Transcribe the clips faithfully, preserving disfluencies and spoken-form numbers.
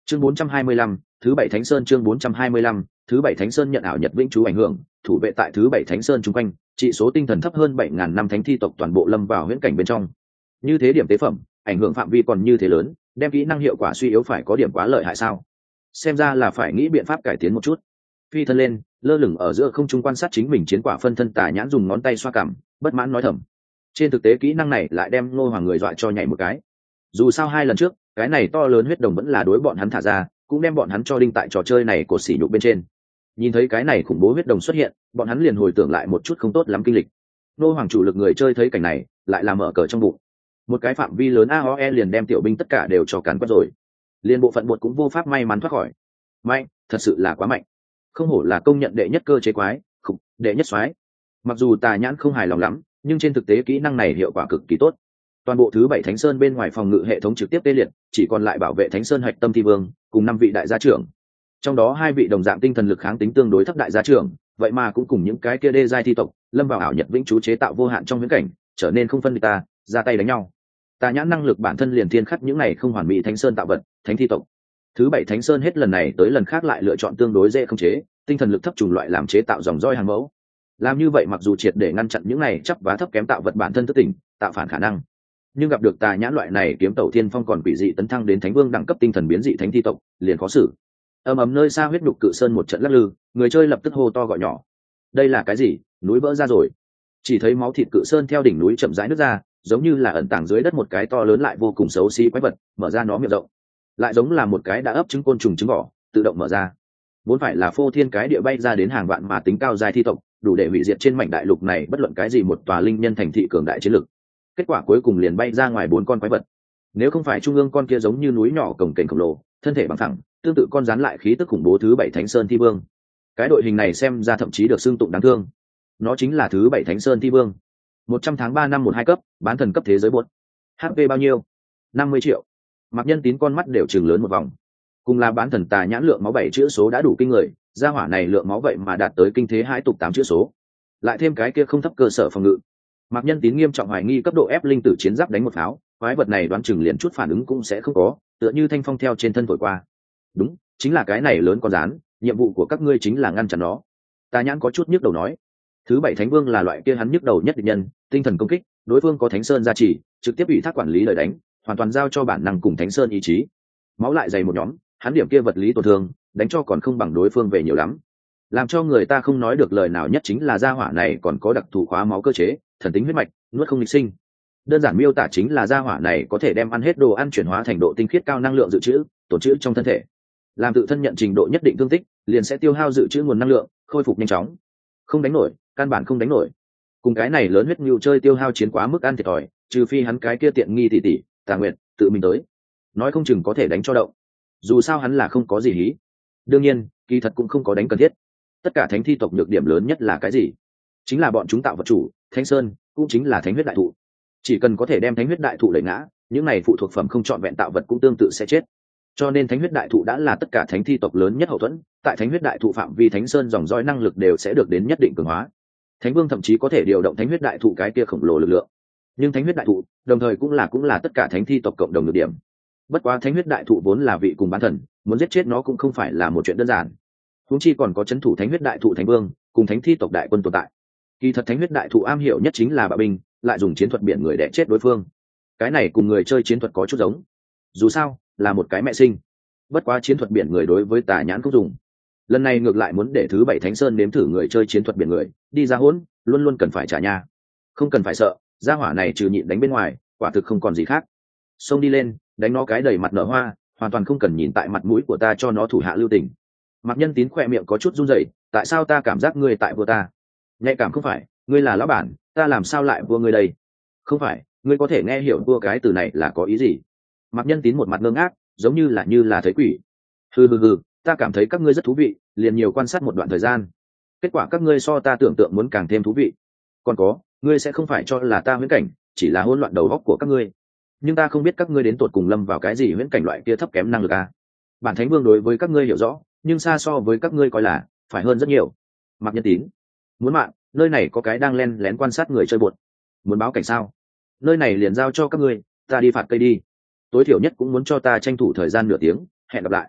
chương bốn trăm hai mươi lăm, thứ bảy Thánh Sơn chương bốn trăm hai mươi lăm, thứ bảy Thánh Sơn nhận ảo nhật vĩnh chú ảnh hưởng, thủ vệ tại thứ bảy Thánh Sơn chung quanh, trị số tinh thần thấp hơn bảy ngàn năm thánh thi tộc toàn bộ lâm vào huyễn cảnh bên trong. Như thế điểm tế phẩm, ảnh hưởng phạm vi còn như thế lớn, đem kỹ năng hiệu quả suy yếu phải có điểm quá lợi hại sao? Xem ra là phải nghĩ biện pháp cải tiến một chút. Phi thân lên, lơ lửng ở giữa không trung quan sát chính mình chiến quả phân thân Tà Nhãn dùng ngón tay xoa cằm, bất mãn nói thầm. Trên thực tế kỹ năng này lại đem Ngô Hoàng người dọa cho nhảy một cái. Dù sao hai lần trước, cái này to lớn huyết đồng vẫn là đối bọn hắn thả ra, cũng đem bọn hắn cho đinh tại trò chơi này của sỉ nhục bên trên. Nhìn thấy cái này khủng bố huyết đồng xuất hiện, bọn hắn liền hồi tưởng lại một chút không tốt lắm kinh lịch. Ngô Hoàng chủ lực người chơi thấy cảnh này, lại làm mở cờ trong bụng. Một cái phạm vi lớn a o e liền đem tiểu binh tất cả đều cho cắn quét rồi. Liên bộ phận bột cũng vô pháp may mắn thoát khỏi. Mạnh, thật sự là quá mạnh. Không hổ là công nhận đệ nhất cơ chế quái, khủng, đệ nhất soái. Mặc dù Tà Nhãn không hài lòng lắm, nhưng trên thực tế kỹ năng này hiệu quả cực kỳ tốt. Toàn bộ thứ bảy Thánh Sơn bên ngoài phòng ngự hệ thống trực tiếp tê liệt, chỉ còn lại bảo vệ Thánh Sơn hạch tâm thi vương cùng năm vị đại gia trưởng. Trong đó hai vị đồng dạng tinh thần lực kháng tính tương đối thấp đại gia trưởng, vậy mà cũng cùng những cái kia đê giai thi tộc lâm vào ảo nhật vĩnh chú chế tạo vô hạn trong viễn cảnh, trở nên không phân biệt ta, ra tay đánh nhau. Tà Nhãn năng lực bản thân liền thiên khắc những này không hoàn mỹ Thánh Sơn tạo vật, thánh thi tộc. Thứ bảy Thánh Sơn hết lần này tới lần khác lại lựa chọn tương đối dễ không chế, tinh thần lực thấp trùng loại làm chế tạo dòng roi hàng mẫu. Làm như vậy mặc dù triệt để ngăn chặn những này chấp vá thấp kém tạo vật bản thân thức tỉnh, tạo phản khả năng, nhưng gặp được Tà Nhãn loại này kiếm tẩu thiên phong còn quỷ dị tấn thăng đến thánh vương đẳng cấp tinh thần biến dị thánh thi tộc, liền khó xử. Ầm ầm nơi xa huyết nhục cự sơn một trận lắc lư, người chơi lập tức hô to gọi nhỏ. Đây là cái gì? Núi vỡ ra rồi. Chỉ thấy máu thịt cự sơn theo đỉnh núi chậm rãi nứt ra, giống như là ẩn tàng dưới đất một cái to lớn lại vô cùng xấu xí quái vật, mở ra nó miệng rộng. Lại giống là một cái đã ấp trứng côn trùng trứng vỏ, tự động mở ra. Vốn phải là phô thiên cái địa bay ra đến hàng vạn mà tính cao dài thi tộc, đủ để hủy diệt trên mảnh đại lục này bất luận cái gì một tòa linh nhân thành thị cường đại chiến lực. Kết quả cuối cùng liền bay ra ngoài bốn con quái vật. Nếu không phải trung ương con kia giống như núi nhỏ cồng kềnh khổng lồ, thân thể bằng thẳng, tương tự con rắn lại khí tức khủng bố thứ bảy Thánh Sơn thi vương. Cái đội hình này xem ra thậm chí được xưng tụng đáng thương. Nó chính là thứ bảy Thánh Sơn thi vương. một trăm tháng ba năm một hai cấp, bán thần cấp thế giới buốt. hát pê bao nhiêu? năm mươi triệu. Mạc Nhân Tín con mắt đều trừng lớn một vòng. Cùng là bán thần Tà Nhãn lượng máu bảy chữ số đã đủ kinh người, gia hỏa này lượng máu vậy mà đạt tới kinh thế hãi tục tám chữ số. Lại thêm cái kia không thấp cơ sở phòng ngự. Mạc Nhân Tín nghiêm trọng hoài nghi cấp độ ép linh tử chiến giáp đánh một pháo, quái vật này đoán chừng liền chút phản ứng cũng sẽ không có, tựa như thanh phong theo trên thân thổi qua. Đúng, chính là cái này lớn con rán, nhiệm vụ của các ngươi chính là ngăn chặn nó. Tà Nhãn có chút nhức đầu nói. Thứ bảy Thánh Vương là loại kia hắn nhức đầu nhất địch nhân, tinh thần công kích, đối phương có Thánh Sơn gia trì, trực tiếp ủy thác quản lý lời đánh, hoàn toàn giao cho bản năng cùng Thánh Sơn ý chí. Máu lại dày một nhóm, hắn điểm kia vật lý tổn thương, đánh cho còn không bằng đối phương về nhiều lắm. Làm cho người ta không nói được lời nào nhất chính là gia hỏa này còn có đặc thù khóa máu cơ chế, thần tính huyết mạch, nuốt không nghịch sinh. Đơn giản miêu tả chính là gia hỏa này có thể đem ăn hết đồ ăn chuyển hóa thành độ tinh khiết cao năng lượng dự trữ, tổn trữ trong thân thể. Làm tự thân nhận trình độ nhất định thương tích, liền sẽ tiêu hao dự trữ nguồn năng lượng, khôi phục nhanh chóng. Không đánh nổi, căn bản không đánh nổi. Cùng cái này lớn huyết nhu chơi tiêu hao chiến quá mức ăn thiệt thòi, trừ phi hắn cái kia tiện nghi tỷ tỷ, Tà Nguyệt, tự mình tới. Nói không chừng có thể đánh cho động. Dù sao hắn là không có gì hí. Đương nhiên, kỳ thật cũng không có đánh cần thiết. Tất cả thánh thi tộc nhược điểm lớn nhất là cái gì? Chính là bọn chúng tạo vật chủ, Thánh Sơn, cũng chính là thánh huyết đại thụ. Chỉ cần có thể đem thánh huyết đại thụ đẩy ngã, những này phụ thuộc phẩm không chọn vẹn tạo vật cũng tương tự sẽ chết. Cho nên thánh huyết đại thụ đã là tất cả thánh thi tộc lớn nhất hậu thuẫn, tại thánh huyết đại thụ phạm vi Thánh Sơn dòng dõi năng lực đều sẽ được đến nhất định cường hóa. Thánh Vương thậm chí có thể điều động thánh huyết đại thụ cái kia khổng lồ lực lượng. Nhưng thánh huyết đại thụ, đồng thời cũng là cũng là tất cả thánh thi tộc cộng đồng nhược điểm. Bất quá thánh huyết đại thụ vốn là vị cùng bán thần, muốn giết chết nó cũng không phải là một chuyện đơn giản. Huống chi còn có chấn thủ thánh huyết đại thụ Thánh Vương, cùng thánh thi tộc đại quân tồn tại. Kỳ thật thánh huyết đại thụ am hiểu nhất chính là bạo binh, lại dùng chiến thuật biển người đè chết đối phương. Cái này cùng người chơi chiến thuật có chút giống. Dù sao, là một cái mẹ sinh. Bất quá chiến thuật biển người đối với Tà Nhãn không dùng. Lần này ngược lại muốn để thứ bảy Thánh Sơn nếm thử người chơi chiến thuật biển người, đi ra hỗn, luôn luôn cần phải trả nha. Không cần phải sợ, gia hỏa này trừ nhịn đánh bên ngoài, quả thực không còn gì khác. Xông đi lên, đánh nó cái đầy mặt nở hoa, hoàn toàn không cần nhìn tại mặt mũi của ta cho nó thủ hạ lưu tình. Mạc Nhân Tín khỏe miệng có chút run rẩy, tại sao ta cảm giác ngươi tại vua ta? Nhạy cảm không phải, ngươi là lão bản, ta làm sao lại vua ngươi đây? Không phải, ngươi có thể nghe hiểu vua cái từ này là có ý gì? Mạc Nhân Tín một mặt ngơ ngác, giống như là như là thấy quỷ. Hừ hừ hừ, ta cảm thấy các ngươi rất thú vị, liền nhiều quan sát một đoạn thời gian. Kết quả các ngươi so ta tưởng tượng muốn càng thêm thú vị. Còn có, ngươi sẽ không phải cho là ta huyễn cảnh, chỉ là hỗn loạn đầu óc của các ngươi. Nhưng ta không biết các ngươi đến tột cùng lâm vào cái gì huyễn cảnh loại kia thấp kém năng lực à? Bản Thánh Vương đối với các ngươi hiểu rõ, nhưng xa so với các ngươi coi là phải hơn rất nhiều. Mạc Nhân Tín, muốn mạng, nơi này có cái đang len lén quan sát người chơi buột. Muốn báo cảnh sao? Nơi này liền giao cho các ngươi, ta đi phạt cây đi. Tối thiểu nhất cũng muốn cho ta tranh thủ thời gian nửa tiếng, hẹn gặp lại.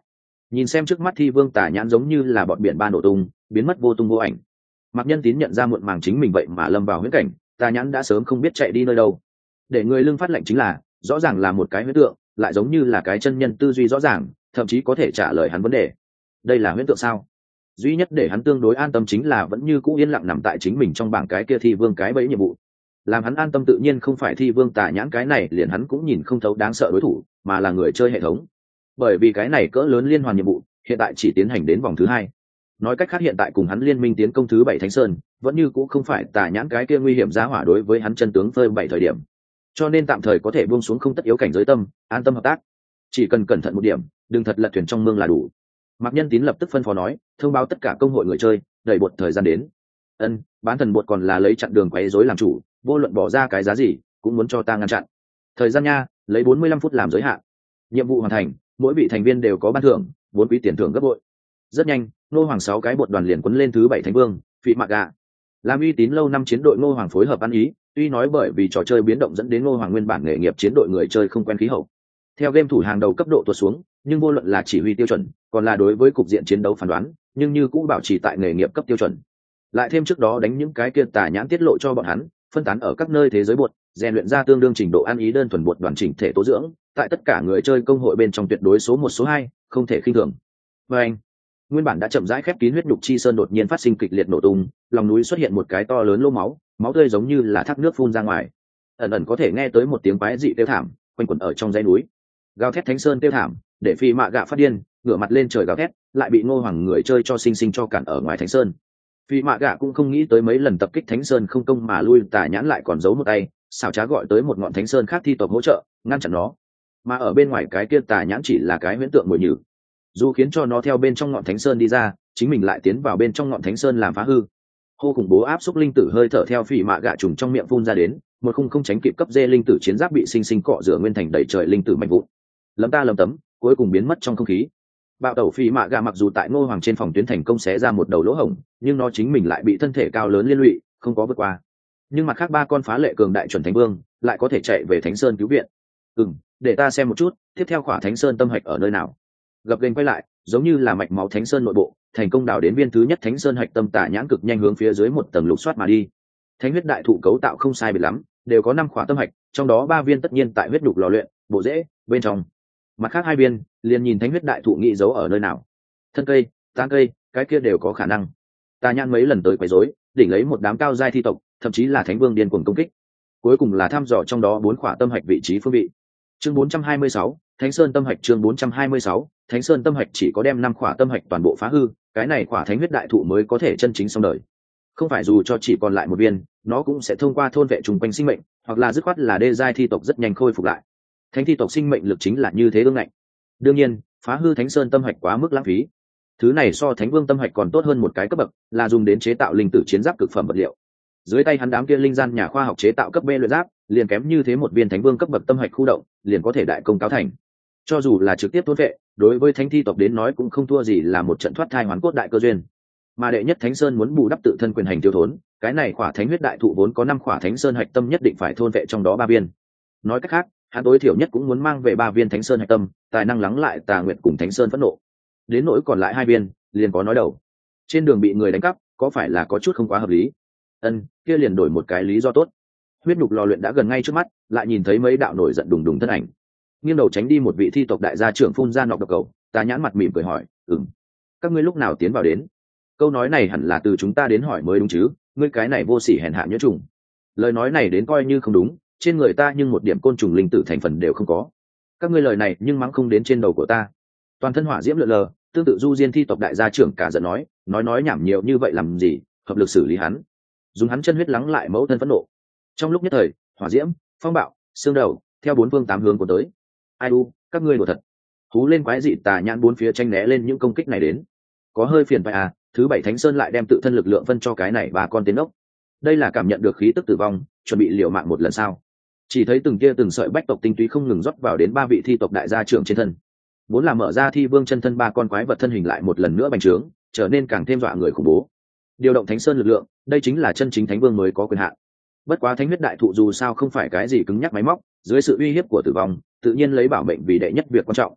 Nhìn xem trước mắt thi vương tà nhãn giống như là bọn biển ba nổ tung biến mất vô tung vô ảnh. Mạc Nhân Tín nhận ra muộn màng chính mình vậy mà lâm vào huyễn cảnh, tà nhãn đã sớm không biết chạy đi nơi đâu. Để người lưng phát lệnh chính là rõ ràng là một cái huyễn tượng, lại giống như là cái chân nhân tư duy rõ ràng, thậm chí có thể trả lời hắn vấn đề. Đây là huyễn tượng sao? Duy nhất để hắn tương đối an tâm chính là vẫn như cũ yên lặng nằm tại chính mình trong bảng cái kia thi vương cái bẫy nhiệm vụ. Làm hắn an tâm tự nhiên không phải thi vương tà nhãn cái này liền hắn cũng nhìn không thấu đáng sợ đối thủ, mà là người chơi hệ thống. Bởi vì cái này cỡ lớn liên hoàn nhiệm vụ hiện tại chỉ tiến hành đến vòng thứ hai. Nói cách khác hiện tại cùng hắn liên minh tiến công thứ bảy Thánh Sơn vẫn như cũ không phải tà nhãn cái kia nguy hiểm giá hỏa đối với hắn chân tướng phơi bảy thời điểm, cho nên tạm thời có thể buông xuống không tất yếu cảnh giới tâm, an tâm hợp tác, chỉ cần cẩn thận một điểm, đừng thật lật thuyền trong mương là đủ. Mạc Nhân Tín lập tức phân phó nói, thông báo tất cả công hội người chơi đẩy bột thời gian đến. Ân, bán thần bột còn là lấy chặn đường quấy rối làm chủ, vô luận bỏ ra cái giá gì cũng muốn cho ta ngăn chặn. Thời gian nha, lấy bốn mươi lăm phút làm giới hạn. Nhiệm vụ hoàn thành, mỗi vị thành viên đều có ban thưởng, bốn quý tiền thưởng gấp bội. Rất nhanh, Ngô Hoàng sáu cái bột đoàn liền quấn lên thứ bảy Thánh Vương, Phỉ Mạc Gà. Làm uy tín lâu năm chiến đội Ngô Hoàng phối hợp ăn ý, tuy nói bởi vì trò chơi biến động dẫn đến Ngô Hoàng nguyên bản nghề nghiệp chiến đội người chơi không quen khí hậu. Theo game thủ hàng đầu cấp độ tuột xuống, nhưng vô luận là chỉ huy tiêu chuẩn, còn là đối với cục diện chiến đấu phán đoán, nhưng như cũ bảo trì tại nghề nghiệp cấp tiêu chuẩn. Lại thêm trước đó đánh những cái kia tà nhãn tiết lộ cho bọn hắn, phân tán ở các nơi thế giới bột, rèn luyện ra tương đương trình độ ăn ý đơn thuần bột đoàn chỉnh thể tố dưỡng, tại tất cả người chơi công hội bên trong tuyệt đối số một số hai, không thể khinh thường. Và anh, nguyên bản đã chậm rãi khép kín huyết nhục chi sơn đột nhiên phát sinh kịch liệt nổ tung, lòng núi xuất hiện một cái to lớn lỗ máu, máu tươi giống như là thác nước phun ra ngoài. Ẩn ẩn có thể nghe tới một tiếng quái dị kêu thảm, quanh quẩn ở trong dãy núi. Gào thét Thánh Sơn kêu thảm, để Phi Mạ Gạ phát điên, ngửa mặt lên trời gào thét, lại bị Ngô Hoàng người chơi cho sinh sinh cho cản ở ngoài Thánh Sơn. Phi Mạ Gạ cũng không nghĩ tới mấy lần tập kích Thánh Sơn không công mà lui, tà nhãn lại còn giấu một tay, xảo trá gọi tới một ngọn Thánh Sơn khác thi tộc hỗ trợ, ngăn chặn nó. Mà ở bên ngoài cái kia tà nhãn chỉ là cái huyễn tượng mồi nhử, dù khiến cho nó theo bên trong ngọn Thánh Sơn đi ra, chính mình lại tiến vào bên trong ngọn Thánh Sơn làm phá hư. Hô khủng bố áp xúc linh tử hơi thở theo Phỉ Mạ Gạ trùng trong miệng phun ra đến, một khung không tránh kịp cấp dê linh tử chiến giáp bị sinh sinh cọ rửa nguyên thành đầy trời linh tử mạnh vụn. Lấm ta lấm tấm, cuối cùng biến mất trong không khí. Bạo tẩu Phỉ Mạ Gạ mặc dù tại Ngô Hoàng trên phòng tuyến thành công xé ra một đầu lỗ hổng, nhưng nó chính mình lại bị thân thể cao lớn liên lụy, không có vượt qua. Nhưng mặt khác ba con phá lệ cường đại chuẩn thánh vương lại có thể chạy về Thánh Sơn cứu viện. Ừm, để ta xem một chút, tiếp theo khỏa Thánh Sơn tâm hạch ở nơi nào. Gập ghềnh quay lại, giống như là mạch máu Thánh Sơn nội bộ, thành công đào đến viên thứ nhất Thánh Sơn hạch tâm, tả nhãn cực nhanh hướng phía dưới một tầng lục soát mà đi. Thánh huyết đại thụ cấu tạo không sai biệt lắm, đều có năm khỏa tâm hạch, trong đó ba viên tất nhiên tại huyết đục lò luyện, bộ rễ bên trong. Mặt khác hai viên, liền nhìn thánh huyết đại thụ nghĩ giấu ở nơi nào. Thân cây, tán cây, cái kia đều có khả năng. Tà nhãn mấy lần tới quấy rối, đỉnh lấy một đám cao giai thi tộc, thậm chí là thánh vương điên cuồng công kích. Cuối cùng là thăm dò trong đó bốn khỏa tâm hạch vị trí phương vị. Chương bốn trăm hai mươi sáu, Thánh Sơn tâm hạch. Chương bốn trăm hai mươi sáu, Thánh Sơn tâm hạch chỉ có đem năm khỏa tâm hạch toàn bộ phá hư, cái này khỏa thánh huyết đại thụ mới có thể chân chính xong đời. Không phải dù cho chỉ còn lại một viên, nó cũng sẽ thông qua thôn vệ trùng quanh sinh mệnh, hoặc là dứt khoát là đê giai thi tộc rất nhanh khôi phục lại. Thánh thi tộc sinh mệnh lực chính là như thế ương ngạnh. Đương nhiên, phá hư Thánh Sơn tâm hạch quá mức lãng phí. Thứ này so Thánh Vương tâm hạch còn tốt hơn một cái cấp bậc, là dùng đến chế tạo linh tử chiến giáp cực phẩm vật liệu. Dưới tay hắn đám kia linh gian nhà khoa học chế tạo cấp B luyện giáp, liền kém như thế một viên Thánh Vương cấp bậc tâm hạch khu động, liền có thể đại công cáo thành. Cho dù là trực tiếp thôn vệ, đối với thánh thi tộc đến nói cũng không thua gì là một trận thoát thai hoàn cốt đại cơ duyên. Mà đệ nhất Thánh Sơn muốn bù đắp tự thân quyền hành tiêu thốn, cái này khỏa thánh huyết đại thụ vốn có năm khỏa Thánh Sơn hạch tâm nhất định phải thôn vệ trong đó ba viên. Nói cách khác, hắn tối thiểu nhất cũng muốn mang về ba viên Thánh Sơn hạch tâm, tài năng lắng lại Tà Nguyệt cùng Thánh Sơn phẫn nộ. Đến nỗi còn lại hai viên, liền có nói đầu. Trên đường bị người đánh cắp, có phải là có chút không quá hợp lý? Ân, kia liền đổi một cái lý do tốt. Huyết nhục lò luyện đã gần ngay trước mắt, lại nhìn thấy mấy đạo nổi giận đùng đùng thân ảnh. Nghiêng đầu tránh đi một vị thi tộc đại gia trưởng phun ra nọc độc cầu, Tà nhãn mặt mỉm cười hỏi, "Ừm, các ngươi lúc nào tiến vào đến?" Câu nói này hẳn là từ chúng ta đến hỏi mới đúng chứ, ngươi cái này vô sỉ hèn hạ nhuyễn trùng. Lời nói này đến coi như không đúng, trên người ta nhưng một điểm côn trùng linh tử thành phần đều không có. Các ngươi lời này nhưng mắng không đến trên đầu của ta. Toàn thân hỏa diễm lượn lờ, tương tự du diên thi tộc đại gia trưởng cả giận nói, nói nói nhảm nhiều như vậy làm gì, hợp lực xử lý hắn. Dùng hắn chân huyết lắng lại mẫu thân phẫn nộ. Trong lúc nhất thời, hỏa diễm, phong bạo, xương đầu, theo bốn phương tám hướng của tới. Ai u, các ngươi đùa thật. Hú lên quái dị, Tà nhãn bốn phía tranh né lên những công kích này đến. Có hơi phiền phải à, thứ bảy Thánh Sơn lại đem tự thân lực lượng phân cho cái này bà con tiến ốc. Đây là cảm nhận được khí tức tử vong, chuẩn bị liều mạng một lần sao? Chỉ thấy từng kia từng sợi bách tộc tinh túy không ngừng rót vào đến ba vị thi tộc đại gia trưởng trên thân. Vốn là mở ra thi vương chân thân, ba con quái vật thân hình lại một lần nữa bành trướng, trở nên càng thêm dọa người khủng bố. Điều động Thánh Sơn lực lượng, đây chính là chân chính thánh vương mới có quyền hạn. Bất quá thánh huyết đại thụ dù sao không phải cái gì cứng nhắc máy móc, dưới sự uy hiếp của tử vong, tự nhiên lấy bảo mệnh vì đệ nhất việc quan trọng.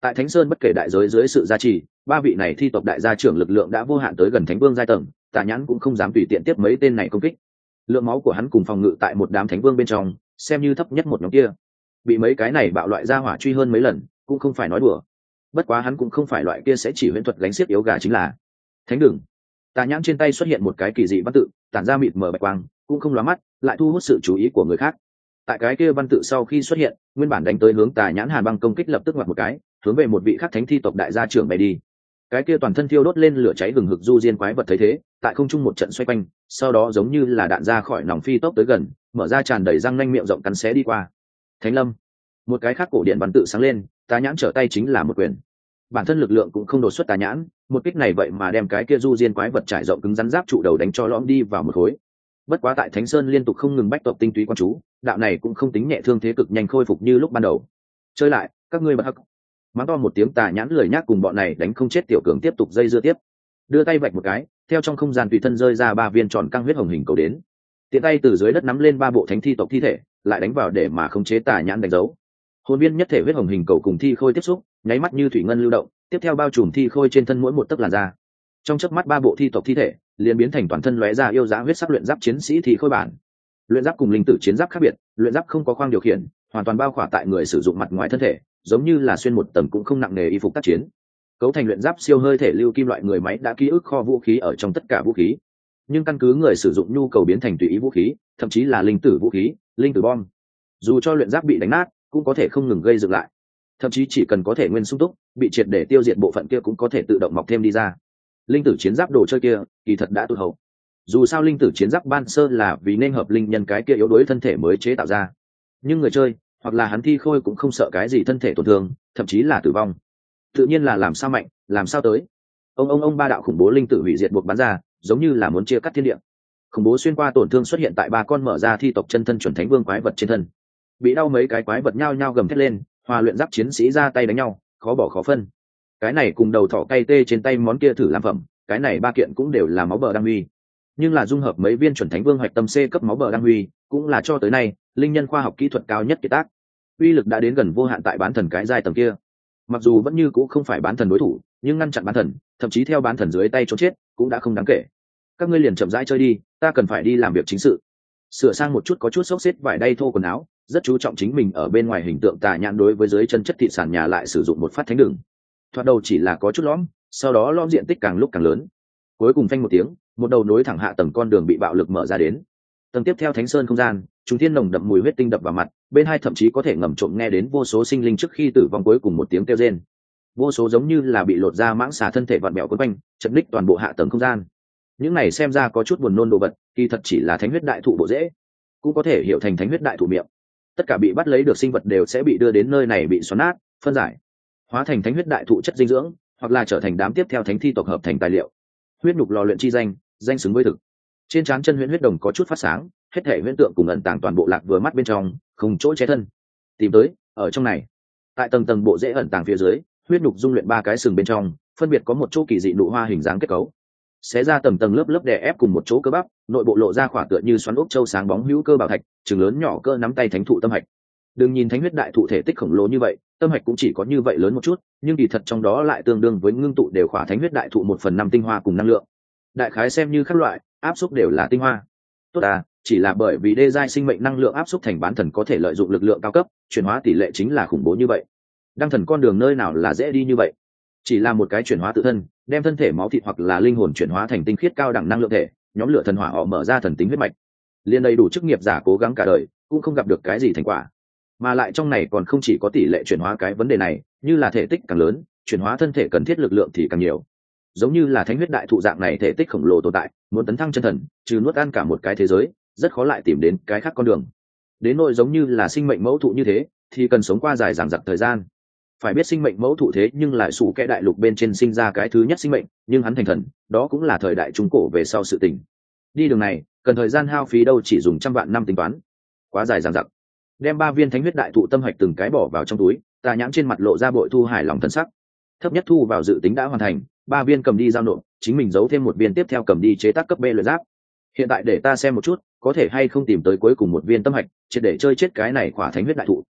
Tại Thánh Sơn bất kể đại giới dưới sự gia trì, ba vị này thi tộc đại gia trưởng lực lượng đã vô hạn tới gần thánh vương giai tầng, Tà Nhãn cũng không dám tùy tiện tiếp mấy tên này công kích. Lượng máu của hắn cùng phòng ngự tại một đám thánh vương bên trong, xem như thấp nhất một nhóm kia. Bị mấy cái này bạo loại ra hỏa truy hơn mấy lần, cũng không phải nói đùa. Bất quá hắn cũng không phải loại kia sẽ chỉ huyễn thuật gánh xiết yếu gà chính là. Thánh đường. Tà Nhãn trên tay xuất hiện một cái kỳ dị văn tự, tản ra mịt mờ bạch quang, cũng không lóa mắt, lại thu hút sự chú ý của người khác. Tại cái kia văn tự sau khi xuất hiện, nguyên bản đánh tới hướng Tà Nhãn hàn băng công kích lập tức ngoặt một cái, hướng về một vị khác thánh thi tộc đại gia trưởng bay đi. Cái kia toàn thân thiêu đốt lên lửa cháy hừng hực du diên quái vật thấy thế, tại không trung một trận xoay quanh, sau đó giống như là đạn ra khỏi nòng phi tốc tới gần, mở ra tràn đầy răng nanh miệng rộng cắn xé đi qua. Thánh lâm. Một cái khác cổ điện văn tự sáng lên, Tà Nhãn trở tay chính là một quyền. Bản thân lực lượng cũng không đột xuất Tà Nhãn, một kích này vậy mà đem cái kia du diên quái vật trải rộng cứng rắn giáp trụ đầu đánh cho lõm đi vào một khối. Bất quá tại Thánh Sơn liên tục không ngừng bách tộc tinh túy quan chú, đạo này cũng không tính nhẹ thương thế cực nhanh khôi phục như lúc ban đầu. Chơi lại, các ngươi bật hắc. Mắng to một tiếng, Tà Nhãn lười nhác cùng bọn này đánh không chết tiểu cường tiếp tục dây dưa tiếp. Đưa tay vạch một cái, theo trong không gian tùy thân rơi ra ba viên tròn căng huyết hồng hình cầu đến. Tiện tay từ dưới đất nắm lên ba bộ thánh thi tộc thi thể, lại đánh vào để mà khống chế Tà Nhãn đánh dấu. Hồn viên nhất thể huyết hồng hình cầu cùng thi khôi tiếp xúc, nháy mắt như thủy ngân lưu động, tiếp theo bao trùm thi khôi trên thân mỗi một tấc làn da. Trong chớp mắt ba bộ thi tộc thi thể liền biến thành toàn thân lóe ra yêu giá huyết sắc luyện giáp chiến sĩ thi khôi bản. Luyện giáp cùng linh tử chiến giáp khác biệt, luyện giáp không có khoang điều khiển, hoàn toàn bao khỏa tại người sử dụng mặt ngoài thân thể, giống như là xuyên một tầng cũng không nặng nề y phục tác chiến. Cấu thành luyện giáp siêu hơi thể lưu kim loại người máy đã ký ức kho vũ khí ở trong tất cả vũ khí, nhưng căn cứ người sử dụng nhu cầu biến thành tùy ý vũ khí, thậm chí là linh tử vũ khí, linh tử bom. Dù cho luyện giáp bị đánh nát, cũng có thể không ngừng gây dựng lại, thậm chí chỉ cần có thể nguyên sung túc, bị triệt để tiêu diệt bộ phận kia cũng có thể tự động mọc thêm đi ra. Linh tử chiến giáp đồ chơi kia kỳ thật đã tụt hậu. Dù sao linh tử chiến giáp ban sơ là vì nên hợp linh nhân cái kia yếu đuối thân thể mới chế tạo ra, nhưng người chơi hoặc là hắn thi khôi cũng không sợ cái gì thân thể tổn thương, thậm chí là tử vong. Tự nhiên là làm sao mạnh làm sao tới. Ông ông ông ba đạo khủng bố linh tử hủy diệt buộc bắn ra, giống như là muốn chia cắt thiên địa. Khủng bố xuyên qua tổn thương xuất hiện tại ba con mở ra thi tộc chân thân chuẩn thánh vương quái vật trên thân. Bị đau mấy cái quái vật nhao nhao gầm thét lên, hòa luyện giáp chiến sĩ ra tay đánh nhau, khó bỏ khó phân. Cái này cùng đầu thỏ cay tê trên tay món kia thử làm phẩm, cái này ba kiện cũng đều là máu bờ đăng huy, nhưng là dung hợp mấy viên chuẩn thánh vương hoạch tâm C cấp máu bờ đăng huy, cũng là cho tới nay linh nhân khoa học kỹ thuật cao nhất kiệt tác. Uy lực đã đến gần vô hạn tại bán thần cái giai tầng kia. Mặc dù vẫn như cũ không phải bán thần đối thủ, nhưng ngăn chặn bán thần, thậm chí theo bán thần dưới tay trốn chết, cũng đã không đáng kể. Các ngươi liền chậm rãi chơi đi, ta cần phải đi làm việc chính sự. Sửa sang một chút có chút xốc xếp vải đay thô quần áo, rất chú trọng chính mình ở bên ngoài hình tượng. Tà Nhãn đối với dưới chân chất thị sản nhà lại sử dụng một phát thánh đường. Thoạt đầu chỉ là có chút lõm, sau đó lõm diện tích càng lúc càng lớn. Cuối cùng phanh một tiếng, một đầu nối thẳng hạ tầng con đường bị bạo lực mở ra đến. Tầng tiếp theo Thánh Sơn không gian, chúng thiên nồng đậm mùi huyết tinh đập vào mặt, bên hai thậm chí có thể ngầm trộm nghe đến vô số sinh linh trước khi tử vong cuối cùng một tiếng kêu rên. Vô số giống như là bị lột ra mãng xà thân thể vặn bẹo quấn quanh, chật ních toàn bộ hạ tầng không gian. Những này xem ra có chút buồn nôn đồ vật, kỳ thật chỉ là thánh huyết đại thụ bộ rễ, cũng có thể hiểu thành thánh huyết đại thụ miệng. Tất cả bị bắt lấy được sinh vật đều sẽ bị đưa đến nơi này bị xoắn nát, phân giải, hóa thành thánh huyết đại thụ chất dinh dưỡng, hoặc là trở thành đám tiếp theo thánh thi tộc hợp thành tài liệu. Huyết nhục lò luyện chi danh, danh xứng với thực. Trên trán chân huyễn huyết đồng có chút phát sáng, hết thể huyễn tượng cùng ẩn tàng toàn bộ lạc vừa mắt bên trong, không chỗ che thân. Tìm tới, ở trong này, tại tầng tầng bộ rễ ẩn tàng phía dưới, huyết nhục dung luyện ba cái sừng bên trong, phân biệt có một chỗ kỳ dị nụ hoa hình dáng kết cấu. Xé ra tầng tầng lớp lớp đè ép cùng một chỗ cơ bắp, nội bộ lộ ra khỏa tựa như xoắn ốc châu sáng bóng hữu cơ bảo thạch, chừng lớn nhỏ cơ nắm tay thánh thụ tâm hạch. Đừng nhìn thánh huyết đại thụ thể tích khổng lồ như vậy, tâm hạch cũng chỉ có như vậy lớn một chút, nhưng kỳ thật trong đó lại tương đương với ngưng tụ đều khỏa thánh huyết đại thụ một phần năm tinh hoa cùng năng lượng. Đại khái xem như các loại áp xúc đều là tinh hoa. Tốt à, chỉ là bởi vì đê giai sinh mệnh năng lượng áp xúc thành bán thần có thể lợi dụng lực lượng cao cấp, chuyển hóa tỷ lệ chính là khủng bố như vậy. Đăng thần con đường nơi nào là dễ đi như vậy? Chỉ là một cái chuyển hóa tự thân, đem thân thể máu thịt hoặc là linh hồn chuyển hóa thành tinh khiết cao đẳng năng lượng thể, nhóm lửa thần hỏa họ mở ra thần tính huyết mạch. Liên đầy đủ chức nghiệp giả cố gắng cả đời, cũng không gặp được cái gì thành quả. Mà lại trong này còn không chỉ có tỷ lệ chuyển hóa cái vấn đề này, như là thể tích càng lớn, chuyển hóa thân thể cần thiết lực lượng thì càng nhiều. Giống như là thánh huyết đại thụ dạng này thể tích khổng lồ tồn tại, muốn tấn thăng chân thần, trừ nuốt ăn cả một cái thế giới, rất khó lại tìm đến cái khác con đường. Đến nỗi giống như là sinh mệnh mẫu thụ như thế, thì cần sống qua dài dằng dặc thời gian. Phải biết sinh mệnh mẫu thụ thế nhưng lại sủ kẽ đại lục bên trên sinh ra cái thứ nhất sinh mệnh, nhưng hắn thành thần, đó cũng là thời đại trung cổ về sau sự tình. Đi đường này, cần thời gian hao phí đâu chỉ dùng trăm vạn năm tính toán. Quá dài dằng dặc. Đem ba viên thánh huyết đại thụ tâm hạch từng cái bỏ vào trong túi, Tà Nhãn trên mặt lộ ra bội thu hài lòng thần sắc. Thấp nhất thu vào dự tính đã hoàn thành, ba viên cầm đi giao nộp, chính mình giấu thêm một viên tiếp theo cầm đi chế tác cấp B luyện giáp. Hiện tại để ta xem một chút, có thể hay không tìm tới cuối cùng một viên tâm hạch, triệt để chơi chết cái này khỏa thánh huyết đại thụ.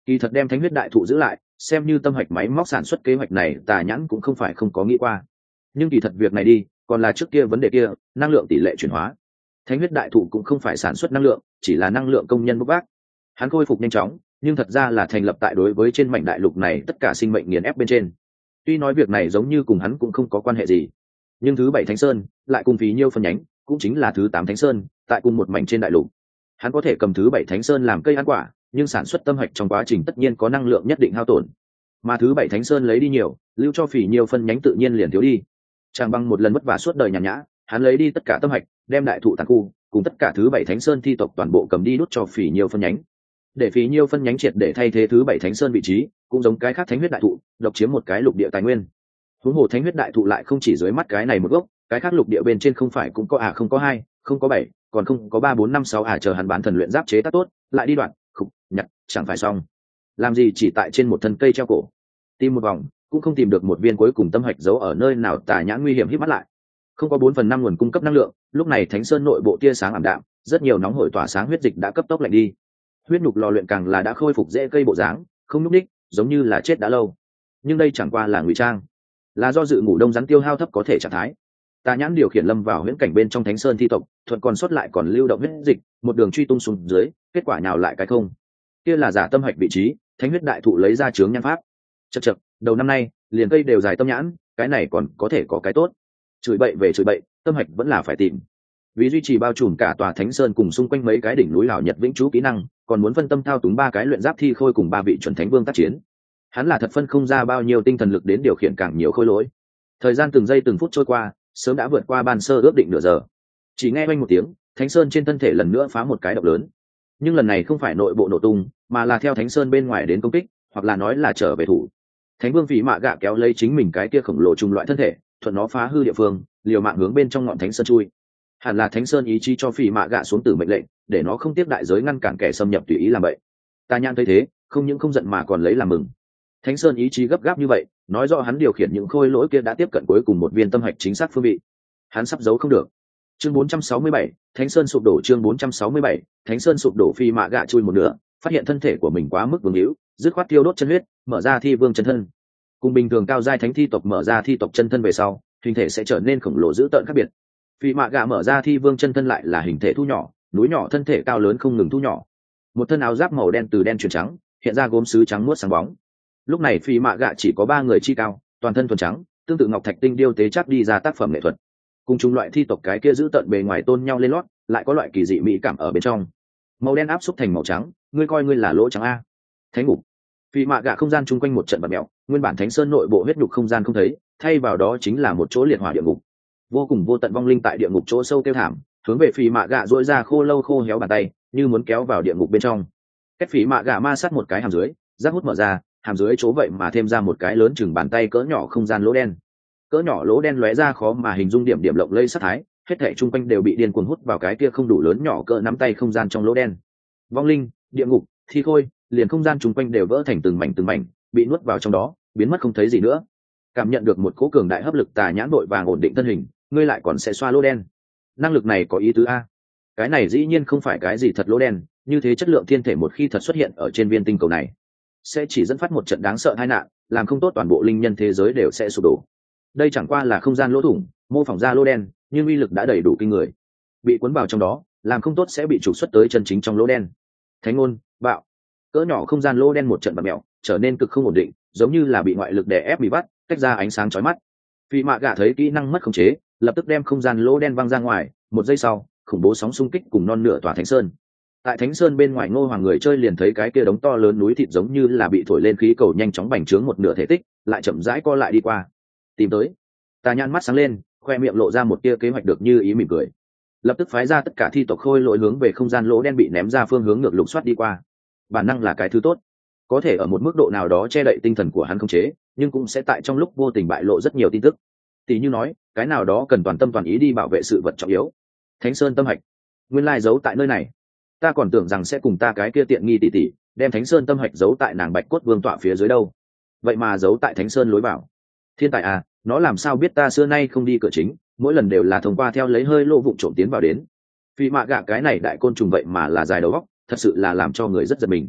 Kỳ thật đem thánh huyết đại thụ giữ lại, xem như tâm hạch máy móc sản xuất kế hoạch này Tà Nhãn cũng không phải không có nghĩ qua. Nhưng kỳ thật việc này đi, còn là trước kia vấn đề kia, năng lượng tỷ lệ chuyển hóa. Thánh huyết đại thụ cũng không phải sản xuất năng lượng, chỉ là năng lượng công nhân bốc vác. Hắn khôi phục nhanh chóng, nhưng thật ra là thành lập tại đối với trên mảnh đại lục này tất cả sinh mệnh nghiền ép bên trên. Tuy nói việc này giống như cùng hắn cũng không có quan hệ gì, nhưng thứ bảy Thánh Sơn lại cùng phí nhiêu phân nhánh, cũng chính là thứ tám Thánh Sơn, tại cùng một mảnh trên đại lục. Hắn có thể cầm thứ bảy Thánh Sơn làm cây ăn quả, nhưng sản xuất tâm hạch trong quá trình tất nhiên có năng lượng nhất định hao tổn. Mà thứ bảy Thánh Sơn lấy đi nhiều, lưu cho phỉ nhiêu phân nhánh tự nhiên liền thiếu đi. Chẳng bằng một lần vất vả suốt đời nhàn nhã, hắn lấy đi tất cả tâm hạch, đem đại thụ tàn khu cùng tất cả thứ bảy Thánh Sơn thi tộc toàn bộ cầm đi đút cho phỉ nhiêu phân nhánh, để phỉ nhiêu phân nhánh triệt để thay thế thứ bảy Thánh Sơn vị trí, cũng giống cái khác thánh huyết đại thụ độc chiếm một cái lục địa tài nguyên. Huống hồ thánh huyết đại thụ lại không chỉ dưới mắt cái này một gốc, cái khác lục địa bên trên không phải cũng có à không có hai, không có bảy, còn không có ba bốn năm sáu à chờ hắn bán thần luyện giáp chế tác tốt, lại đi đoạn, khục, nhặt, chẳng phải xong. Làm gì chỉ tại trên một thân cây treo cổ, tìm một vòng cũng không tìm được một viên cuối cùng tâm hạch giấu ở nơi nào. Tà Nhãn nguy hiểm hít mắt lại, không có bốn phần năm nguồn cung cấp năng lượng, lúc này Thánh Sơn nội bộ tia sáng ảm đạm, rất nhiều nóng hổi tỏa sáng huyết dịch đã cấp tốc lạnh đi. Huyết nhục lò luyện càng là đã khôi phục dễ cây bộ dáng, không nhúc ních, giống như là chết đã lâu. Nhưng đây chẳng qua là ngụy trang, là do dự ngủ đông rắn tiêu hao thấp có thể trạng thái. Tà Nhãn điều khiển lâm vào huyễn cảnh bên trong Thánh Sơn thi tộc, thuận còn sót lại còn lưu động huyết dịch, một đường truy tung xuống dưới, kết quả nào lại cái không. Kia là giả tâm hạch vị trí, thánh huyết đại thụ lấy ra chướng nhãn pháp. Chậc chậc, đầu năm nay, liền cây đều dài tâm nhãn, cái này còn có thể có cái tốt. Chửi bậy về chửi bậy, tâm hạch vẫn là phải tìm. Vì duy trì bao trùm cả tòa Thánh Sơn cùng xung quanh mấy cái đỉnh núi lão nhật vĩnh trú kỹ năng, còn muốn phân tâm thao túng ba cái luyện giáp thi khôi cùng ba vị chuẩn thánh vương tác chiến. Hắn là thật phân không ra bao nhiêu tinh thần lực đến điều khiển càng nhiều khôi lỗi. Thời gian từng giây từng phút trôi qua, sớm đã vượt qua ban sơ ước định nửa giờ. Chỉ nghe oanh một tiếng, Thánh Sơn trên thân thể lần nữa phá một cái động lớn. Nhưng lần này không phải nội bộ nổ tung, mà là theo Thánh Sơn bên ngoài đến công kích, hoặc là nói là trở về thủ. Thánh Vương Phỉ Mạ Gạ kéo lấy chính mình cái kia khổng lồ trùng loại thân thể, thuận nó phá hư địa phương, liều mạng hướng bên trong ngọn Thánh Sơn chui. Hẳn là Thánh Sơn ý chí cho Phỉ Mạ Gạ xuống tử mệnh lệnh, để nó không tiếp đại giới ngăn cản kẻ xâm nhập tùy ý làm vậy. Tà Nhãn thấy thế, không những không giận mà còn lấy làm mừng. Thánh Sơn ý chí gấp gáp như vậy, nói rõ hắn điều khiển những khôi lỗi kia đã tiếp cận cuối cùng một viên tâm hạch chính xác phương vị. Hắn sắp giấu không được. Chương bốn trăm sáu mươi bảy, Thánh Sơn sụp đổ. Chương bốn trăm sáu mươi bảy, Thánh Sơn sụp đổ. Phi Mạ Gạ chui một nửa, phát hiện thân thể của mình quá mức vương hữu, dứt khoát tiêu đốt chân huyết, mở ra thi vương chân thân. Cùng bình thường cao giai thánh thi tộc mở ra thi tộc chân thân về sau, hình thể sẽ trở nên khổng lồ dữ tợn khác biệt. Phi Mạ Gạ mở ra thi vương chân thân lại là hình thể thu nhỏ, núi nhỏ thân thể cao lớn không ngừng thu nhỏ. Một thân áo giáp màu đen từ đen chuyển trắng, hiện ra gốm sứ trắng muốt sáng bóng. Lúc này Phi Mạ Gạ chỉ có ba người chi cao, toàn thân thuần trắng, tương tự ngọc thạch tinh điêu tế chắc đi ra tác phẩm nghệ thuật. Cùng chúng loại thi tộc cái kia giữ tận bề ngoài tôn nhau lên lót, lại có loại kỳ dị mỹ cảm ở bên trong. Màu đen áp xúc thành màu trắng, ngươi coi ngươi là lỗ trắng a. Thánh ngục. Phi Mạ Gạ không gian chung quanh một trận bạt mèo, nguyên bản Thánh Sơn nội bộ huyết nhục không gian không thấy, thay vào đó chính là một chỗ liệt hỏa địa ngục. Vô cùng vô tận vong linh tại địa ngục chỗ sâu kêu thảm, hướng về Phi Mạ Gạ duỗi ra khô lâu khô héo bàn tay, như muốn kéo vào địa ngục bên trong. Cách Phi Mạ Gạ ma sát một cái hàm dưới, rác hút mở ra, hàm dưới chỗ vậy mà thêm ra một cái lớn chừng bàn tay cỡ nhỏ không gian lỗ đen. Cỡ nhỏ lỗ đen lóe ra khó mà hình dung điểm điểm lộng lây sát thái, hết thảy chung quanh đều bị điên cuồng hút vào cái kia không đủ lớn nhỏ cỡ nắm tay không gian trong lỗ đen. Vong linh, địa ngục, thi khôi, liền không gian chung quanh đều vỡ thành từng mảnh từng mảnh, bị nuốt vào trong đó, biến mất không thấy gì nữa. Cảm nhận được một cỗ cường đại hấp lực, Tà Nhãn đội vàng ổn định thân hình, ngươi lại còn sẽ xoa lỗ đen. Năng lực này có ý tứ a? Cái này dĩ nhiên không phải cái gì thật lỗ đen, như thế chất lượng thiên thể một khi thật xuất hiện ở trên viên tinh cầu này, sẽ chỉ dẫn phát một trận đáng sợ tai nạn, làm không tốt toàn bộ linh nhân thế giới đều sẽ sụp đổ. Đây chẳng qua là không gian lỗ thủng, mô phỏng ra lỗ đen, nhưng uy lực đã đầy đủ kinh người. Bị cuốn vào trong đó, làm không tốt sẽ bị trục xuất tới chân chính trong lỗ đen. Thánh ngôn, bạo. Cỡ nhỏ không gian lỗ đen một trận bạt mèo, trở nên cực không ổn định, giống như là bị ngoại lực đè ép bị bắt, tách ra ánh sáng chói mắt. Phi Mạ Gạ thấy kỹ năng mất khống chế, lập tức đem không gian lỗ đen văng ra ngoài, một giây sau, khủng bố sóng xung kích cùng non nửa tòa Thánh Sơn. Tại Thánh Sơn bên ngoài Ngô Hoàng người chơi liền thấy cái kia đống to lớn núi thịt giống như là bị thổi lên khí cầu nhanh chóng bành trướng một nửa thể tích, lại chậm rãi co lại đi qua. Tìm tới. Tà Nhãn mắt sáng lên, khoe miệng lộ ra một tia kế hoạch được như ý mỉm cười. Lập tức phái ra tất cả thi tộc khôi lỗi hướng về không gian lỗ đen bị ném ra phương hướng ngược lục soát đi qua. Bản năng là cái thứ tốt, có thể ở một mức độ nào đó che đậy tinh thần của hắn không chế, nhưng cũng sẽ tại trong lúc vô tình bại lộ rất nhiều tin tức. Tỷ như nói, cái nào đó cần toàn tâm toàn ý đi bảo vệ sự vật trọng yếu. Thánh Sơn tâm hạch, nguyên lai giấu tại nơi này. Ta còn tưởng rằng sẽ cùng ta cái kia tiện nghi tỷ tỷ, đem Thánh Sơn tâm hạch giấu tại nàng Bạch Cốt Vương tọa phía dưới đâu. Vậy mà giấu tại Thánh Sơn lối vào. Thiên tài à, nó làm sao biết ta xưa nay không đi cửa chính, mỗi lần đều là thông qua theo lấy hơi lô vụng trộm tiến vào đến. Phi Mạ Gạ cái này đại côn trùng vậy mà là dài đầu óc, thật sự là làm cho người rất giật mình.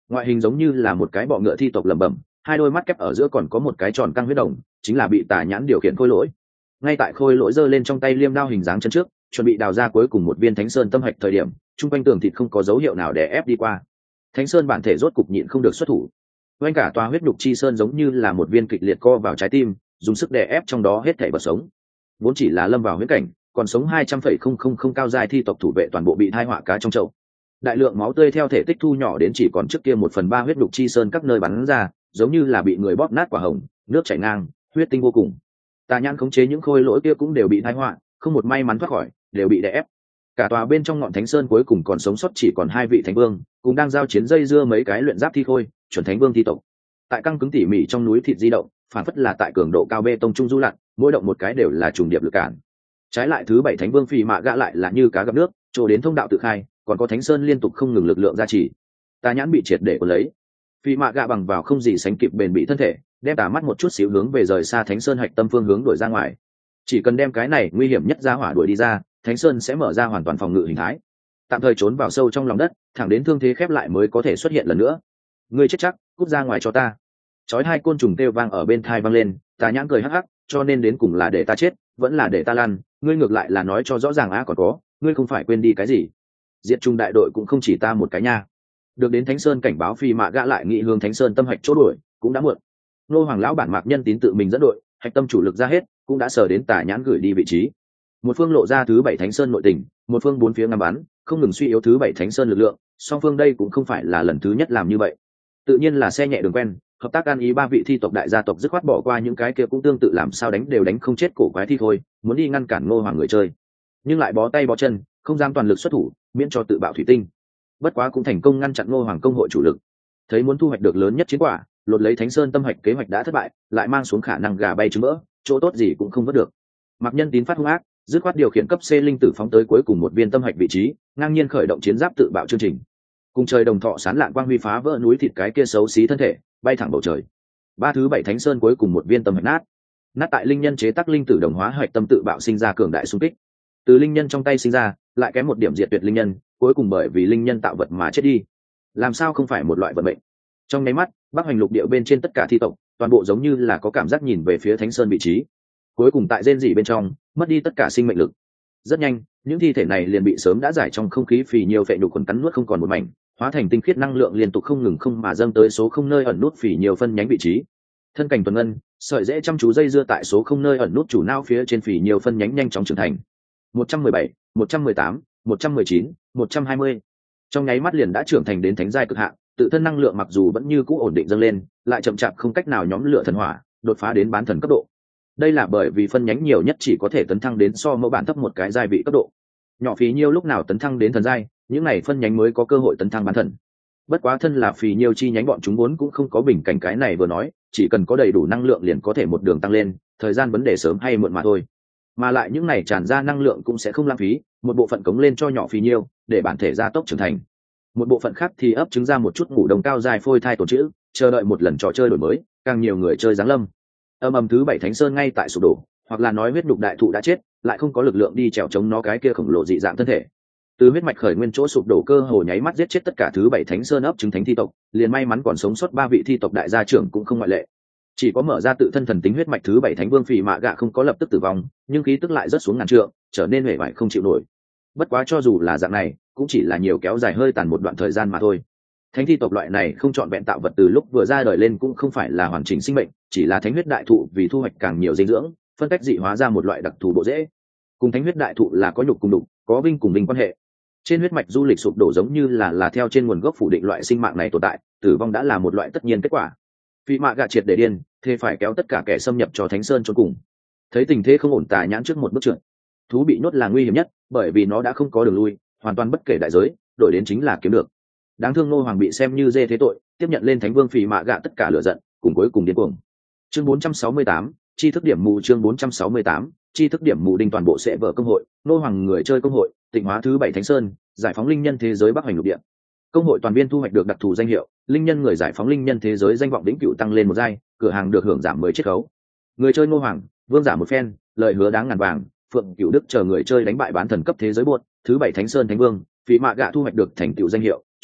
ngoại hình giống như là một cái bọ ngựa thi tộc lẩm bẩm, hai đôi mắt kép ở giữa còn có một cái tròn căng huyết đồng, chính là bị Tà Nhãn điều khiển khôi lỗi. Ngay tại khôi lỗi giơ lên trong tay liêm đao hình dáng chân trước, chuẩn bị đào ra cuối cùng một viên Thánh Sơn tâm hạch thời điểm, trung quanh tường thịt không có dấu hiệu nào để ép đi qua. Thánh Sơn bản thể rốt cục nhịn không được xuất thủ. Quanh cả tòa huyết nhục chi sơn giống như là một viên kịch liệt co vào trái tim, dùng sức đè ép trong đó hết thảy vật sống. Vốn chỉ là lâm vào huyễn cảnh, còn sống hai trăm phẩy không không không cao giai thi tộc thủ vệ toàn bộ bị thai họa cá trong chậu. Đại lượng máu tươi theo thể tích thu nhỏ đến chỉ còn trước kia một phần ba huyết nhục chi sơn các nơi bắn ra, giống như là bị người bóp nát quả hồng, nước chảy ngang, huyết tinh vô cùng. Tà Nhãn khống chế những khôi lỗi kia cũng đều bị thai họa, không một may mắn thoát khỏi, đều bị đè ép. Cả tòa bên trong ngọn Thánh Sơn cuối cùng còn sống sót chỉ còn hai vị thánh vương, cùng đang giao chiến dây dưa mấy cái luyện giáp thi khôi, chuẩn thánh vương thi tộc. Tại căng cứng tỉ mỉ trong núi thịt di động, phản phất là tại cường độ cao bê tông trung du lặn, mỗi động một cái đều là trùng điệp lực cản. Trái lại thứ bảy thánh vương Phì Mạ Gạ lại là như cá gặp nước, trổ đến thông đạo tự khai, còn có Thánh Sơn liên tục không ngừng lực lượng gia trì. Tà Nhãn bị triệt để cuốn lấy. Phì Mạ Gạ bằng vào không gì sánh kịp bền bỉ thân thể, đem tà mắt một chút xíu hướng về rời xa Thánh Sơn hạch tâm phương hướng đuổi ra ngoài. Chỉ cần đem cái này nguy hiểm nhất ra hỏa đuổi đi ra, Thánh Sơn sẽ mở ra hoàn toàn phòng ngự hình thái, tạm thời trốn vào sâu trong lòng đất, thẳng đến thương thế khép lại mới có thể xuất hiện lần nữa. Ngươi chết chắc, cút ra ngoài cho ta. Chói hai côn trùng kêu vang ở bên tai vang lên, Tà Nhãn cười hắc hắc, cho nên đến cùng là để ta chết, vẫn là để ta lăn, ngươi ngược lại là nói cho rõ ràng á còn có, ngươi không phải quên đi cái gì? Diệt Trung đại đội cũng không chỉ ta một cái nha. Được đến Thánh Sơn cảnh báo Phi Mạ Gạ lại nghị hướng Thánh Sơn tâm hạch chỗ đuổi, cũng đã muộn. Nô Hoàng lão bản Mạc Nhân Tín tự mình dẫn đội, hạch tâm chủ lực ra hết, cũng đã sở đến Tà Nhãn gửi đi vị trí. Một phương lộ ra thứ bảy Thánh Sơn nội tình, một phương bốn phía ngắm bắn, không ngừng suy yếu thứ bảy Thánh Sơn lực lượng, song phương đây cũng không phải là lần thứ nhất làm như vậy. Tự nhiên là xe nhẹ đường quen, hợp tác ăn ý ba vị thi tộc đại gia tộc dứt khoát bỏ qua những cái kia cũng tương tự làm sao đánh đều đánh không chết cổ quái thi thôi, muốn đi ngăn cản Ngô Hoàng người chơi, nhưng lại bó tay bó chân, không dám toàn lực xuất thủ, miễn cho tự bạo thủy tinh. Bất quá cũng thành công ngăn chặn Ngô Hoàng công hội chủ lực. Thấy muốn thu hoạch được lớn nhất chiến quả, lột lấy Thánh Sơn tâm hạch kế hoạch đã thất bại, lại mang xuống khả năng gà bay trứng mỡ, chỗ tốt gì cũng không vớt được. Mạc Nhân Tín phát hung ác, dứt khoát điều khiển cấp C linh tử phóng tới cuối cùng một viên tâm hạch vị trí, ngang nhiên khởi động chiến giáp tự bạo chương trình. Cùng trời đồng thọ sán lạn quang huy phá vỡ núi thịt cái kia xấu xí thân thể, bay thẳng bầu trời. Ba thứ bảy Thánh Sơn cuối cùng một viên tâm hạch nát. Nát tại linh nhân chế tác linh tử đồng hóa hạch tâm tự bạo sinh ra cường đại xung kích. Từ linh nhân trong tay sinh ra, lại kém một điểm diệt tuyệt linh nhân, cuối cùng bởi vì linh nhân tạo vật mà chết đi. Làm sao không phải một loại vận mệnh? Trong nháy mắt, Bắc Hoành lục địa bên trên tất cả thi tộc, toàn bộ giống như là có cảm giác nhìn về phía Thánh Sơn vị trí. Cuối cùng tại rên rỉ bên trong, mất đi tất cả sinh mệnh lực. Rất nhanh, những thi thể này liền bị sớm đã giải trong không khí phì nhiều phệ nhục quần cắn nuốt không còn một mảnh, hóa thành tinh khiết năng lượng liên tục không ngừng không mà dâng tới số không nơi ẩn nút phì nhiều phân nhánh vị trí. Thân cảnh tuần ngân, sợi dễ chăm chú dây dưa tại số không nơi ẩn nút chủ não phía trên phì nhiều phân nhánh nhanh chóng trưởng thành. một trăm mười bảy, một trăm mười tám, một trăm mười chín, một trăm hai mươi. Trong nháy mắt liền đã trưởng thành đến thánh giai cực hạn, tự thân năng lượng mặc dù vẫn như cũ ổn định dâng lên, lại chậm chạp không cách nào nhóm lửa thần hỏa, đột phá đến bán thần cấp độ. Đây là bởi vì phân nhánh nhiều nhất chỉ có thể tấn thăng đến so mẫu bản thấp một cái giai vị cấp độ. Nhỏ phì nhiêu lúc nào tấn thăng đến thần giai, những này phân nhánh mới có cơ hội tấn thăng bán thần. Bất quá thân là phì nhiêu chi nhánh bọn chúng vốn cũng không có bình cảnh cái này vừa nói, chỉ cần có đầy đủ năng lượng liền có thể một đường tăng lên, thời gian vấn đề sớm hay muộn mà thôi. Mà lại những này tràn ra năng lượng cũng sẽ không lãng phí, một bộ phận cống lên cho nhỏ phì nhiêu, để bản thể gia tốc trưởng thành. Một bộ phận khác thì ấp trứng ra một chút ngủ đồng cao dài phôi thai tổn trữ, chờ đợi một lần trò chơi đổi mới, càng nhiều người chơi giáng lâm. Âm ầm thứ bảy Thánh Sơn ngay tại sụp đổ, hoặc là nói huyết nhục đại thụ đã chết, lại không có lực lượng đi trèo chống nó cái kia khổng lồ dị dạng thân thể. Từ huyết mạch khởi nguyên chỗ sụp đổ cơ hồ nháy mắt giết chết tất cả thứ bảy Thánh Sơn ấp trứng thánh thi tộc, liền may mắn còn sống sót ba vị thi tộc đại gia trưởng cũng không ngoại lệ. Chỉ có mở ra tự thân thần tính huyết mạch thứ bảy Thánh Vương Phì Mạ Gạ không có lập tức tử vong, nhưng khí tức lại rất xuống ngàn trượng, trở nên hề vải không chịu nổi. Bất quá cho dù là dạng này, cũng chỉ là nhiều kéo dài hơi tàn một đoạn thời gian mà thôi. Thánh thi tộc loại này không chọn vẹn tạo vật từ lúc vừa ra đời lên cũng không phải là hoàn chỉnh sinh mệnh, chỉ là thánh huyết đại thụ vì thu hoạch càng nhiều dinh dưỡng, phân cách dị hóa ra một loại đặc thù bộ rễ. Cùng thánh huyết đại thụ là có nhục cùng đục, có vinh cùng vinh quan hệ. Trên huyết mạch du lịch sụp đổ giống như là là theo trên nguồn gốc phủ định loại sinh mạng này tồn tại, tử vong đã là một loại tất nhiên kết quả. Phì Mạ Gạ triệt để điên, thế phải kéo tất cả kẻ xâm nhập cho Thánh Sơn chôn cùng. Thấy tình thế không ổn, Tà Nhãn trước một bước trượt. Thú bị nhốt là nguy hiểm nhất, bởi vì nó đã không có đường lui, hoàn toàn bất kể đại giới, đổi đến chính là kiếm được. Đáng thương Ngô Hoàng bị xem như dê thế tội, tiếp nhận lên Thánh Vương Phì Mạ Gạ tất cả lửa giận, cùng cuối cùng điên cuồng. Chương bốn trăm sáu mươi tám, chi thức điểm mù chương bốn trăm sáu mươi tám, chi thức điểm mù đinh toàn bộ sẽ vở công hội, Ngô Hoàng người chơi công hội, tịnh hóa thứ bảy Thánh Sơn, giải phóng linh nhân thế giới Bắc Hoành lục địa. Công hội toàn viên thu hoạch được đặc thù danh hiệu, linh nhân người giải phóng linh nhân thế giới danh vọng vĩnh cửu tăng lên một giai, cửa hàng được hưởng giảm mới chiết khấu. Người chơi Ngô Hoàng, vương giả một phen, lời hứa đáng ngàn vàng, Phượng Cửu Đức chờ người chơi đánh bại bán thần cấp thế giới buột, thứ bảy Thánh Sơn Thánh Vương, Phì Mạ Gạ thu hoạch được thành tựu danh hiệu,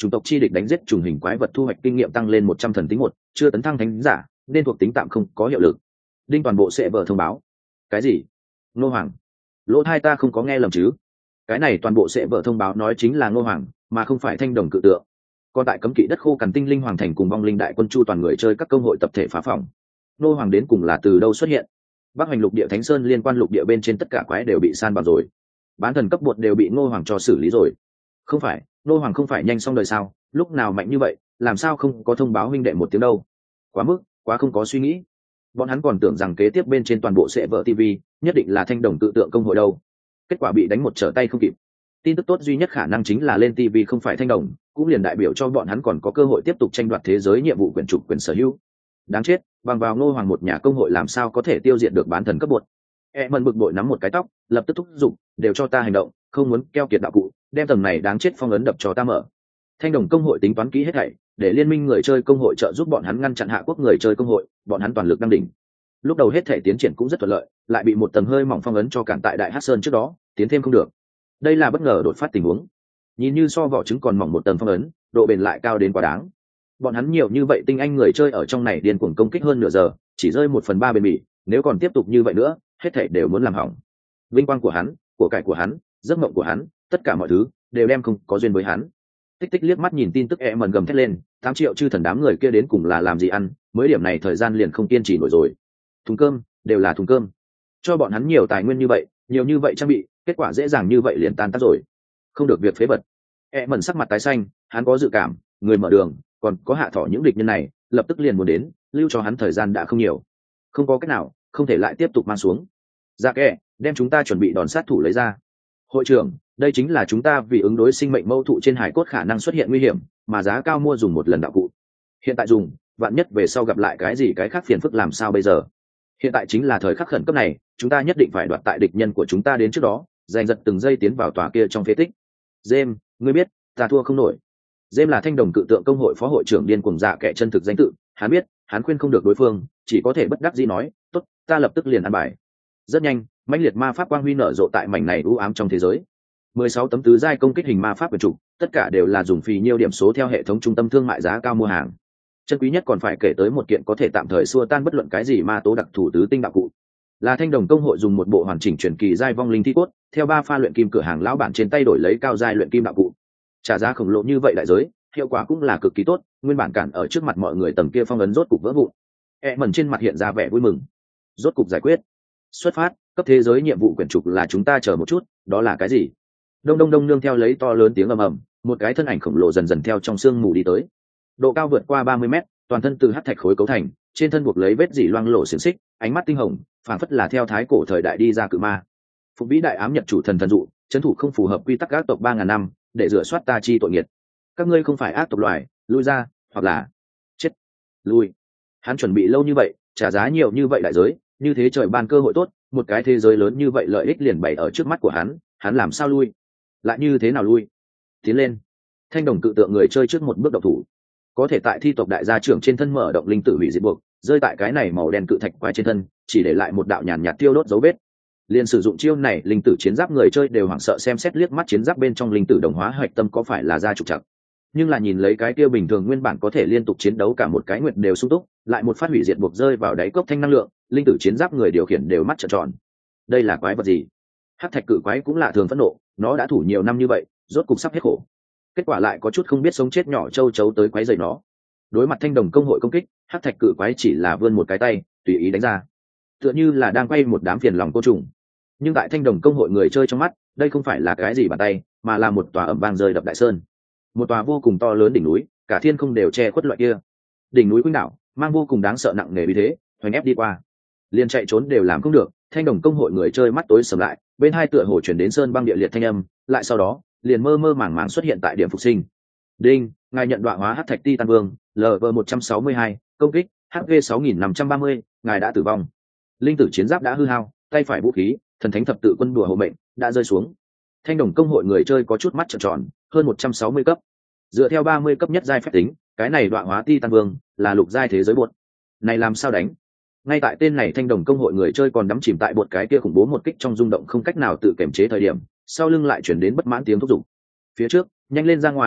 chủng tộc chi địch đánh giết trùng hình quái vật thu hoạch kinh nghiệm tăng lên một trăm thần tính một, chưa tấn thăng thánh giả nên thuộc tính tạm không có hiệu lực. Đinh toàn bộ sẽ vợ thông báo. Cái gì? Ngô Hoàng? Lỗ hai ta không có nghe lầm chứ? Cái này toàn bộ sẽ vợ thông báo nói chính là Ngô Hoàng mà không phải Thanh Đồng cự tượng. Còn tại cấm kỵ đất khô cằn tinh linh hoàng thành cùng vong linh đại quân chu toàn người chơi các công hội tập thể phá phòng. Ngô Hoàng đến cùng là từ đâu xuất hiện? Bắc Hoành lục địa Thánh Sơn liên quan lục địa bên trên tất cả quái đều bị san bằng rồi, bán thần cấp bột đều bị Ngô Hoàng cho xử lý rồi. Không phải, Ngô Hoàng không phải nhanh xong đời sao? Lúc nào mạnh như vậy, làm sao không có thông báo huynh đệ một tiếng đâu? Quá mức, quá không có suy nghĩ. Bọn hắn còn tưởng rằng kế tiếp bên trên toàn bộ sẽ vợ ti vi nhất định là Thanh Đồng tự tượng công hội đâu. Kết quả bị đánh một trở tay không kịp. Tin tức tốt duy nhất khả năng chính là lên ti vi không phải Thanh Đồng, cũng liền đại biểu cho bọn hắn còn có cơ hội tiếp tục tranh đoạt thế giới nhiệm vụ quyền chủ quyền sở hữu. Đáng chết, bằng vào Ngô Hoàng một nhà công hội làm sao có thể tiêu diệt được bán thần cấp bột? E mần bực bội nắm một cái tóc, lập tức thúc giục, đều cho ta hành động, không muốn keo kiệt đạo cụ, đem tầng này đáng chết phong ấn đập cho ta mở. Thanh Đồng công hội tính toán kỹ hết thảy, để liên minh người chơi công hội trợ giúp bọn hắn ngăn chặn hạ quốc người chơi công hội, bọn hắn toàn lực đăng đỉnh. Lúc đầu hết thảy tiến triển cũng rất thuận lợi, lại bị một tầng hơi mỏng phong ấn cho cản tại Đại Hắc Sơn trước đó, tiến thêm không được. Đây là bất ngờ đột phát tình huống. Nhìn như so vỏ trứng còn mỏng một tầng phong ấn, độ bền lại cao đến quá đáng. Bọn hắn nhiều như vậy tinh anh người chơi ở trong này điên cuồng công kích hơn nửa giờ, chỉ rơi một phần ba bền bỉ, nếu còn tiếp tục như vậy nữa, hết thảy đều muốn làm hỏng. Vinh quang của hắn, của cải của hắn, giấc mộng của hắn, tất cả mọi thứ đều đem không có duyên với hắn. Tích tích liếc mắt nhìn tin tức e mần gầm thét lên, tám triệu chư thần đám người kia đến cùng là làm gì ăn, mới điểm này thời gian liền không kiên trì nổi rồi. Thùng cơm, đều là thùng cơm. Cho bọn hắn nhiều tài nguyên như vậy, nhiều như vậy trang bị, kết quả dễ dàng như vậy liền tan tác rồi. Không được việc phế vật. E mần sắc mặt tái xanh, hắn có dự cảm, người mở đường, còn có hạ thỏ những địch nhân này, lập tức liền muốn đến, lưu cho hắn thời gian đã không nhiều. Không có cách nào, không thể lại tiếp tục mang xuống. Dạ kệ, đem chúng ta chuẩn bị đòn sát thủ lấy ra. Hội trưởng, đây chính là chúng ta vì ứng đối sinh mệnh mâu thụ trên hải cốt khả năng xuất hiện nguy hiểm, mà giá cao mua dùng một lần đạo cụ. Hiện tại dùng, vạn nhất về sau gặp lại cái gì cái khác phiền phức làm sao bây giờ? Hiện tại chính là thời khắc khẩn cấp này, chúng ta nhất định phải đoạt tại địch nhân của chúng ta đến trước đó, giành giật từng giây tiến vào tòa kia trong phế tích. James, ngươi biết, ta thua không nổi. James là Thanh Đồng cự tượng công hội phó hội trưởng điên cuồng dạ kệ chân thực danh tự, hắn biết, hắn khuyên không được đối phương, chỉ có thể bất đắc dĩ nói, "Tốt, ta lập tức liền ăn bài." Rất nhanh, mãnh liệt ma pháp quang huy nở rộ tại mảnh này u ám trong thế giới. mười sáu tấm tứ giai công kích hình ma pháp quyền trục, tất cả đều là dùng phì nhiêu điểm số theo hệ thống trung tâm thương mại giá cao mua hàng. Chân quý nhất còn phải kể tới một kiện có thể tạm thời xua tan bất luận cái gì ma tố đặc thù tứ tinh đạo cụ. Là Thanh Đồng công hội dùng một bộ hoàn chỉnh truyền kỳ giai vong linh thi cốt, theo ba pha luyện kim cửa hàng lão bản trên tay đổi lấy cao giai luyện kim đạo cụ. Trả giá khổng lồ như vậy đại giới, hiệu quả cũng là cực kỳ tốt, nguyên bản cản ở trước mặt mọi người tầng kia phong ấn rốt cục vỡ vụn. E mẩn trên mặt hiện ra vẻ vui mừng. Rốt cục giải quyết. Xuất phát, cấp thế giới nhiệm vụ quyển trục là chúng ta chờ một chút, đó là cái gì? Đông đông đông nương theo lấy to lớn tiếng ầm ầm, một cái thân ảnh khổng lồ dần dần theo trong sương mù đi tới. Độ cao vượt qua ba mươi mét, toàn thân từ hắc thạch khối cấu thành, trên thân buộc lấy vết dỉ loang lổ xiềng xích, ánh mắt tinh hồng, phảng phất là theo thái cổ thời đại đi ra cự ma. Phục vĩ đại ám nhật chủ thần thần dụ, trấn thủ không phù hợp quy tắc các tộc ba ngàn năm, để rửa soát ta chi tội nghiệt. Các ngươi không phải ác tộc loài, lui ra, hoặc là chết. Lui. Hắn chuẩn bị lâu như vậy, trả giá nhiều như vậy đại giới, như thế trời ban cơ hội tốt, một cái thế giới lớn như vậy lợi ích liền bày ở trước mắt của hắn, hắn làm sao lui? Lại như thế nào lui? Tiến lên. Thanh Đồng cự tượng người chơi trước một bước độc thủ, có thể tại thi tộc đại gia trưởng trên thân mở động linh tử hủy diệt buộc, rơi tại cái này màu đen cự thạch quái trên thân, chỉ để lại một đạo nhàn nhạt tiêu đốt dấu vết. Liền sử dụng chiêu này, linh tử chiến giáp người chơi đều hoảng sợ xem xét liếc mắt chiến giáp bên trong linh tử đồng hóa hạch tâm có phải là ra trục trặc. Nhưng là nhìn lấy cái kia bình thường nguyên bản có thể liên tục chiến đấu cả một cái nguyệt đều sung túc, lại một phát hủy diệt buộc rơi vào đáy cốc thanh năng lượng, linh tử chiến giáp người điều khiển đều mắt trợn tròn. Đây là quái vật gì? Hắc thạch cự quái cũng lạ thường phẫn nộ, nó đã thủ nhiều năm như vậy, rốt cục sắp hết khổ. Kết quả lại có chút không biết sống chết nhỏ châu chấu tới quái rầy nó. Đối mặt Thanh Đồng công hội công kích, hắc thạch cự quái chỉ là vươn một cái tay, tùy ý đánh ra, tựa như là đang quay một đám phiền lòng côn trùng. Nhưng tại Thanh Đồng công hội người chơi trong mắt, đây không phải là cái gì bàn tay, mà là một tòa ẩm vang rơi đập đại sơn, một tòa vô cùng to lớn đỉnh núi, cả thiên không đều che khuất loại kia. Đỉnh núi quýnh đảo, mang vô cùng đáng sợ nặng nề vì thế, hoành ép đi qua, liền chạy trốn đều làm không được. Thanh Đồng công hội người chơi mắt tối sầm lại, bên hai tựa hồ chuyển đến sơn băng địa liệt thanh âm, lại sau đó liền mơ mơ màng màng xuất hiện tại điểm phục sinh. Đinh, ngài nhận đọa hóa hắc thạch titan vương, lv một trăm sáu mươi hai, công kích hp sáu nghìn năm trăm ba mươi, ngài đã tử vong. Linh tử chiến giáp đã hư hao, tay phải vũ khí thần thánh thập tự quân đùa hộ mệnh đã rơi xuống. Thanh Đồng công hội người chơi có chút mắt trợn tròn, hơn một trăm sáu mươi cấp, dựa theo ba mươi cấp nhất giai phép tính, cái này đọa hóa titan vương là lục giai thế giới bột. Này làm sao đánh? Ngay tại tên này Thanh Đồng công hội người chơi còn đắm chìm tại bột cái kia khủng bố một kích trong rung động không cách nào tự kiểm chế thời điểm, sau lưng lại chuyển đến bất mãn tiếng thúc giục. Phía trước, nhanh lên ra ngoài,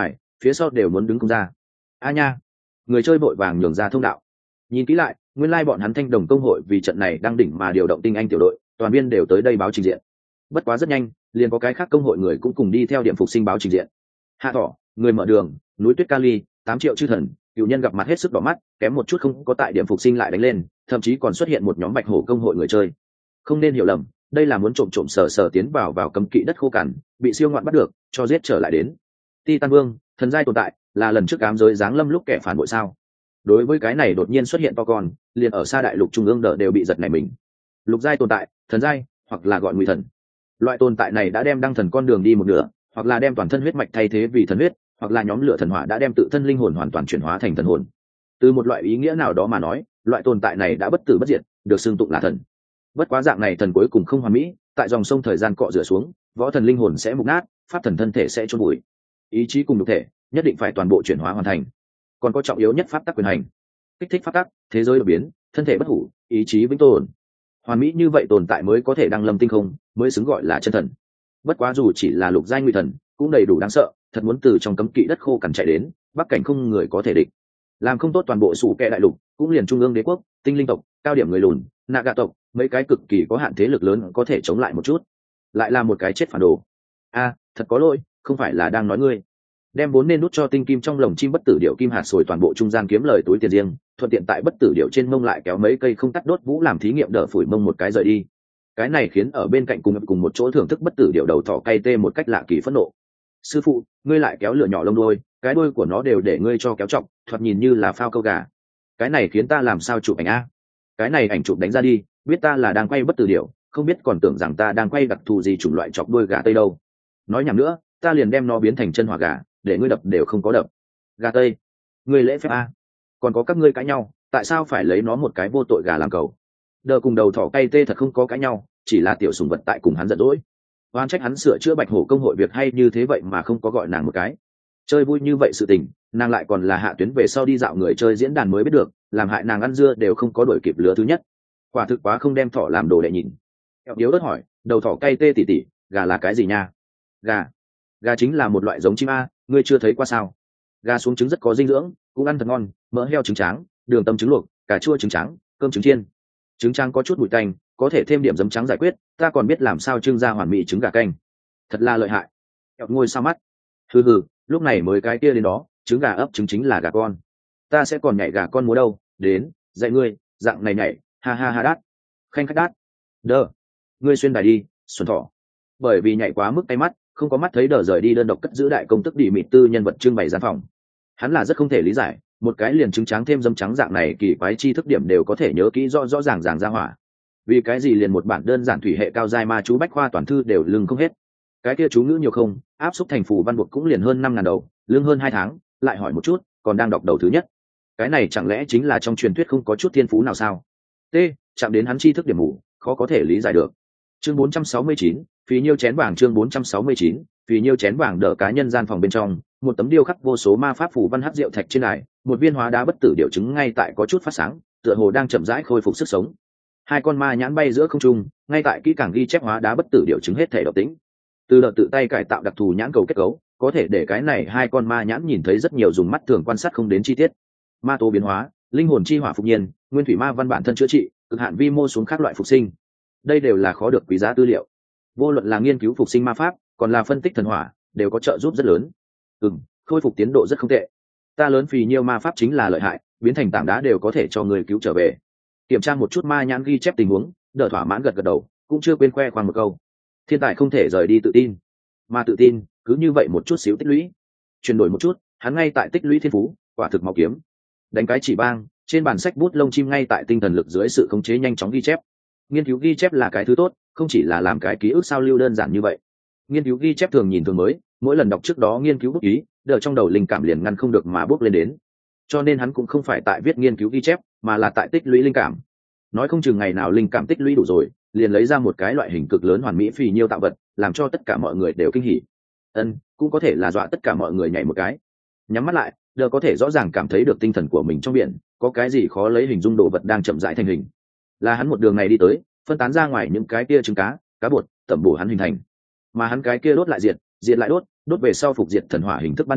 phía sau đều muốn đứng công ra. A nha, người chơi vội vàng nhường ra thông đạo. Nhìn kỹ lại, nguyên lai bọn hắn thanh đồng công hội vì trận này đang đỉnh mà điều động tinh anh tiểu đội, toàn viên đều tới đây báo trình diện. Bất quá rất nhanh, liền có cái khác công hội người cũng cùng đi theo điểm phục sinh báo trình diện. Hạ Thỏ, người mở đường, núi tuyết Kali, tám triệu chư thần, cựu nhân gặp mặt hết sức đỏ mắt, kém một chút không có tại điểm phục sinh lại đánh lên, thậm chí còn xuất hiện một nhóm bạch hổ công hội người chơi. Không nên hiểu lầm, đây là muốn trộm trộm sờ sờ tiến vào vào cấm kỵ đất khô cằn, bị siêu ngoạn bắt được, cho giết trở lại đến. Titan Vương, thần giai tồn tại, là lần trước ám giới giáng lâm lúc kẻ phản bội sao? Đối với cái này đột nhiên xuất hiện to con, liền ở xa đại lục trung ương đỡ đều bị giật nảy mình. Lục giai tồn tại, thần giai, hoặc là gọi nguy thần. Loại tồn tại này đã đem đăng thần con đường đi một nửa, hoặc là đem toàn thân huyết mạch thay thế vì thần huyết, hoặc là nhóm lửa thần hỏa đã đem tự thân linh hồn hoàn toàn chuyển hóa thành thần hồn. Từ một loại ý nghĩa nào đó mà nói, loại tồn tại này đã bất tử bất diệt, được xưng tụng là thần. Bất quá dạng này thần cuối cùng không hoàn mỹ, tại dòng sông thời gian cọ rửa xuống, võ thần linh hồn sẽ mục nát, pháp thần thân thể sẽ chôn bụi. Ý chí cùng nhục thể nhất định phải toàn bộ chuyển hóa hoàn thành. Còn có trọng yếu nhất pháp tắc quyền hành, kích thích pháp tắc, thế giới đổi biến, thân thể bất hủ, ý chí vĩnh tồn. Hoàn mỹ như vậy tồn tại mới có thể đăng lâm tinh không, mới xứng gọi là chân thần. Bất quá dù chỉ là lục giai nguy thần, cũng đầy đủ đáng sợ, thật muốn từ trong cấm kỵ đất khô cằn chạy đến, bắc cảnh không người có thể địch. Làm không tốt toàn bộ sủ kẹ đại lục, cũng liền trung ương đế quốc, tinh linh tộc, cao điểm người lùn, nạ gà tộc, mấy cái cực kỳ có hạn thế lực lớn có thể chống lại một chút. Lại là một cái chết phản đồ. A, thật có lỗi, không phải là đang nói ngươi. Đem vốn nên nút cho tinh kim trong lồng chim bất tử điệu kim hạt sồi toàn bộ trung gian kiếm lời túi tiền riêng, thuận tiện tại bất tử điệu trên mông lại kéo mấy cây không tắt đốt vũ làm thí nghiệm đỡ phủi mông một cái rời đi. Cái này khiến ở bên cạnh cùng cùng một chỗ thưởng thức bất tử điệu đầu thỏ cay tê một cách lạ kỳ phẫn nộ. Sư phụ, ngươi lại kéo lửa nhỏ lông đuôi, cái đuôi của nó đều để ngươi cho kéo trọng, thoạt nhìn như là phao câu gà. Cái này khiến ta làm sao chụp ảnh a? Cái này ảnh chụp đánh ra đi, biết ta là đang quay bất tử điệu, không biết còn tưởng rằng ta đang quay đặc thù gì chủng loại chọc đuôi gà tây đâu. Nói nhảm nữa, ta liền đem nó biến thành chân hỏa gà, để ngươi đập đều không có đập. Gà tây, ngươi lễ phép a? Còn có các ngươi cãi nhau, tại sao phải lấy nó một cái vô tội gà làm cầu? Đờ cùng đầu thỏ cay tê thật không có cãi nhau, chỉ là tiểu sùng vật tại cùng hắn giận dỗi. Oan trách hắn sửa chữa bạch hổ công hội việc hay như thế vậy mà không có gọi nàng một cái. Chơi vui như vậy sự tình, nàng lại còn là hạ tuyến về sau đi dạo người chơi diễn đàn mới biết được, làm hại nàng ăn dưa đều không có đuổi kịp lứa thứ nhất. Quả thực quá không đem thỏ làm đồ để nhìn. Kẹo điếu đất hỏi, đầu thỏ cay tê tỉ tỉ, gà là cái gì nha? Gà, gà chính là một loại giống chim a, ngươi chưa thấy qua sao? Gà xuống trứng rất có dinh dưỡng, cũng ăn thật ngon, mỡ heo trứng tráng, đường tâm trứng luộc, cà chua trứng trắng, cơm trứng chiên. Trứng trắng có chút bụi tanh, có thể thêm điểm giấm trắng giải quyết, ta còn biết làm sao trưng ra hoàn mỹ trứng gà canh. Thật là lợi hại. Kẹo ngôi sao mắt. Hừ hừ, lúc này mới cái kia đến đó, trứng gà ấp trứng chính là gà con. Ta sẽ còn nhảy gà con múa đâu, đến, dạy ngươi, dạng này nhảy, ha ha ha đát. Khanh khách đát. Đơ. Ngươi xuyên đài đi, xuân thỏ. Bởi vì nhảy quá mức tay mắt, không có mắt thấy đờ rời đi đơn độc cất giữ đại công tức đỉ mịt tư nhân vật trưng bày gian phòng. Hắn là rất không thể lý giải, một cái liền trứng trắng thêm dấm trắng dạng này kỳ quái chi thức điểm đều có thể nhớ kỹ rõ rõ ràng ràng ra hỏa. Vì cái gì liền một bản đơn giản thủy hệ cao giai ma chú bách khoa toàn thư đều lưng không hết. Cái kia chú ngữ nhiều không, áp xúc thành phù văn buộc cũng liền hơn năm ngàn đầu, lương hơn hai tháng, lại hỏi một chút, còn đang đọc đầu thứ nhất. Cái này chẳng lẽ chính là trong truyền thuyết không có chút thiên phú nào sao? T, chạm đến hắn chi thức điểm mù, khó có thể lý giải được. Chương bốn trăm sáu mươi chín, phí nhiêu chén vàng chương bốn trăm sáu mươi chín, phí nhiêu chén vàng đỡ cá nhân gian phòng bên trong, một tấm điêu khắc vô số ma pháp phù văn hắc diệu thạch trên đài, một viên hóa đá bất tử điệu chứng ngay tại có chút phát sáng, tựa hồ đang chậm rãi khôi phục sức sống. Hai con ma nhãn bay giữa không trung, ngay tại kỹ càng ghi chép hóa đá bất tử điệu chứng hết thể độc tính. Từ đợt tự tay cải tạo đặc thù nhãn cầu kết cấu, có thể để cái này hai con ma nhãn nhìn thấy rất nhiều dùng mắt thường quan sát không đến chi tiết. Ma tố biến hóa, linh hồn chi hỏa phục nhiên, nguyên thủy ma văn bản thân chữa trị, cực hạn vi mô xuống các loại phục sinh. Đây đều là khó được quý giá tư liệu. Vô luận là nghiên cứu phục sinh ma pháp, còn là phân tích thần hỏa, đều có trợ giúp rất lớn. Ừm, khôi phục tiến độ rất không tệ. Ta lớn phì nhiêu ma pháp chính là lợi hại, biến thành tảng đá đều có thể cho người cứu trở về. Kiểm tra một chút ma nhãn ghi chép tình huống, đỡ thỏa mãn gật gật đầu, cũng chưa quên khoe khoang một câu. Thiên tài không thể rời đi tự tin, mà tự tin cứ như vậy một chút xíu tích lũy. Chuyển đổi một chút, hắn ngay tại tích lũy thiên phú, quả thực máu kiếm. Đánh cái chỉ bang, trên bản sách bút lông chim ngay tại tinh thần lực dưới sự khống chế nhanh chóng ghi chép. Nghiên cứu ghi chép là cái thứ tốt, không chỉ là làm cái ký ức sao lưu đơn giản như vậy. Nghiên cứu ghi chép thường nhìn thường mới, mỗi lần đọc trước đó nghiên cứu bút ý, đỡ trong đầu linh cảm liền ngăn không được mà bước lên đến. Cho nên hắn cũng không phải tại viết nghiên cứu ghi chép, mà là tại tích lũy linh cảm. Nói không chừng ngày nào linh cảm tích lũy đủ rồi, liền lấy ra một cái loại hình cực lớn hoàn mỹ phì nhiêu tạo vật, làm cho tất cả mọi người đều kinh hỉ. Ân, cũng có thể là dọa tất cả mọi người nhảy một cái. Nhắm mắt lại, đỡ có thể rõ ràng cảm thấy được tinh thần của mình trong biển, có cái gì khó lấy hình dung đồ vật đang chậm rãi thành hình. Là hắn một đường này đi tới, phân tán ra ngoài những cái kia trứng cá, cá bột, tẩm bổ hắn hình thành. Mà hắn cái kia đốt lại diệt, diệt lại đốt, đốt về sau phục diệt thần hỏa hình thức ban đầu,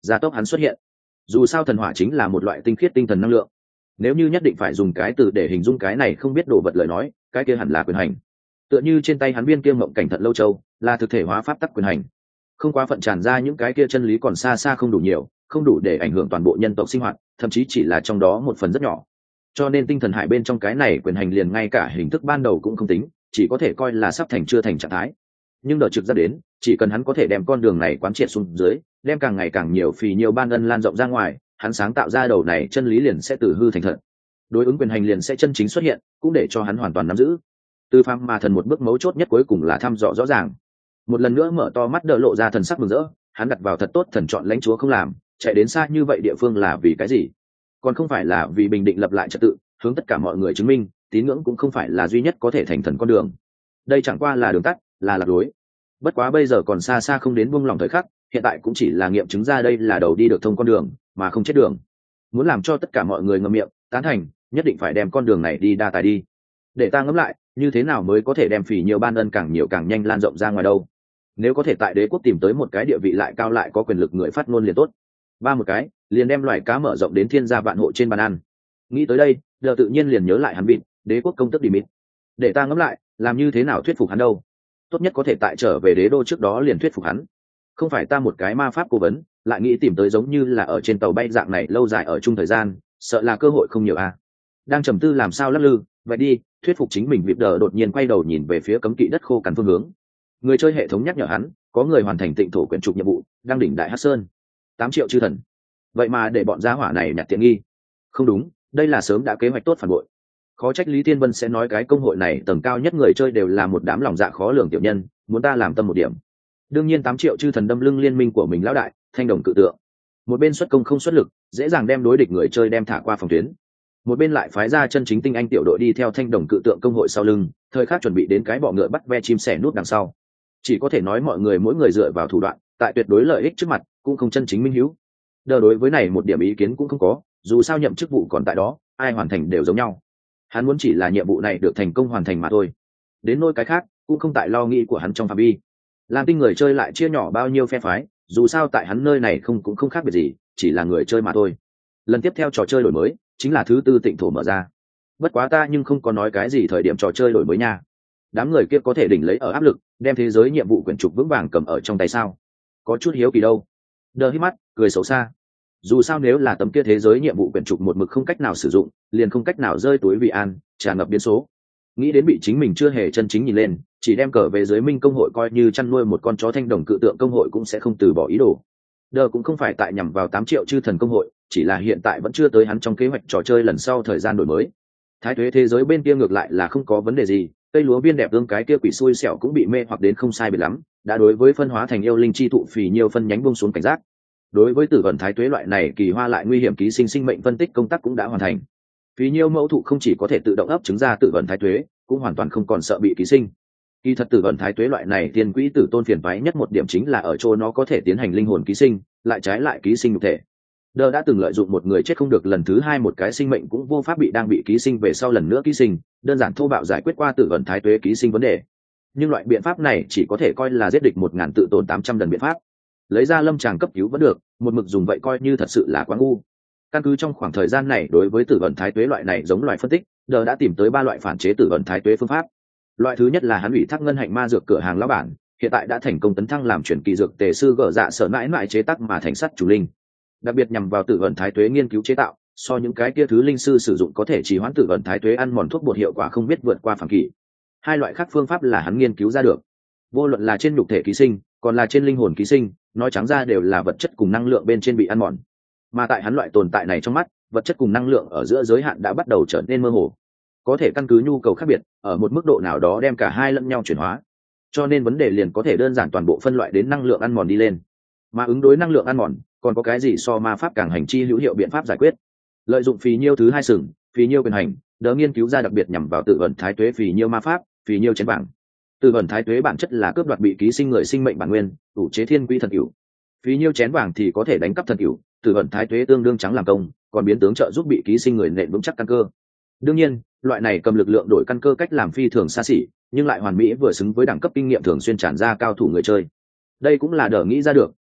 gia tốc hắn xuất hiện. Dù sao thần hỏa chính là một loại tinh khiết tinh thần năng lượng, nếu như nhất định phải dùng cái từ để hình dung cái này không biết đồ vật lời nói, cái kia hẳn là quyền hành. Tựa như trên tay hắn viên kia mộng cảnh thận lâu châu là thực thể hóa pháp tắc quyền hành, không quá phận tràn ra những cái kia chân lý còn xa xa không đủ nhiều, không đủ để ảnh hưởng toàn bộ nhân tộc sinh hoạt, thậm chí chỉ là trong đó một phần rất nhỏ. Cho nên tinh thần hải bên trong cái này quyền hành liền ngay cả hình thức ban đầu cũng không tính, chỉ có thể coi là sắp thành chưa thành trạng thái. Nhưng đợt trực ra đến, chỉ cần hắn có thể đem con đường này quán triệt xuống dưới, đem càng ngày càng nhiều phì nhiều ban ân lan rộng ra ngoài, hắn sáng tạo ra đầu này chân lý liền sẽ từ hư thành thật, đối ứng quyền hành liền sẽ chân chính xuất hiện, cũng để cho hắn hoàn toàn nắm giữ. Từ phàm mà thần một bước mấu chốt nhất cuối cùng là thăm dò rõ ràng. Một lần nữa mở to mắt đỡ lộ ra thần sắc mừng rỡ, hắn đặt vào thật tốt thần chọn lãnh chúa không làm, chạy đến xa như vậy địa phương là vì cái gì? Còn không phải là vì bình định lập lại trật tự, hướng tất cả mọi người chứng minh, tín ngưỡng cũng không phải là duy nhất có thể thành thần con đường. Đây chẳng qua là đường tắt, là lạc lối. Bất quá bây giờ còn xa xa không đến buông lòng thời khắc, hiện tại cũng chỉ là nghiệm chứng ra đây là đầu đi được thông con đường, mà không chết đường. Muốn làm cho tất cả mọi người ngậm miệng tán thành, nhất định phải đem con đường này đi đa tài đi. Để ta ngẫm lại, như thế nào mới có thể đem phỉ nhiều ban ân càng nhiều càng nhanh lan rộng ra ngoài đâu? Nếu có thể tại đế quốc tìm tới một cái địa vị lại cao lại có quyền lực người phát ngôn liền tốt. Ba một cái, liền đem loài cá mở rộng đến thiên gia vạn hộ trên bàn ăn. Nghĩ tới đây, giờ tự nhiên liền nhớ lại hắn vịt, đế quốc công tức đi mịt. Để ta ngẫm lại, làm như thế nào thuyết phục hắn đâu? Tốt nhất có thể tại trở về đế đô trước đó liền thuyết phục hắn. Không phải ta một cái ma pháp cố vấn, lại nghĩ tìm tới giống như là ở trên tàu bay dạng này lâu dài ở chung thời gian, sợ là cơ hội không nhiều à? Đang trầm tư làm sao lắc lư, vậy đi, thuyết phục chính mình. Vịp đờ đột nhiên quay đầu nhìn về phía cấm kỵ đất khô cằn phương hướng. Người chơi hệ thống nhắc nhở hắn, có người hoàn thành tịnh thổ quyển trục nhiệm vụ, đang đỉnh đại hắc sơn. Tám triệu chư thần. Vậy mà để bọn gia hỏa này nhặt tiện nghi. Không đúng, đây là sớm đã kế hoạch tốt phản bội. Khó trách Lý Thiên Vân sẽ nói cái công hội này tầng cao nhất người chơi đều là một đám lòng dạ khó lường tiểu nhân, muốn ta làm tâm một điểm. Đương nhiên tám triệu chư thần đâm lưng liên minh của mình lão đại, Thanh Đồng cự tượng. Một bên xuất công không xuất lực, dễ dàng đem đối địch người chơi đem thả qua phòng tuyến. Một bên lại phái ra chân chính tinh anh tiểu đội đi theo Thanh Đồng cự tượng công hội sau lưng, thời khắc chuẩn bị đến cái bọ ngựa bắt ve chim sẻ nút đằng sau. Chỉ có thể nói mọi người mỗi người dựa vào thủ đoạn, tại tuyệt đối lợi ích trước mặt, cũng không chân chính minh hiếu. Đờ đối với này một điểm ý kiến cũng không có, dù sao nhậm chức vụ còn tại đó, ai hoàn thành đều giống nhau. Hắn muốn chỉ là nhiệm vụ này được thành công hoàn thành mà thôi. Đến nỗi cái khác, cũng không tại lo nghĩ của hắn trong phạm vi. Làm tinh người chơi lại chia nhỏ bao nhiêu phe phái, dù sao tại hắn nơi này không cũng không khác biệt gì, chỉ là người chơi mà thôi. Lần tiếp theo trò chơi đổi mới chính là thứ tư tịnh thổ mở ra. Bất quá ta nhưng không có nói cái gì thời điểm trò chơi đổi mới nha. Đám người kia có thể đỉnh lấy ở áp lực, đem thế giới nhiệm vụ quyển trục vững vàng cầm ở trong tay sao? Có chút hiếu kỳ đâu. Đờ hít mắt, cười xấu xa. Dù sao nếu là tấm kia thế giới nhiệm vụ quyển trục một mực không cách nào sử dụng, liền không cách nào rơi túi vị an, tràn ngập biến số. Nghĩ đến bị chính mình chưa hề chân chính nhìn lên, chỉ đem cờ về giới minh công hội coi như chăn nuôi một con chó Thanh Đồng cự tượng công hội cũng sẽ không từ bỏ ý đồ. Đờ cũng không phải tại nhằm vào tám triệu chư thần công hội, chỉ là hiện tại vẫn chưa tới hắn trong kế hoạch trò chơi lần sau thời gian đổi mới. Thái thuế thế giới bên kia ngược lại là không có vấn đề gì, cây lúa viên đẹp tương cái kia quỷ xui xẻo cũng bị mê hoặc đến không sai biệt lắm, đã đối với phân hóa thành yêu linh chi thụ phì nhiều phân nhánh buông xuống cảnh giác. Đối với tử vận thái tuế loại này kỳ hoa lại nguy hiểm ký sinh sinh mệnh phân tích công tác cũng đã hoàn thành. Phí nhiêu mẫu thụ không chỉ có thể tự động ấp trứng ra tử vận thái tuế, cũng hoàn toàn không còn sợ bị ký sinh. Kỳ thật tử vận thái tuế loại này tiên quỹ tử tôn phiền toái nhất một điểm chính là ở chỗ nó có thể tiến hành linh hồn ký sinh, lại trái lại ký sinh nhục thể. Đờ đã từng lợi dụng một người chết không được lần thứ hai một cái sinh mệnh cũng vô pháp bị đang bị ký sinh về sau lần nữa ký sinh, đơn giản thô bạo giải quyết qua tử vận thái tuế ký sinh vấn đề. Nhưng loại biện pháp này chỉ có thể coi là giết địch một ngàn tự tồn tám trăm lần biện pháp. Lấy ra lâm tràng cấp cứu vẫn được, một mực dùng vậy coi như thật sự là quá ngu. Căn cứ trong khoảng thời gian này đối với tử vận thái tuế loại này giống loại phân tích, Đờ đã tìm tới ba loại phản chế tử vận thái tuế phương pháp. Loại thứ nhất là hắn ủy thác ngân hạnh ma dược cửa hàng lão bản, hiện tại đã thành công tấn thăng làm chuyển kỳ dược tề sư gở dạ sở mãi mãi chế tác mà thành sắt chủ linh, đặc biệt nhằm vào tử vận thái tuế nghiên cứu chế tạo, so những cái kia thứ linh sư sử dụng có thể trì hoãn tử vận thái tuế ăn mòn thuốc bột hiệu quả không biết vượt qua phàm kỳ. Hai loại khác phương pháp là hắn nghiên cứu ra được, vô luận là trên nhục thể ký sinh, còn là trên linh hồn ký sinh, nói trắng ra đều là vật chất cùng năng lượng bên trên bị ăn mòn. Mà tại hắn loại tồn tại này trong mắt, vật chất cùng năng lượng ở giữa giới hạn đã bắt đầu trở nên mơ hồ, có thể căn cứ nhu cầu khác biệt, ở một mức độ nào đó đem cả hai lẫn nhau chuyển hóa. Cho nên vấn đề liền có thể đơn giản toàn bộ phân loại đến năng lượng ăn mòn đi lên. Mà ứng đối năng lượng ăn mòn, còn có cái gì so ma pháp càng hành chi hữu hiệu biện pháp giải quyết? Lợi dụng phì nhiêu thứ hai sừng, phì nhiêu quyền hành, Đỡ nghiên cứu ra đặc biệt nhằm vào tự vận thái tuế phì nhiêu ma pháp, phì nhiêu chén bảng. Tự vận thái tuế bản chất là cướp đoạt bị ký sinh người sinh mệnh bản nguyên, đủ chế thiên quy thần cửu. Phì nhiêu chén vàng thì có thể đánh cắp thần cửu, tự vận thái tuế tương đương trắng làm công, còn biến tướng trợ giúp bị ký sinh người nện vững chắc căn cơ. Đương nhiên, loại này cầm lực lượng đổi căn cơ cách làm phi thường xa xỉ, nhưng lại hoàn mỹ vừa xứng với đẳng cấp kinh nghiệm thường xuyên tràn ra cao thủ người chơi. Đây cũng là Đỡ nghĩ ra được,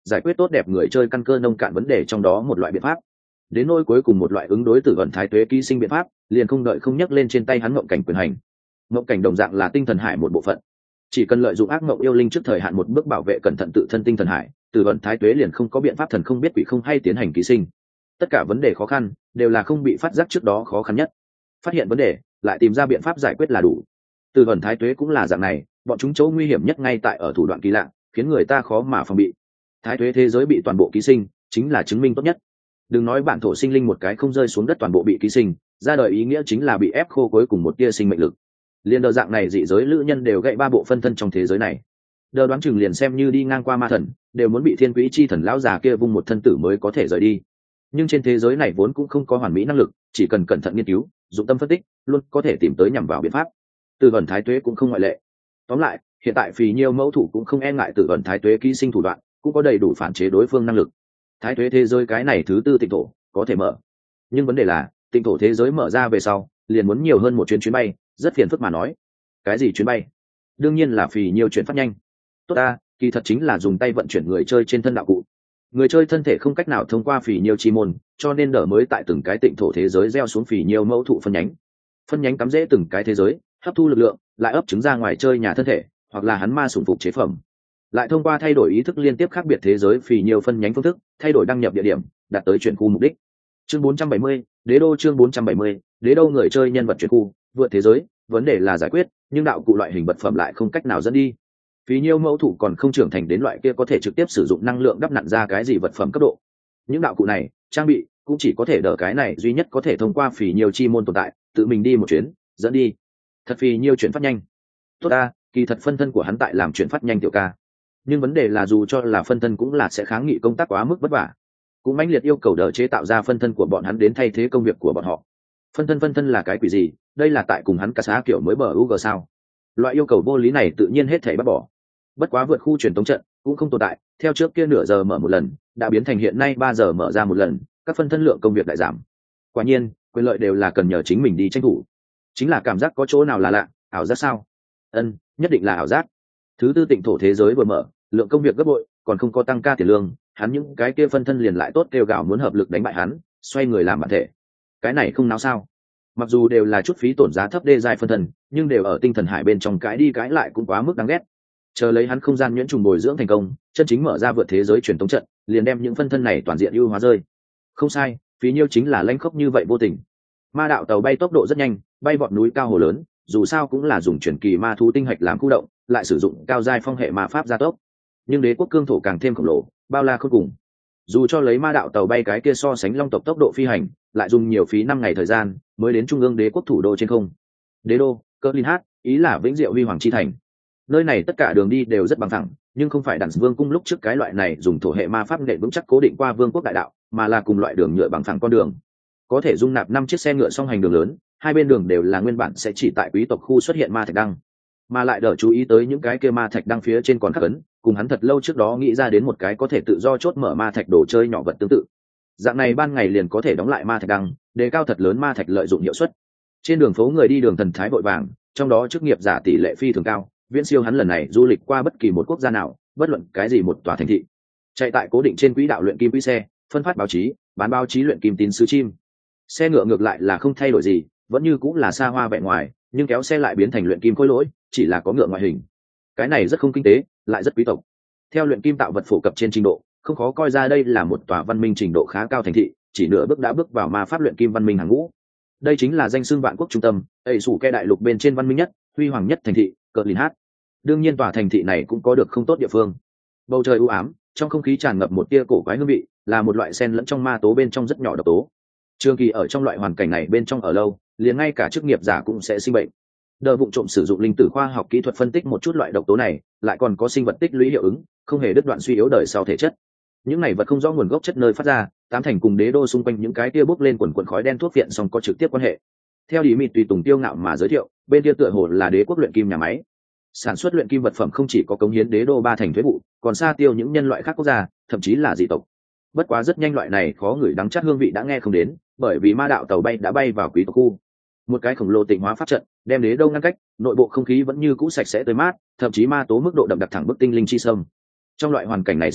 giải quyết tốt đẹp người chơi căn cơ nông cạn vấn đề trong đó một loại biện pháp. Đến nỗi cuối cùng một loại ứng đối tử vận thái tuế ký sinh biện pháp, liền không đợi không nhắc lên trên tay hắn mộng cảnh quyền hành. Mộng cảnh đồng dạng là tinh thần hải một bộ phận, chỉ cần lợi dụng ác mộng yêu linh trước thời hạn một bước bảo vệ cẩn thận tự thân tinh thần hải, tử vận thái tuế liền không có biện pháp thần không biết quỷ không hay tiến hành ký sinh. Tất cả vấn đề khó khăn đều là không bị phát giác trước đó khó khăn nhất, phát hiện vấn đề lại tìm ra biện pháp giải quyết là đủ. Tử vận thái tuế cũng là dạng này, bọn chúng chỗ nguy hiểm nhất ngay tại ở thủ đoạn kỳ lạ, khiến người ta khó mà phòng bị. Thái tuế thế giới bị toàn bộ ký sinh chính là chứng minh tốt nhất. Đừng nói bản thổ sinh linh một cái không rơi xuống đất toàn bộ bị ký sinh, ra đời ý nghĩa chính là bị ép khô cuối cùng một tia sinh mệnh lực. Liên đờ dạng này dị giới lữ nhân đều gậy ba bộ phân thân trong thế giới này, đờ đoán chừng liền xem như đi ngang qua ma thần đều muốn bị thiên quỹ chi thần lão già kia vung một thân tử mới có thể rời đi. Nhưng trên thế giới này vốn cũng không có hoàn mỹ năng lực, chỉ cần cẩn thận nghiên cứu, dụng tâm phân tích, luôn có thể tìm tới nhằm vào biện pháp. Tử vận thái tuế cũng không ngoại lệ. Tóm lại, hiện tại phì nhiêu mẫu thủ cũng không e ngại tử vận thái tuế ký sinh thủ đoạn, cũng có đầy đủ phản chế đối phương năng lực. Thái tuế thế giới cái này thứ tư tịnh thổ có thể mở, nhưng vấn đề là tịnh thổ thế giới mở ra về sau liền muốn nhiều hơn một chuyến chuyến bay, rất phiền phức mà nói. Cái gì chuyến bay? Đương nhiên là phì nhiều chuyển phát nhanh. Tốt ta, kỳ thật chính là dùng tay vận chuyển người chơi trên thân đạo cụ. Người chơi thân thể không cách nào thông qua phì nhiều chi môn, cho nên đỡ mới tại từng cái tịnh thổ thế giới gieo xuống phì nhiều mẫu thụ phân nhánh. Phân nhánh cắm rễ từng cái thế giới, hấp thu lực lượng, lại ấp trứng ra ngoài chơi nhà thân thể, hoặc là hắn ma sủng phục chế phẩm. Lại thông qua thay đổi ý thức liên tiếp khác biệt thế giới phì nhiều phân nhánh phương thức, thay đổi đăng nhập địa điểm, đạt tới chuyển khu mục đích. Chương bốn trăm bảy mươi, Đế đô chương bốn trăm bảy mươi, Đế đô người chơi nhân vật chuyển khu, vượt thế giới, vấn đề là giải quyết, nhưng đạo cụ loại hình vật phẩm lại không cách nào dẫn đi. Phí nhiêu mẫu thủ còn không trưởng thành đến loại kia có thể trực tiếp sử dụng năng lượng đắp nặn ra cái gì vật phẩm cấp độ. Những đạo cụ này, trang bị cũng chỉ có thể đỡ cái này duy nhất có thể thông qua phí nhiêu chi môn tồn tại, tự mình đi một chuyến, dẫn đi. Thật phí nhiêu chuyển phát nhanh. Tốt ta, kỳ thật phân thân của hắn tại làm chuyển phát nhanh tiểu ca. Nhưng vấn đề là dù cho là phân thân cũng là sẽ kháng nghị công tác quá mức vất vả, cũng mãnh liệt yêu cầu đỡ chế tạo ra phân thân của bọn hắn đến thay thế công việc của bọn họ. Phân thân phân thân là cái quỷ gì? Đây là tại cùng hắn cả xá kiểu mới bờ u g sao? Loại yêu cầu vô lý này tự nhiên hết thảy bắt bỏ. Bất quá vượt khu truyền tống trận cũng không tồn tại, theo trước kia nửa giờ mở một lần đã biến thành hiện nay ba giờ mở ra một lần, các phân thân lượng công việc đại giảm. Quả nhiên quyền lợi đều là cần nhờ chính mình đi tranh thủ. Chính là cảm giác có chỗ nào là lạ, ảo giác sao? Ân, nhất định là ảo giác. Thứ tư tịnh thổ thế giới vừa mở, lượng công việc gấp bội, còn không có tăng ca tiền lương, hắn những cái kia phân thân liền lại tốt kêu gào muốn hợp lực đánh bại hắn, xoay người làm bản thể. Cái này không náo sao? Mặc dù đều là chút phí tổn giá thấp đê giai phân thân, nhưng đều ở tinh thần hải bên trong cái đi cái lại cũng quá mức đáng ghét. Chờ lấy hắn không gian nhuyễn trùng bồi dưỡng thành công, chân chính mở ra vượt thế giới truyền tống trận, liền đem những phân thân này toàn diện ưu hóa rơi. Không sai, phí nhiêu chính là lanh khốc như vậy vô tình. Ma đạo tàu bay tốc độ rất nhanh, bay vọt núi cao hồ lớn, dù sao cũng là dùng truyền kỳ ma thú tinh hạch làm khu động, lại sử dụng cao giai phong hệ ma pháp gia tốc. Nhưng đế quốc cương thổ càng thêm khổng lồ, bao la khôn cùng. Dù cho lấy ma đạo tàu bay cái kia so sánh long tộc tốc độ phi hành, lại dùng nhiều phí năm ngày thời gian mới đến trung ương đế quốc thủ đô trên không. Đế đô Cơ Linh Hát, ý là vĩnh diệu huy hoàng chi thành. Nơi này tất cả đường đi đều rất bằng thẳng, nhưng không phải đàn vương cung lúc trước cái loại này dùng thổ hệ ma pháp nện vững chắc cố định qua vương quốc đại đạo, mà là cùng loại đường nhựa bằng phẳng con đường, có thể dung nạp năm chiếc xe ngựa song hành đường lớn, hai bên đường đều là nguyên bản sẽ chỉ tại quý tộc khu xuất hiện ma thạch đăng, mà lại đỡ chú ý tới những cái kia ma thạch đăng phía trên còn khắc ấn, cùng hắn thật lâu trước đó nghĩ ra đến một cái có thể tự do chốt mở ma thạch đồ chơi nhỏ vật tương tự. Dạng này ban ngày liền có thể đóng lại ma thạch đăng, đề cao thật lớn ma thạch lợi dụng hiệu suất. Trên đường phố người đi đường thần thái vội vàng, trong đó chức nghiệp giả tỷ lệ phi thường cao, viễn siêu hắn lần này du lịch qua bất kỳ một quốc gia nào, bất luận cái gì một tòa thành thị. Chạy tại cố định trên quỹ đạo luyện kim quỹ xe, phân phát báo chí, bán báo chí luyện kim tín sứ chim. Xe ngựa ngược lại là không thay đổi gì, vẫn như cũng là xa hoa vẻ ngoài, nhưng kéo xe lại biến thành luyện kim khối lỗi, chỉ là có ngựa ngoại hình. Cái này rất không kinh tế, lại rất quý tộc. Theo luyện kim tạo vật phổ cập trên trình độ, không khó coi ra đây là một tòa văn minh trình độ khá cao thành thị, chỉ nửa bước đã bước vào ma pháp luyện kim văn minh hàng ngũ. Đây chính là danh xưng vạn quốc trung tâm, ẩy sủ ke đại lục bên trên văn minh nhất, huy hoàng nhất thành thị, Cờ Lìn Hát. Đương nhiên tòa thành thị này cũng có được không tốt địa phương. Bầu trời u ám, trong không khí tràn ngập một tia cổ quái hương vị, là một loại sen lẫn trong ma tố bên trong rất nhỏ độc tố. Trường kỳ ở trong loại hoàn cảnh này bên trong ở lâu, liền ngay cả chức nghiệp giả cũng sẽ sinh bệnh. Đờ vụng trộm sử dụng linh tử khoa học kỹ thuật phân tích một chút loại độc tố này, lại còn có sinh vật tích lũy hiệu ứng, không hề đứt đoạn suy yếu đời sau thể chất. Những này vật không rõ nguồn gốc chất nơi phát ra, tám thành cùng đế đô xung quanh những cái kia bốc lên quần quần khói đen thuốc viện song có trực tiếp quan hệ. Theo đi mịt tùy tùng tiêu ngạo mà giới thiệu, bên kia tựa hồ là đế quốc luyện kim nhà máy. Sản xuất luyện kim vật phẩm không chỉ có cống hiến đế đô ba thành thuế vụ, còn xa tiêu những nhân loại khác quốc gia, thậm chí là dị tộc. Bất quá rất nhanh loại này khó ngửi đắng chát hương vị đã nghe không đến, bởi vì ma đạo tàu bay đã bay vào quý tộc khu. Một cái khổng lồ tịnh hóa pháp trận đem đế đô ngăn cách, nội bộ không khí vẫn như cũ sạch sẽ tươi mát, thậm chí ma tố mức độ đậm đặc thẳng bức tinh linh chi sâm. Trong loại hoàn cảnh này sinh hoạt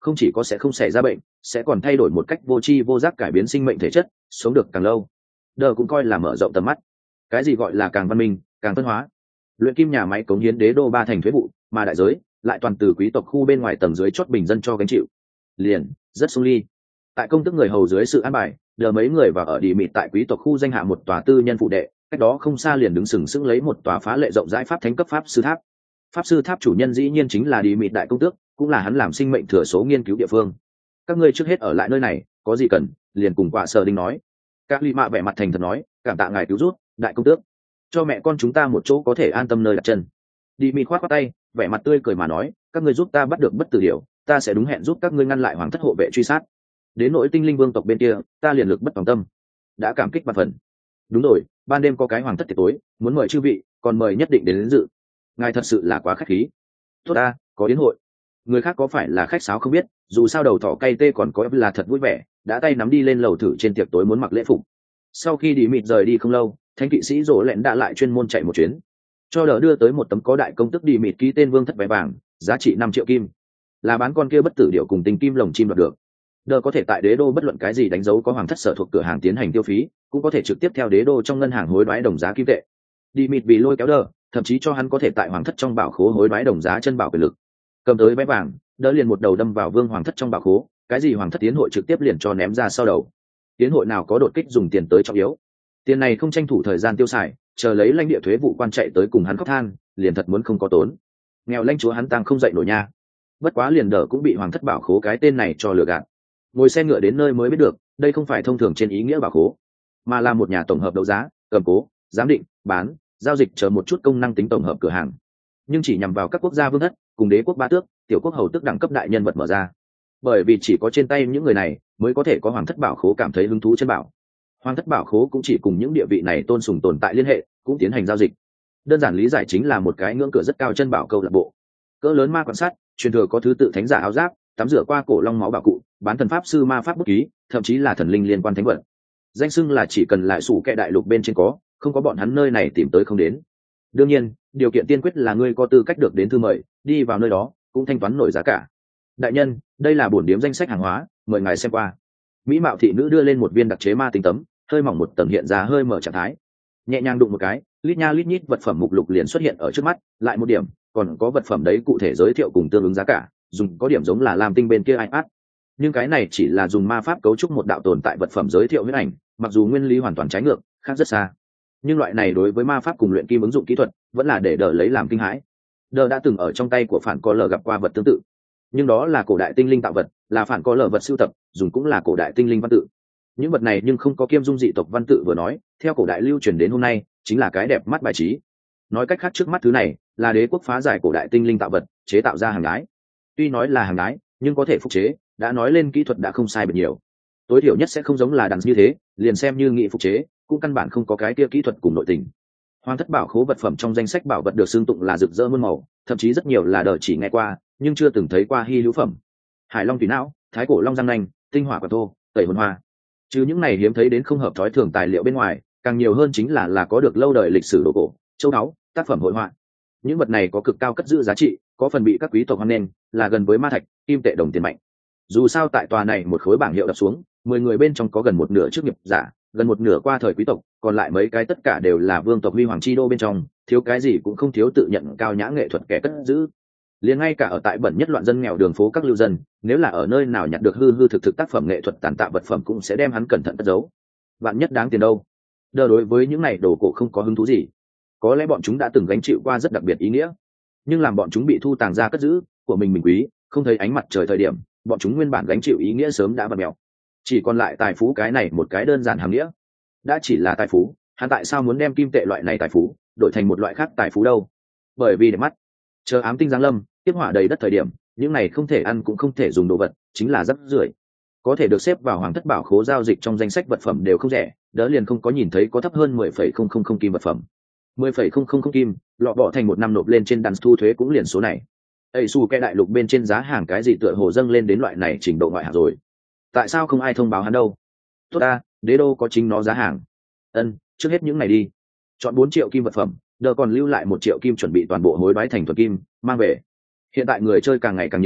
không chỉ có sẽ không xảy ra bệnh, sẽ còn thay đổi một cách vô tri vô giác cải biến sinh mệnh thể chất, sống được càng lâu. Đờ cũng coi là mở rộng tầm mắt. Cái gì gọi là càng văn minh, càng phân hóa? Luyện kim nhà máy cống hiến đế đô ba thành thuế vụ, mà đại giới lại toàn từ quý tộc khu bên ngoài tầng dưới chót bình dân cho gánh chịu. Liền rất sung ly. Tại công tức người hầu dưới sự an bài, đờ mấy người và ở đi mịt tại quý tộc khu danh hạ một tòa tư nhân phụ đệ, cách đó không xa liền đứng sừng sững lấy một tòa phá lệ rộng rãi pháp thánh cấp pháp sư tháp. Pháp sư tháp chủ nhân dĩ nhiên chính là đi mịt đại công tước, cũng là hắn làm sinh mệnh thừa số nghiên cứu địa phương. Các ngươi trước hết ở lại nơi này, có gì cần liền cùng quả sở đinh nói. Các ly mạ vẻ mặt thành thật nói, cảm tạ ngài cứu rút, đại công tước, cho mẹ con chúng ta một chỗ có thể an tâm nơi đặt chân. Đi mịt khoát khoát tay, vẻ mặt tươi cười mà nói, các ngươi giúp ta bắt được bất tử điểu, ta sẽ đúng hẹn giúp các ngươi ngăn lại hoàng thất hộ vệ truy sát. Đến nỗi tinh linh vương tộc bên kia, ta liền lực bất tòng tâm, đã cảm kích và phần. Đúng rồi, ban đêm có cái hoàng thất tiệc tối, muốn mời chư vị, còn mời nhất định đến, đến dự. Ngài thật sự là quá khách khí. Tốt ta, có yến hội. Người khác có phải là khách sáo không biết, dù sao đầu thỏ cay tê còn có là thật vui vẻ, đã tay nắm đi lên lầu thử trên tiệc tối muốn mặc lễ phục. Sau khi đi mịt rời đi không lâu, thánh kỵ sĩ rỗ lẹn đã lại chuyên môn chạy một chuyến, cho đỡ đưa tới một tấm có đại công tức đi mịt ký tên vương thất vé vàng, giá trị năm triệu kim, là bán con kia bất tử điệu cùng tình kim lồng chim đoạt được. Đỡ có thể tại đế đô bất luận cái gì đánh dấu có hoàng thất sở thuộc cửa hàng tiến hành tiêu phí, cũng có thể trực tiếp theo đế đô trong ngân hàng hối đoái đồng giá kim tệ. Đi mịt vì lôi kéo đỡ, thậm chí cho hắn có thể tại hoàng thất trong bảo khố hối đoái đồng giá chân bảo quyền lực. Cầm tới vé vàng, đỡ liền một đầu đâm vào vương hoàng thất trong bảo khố, cái gì hoàng thất tiến hội trực tiếp liền cho ném ra sau đầu. Tiến hội nào có đột kích dùng tiền tới trọng yếu, tiền này không tranh thủ thời gian tiêu xài, chờ lấy lãnh địa thuế vụ quan chạy tới cùng hắn khóc than, liền thật muốn không có tốn. Nghèo lãnh chúa hắn tăng không dậy nổi nha. Bất quá liền đỡ cũng bị hoàng thất bảo khố cái tên này cho lừa gạt. Ngồi xe ngựa đến nơi mới biết được, đây không phải thông thường trên ý nghĩa bảo khố, mà là một nhà tổng hợp đấu giá, cầm cố, giám định, bán, giao dịch chờ một chút công năng tính tổng hợp cửa hàng, nhưng chỉ nhằm vào các quốc gia vương thất cùng đế quốc ba tước, tiểu quốc hầu tước đẳng cấp đại nhân vật mở ra. Bởi vì chỉ có trên tay những người này mới có thể có hoàng thất bảo khố cảm thấy hứng thú chân bảo. Hoàng thất bảo khố cũng chỉ cùng những địa vị này tôn sùng tồn tại liên hệ, cũng tiến hành giao dịch. Đơn giản lý giải chính là một cái ngưỡng cửa rất cao chân bảo câu lạc bộ. Cỡ lớn ma quan sát, truyền thừa có thứ tự thánh giả áo giáp, tắm rửa qua cổ long máu bảo cụ, bán thần pháp sư ma pháp bút ký, thậm chí là thần linh liên quan thánh vật. Danh xưng là chỉ cần lại sủ kệ đại lục bên trên có, không có bọn hắn nơi này tìm tới không đến. Đương nhiên, điều kiện tiên quyết là ngươi có tư cách được đến thư mời, đi vào nơi đó cũng thanh toán nổi giá cả. Đại nhân, đây là bổn điếm danh sách hàng hóa, mời ngài xem qua. Mỹ mạo thị nữ đưa lên một viên đặc chế ma tinh tấm, hơi mỏng một tầng hiện ra hơi mở trạng thái, nhẹ nhàng đụng một cái, lít nha lít nhít vật phẩm mục lục liền xuất hiện ở trước mắt, lại một điểm, còn có vật phẩm đấy cụ thể giới thiệu cùng tương ứng giá cả, dùng có điểm giống là làm tinh bên kia iPad, nhưng cái này chỉ là dùng ma pháp cấu trúc một đạo tồn tại vật phẩm giới thiệu huyết ảnh, mặc dù nguyên lý hoàn toàn trái ngược, khác rất xa, nhưng loại này đối với ma pháp cùng luyện kim ứng dụng kỹ thuật vẫn là để đỡ lấy làm kinh hãi. Đỡ đã từng ở trong tay của phản có lờ gặp qua vật tương tự, nhưng đó là cổ đại tinh linh tạo vật, là phản có lờ vật sưu tập, dùng cũng là cổ đại tinh linh văn tự. Những vật này nhưng không có kiêm dung dị tộc văn tự vừa nói, theo cổ đại lưu truyền đến hôm nay chính là cái đẹp mắt bài trí. Nói cách khác trước mắt thứ này là đế quốc phá giải cổ đại tinh linh tạo vật, chế tạo ra hàng đái. Tuy nói là hàng đái, nhưng có thể phục chế, đã nói lên kỹ thuật đã không sai biệt nhiều. Tối thiểu nhất sẽ không giống là đàn như thế, liền xem như nghị phục chế, cũng căn bản không có cái kia kỹ thuật cùng nội tình. Hoàng thất bảo khố vật phẩm trong danh sách bảo vật được xưng tụng là rực rỡ muôn màu, thậm chí rất nhiều là đời chỉ nghe qua, nhưng chưa từng thấy qua hy hữu phẩm. Hải long thủy não, thái cổ long răng nanh, tinh hỏa quả thô, tẩy hồn hoa. Chứ những này hiếm thấy đến không hợp thói thường tài liệu bên ngoài, càng nhiều hơn chính là là có được lâu đời lịch sử đồ cổ, châu báu, tác phẩm hội họa. Những vật này có cực cao cất giữ giá trị, có phần bị các quý tộc hoan nghênh, là gần với ma thạch, kim tệ đồng tiền mạnh. Dù sao tại tòa này một khối bảng hiệu đập xuống, mười người bên trong có gần một nửa chức nghiệp giả, gần một nửa qua thời quý tộc, còn lại mấy cái tất cả đều là vương tộc huy hoàng chi đô bên trong, thiếu cái gì cũng không thiếu tự nhận cao nhã nghệ thuật kẻ cất giữ. Liền ngay cả ở tại bẩn nhất loạn dân nghèo đường phố các lưu dân, nếu là ở nơi nào nhặt được hư hư thực thực tác phẩm nghệ thuật tàn tạ vật phẩm cũng sẽ đem hắn cẩn thận cất giấu. Vạn nhất đáng tiền đâu. Đờ đối với những này đồ cổ không có hứng thú gì, có lẽ bọn chúng đã từng gánh chịu qua rất đặc biệt ý nghĩa, nhưng làm bọn chúng bị thu tàng ra cất giữ của mình mình quý, không thấy ánh mặt trời thời điểm, bọn chúng nguyên bản gánh chịu ý nghĩa sớm đã bật mèo, chỉ còn lại tài phú cái này một cái đơn giản hàm nghĩa. Đã chỉ là tài phú, hắn tại sao muốn đem kim tệ loại này tài phú đổi thành một loại khác tài phú đâu? Bởi vì để mắt, chờ ám tinh giáng lâm, tiếp hỏa đầy đất thời điểm, những này không thể ăn cũng không thể dùng đồ vật chính là rác rưởi, có thể được xếp vào hoàng thất bảo khố giao dịch trong danh sách vật phẩm đều không rẻ. Đỡ liền không có nhìn thấy có thấp hơn mười phẩy không không không kim vật phẩm. Mười phẩy không không không kim, lọ bỏ thành một năm nộp lên trên đàn thu thuế cũng liền số này. Ây su cái đại lục bên trên giá hàng cái gì tựa hồ dâng lên đến loại này trình độ ngoại hạng rồi. Tại sao không ai thông báo hắn đâu? Tốt ta, đế đô có chính nó giá hàng. Ân, trước hết những này đi. Chọn bốn triệu kim vật phẩm, Đỡ còn lưu lại một triệu kim chuẩn bị toàn bộ hối đoái thành thuật kim mang về. Hiện tại người chơi càng ngày càng nhiều,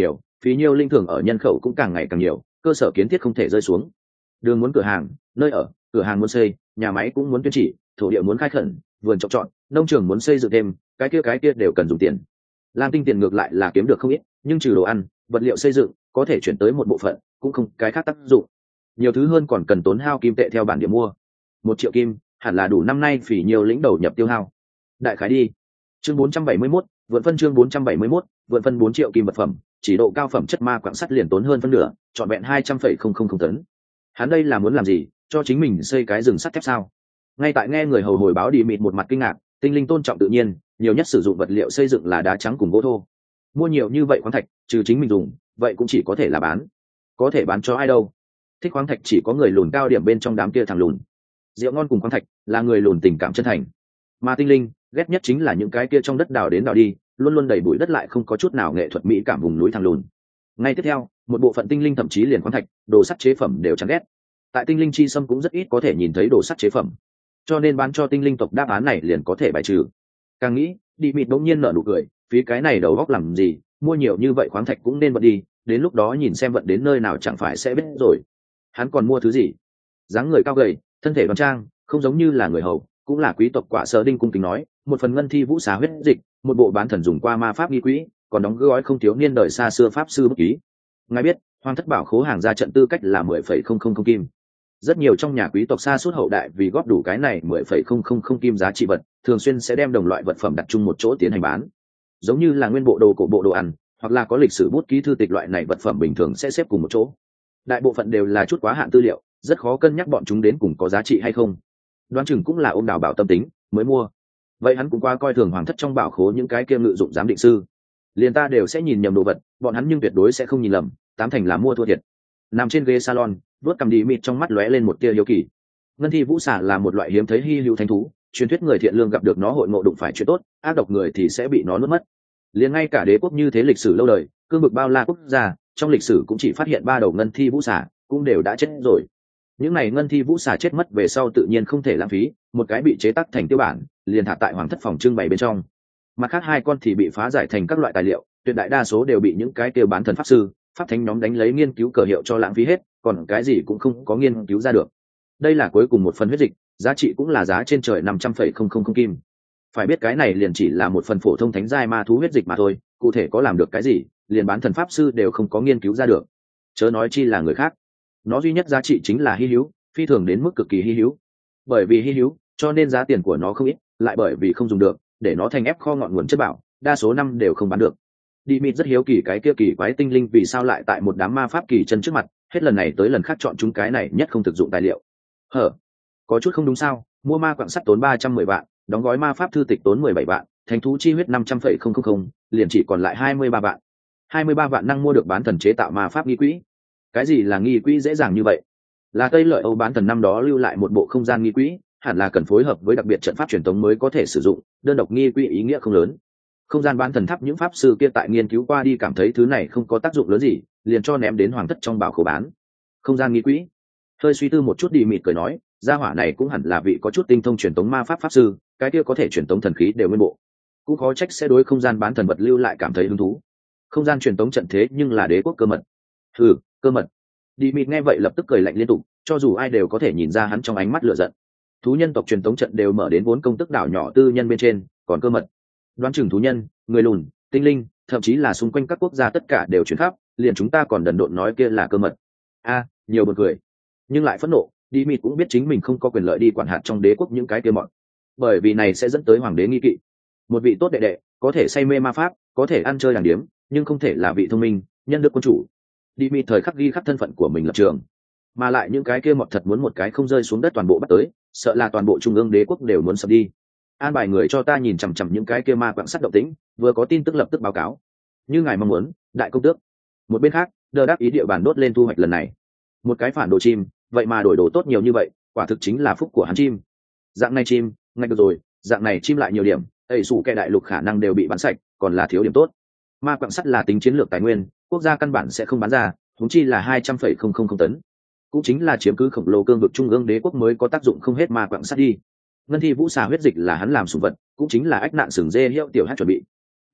phí nhiêu linh thường ở nhân khẩu cũng càng ngày càng nhiều, cơ sở kiến thiết không thể rơi xuống. Đường muốn cửa hàng, nơi ở, cửa hàng muốn xây, nhà máy cũng muốn tuyên chỉ, thổ địa muốn khai khẩn, vườn trồng trọt, nông trường muốn xây dựng thêm, cái kia cái kia đều cần dùng tiền. Lam Tinh tiền ngược lại là kiếm được không ít, nhưng trừ đồ ăn, vật liệu xây dựng có thể chuyển tới một bộ phận, cũng không cái khác tác dụng. Nhiều thứ hơn còn cần tốn hao kim tệ theo bản địa mua. Một triệu kim hẳn là đủ năm nay phỉ nhiều lĩnh đầu nhập tiêu hao. Đại khái đi. Chương bốn trăm bảy mươi mốt, vượn phân chương bốn trăm bảy mươi mốt, vượn phân bốn triệu kim vật phẩm, chỉ độ cao phẩm chất ma quặng sắt liền tốn hơn phân nửa, trọn vẹn hai trăm phẩy không không không tấn. Hắn đây là muốn làm gì, cho chính mình xây cái rừng sắt thép sao? Ngay tại nghe người hầu hồi báo đi mịt một mặt kinh ngạc, tinh linh tôn trọng tự nhiên, nhiều nhất sử dụng vật liệu xây dựng là đá trắng cùng gỗ thô. Mua nhiều như vậy khoáng thạch, trừ chính mình dùng, vậy cũng chỉ có thể là bán. Có thể bán cho ai đâu? Thích khoáng thạch chỉ có người lùn cao điểm bên trong đám kia thằng lùn. Rượu ngon cùng khoáng thạch là người lùn tình cảm chân thành. Mà tinh linh ghét nhất chính là những cái kia trong đất đào đến đào đi, luôn luôn đầy bụi đất lại không có chút nào nghệ thuật mỹ cảm vùng núi thằng lùn. Ngay tiếp theo, một bộ phận tinh linh thậm chí liền khoáng thạch, đồ sắt chế phẩm đều chán ghét. Tại tinh linh chi sâm cũng rất ít có thể nhìn thấy đồ sắt chế phẩm, cho nên bán cho tinh linh tộc đáp án này liền có thể bài trừ. Càng nghĩ, đi mịt bỗng nhiên nở nụ cười, phí cái này đầu góc làm gì, mua nhiều như vậy khoáng thạch cũng nên vận đi, đến lúc đó nhìn xem vận đến nơi nào chẳng phải sẽ biết rồi. Hắn còn mua thứ gì? Dáng người cao gầy, thân thể đoan trang, không giống như là người hầu, cũng là quý tộc quả sơ đinh cung kính nói, một phần ngân thi vũ xá huyết dịch, một bộ bán thần dùng qua ma pháp nghi quỹ, còn đóng gói không thiếu niên đời xa xưa pháp sư bút ký. Ngài biết, Hoàng thất bảo khố hàng ra trận tư cách là mười phẩy không không không kim. Rất nhiều trong nhà quý tộc xa suốt hậu đại vì góp đủ cái này mười phẩy không không không kim giá trị vật, thường xuyên sẽ đem đồng loại vật phẩm đặt chung một chỗ tiến hành bán. Giống như là nguyên bộ đồ cổ bộ đồ ăn, hoặc là có lịch sử bút ký thư tịch loại này vật phẩm bình thường sẽ xếp cùng một chỗ. Đại bộ phận đều là chút quá hạn tư liệu, rất khó cân nhắc bọn chúng đến cùng có giá trị hay không. Đoán chừng cũng là ôm đào bảo tâm tính mới mua. Vậy hắn cũng qua coi thường hoàng thất trong bảo khố những cái kia ngự dụng giám định sư. Liền ta đều sẽ nhìn nhầm đồ vật, bọn hắn nhưng tuyệt đối sẽ không nhìn lầm, tám thành là mua thua thiệt. Nằm trên ghế salon, vuốt cầm đi mịt trong mắt lóe lên một tia hiếu kỳ. Ngân thi vũ xà là một loại hiếm thấy hy hữu thánh thú, truyền thuyết người thiện lương gặp được nó hội ngộ đụng phải chuyện tốt, ác độc người thì sẽ bị nó nuốt mất. Liền ngay cả đế quốc như thế lịch sử lâu đời, cương vực bao la quốc gia, trong lịch sử cũng chỉ phát hiện ba đầu ngân thi vũ xà, cũng đều đã chết rồi. Những này ngân thi vũ xà chết mất về sau tự nhiên không thể lãng phí, một cái bị chế tác thành tiêu bản, liền thả tại hoàng thất phòng trưng bày bên trong. Mặt khác hai con thì bị phá giải thành các loại tài liệu, tuyệt đại đa số đều bị những cái tiêu bán thần pháp sư, pháp thánh nhóm đánh lấy nghiên cứu cờ hiệu cho lãng phí hết, còn cái gì cũng không có nghiên cứu ra được. Đây là cuối cùng một phần huyết dịch, giá trị cũng là giá trên trời năm trăm phẩy không không không kim. Phải biết cái này liền chỉ là một phần phổ thông thánh giai ma thú huyết dịch mà thôi, cụ thể có làm được cái gì, liền bán thần pháp sư đều không có nghiên cứu ra được. Chớ nói chi là người khác. Nó duy nhất giá trị chính là hy hữu, phi thường đến mức cực kỳ hy hữu. Bởi vì hy hữu, cho nên giá tiền của nó không ít, lại bởi vì không dùng được, để nó thành ép kho ngọn nguồn chất bảo, đa số năm đều không bán được. Đi mịt rất hiếu kỳ cái kia kỳ quái tinh linh vì sao lại tại một đám ma pháp kỳ chân trước mặt, hết lần này tới lần khác chọn chúng cái này nhất không thực dụng tài liệu. Hở, có chút không đúng sao? Mua ma quặng sắt tốn ba trăm mười vạn, đóng gói ma pháp thư tịch tốn mười bảy vạn, thành thú chi huyết năm trăm phẩy không không không, liền chỉ còn lại hai mươi ba vạn. hai mươi ba vạn năng mua được bán thần chế tạo ma pháp nghi quỹ. Cái gì là nghi quỹ dễ dàng như vậy? Là Tây Lợi Âu bán thần năm đó lưu lại một bộ không gian nghi quỹ, hẳn là cần phối hợp với đặc biệt trận pháp truyền thống mới có thể sử dụng, đơn độc nghi quỹ ý nghĩa không lớn. Không gian bán thần tháp những pháp sư kia tại nghiên cứu qua đi cảm thấy thứ này không có tác dụng lớn gì, liền cho ném đến hoàng thất trong bảo khố bán. Không gian nghi quỹ. Hơi suy tư một chút đi mịt cười nói, gia hỏa này cũng hẳn là vị có chút tinh thông truyền thống ma pháp pháp sư, cái kia có thể truyền thống thần khí đều nguyên bộ. Cũng khó trách sẽ đối không gian bán thần vật lưu lại cảm thấy hứng thú. Không gian truyền thống trận thế nhưng là đế quốc cơ mật. Ừ, cơ mật. Đi mịt nghe vậy lập tức cười lạnh liên tục, cho dù ai đều có thể nhìn ra hắn trong ánh mắt lửa giận. Thú nhân tộc truyền thống trận đều mở đến vốn công tức đảo nhỏ tư nhân bên trên, còn cơ mật. Đoán chừng thú nhân, người lùn, tinh linh, thậm chí là xung quanh các quốc gia tất cả đều chuyển khắp, liền chúng ta còn đần độn nói kia là cơ mật. A, nhiều buồn cười. Nhưng lại phẫn nộ, đi mịt cũng biết chính mình không có quyền lợi đi quản hạt trong đế quốc những cái kia mọn. Bởi vì này sẽ dẫn tới hoàng đế nghi kỵ. Một vị tốt đệ đệ, có thể say mê ma pháp, có thể ăn chơi đàng điếm, nhưng không thể là vị thông minh, nhân đức quân chủ. Đi mịt thời khắc ghi khắc thân phận của mình lập trường. Mà lại những cái kia mọt thật muốn một cái không rơi xuống đất toàn bộ bắt tới, sợ là toàn bộ trung ương đế quốc đều muốn sập đi. An bài người cho ta nhìn chằm chằm những cái kia ma quặng sắt động tĩnh, vừa có tin tức lập tức báo cáo. Như ngài mong muốn, đại công tước. Một bên khác, đờ đáp ý địa bàn đốt lên thu hoạch lần này. Một cái phản đồ chim, vậy mà đổi đồ tốt nhiều như vậy, quả thực chính là phúc của hắn chim. Dạng này chim, ngay được rồi, dạng này chim lại nhiều điểm, ẩy sủ kẻ đại lục khả năng đều bị bắn sạch, còn là thiếu điểm tốt. Ma quặng sắt là tính chiến lược tài nguyên, quốc gia căn bản sẽ không bán ra, huống chi là hai trăm phẩy không không không tấn. Cũng chính là chiếm cứ khổng lồ cương vực trung ương đế quốc mới có tác dụng không hết ma quặng sắt đi. Ngân thi vũ xà huyết dịch là hắn làm sủng vật, cũng chính là ách nạn sừng dê hiệu tiểu hát chuẩn bị.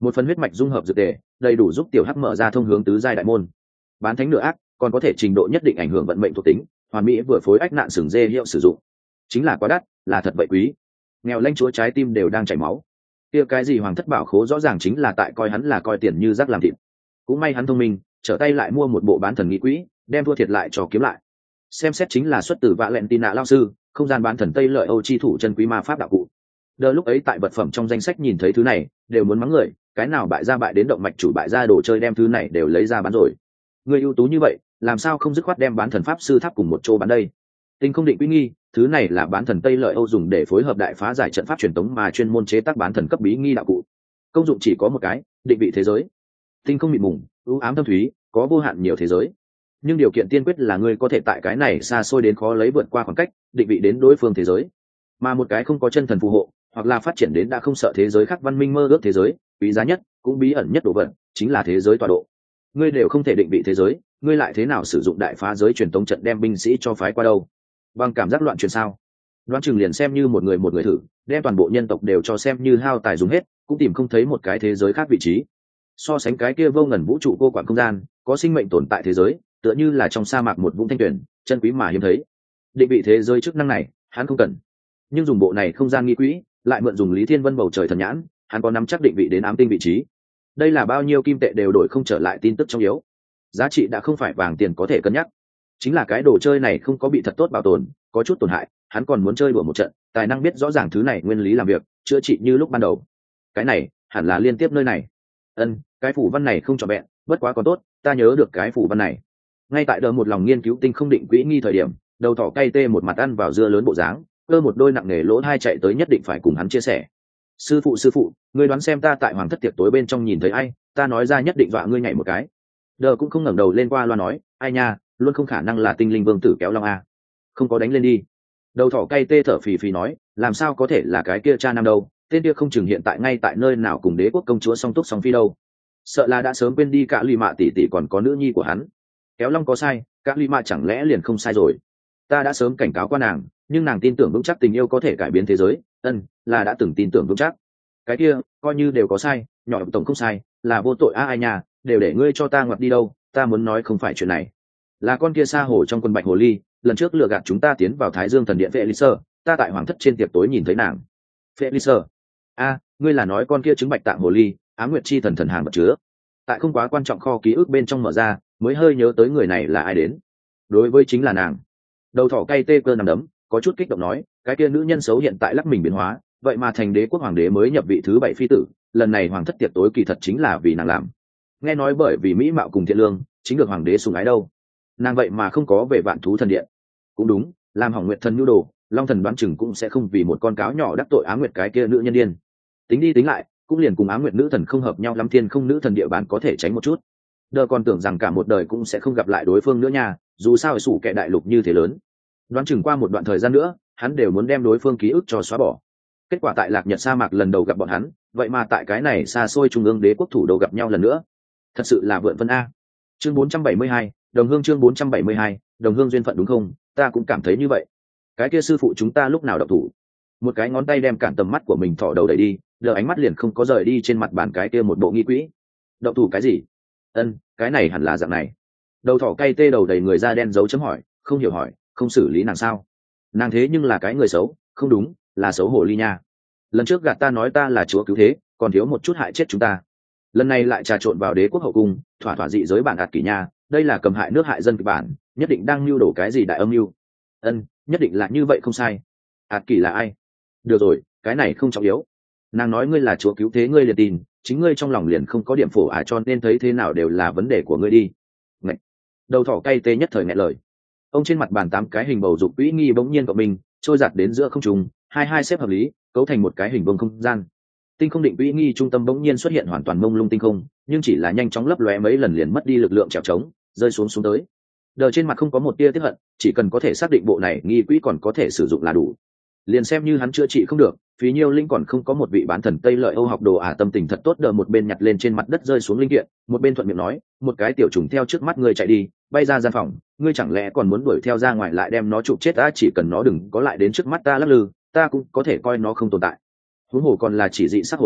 một phần huyết mạch dung hợp dược tề đầy đủ giúp tiểu hắc mở ra thông hướng tứ giai đại môn. Bán thánh nửa ác còn có thể trình độ nhất định ảnh hưởng vận mệnh thuộc tính, hoàn mỹ vừa phối ách nạn sừng dê hiệu sử dụng. Chính là quá đắt, là thật vậy quý. Nghèo lanh chúa trái tim đều đang chảy máu. Kia cái gì hoàng thất bảo khố rõ ràng chính là tại coi hắn là coi tiền như rác làm thịt. Cũng may hắn thông minh, trở tay lại mua một bộ bán thần nghĩ quỹ, đem thua thiệt lại cho kiếm lại. Xem xét chính là xuất từ vạ lẹn tin nạ lao sư, không gian bán thần tây lợi âu chi thủ chân quý ma pháp đạo cụ. Đờ lúc ấy tại vật phẩm trong danh sách nhìn thấy thứ này, đều muốn mắng người, cái nào bại ra bại đến động mạch chủ bại ra đồ chơi đem thứ này đều lấy ra bán rồi. Người ưu tú như vậy, làm sao không dứt khoát đem bán thần pháp sư tháp cùng một chỗ bán đây? Tinh không định quy nghi, thứ này là bán thần tây lợi âu dùng để phối hợp đại phá giải trận pháp truyền tống mà chuyên môn chế tác bán thần cấp bí nghi đạo cụ. Công dụng chỉ có một cái, định vị thế giới. Tinh không mịt mùng, ưu ám thâm thúy, có vô hạn nhiều thế giới. Nhưng điều kiện tiên quyết là ngươi có thể tại cái này xa xôi đến khó lấy vượt qua khoảng cách, định vị đến đối phương thế giới. Mà một cái không có chân thần phù hộ, hoặc là phát triển đến đã không sợ thế giới khác văn minh mơ ước thế giới, quý giá nhất, cũng bí ẩn nhất đồ vật, chính là thế giới tọa độ. Ngươi đều không thể định vị thế giới, ngươi lại thế nào sử dụng đại phá giới truyền tống trận đem binh sĩ cho phái qua đâu? Bằng cảm giác loạn truyền sao? Đoán chừng liền xem như một người một người thử, đem toàn bộ nhân tộc đều cho xem như hao tài dùng hết, cũng tìm không thấy một cái thế giới khác vị trí. So sánh cái kia vô ngần vũ trụ cô quản không gian, có sinh mệnh tồn tại thế giới, tựa như là trong sa mạc một vũng thanh tuyển, chân quý mà hiếm thấy. Định vị thế giới chức năng này, hắn không cần. Nhưng dùng bộ này không gian nghi quỹ, lại mượn dùng Lý Thiên Vân bầu trời thần nhãn, hắn có nắm chắc định vị đến ám tinh vị trí. Đây là bao nhiêu kim tệ đều đổi không trở lại tin tức trong yếu. Giá trị đã không phải vàng tiền có thể cân nhắc. Chính là cái đồ chơi này không có bị thật tốt bảo tồn, có chút tổn hại, hắn còn muốn chơi đùa một trận, tài năng biết rõ ràng thứ này nguyên lý làm việc, chữa trị như lúc ban đầu. Cái này, hẳn là liên tiếp nơi này. Ân, cái phủ văn này không trọn vẹn, bất quá còn tốt, ta nhớ được cái phủ văn này. Ngay tại đờ một lòng nghiên cứu tinh không định quỹ nghi thời điểm, đầu thỏ cay tê một mặt ăn vào dưa lớn bộ dáng, cơ một đôi nặng nề lỗ hai chạy tới nhất định phải cùng hắn chia sẻ. Sư phụ sư phụ, ngươi đoán xem ta tại hoàng thất tiệc tối bên trong nhìn thấy ai, ta nói ra nhất định dọa ngươi nhảy một cái. Đờ cũng không ngẩng đầu lên qua loa nói, ai nha, luôn không khả năng là tinh linh vương tử kéo long a. Không có đánh lên đi. Đầu thỏ cay tê thở phì phì nói, làm sao có thể là cái kia cha nam đâu, tên kia không chừng hiện tại ngay tại nơi nào cùng đế quốc công chúa song túc song phi đâu. Sợ là đã sớm quên đi cả lì mạ tỷ tỷ còn có nữ nhi của hắn. Kéo long có sai, cả lì mạ chẳng lẽ liền không sai rồi? Ta đã sớm cảnh cáo qua nàng, nhưng nàng tin tưởng vững chắc tình yêu có thể cải biến thế giới, ân, là đã từng tin tưởng vững chắc. Cái kia, coi như đều có sai, nhỏ tổng không sai, là vô tội a ai nhà, đều để ngươi cho ta ngoặt đi đâu, ta muốn nói không phải chuyện này. Là con kia sa hồ trong quân bạch hồ ly, lần trước lừa gạt chúng ta tiến vào Thái Dương thần điện Felix, ta tại hoàng thất trên tiệc tối nhìn thấy nàng. Felix, a, ngươi là nói con kia trứng bạch tạng hồ ly, Ám Nguyệt chi thần thần hàng vật chứa. Tại không quá quan trọng kho ký ức bên trong mở ra, mới hơi nhớ tới người này là ai đến. Đối với chính là nàng. Đầu thỏ cay tê cơ nằm đấm, có chút kích động nói, cái kia nữ nhân xấu hiện tại lắc mình biến hóa, vậy mà thành đế quốc hoàng đế mới nhập vị thứ bảy phi tử, lần này hoàng thất tiệc tối kỳ thật chính là vì nàng làm. Nghe nói bởi vì mỹ mạo cùng thiện lương, chính được hoàng đế sủng ái đâu. Nàng vậy mà không có về vạn thú thần điện. Cũng đúng, làm hỏng Nguyệt thần nhu đồ, Long thần đoán chừng cũng sẽ không vì một con cáo nhỏ đắc tội Ám Nguyệt cái kia nữ nhân điên. Tính đi tính lại, cũng liền cùng Ám Nguyệt nữ thần không hợp nhau lắm, thiên không nữ thần địa bàn có thể tránh một chút. Đờ còn tưởng rằng cả một đời cũng sẽ không gặp lại đối phương nữa nha, dù sao sủ kẻ đại lục như thế lớn. Đoán chừng qua một đoạn thời gian nữa, hắn đều muốn đem đối phương ký ức cho xóa bỏ. Kết quả tại Lạc Nhật sa mạc lần đầu gặp bọn hắn, vậy mà tại cái này xa xôi trung ương đế quốc thủ đô gặp nhau lần nữa. Thật sự là vượn phân a. Chương bốn trăm bảy mươi hai, đồng hương chương bốn trăm bảy mươi hai, đồng hương duyên phận đúng không? Ta cũng cảm thấy như vậy. Cái kia sư phụ chúng ta lúc nào động thủ? Một cái ngón tay đem cản tầm mắt của mình thỏ đầu đẩy đi, lờ ánh mắt liền không có rời đi trên mặt bàn cái kia một bộ nghi quỹ. Động thủ cái gì? Ân, cái này hẳn là dạng này. Đầu thỏ cay tê đầu đầy người da đen dấu chấm hỏi, không hiểu hỏi, không xử lý nàng sao? Nàng thế nhưng là cái người xấu, không đúng, là xấu hổ ly nha. Lần trước gạt ta nói ta là chúa cứu thế, còn thiếu một chút hại chết chúng ta. Lần này lại trà trộn vào đế quốc hậu cung, thỏa thỏa dị giới bản ạt kỷ nha, đây là cầm hại nước hại dân kịch bản, nhất định đang mưu đổ cái gì đại âm mưu. Ân, nhất định là như vậy không sai. ạt kỷ là ai? Được rồi, cái này không trọng yếu. Nàng nói ngươi là chúa cứu thế ngươi liền tin, chính ngươi trong lòng liền không có điểm phổ ả cho nên thấy thế nào đều là vấn đề của ngươi đi. Ngậy. Đầu thỏ cay tê nhất thời nghẹn lời. Ông trên mặt bàn tám cái hình bầu dục quỹ nghi bỗng nhiên cộng mình trôi giạt đến giữa không trung, hai hai xếp hợp lý, cấu thành một cái hình vuông không gian. Tinh không định quỹ nghi trung tâm bỗng nhiên xuất hiện hoàn toàn mông lung tinh không, nhưng chỉ là nhanh chóng lấp lóe mấy lần liền mất đi lực lượng trèo trống, rơi xuống xuống tới. Đờ trên mặt không có một tia tiếc hận, chỉ cần có thể xác định bộ này nghi quỹ còn có thể sử dụng là đủ. Liền xem như hắn chữa trị không được, phí nhiêu linh còn không có một vị bán thần tây lợi âu học đồ ả tâm tình thật tốt. Đờ một bên nhặt lên trên mặt đất rơi xuống linh kiện, một bên thuận miệng nói, một cái tiểu trùng theo trước mắt ngươi chạy đi, bay ra gian phòng, ngươi chẳng lẽ còn muốn đuổi theo ra ngoài lại đem nó chụp chết? Ta chỉ cần nó đừng có lại đến trước mắt ta lắc lư, ta cũng có thể coi nó không tồn tại. Huống hồ còn là chỉ dị sắc hồ ly,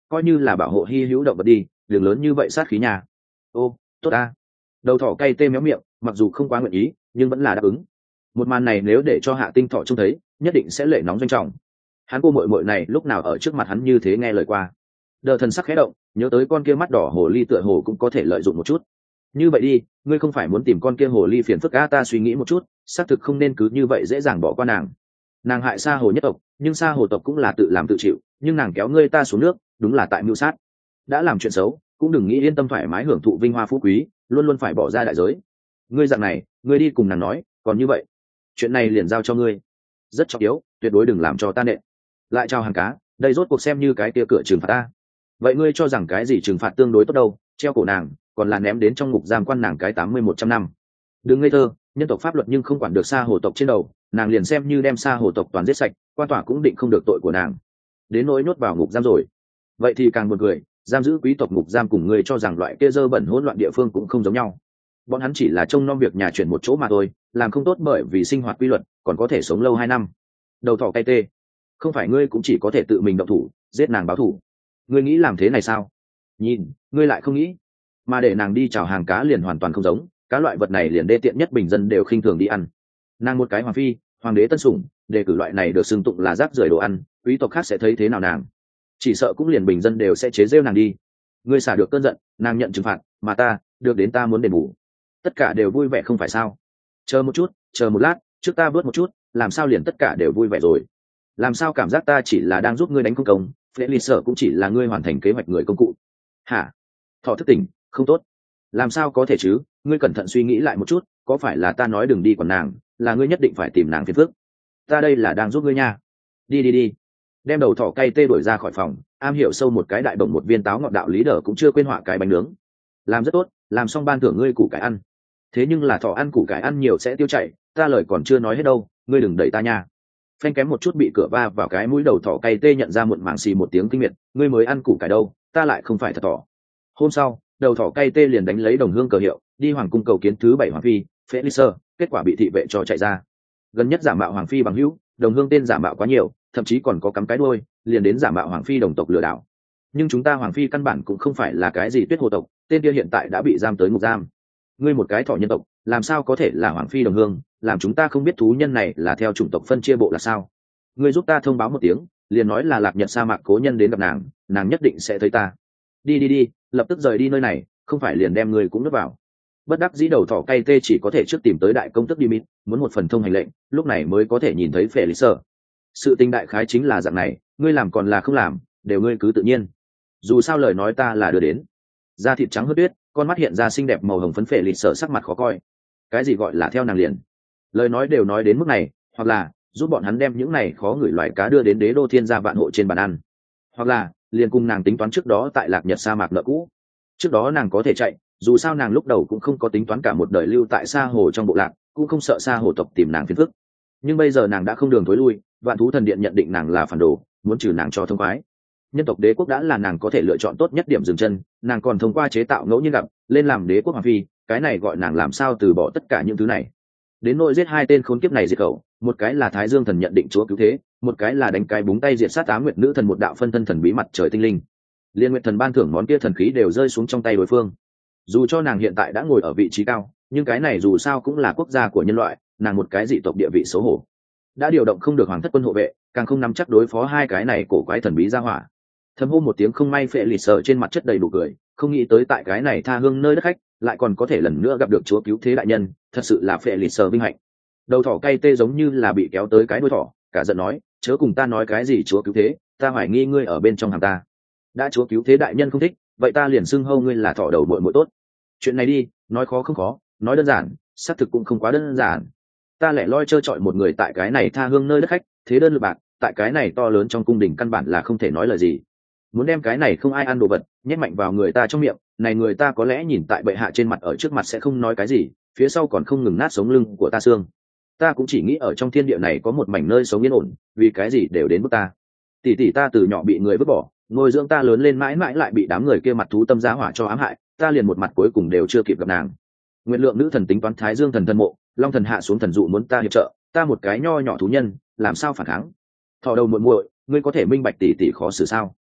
coi như là bảo hộ hy hữu động vật đi, đường lớn như vậy sát khí nhà. Ô tốt ta. Đầu thỏ cay tê méo miệng, mặc dù không quá nguyện ý nhưng vẫn là đáp ứng. Một màn này nếu để cho Hạ Tinh Thọ trông thấy nhất định sẽ lệ nóng doanh trọng. Hắn cô muội muội này lúc nào ở trước mặt hắn như thế nghe lời qua. Đờ thần sắc khẽ động, nhớ tới con kia mắt đỏ hồ ly tựa hồ cũng có thể lợi dụng một chút. Như vậy đi, ngươi không phải muốn tìm con kia hồ ly phiền phức a? Ta suy nghĩ một chút, xác thực không nên cứ như vậy dễ dàng bỏ qua nàng. Nàng hại Sa Hồ nhất tộc, nhưng Sa Hồ tộc cũng là tự làm tự chịu, nhưng nàng kéo ngươi ta xuống nước, đúng là tại mưu sát. Đã làm chuyện xấu, cũng đừng nghĩ yên tâm thoải mái hưởng thụ vinh hoa phú quý, luôn luôn phải bỏ ra đại giới. Ngươi dạng này, ngươi đi cùng nàng nói, còn như vậy, chuyện này liền giao cho ngươi. Rất trọng yếu, tuyệt đối đừng làm cho ta nện. Lại chào hàng cá, đây rốt cuộc xem như cái kia cửa trừng phạt ta. Vậy ngươi cho rằng cái gì trừng phạt tương đối tốt đâu? Treo cổ nàng, còn là ném đến trong ngục giam quan nàng cái tám mươi một trăm năm. Đừng ngây thơ, nhân tộc pháp luật nhưng không quản được Sa Hồ tộc trên đầu, nàng liền xem như đem Sa Hồ tộc toàn giết sạch, quan tòa cũng định không được tội của nàng. Đến nỗi nhốt vào ngục giam rồi, vậy thì càng buồn cười, giam giữ quý tộc ngục giam cùng ngươi cho rằng loại kia dơ bẩn hỗn loạn địa phương cũng không giống nhau. Bọn hắn chỉ là trông nom việc nhà chuyển một chỗ mà thôi, làm không tốt bởi vì sinh hoạt quy luật, còn có thể sống lâu hai năm. Đầu thỏ cay tê, không phải ngươi cũng chỉ có thể tự mình động thủ, giết nàng báo thù. Ngươi nghĩ làm thế này sao? Nhìn, ngươi lại không nghĩ, mà để nàng đi chào hàng cá liền hoàn toàn không giống. Cá loại vật này liền đê tiện nhất bình dân đều khinh thường đi ăn. Nàng một cái hoàng phi, hoàng đế tân sủng, đề cử loại này được xưng tụng là rác rưởi đồ ăn, quý tộc khác sẽ thấy thế nào nàng? Chỉ sợ cũng liền bình dân đều sẽ chế rêu nàng đi. Ngươi xả được cơn giận, nàng nhận trừng phạt, mà ta được đến ta muốn đền bù. Tất cả đều vui vẻ không phải sao? Chờ một chút, chờ một lát, trước ta vớt một chút, làm sao liền tất cả đều vui vẻ rồi? Làm sao cảm giác ta chỉ là đang giúp ngươi đánh công công, Felix cũng chỉ là ngươi hoàn thành kế hoạch người công cụ? Hả? Thọ thức tỉnh, không tốt. Làm sao có thể chứ? Ngươi cẩn thận suy nghĩ lại một chút, có phải là ta nói đừng đi còn nàng, là ngươi nhất định phải tìm nàng phiền phức? Ta đây là đang giúp ngươi nha. Đi đi đi. Đem đầu thỏ cay tê đuổi ra khỏi phòng, am hiểu sâu một cái đại bổng một viên táo ngọt đạo lý đờ cũng chưa quên họa cái bánh nướng. Làm rất tốt, làm xong ban thưởng ngươi củ cải ăn. Thế nhưng là thỏ ăn củ cải ăn nhiều sẽ tiêu chảy, ta lời còn chưa nói hết đâu, ngươi đừng đẩy ta nha. Phanh kém một chút bị cửa va vào cái mũi đầu thỏ cay tê nhận ra muộn màng xì một tiếng kinh miệt, ngươi mới ăn củ cải đâu, ta lại không phải thật thỏ. Hôm sau, đầu thỏ cay tê liền đánh lấy đồng hương cờ hiệu, đi hoàng cung cầu kiến thứ bảy hoàng phi, Felix, kết quả bị thị vệ cho chạy ra. Gần nhất giả mạo hoàng phi bằng hữu, đồng hương tên giả mạo quá nhiều, thậm chí còn có cắm cái đuôi, liền đến giả mạo hoàng phi đồng tộc lừa đảo. Nhưng chúng ta hoàng phi căn bản cũng không phải là cái gì Tuyết Hồ tộc, tên kia hiện tại đã bị giam tới ngục giam. Ngươi một cái thỏ nhân tộc, làm sao có thể là hoàng phi đồng hương, làm chúng ta không biết thú nhân này là theo chủng tộc phân chia bộ là sao? Ngươi giúp ta thông báo một tiếng, liền nói là Lạc Nhật sa mạc cố nhân đến gặp nàng, nàng nhất định sẽ thấy ta. Đi đi đi, lập tức rời đi nơi này, không phải liền đem ngươi cũng nuốt vào. Bất đắc dĩ đầu thỏ cay tê chỉ có thể trước tìm tới đại công tước đi mít, muốn một phần thông hành lệnh, lúc này mới có thể nhìn thấy Felix. Sự tình đại khái chính là dạng này, ngươi làm còn là không làm, đều ngươi cứ tự nhiên. Dù sao lời nói ta là đưa đến. Da thịt trắng hớt tuyết, con mắt hiện ra xinh đẹp màu hồng phấn Felix sắc mặt khó coi. Cái gì gọi là theo nàng liền? Lời nói đều nói đến mức này, hoặc là giúp bọn hắn đem những này khó gửi loài cá đưa đến đế đô thiên gia vạn hộ trên bàn ăn, hoặc là liền cùng nàng tính toán trước đó tại Lạc Nhật sa mạc nợ cũ. Trước đó nàng có thể chạy, dù sao nàng lúc đầu cũng không có tính toán cả một đời lưu tại Sa Hồ trong bộ lạc, cũng không sợ Sa Hồ tộc tìm nàng phiền phức. Nhưng bây giờ nàng đã không đường thối lui, Vạn Thú Thần Điện nhận định nàng là phản đồ, muốn trừ nàng cho thông khoái. Nhân tộc đế quốc đã là nàng có thể lựa chọn tốt nhất điểm dừng chân, nàng còn thông qua chế tạo ngẫu nhiên gặp lên làm đế quốc hoàng phi, cái này gọi nàng làm sao từ bỏ tất cả những thứ này. Đến nỗi giết hai tên khốn kiếp này diệt khẩu, một cái là Thái Dương thần nhận định chúa cứu thế, một cái là đánh cái búng tay diệt sát Á Nguyệt nữ thần một đạo phân thân thần bí mặt trời tinh linh. Liên Nguyệt thần ban thưởng món kia thần khí đều rơi xuống trong tay đối phương. Dù cho nàng hiện tại đã ngồi ở vị trí cao, nhưng cái này dù sao cũng là quốc gia của nhân loại, nàng một cái dị tộc địa vị xấu hổ, đã điều động không được hoàng thất quân hộ vệ, càng không nắm chắc đối phó hai cái này cổ quái thần bí ra hỏa. Thầm hô một tiếng không may, phệ lì sợ trên mặt chất đầy đủ cười, không nghĩ tới tại cái này tha hương nơi đất khách lại còn có thể lần nữa gặp được chúa cứu thế đại nhân, thật sự là phệ lì sợ vinh hạnh. Đầu thỏ cay tê giống như là bị kéo tới cái đuôi thỏ, cả giận nói, chớ cùng ta nói cái gì chúa cứu thế, ta hoài nghi ngươi ở bên trong hàng ta. Đã chúa cứu thế đại nhân không thích, vậy ta liền xưng hâu ngươi là thỏ đầu muội muội tốt. Chuyện này đi, nói khó không khó, nói đơn giản, xác thực cũng không quá đơn giản. Ta lẻ loi trơ trọi một người tại cái này tha hương nơi đất khách, thế đơn lực bạc, tại cái này to lớn trong cung đình căn bản là không thể nói lời gì. Muốn đem cái này không ai ăn đồ vật nhét mạnh vào người ta trong miệng, này người ta có lẽ nhìn tại bệ hạ trên mặt ở trước mặt sẽ không nói cái gì, phía sau còn không ngừng nát sống lưng của ta xương. Ta cũng chỉ nghĩ ở trong thiên địa này có một mảnh nơi sống yên ổn, vì cái gì đều đến bước ta. Tỷ tỷ ta từ nhỏ bị người vứt bỏ, nuôi dưỡng ta lớn lên mãi mãi lại bị đám người kia mặt thú tâm giá hỏa cho ám hại, ta liền một mặt cuối cùng đều chưa kịp gặp nàng. Nguyện lượng nữ thần tính toán Thái Dương thần thân mộ, Long thần hạ xuống thần dụ muốn ta hiệp trợ, ta một cái nho nhỏ thú nhân, làm sao phản kháng? Thỏ đầu muội muội, ngươi có thể minh bạch tỷ tỷ khó xử sao?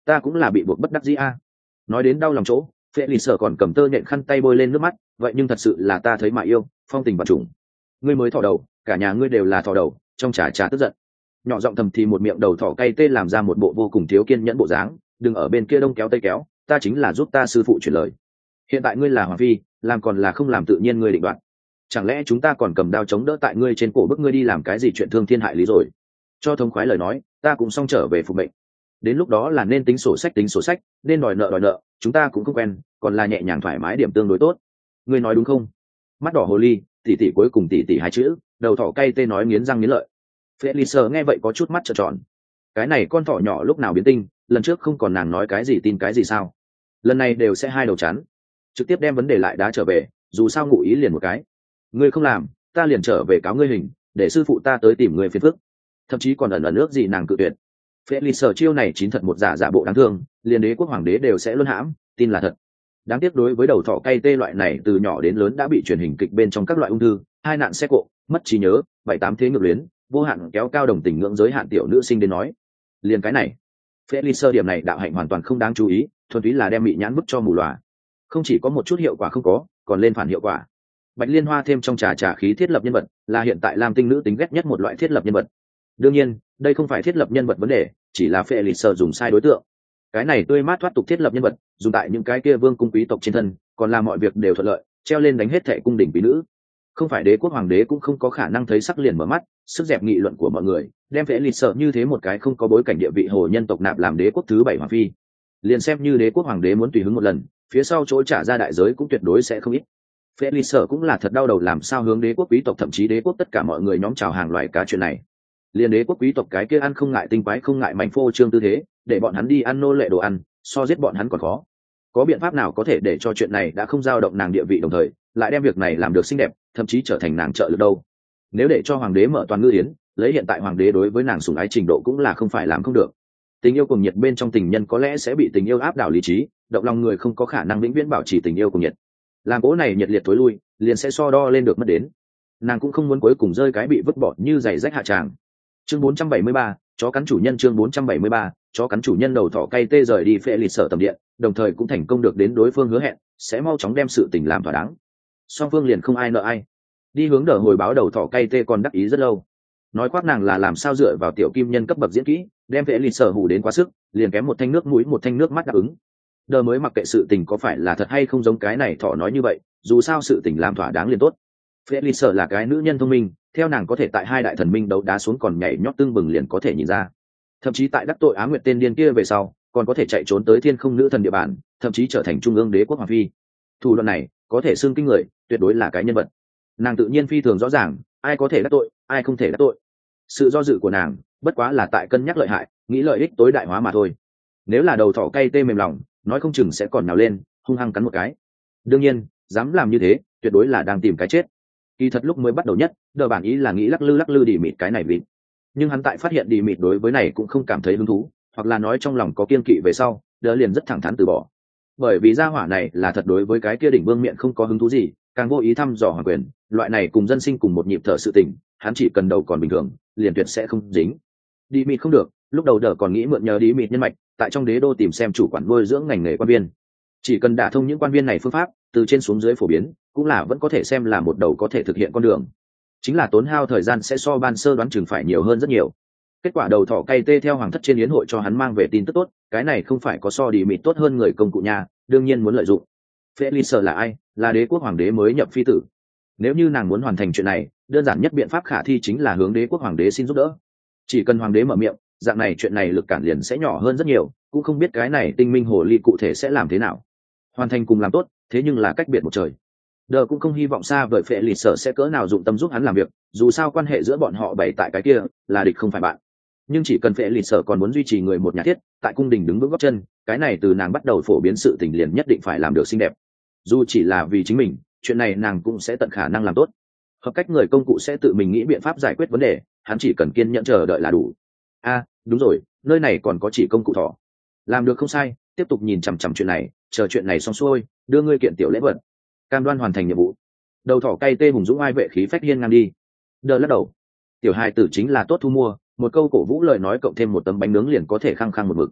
ta cũng là bị buộc bất đắc dĩ a. Nói đến đau lòng chỗ, phệ lì sở còn cầm tơ nhện khăn tay bôi lên nước mắt, vậy nhưng thật sự là ta thấy mà yêu, phong tình và trùng. Ngươi mới thỏ đầu, cả nhà ngươi đều là thỏ đầu, trong trà trà tức giận. Nhỏ giọng thầm thì một miệng đầu thỏ cay tê làm ra một bộ vô cùng thiếu kiên nhẫn bộ dáng, đừng ở bên kia đông kéo tây kéo, ta chính là giúp ta sư phụ chuyển lời. Hiện tại ngươi là hoàng phi, làm còn là không làm tự nhiên ngươi định đoạt. Chẳng lẽ chúng ta còn cầm đao chống đỡ tại ngươi trên cổ bức ngươi đi làm cái gì chuyện thương thiên hại lý rồi? Cho thống khoái lời nói, ta cũng xong trở về phục mệnh. Đến lúc đó là nên tính sổ sách tính sổ sách, nên đòi nợ đòi nợ, chúng ta cũng không quen, còn là nhẹ nhàng thoải mái điểm tương đối tốt. Ngươi nói đúng không? Mắt đỏ hồ ly, tỷ tỷ cuối cùng tỷ tỷ hai chữ, đầu thỏ cay tê nói nghiến răng nghiến lợi. Felix nghe vậy có chút mắt trợn tròn. Cái này con thỏ nhỏ lúc nào biến tinh, lần trước không còn nàng nói cái gì tin cái gì sao? Lần này đều sẽ hai đầu chắn, trực tiếp đem vấn đề lại đá trở về, dù sao ngụ ý liền một cái. Ngươi không làm, ta liền trở về cáo ngươi hình, để sư phụ ta tới tìm ngươi phiền phức. Thậm chí còn ẩn ẩn nước gì nàng cự tuyệt. Felix chiêu này chính thật một giả giả bộ đáng thương, liền đế quốc hoàng đế đều sẽ luôn hãm, tin là thật. Đáng tiếc đối với đầu thỏ cay tê loại này từ nhỏ đến lớn đã bị truyền hình kịch bên trong các loại ung thư, hai nạn xe cộ, mất trí nhớ, bảy tám thế ngược luyến, vô hạn kéo cao đồng tình ngưỡng giới hạn tiểu nữ sinh đến nói. Liền cái này, Felix điểm này đạo hạnh hoàn toàn không đáng chú ý, thuần túy là đem mị nhãn bức cho mù lòa. Không chỉ có một chút hiệu quả không có, còn lên phản hiệu quả. Bạch Liên Hoa thêm trong trà trà khí thiết lập nhân vật, là hiện tại Lam Tinh nữ tính ghét nhất một loại thiết lập nhân vật. Đương nhiên, đây không phải thiết lập nhân vật vấn đề, chỉ là Felix dùng sai đối tượng. Cái này tươi mát thoát tục thiết lập nhân vật, dùng tại những cái kia vương cung quý tộc trên thân, còn làm mọi việc đều thuận lợi, treo lên đánh hết thệ cung đỉnh quý nữ. Không phải đế quốc hoàng đế cũng không có khả năng thấy sắc liền mở mắt, sức dẹp nghị luận của mọi người, đem Felix như thế một cái không có bối cảnh địa vị hồ nhân tộc nạp làm đế quốc thứ bảy hoàng phi. Liền xem như đế quốc hoàng đế muốn tùy hứng một lần, phía sau chỗ trả ra đại giới cũng tuyệt đối sẽ không ít. Felix cũng là thật đau đầu làm sao hướng đế quốc quý tộc thậm chí đế quốc tất cả mọi người nhóm chào hàng loại cá chuyện này. Liên đế quốc quý tộc cái kia ăn không ngại tinh quái không ngại mảnh phô trương tư thế, để bọn hắn đi ăn nô lệ đồ ăn, so giết bọn hắn còn khó. Có biện pháp nào có thể để cho chuyện này đã không dao động nàng địa vị đồng thời, lại đem việc này làm được xinh đẹp, thậm chí trở thành nàng trợ lực đâu? Nếu để cho hoàng đế mở toàn ngư yến, lấy hiện tại hoàng đế đối với nàng sủng ái trình độ cũng là không phải làm không được. Tình yêu cùng nhiệt bên trong tình nhân có lẽ sẽ bị tình yêu áp đảo lý trí, động lòng người không có khả năng vĩnh viễn bảo trì tình yêu cùng nhiệt. Làm cố này nhiệt liệt tối lui, liền sẽ so đo lên được mất đến. Nàng cũng không muốn cuối cùng rơi cái bị vứt bỏ như giày rách hạ tràng. Chương bốn trăm bảy mươi ba, chó cắn chủ nhân chương bốn trăm bảy mươi ba, chó cắn chủ nhân đầu thỏ cay tê rời đi phệ lịch sở tầm điện, đồng thời cũng thành công được đến đối phương hứa hẹn, sẽ mau chóng đem sự tình làm thỏa đáng. Song phương liền không ai nợ ai. Đi hướng đỡ hồi báo đầu thỏ cay tê còn đắc ý rất lâu. Nói khoác nàng là làm sao dựa vào tiểu kim nhân cấp bậc diễn kỹ, đem phệ lịch sở hù đến quá sức, liền kém một thanh nước mũi một thanh nước mắt đáp ứng. Đờ mới mặc kệ sự tình có phải là thật hay không giống cái này thỏ nói như vậy, dù sao sự tình làm thỏa đáng liền tốt. Felix là cái nữ nhân thông minh, theo nàng có thể tại hai đại thần minh đấu đá xuống còn nhảy nhót tương bừng liền có thể nhìn ra. Thậm chí tại đắc tội Á Nguyệt tên điên kia về sau, còn có thể chạy trốn tới Thiên Không Nữ Thần địa bàn, thậm chí trở thành trung ương đế quốc hoàng phi. Thủ đoạn này, có thể xưng kinh người, tuyệt đối là cái nhân vật. Nàng tự nhiên phi thường rõ ràng, ai có thể đắc tội, ai không thể đắc tội. Sự do dự của nàng, bất quá là tại cân nhắc lợi hại, nghĩ lợi ích tối đại hóa mà thôi. Nếu là đầu thỏ cay tê mềm lòng, nói không chừng sẽ còn nào lên, hung hăng cắn một cái. Đương nhiên, dám làm như thế, tuyệt đối là đang tìm cái chết. Kỳ thật lúc mới bắt đầu nhất, đờ bản ý là nghĩ lắc lư lắc lư đi mịt cái này vịt. Nhưng hắn tại phát hiện đi mịt đối với này cũng không cảm thấy hứng thú, hoặc là nói trong lòng có kiên kỵ về sau, đờ liền rất thẳng thắn từ bỏ. Bởi vì gia hỏa này là thật đối với cái kia đỉnh vương miện không có hứng thú gì, càng vô ý thăm dò hoàng quyền, loại này cùng dân sinh cùng một nhịp thở sự tình, hắn chỉ cần đầu còn bình thường, liền tuyệt sẽ không dính. Đi mịt không được, lúc đầu đờ còn nghĩ mượn nhờ đi mịt nhân mạch, tại trong đế đô tìm xem chủ quản nuôi dưỡng ngành nghề quan viên. Chỉ cần đả thông những quan viên này phương pháp, từ trên xuống dưới phổ biến, cũng là vẫn có thể xem là một đầu có thể thực hiện con đường. Chính là tốn hao thời gian sẽ so ban sơ đoán chừng phải nhiều hơn rất nhiều. Kết quả đầu thỏ cay tê theo hoàng thất trên yến hội cho hắn mang về tin tức tốt, cái này không phải có so đi mịt tốt hơn người công cụ nhà, đương nhiên muốn lợi dụng. Felix là ai? Là đế quốc hoàng đế mới nhập phi tử. Nếu như nàng muốn hoàn thành chuyện này, đơn giản nhất biện pháp khả thi chính là hướng đế quốc hoàng đế xin giúp đỡ. Chỉ cần hoàng đế mở miệng, dạng này chuyện này lực cản liền sẽ nhỏ hơn rất nhiều, cũng không biết cái này tinh minh hồ ly cụ thể sẽ làm thế nào. Hoàn thành cùng làm tốt, thế nhưng là cách biệt một trời. Đờ cũng không hy vọng xa vời phệ lịt sở sẽ cỡ nào dụng tâm giúp hắn làm việc, dù sao quan hệ giữa bọn họ bày tại cái kia là địch không phải bạn. Nhưng chỉ cần phệ lịt sở còn muốn duy trì người một nhà thiết, tại cung đình đứng vững góc chân, cái này từ nàng bắt đầu phổ biến sự tình liền nhất định phải làm được xinh đẹp. Dù chỉ là vì chính mình, chuyện này nàng cũng sẽ tận khả năng làm tốt. Hợp cách người công cụ sẽ tự mình nghĩ biện pháp giải quyết vấn đề, hắn chỉ cần kiên nhẫn chờ đợi là đủ. A, à, đúng rồi, nơi này còn có chỉ công cụ thỏ. Làm được không sai, tiếp tục nhìn chằm chằm chuyện này, chờ chuyện này xong xuôi, đưa ngươi kiện tiểu lễ vật. Cam đoan hoàn thành nhiệm vụ. Đầu thỏ cay tê hùng dũng ai vệ khí phách hiên ngang đi. Đờ lắc đầu. Tiểu hài tử chính là tốt thu mua, một câu cổ vũ lời nói cộng thêm một tấm bánh nướng liền có thể khăng khăng một mực.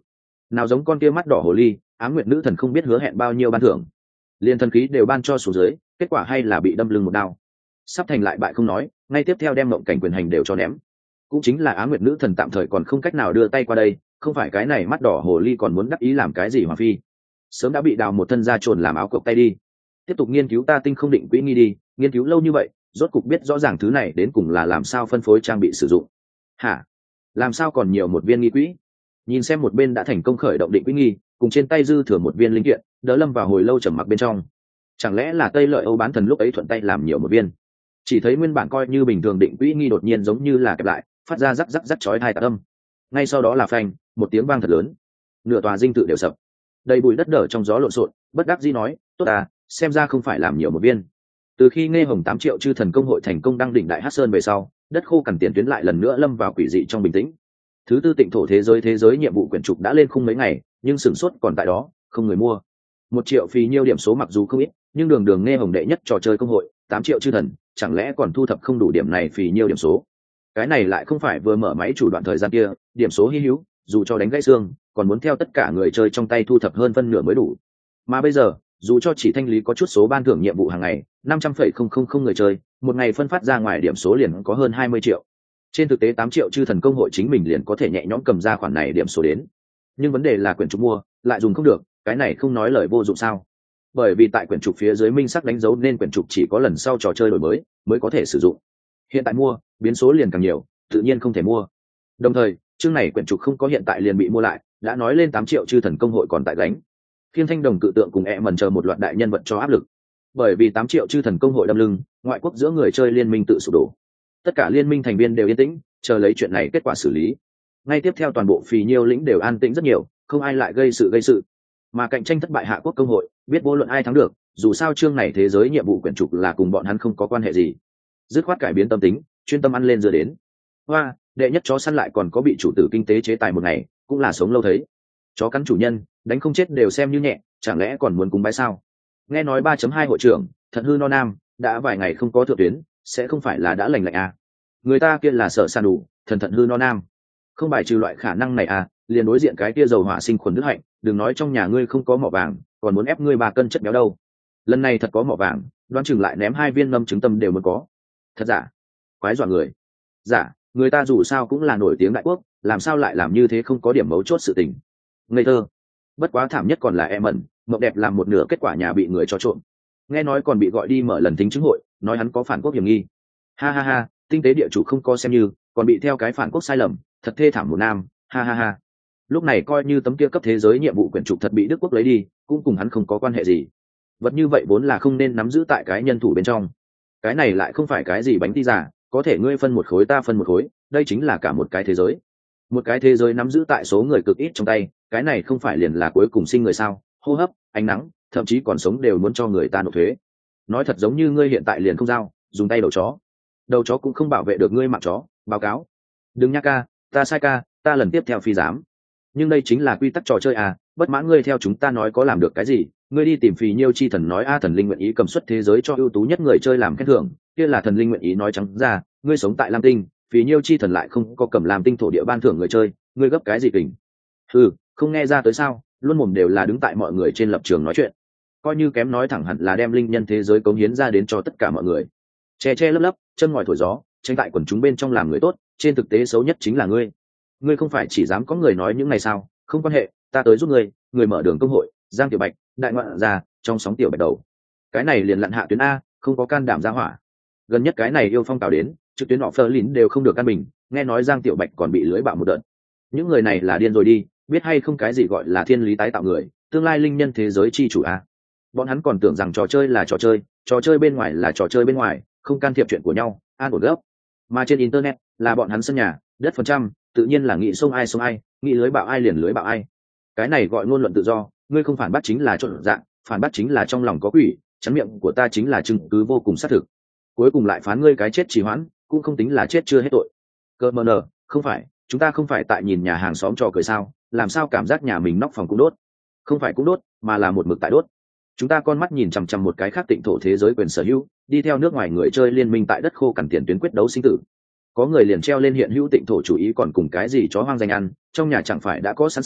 nào giống con kia mắt đỏ hồ ly, Ám Nguyệt nữ thần không biết hứa hẹn bao nhiêu ban thưởng, liền thần khí đều ban cho xuống dưới, kết quả hay là bị đâm lưng một đao, sắp thành lại bại không nói, ngay tiếp theo đem mộng cảnh quyền hành đều cho ném. Cũng chính là Ám Nguyệt nữ thần tạm thời còn không cách nào đưa tay qua đây, không phải cái này mắt đỏ hồ ly còn muốn đắc ý làm cái gì hoàng phi, sớm đã bị đào một thân da trồn làm áo cộc tay đi. Tiếp tục nghiên cứu ta tinh không định quỹ nghi đi, nghiên cứu lâu như vậy, rốt cục biết rõ ràng thứ này đến cùng là làm sao phân phối trang bị sử dụng. Hả? Làm sao còn nhiều một viên nghi quỹ? Nhìn xem một bên đã thành công khởi động định quỹ nghi, cùng trên tay dư thừa một viên linh kiện, đỡ lâm vào hồi lâu trầm mặc bên trong. Chẳng lẽ là Tây Lợi Âu bán thần lúc ấy thuận tay làm nhiều một viên? Chỉ thấy nguyên bản coi như bình thường định quỹ nghi đột nhiên giống như là kẹp lại, phát ra rắc rắc rắc chói tai tạc âm. Ngay sau đó là phanh, một tiếng vang thật lớn, nửa tòa dinh thự đều sập, đầy bụi đất đở trong gió lộn xộn. Bất đắc dĩ nói, tốt à, xem ra không phải làm nhiều một viên. Từ khi nghe hồng tám triệu chư thần công hội thành công đăng đỉnh đại hắc sơn về sau, đất khô cằn tiền tuyến lại lần nữa lâm vào quỷ dị trong bình tĩnh. Thứ tư tịnh thổ thế giới thế giới nhiệm vụ quyển trục đã lên khung mấy ngày, nhưng sửng sốt còn tại đó, không người mua. Một triệu phí nhiêu điểm số mặc dù không ít, nhưng đường đường nghe hồng đệ nhất trò chơi công hội, tám triệu chư thần, chẳng lẽ còn thu thập không đủ điểm này phí nhiêu điểm số? Cái này lại không phải vừa mở máy chủ đoạn thời gian kia, điểm số hi hữu, dù cho đánh gãy xương, còn muốn theo tất cả người chơi trong tay thu thập hơn phân nửa mới đủ. Mà bây giờ, dù cho chỉ thanh lý có chút số ban thưởng nhiệm vụ hàng ngày, năm trăm phẩy không không không người chơi, một ngày phân phát ra ngoài điểm số liền có hơn hai mươi triệu. Trên thực tế tám triệu chư thần công hội chính mình liền có thể nhẹ nhõm cầm ra khoản này điểm số đến. Nhưng vấn đề là quyển trục mua, lại dùng không được, cái này không nói lời vô dụng sao? Bởi vì tại quyển trục phía dưới minh sắc đánh dấu nên quyển trục chỉ có lần sau trò chơi đổi mới mới có thể sử dụng. Hiện tại mua, biến số liền càng nhiều, tự nhiên không thể mua. Đồng thời, chương này quyển trục không có hiện tại liền bị mua lại, đã nói lên tám triệu chư thần công hội còn tại gánh. Khiên Thanh Đồng cự tượng cùng e mần chờ một loạt đại nhân vật cho áp lực. Bởi vì tám triệu chư thần công hội đâm lưng, ngoại quốc giữa người chơi liên minh tự sụp đổ. Tất cả liên minh thành viên đều yên tĩnh, chờ lấy chuyện này kết quả xử lý. Ngay tiếp theo toàn bộ phì nhiêu lĩnh đều an tĩnh rất nhiều, không ai lại gây sự gây sự. Mà cạnh tranh thất bại hạ quốc công hội, biết vô luận ai thắng được, dù sao chương này thế giới nhiệm vụ quyển trục là cùng bọn hắn không có quan hệ gì. Dứt khoát cải biến tâm tính, chuyên tâm ăn lên dưa đến. Hoa, đệ nhất chó săn lại còn có bị chủ tử kinh tế chế tài một ngày, cũng là sống lâu thấy. Chó cắn chủ nhân, đánh không chết đều xem như nhẹ, chẳng lẽ còn muốn cúng bái sao? Nghe nói ba chấm hai hội trưởng, Thận hư no nam, đã vài ngày không có thượng tuyến, sẽ không phải là đã lành lạnh à? Người ta kia là sợ san đủ, thần Thận hư no nam. Không bài trừ loại khả năng này à, liền đối diện cái kia dầu hỏa sinh khuẩn đức hạnh, đừng nói trong nhà ngươi không có mỏ vàng, còn muốn ép ngươi ba cân chất béo đâu. Lần này thật có mỏ vàng, đoán chừng lại ném hai viên ngâm trứng tâm đều muốn có. Thật giả? Quái dọa người. Giả, người ta dù sao cũng là nổi tiếng đại quốc, làm sao lại làm như thế không có điểm mấu chốt sự tình. Ngây thơ. Bất quá thảm nhất còn là em ẩn, mộng đẹp làm một nửa kết quả nhà bị người cho trộm. Nghe nói còn bị gọi đi mở lần thính chứng hội, nói hắn có phản quốc hiểm nghi. Ha ha ha, tinh tế địa chủ không có xem như, còn bị theo cái phản quốc sai lầm, thật thê thảm một nam, ha ha ha. Lúc này coi như tấm kia cấp thế giới nhiệm vụ quyển trục thật bị Đức quốc lấy đi, cũng cùng hắn không có quan hệ gì. Vật như vậy vốn là không nên nắm giữ tại cái nhân thủ bên trong. Cái này lại không phải cái gì bánh ti giả, có thể ngươi phân một khối ta phân một khối, đây chính là cả một cái thế giới. Một cái thế giới nắm giữ tại số người cực ít trong tay, cái này không phải liền là cuối cùng sinh người sao? Hô hấp, ánh nắng, thậm chí còn sống đều muốn cho người ta nộp thuế. Nói thật giống như ngươi hiện tại liền không giao, dùng tay đầu chó. Đầu chó cũng không bảo vệ được ngươi mạng chó, báo cáo. Đừng nha ca, ta sai ca, ta lần tiếp theo phi dám. Nhưng đây chính là quy tắc trò chơi à, bất mãn ngươi theo chúng ta nói có làm được cái gì, ngươi đi tìm phì nhiêu chi thần nói a thần linh nguyện ý cầm suất thế giới cho ưu tú nhất người chơi làm khen thưởng, kia là thần linh nguyện ý nói trắng ra, ngươi sống tại lam tinh, phì nhiêu chi thần lại không có cầm làm tinh thổ địa ban thưởng người chơi, ngươi gấp cái gì kình? Ừ, không nghe ra tới sao, luôn mồm đều là đứng tại mọi người trên lập trường nói chuyện, coi như kém nói thẳng hẳn là đem linh nhân thế giới cống hiến ra đến cho tất cả mọi người. Che che lấp lấp, chân ngòi thổi gió, tranh tại quần chúng bên trong làm người tốt, trên thực tế xấu nhất chính là ngươi. Ngươi không phải chỉ dám có người nói những ngày sao? Không quan hệ, ta tới giúp ngươi, người mở đường công hội, Giang Tiểu Bạch, đại ngoạn gia, trong sóng tiểu bạch đầu. Cái này liền lặn hạ tuyến a, không có can đảm ra hỏa. Gần nhất cái này yêu phong tạo đến, trực tuyến họ phơ lín đều không được căn bình, nghe nói Giang Tiểu Bạch còn bị lưới bạo một đợt. Những người này là điên rồi đi, biết hay không cái gì gọi là thiên lý tái tạo người, tương lai linh nhân thế giới chi chủ a. Bọn hắn còn tưởng rằng trò chơi là trò chơi, trò chơi bên ngoài là trò chơi bên ngoài, không can thiệp chuyện của nhau, an ổn gấp. Mà trên internet là bọn hắn sân nhà, đất phần trăm, tự nhiên là nghĩ xông ai xông ai, nghĩ lưới bạo ai liền lưới bạo ai. Cái này gọi ngôn luận tự do, ngươi không phản bác chính là trộn dạng, phản bác chính là trong lòng có quỷ, chắn miệng của ta chính là chứng cứ vô cùng xác thực. Cuối cùng lại phán ngươi cái chết trì hoãn, cũng không tính là chết chưa hết tội. Cơ mờ nờ, không phải, chúng ta không phải tại nhìn nhà hàng xóm trò cười sao, làm sao cảm giác nhà mình nóc phòng cũng đốt? Không phải cũng đốt, mà là một mực tại đốt. Chúng ta con mắt nhìn chằm chằm một cái khác tịnh thổ thế giới quyền sở hữu, đi theo nước ngoài người chơi liên minh tại đất khô cằn tiền tuyến quyết đấu sinh tử. Có người liền treo lên hiện hữu tịnh thổ chủ ý còn cùng cái gì chó hoang danh ăn, trong nhà chẳng phải đã có sẵn sao,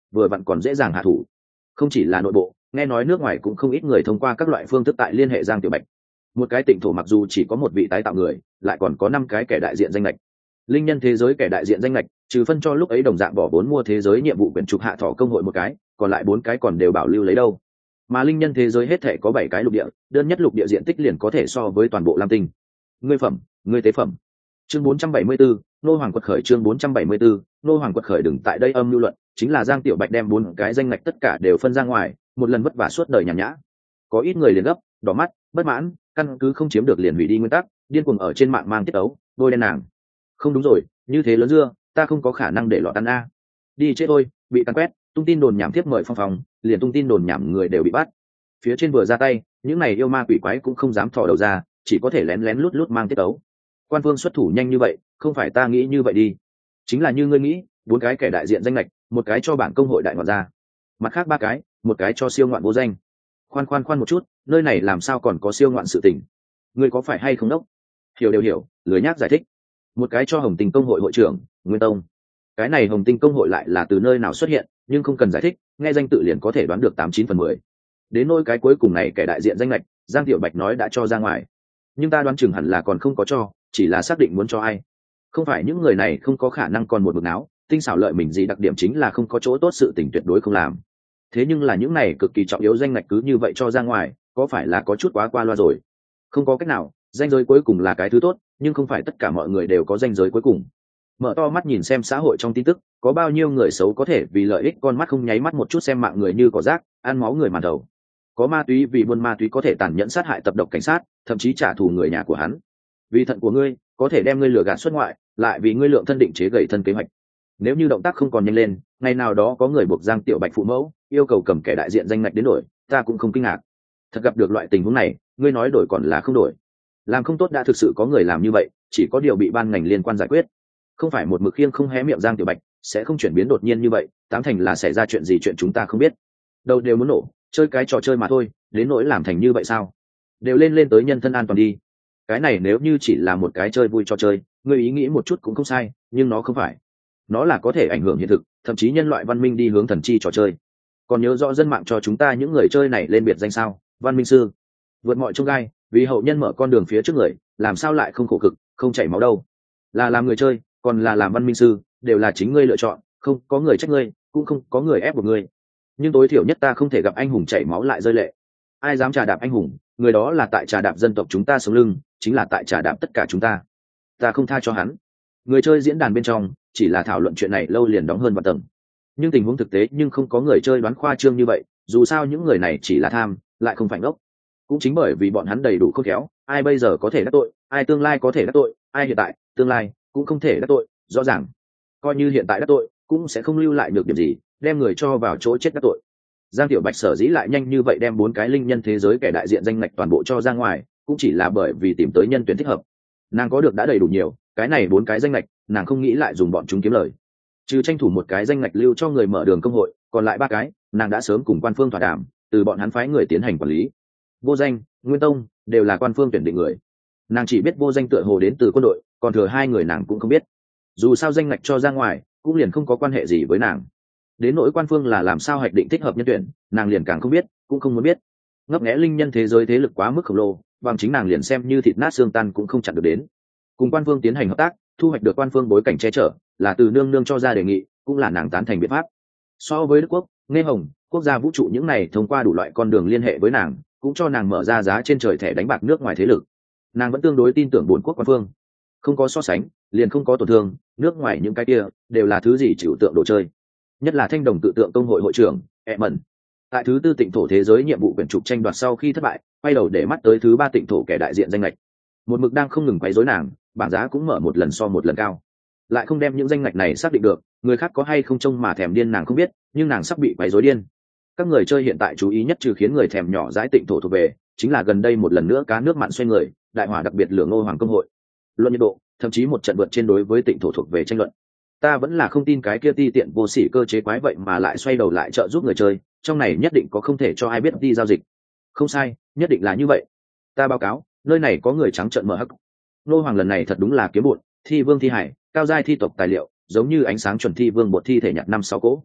vừa vặn còn dễ dàng hạ thủ. Không chỉ là nội bộ, nghe nói nước ngoài cũng không ít người thông qua các loại phương thức tại liên hệ Giang Tiểu Bạch. Một cái tịnh thổ mặc dù chỉ có một vị tái tạo người, lại còn có năm cái kẻ đại diện danh lệch. Linh nhân thế giới kẻ đại diện danh lệch, trừ phân cho lúc ấy đồng dạng bỏ vốn mua thế giới nhiệm vụ quyển trục hạ thọ công hội một cái, còn lại bốn cái còn đều bảo lưu lấy đâu. Mà linh nhân thế giới hết thể có bảy cái lục địa, đơn nhất lục địa diện tích liền có thể so với toàn bộ Lam Tinh. Ngươi phẩm, ngươi tế phẩm. Chương bốn trăm bảy mươi bốn, nô hoàng quật khởi. Chương bốn trăm bảy mươi bốn, nô hoàng quật khởi. Đừng tại đây âm lưu luận, chính là Giang Tiểu Bạch đem bốn cái danh ngạch tất cả đều phân ra ngoài, một lần vất vả suốt đời nhàn nhã. Có ít người liền gấp, đỏ mắt, bất mãn, căn cứ không chiếm được liền hủy đi nguyên tắc, điên cuồng ở trên mạng mang tiết ấu, đôi đen nàng. Không đúng rồi, như thế lớn dưa, ta không có khả năng để lọt ăn a. Đi chết thôi, bị cắn quét, tung tin đồn nhảm tiếp mời phong phòng, liền tung tin đồn nhảm người đều bị bắt. Phía trên vừa ra tay, những này yêu ma quỷ quái cũng không dám thò đầu ra, chỉ có thể lén lén lút lút mang tiết ấu. Quan phương xuất thủ nhanh như vậy, không phải ta nghĩ như vậy đi. Chính là như ngươi nghĩ, bốn cái kẻ đại diện danh lệch, một cái cho bản công hội đại ngoạn ra, mặt khác ba cái, một cái cho siêu ngoạn vô danh. Khoan khoan khoan một chút, nơi này làm sao còn có siêu ngoạn sự tình? Ngươi có phải hay không đốc? Hiểu đều hiểu, lười nhác giải thích. Một cái cho Hồng Tinh công hội hội trưởng Nguyên Tông. Cái này Hồng Tinh công hội lại là từ nơi nào xuất hiện, nhưng không cần giải thích, nghe danh tự liền có thể đoán được tám chín phần mười. Đến nỗi cái cuối cùng này kẻ đại diện danh lệch, Giang Tiểu Bạch nói đã cho ra ngoài, nhưng ta đoán chừng hẳn là còn không có cho, chỉ là xác định muốn cho ai. Không phải những người này không có khả năng còn một mực não, tinh xảo lợi mình gì đặc điểm chính là không có chỗ tốt sự tình tuyệt đối không làm. Thế nhưng là những này cực kỳ trọng yếu danh ngạch cứ như vậy cho ra ngoài, có phải là có chút quá qua loa rồi? Không có cách nào, danh giới cuối cùng là cái thứ tốt, nhưng không phải tất cả mọi người đều có danh giới cuối cùng. Mở to mắt nhìn xem xã hội trong tin tức, có bao nhiêu người xấu có thể vì lợi ích con mắt không nháy mắt một chút xem mạng người như cỏ rác, ăn máu người màn đầu. Có ma túy vì buôn ma túy có thể tàn nhẫn sát hại tập độc cảnh sát, thậm chí trả thù người nhà của hắn. Vì thận của ngươi, có thể đem ngươi lừa gạt xuất ngoại, lại vì ngươi lượng thân định chế gầy thân kế hoạch. Nếu như động tác không còn nhanh lên, ngày nào đó có người buộc Giang Tiểu Bạch phụ mẫu, yêu cầu cầm kẻ đại diện danh ngạch đến đổi, ta cũng không kinh ngạc. Thật gặp được loại tình huống này, ngươi nói đổi còn là không đổi. Làm không tốt đã thực sự có người làm như vậy, chỉ có điều bị ban ngành liên quan giải quyết. Không phải một mực khiêng không hé miệng Giang Tiểu Bạch, sẽ không chuyển biến đột nhiên như vậy, tám thành là xảy ra chuyện gì chuyện chúng ta không biết. Đầu đều muốn nổ, chơi cái trò chơi mà thôi, đến nỗi làm thành như vậy sao? Đều lên lên tới nhân thân an toàn đi. Cái này nếu như chỉ là một cái chơi vui trò chơi, ngươi ý nghĩ một chút cũng không sai, nhưng nó không phải. Nó là có thể ảnh hưởng hiện thực, thậm chí nhân loại văn minh đi hướng thần chi trò chơi. Còn nhớ rõ dân mạng cho chúng ta những người chơi này lên biệt danh sao? Văn minh sư. Vượt mọi chông gai, vì hậu nhân mở con đường phía trước người, làm sao lại không khổ cực, không chảy máu đâu? Là làm người chơi, còn là làm văn minh sư, đều là chính ngươi lựa chọn, không có người trách ngươi, cũng không có người ép buộc ngươi. Nhưng tối thiểu nhất ta không thể gặp anh hùng chảy máu lại rơi lệ. Ai dám trà đạp anh hùng, người đó là tại trà đạp dân tộc chúng ta sống lưng, chính là tại trà đạp tất cả chúng ta. Ta không tha cho hắn. Người chơi diễn đàn bên trong chỉ là thảo luận chuyện này lâu liền đóng hơn vạn tầng, nhưng tình huống thực tế nhưng không có người chơi đoán khoa trương như vậy. Dù sao những người này chỉ là tham, lại không phải ngốc. Cũng chính bởi vì bọn hắn đầy đủ khôn khéo, ai bây giờ có thể đắc tội, ai tương lai có thể đắc tội, ai hiện tại, tương lai cũng không thể đắc tội. Rõ ràng, coi như hiện tại đắc tội, cũng sẽ không lưu lại được điểm gì, đem người cho vào chỗ chết đắc tội. Giang Tiểu Bạch sở dĩ lại nhanh như vậy đem bốn cái linh nhân thế giới kẻ đại diện danh ngạch toàn bộ cho ra ngoài, cũng chỉ là bởi vì tìm tới nhân tuyển thích hợp. Nàng có được đã đầy đủ nhiều, cái này bốn cái danh ngạch, nàng không nghĩ lại dùng bọn chúng kiếm lời. Trừ tranh thủ một cái danh ngạch lưu cho người mở đường công hội, còn lại ba cái, nàng đã sớm cùng quan phương thỏa đàm, từ bọn hắn phái người tiến hành quản lý. Vô Danh, Nguyên Tông đều là quan phương tuyển định người. Nàng chỉ biết Vô Danh tựa hồ đến từ quân đội, còn thừa hai người nàng cũng không biết. Dù sao danh ngạch cho ra ngoài, cũng liền không có quan hệ gì với nàng. Đến nỗi quan phương là làm sao hoạch định thích hợp nhân tuyển, nàng liền càng không biết, cũng không muốn biết. Ngấp nghé linh nhân thế giới thế lực quá mức khổng lồ, bằng chính nàng liền xem như thịt nát xương tan cũng không chặn được đến. Cùng quan phương tiến hành hợp tác, thu hoạch được quan phương bối cảnh che chở, là từ nương nương cho ra đề nghị, cũng là nàng tán thành biện pháp. So với Đức Quốc, Nghe Hồng, quốc gia vũ trụ những này thông qua đủ loại con đường liên hệ với nàng, cũng cho nàng mở ra giá trên trời thẻ đánh bạc nước ngoài thế lực. Nàng vẫn tương đối tin tưởng bốn quốc quan phương. Không có so sánh, liền không có tổn thương, nước ngoài những cái kia đều là thứ gì chịu tượng đồ chơi. Nhất là Thanh Đồng tự tượng công hội hội trưởng Eamon, tại thứ tư tịnh thổ thế giới nhiệm vụ quyển trục tranh đoạt sau khi thất bại, quay đầu để mắt tới thứ ba tịnh thổ kẻ đại diện danh lệch. Một mực đang không ngừng quấy rối nàng, bảng giá cũng mở một lần so một lần cao. Lại không đem những danh ngạch này xác định được, người khác có hay không trông mà thèm điên nàng không biết, nhưng nàng sắp bị quấy rối điên. Các người chơi hiện tại chú ý nhất trừ khiến người thèm nhỏ dãi tịnh thổ thuộc về, chính là gần đây một lần nữa cá nước mặn xoay người, đại hỏa đặc biệt lửa Ngô Hoàng công hội. Luận nhiệt độ, thậm chí một trận vượt trên đối với tịnh thổ thuộc về tranh luận. Ta vẫn là không tin cái kia ti tiện vô sỉ cơ chế quái vậy mà lại xoay đầu lại trợ giúp người chơi, trong này nhất định có không thể cho ai biết đi giao dịch. Không sai, nhất định là như vậy. Ta báo cáo, nơi này có người trắng trợn mở hắc. Ngô Hoàng lần này thật đúng là kiếm bộn, thi vương thi hải, cao giai thi tộc tài liệu, giống như ánh sáng chuẩn thi vương bột thi thể nhặt năm sáu cỗ.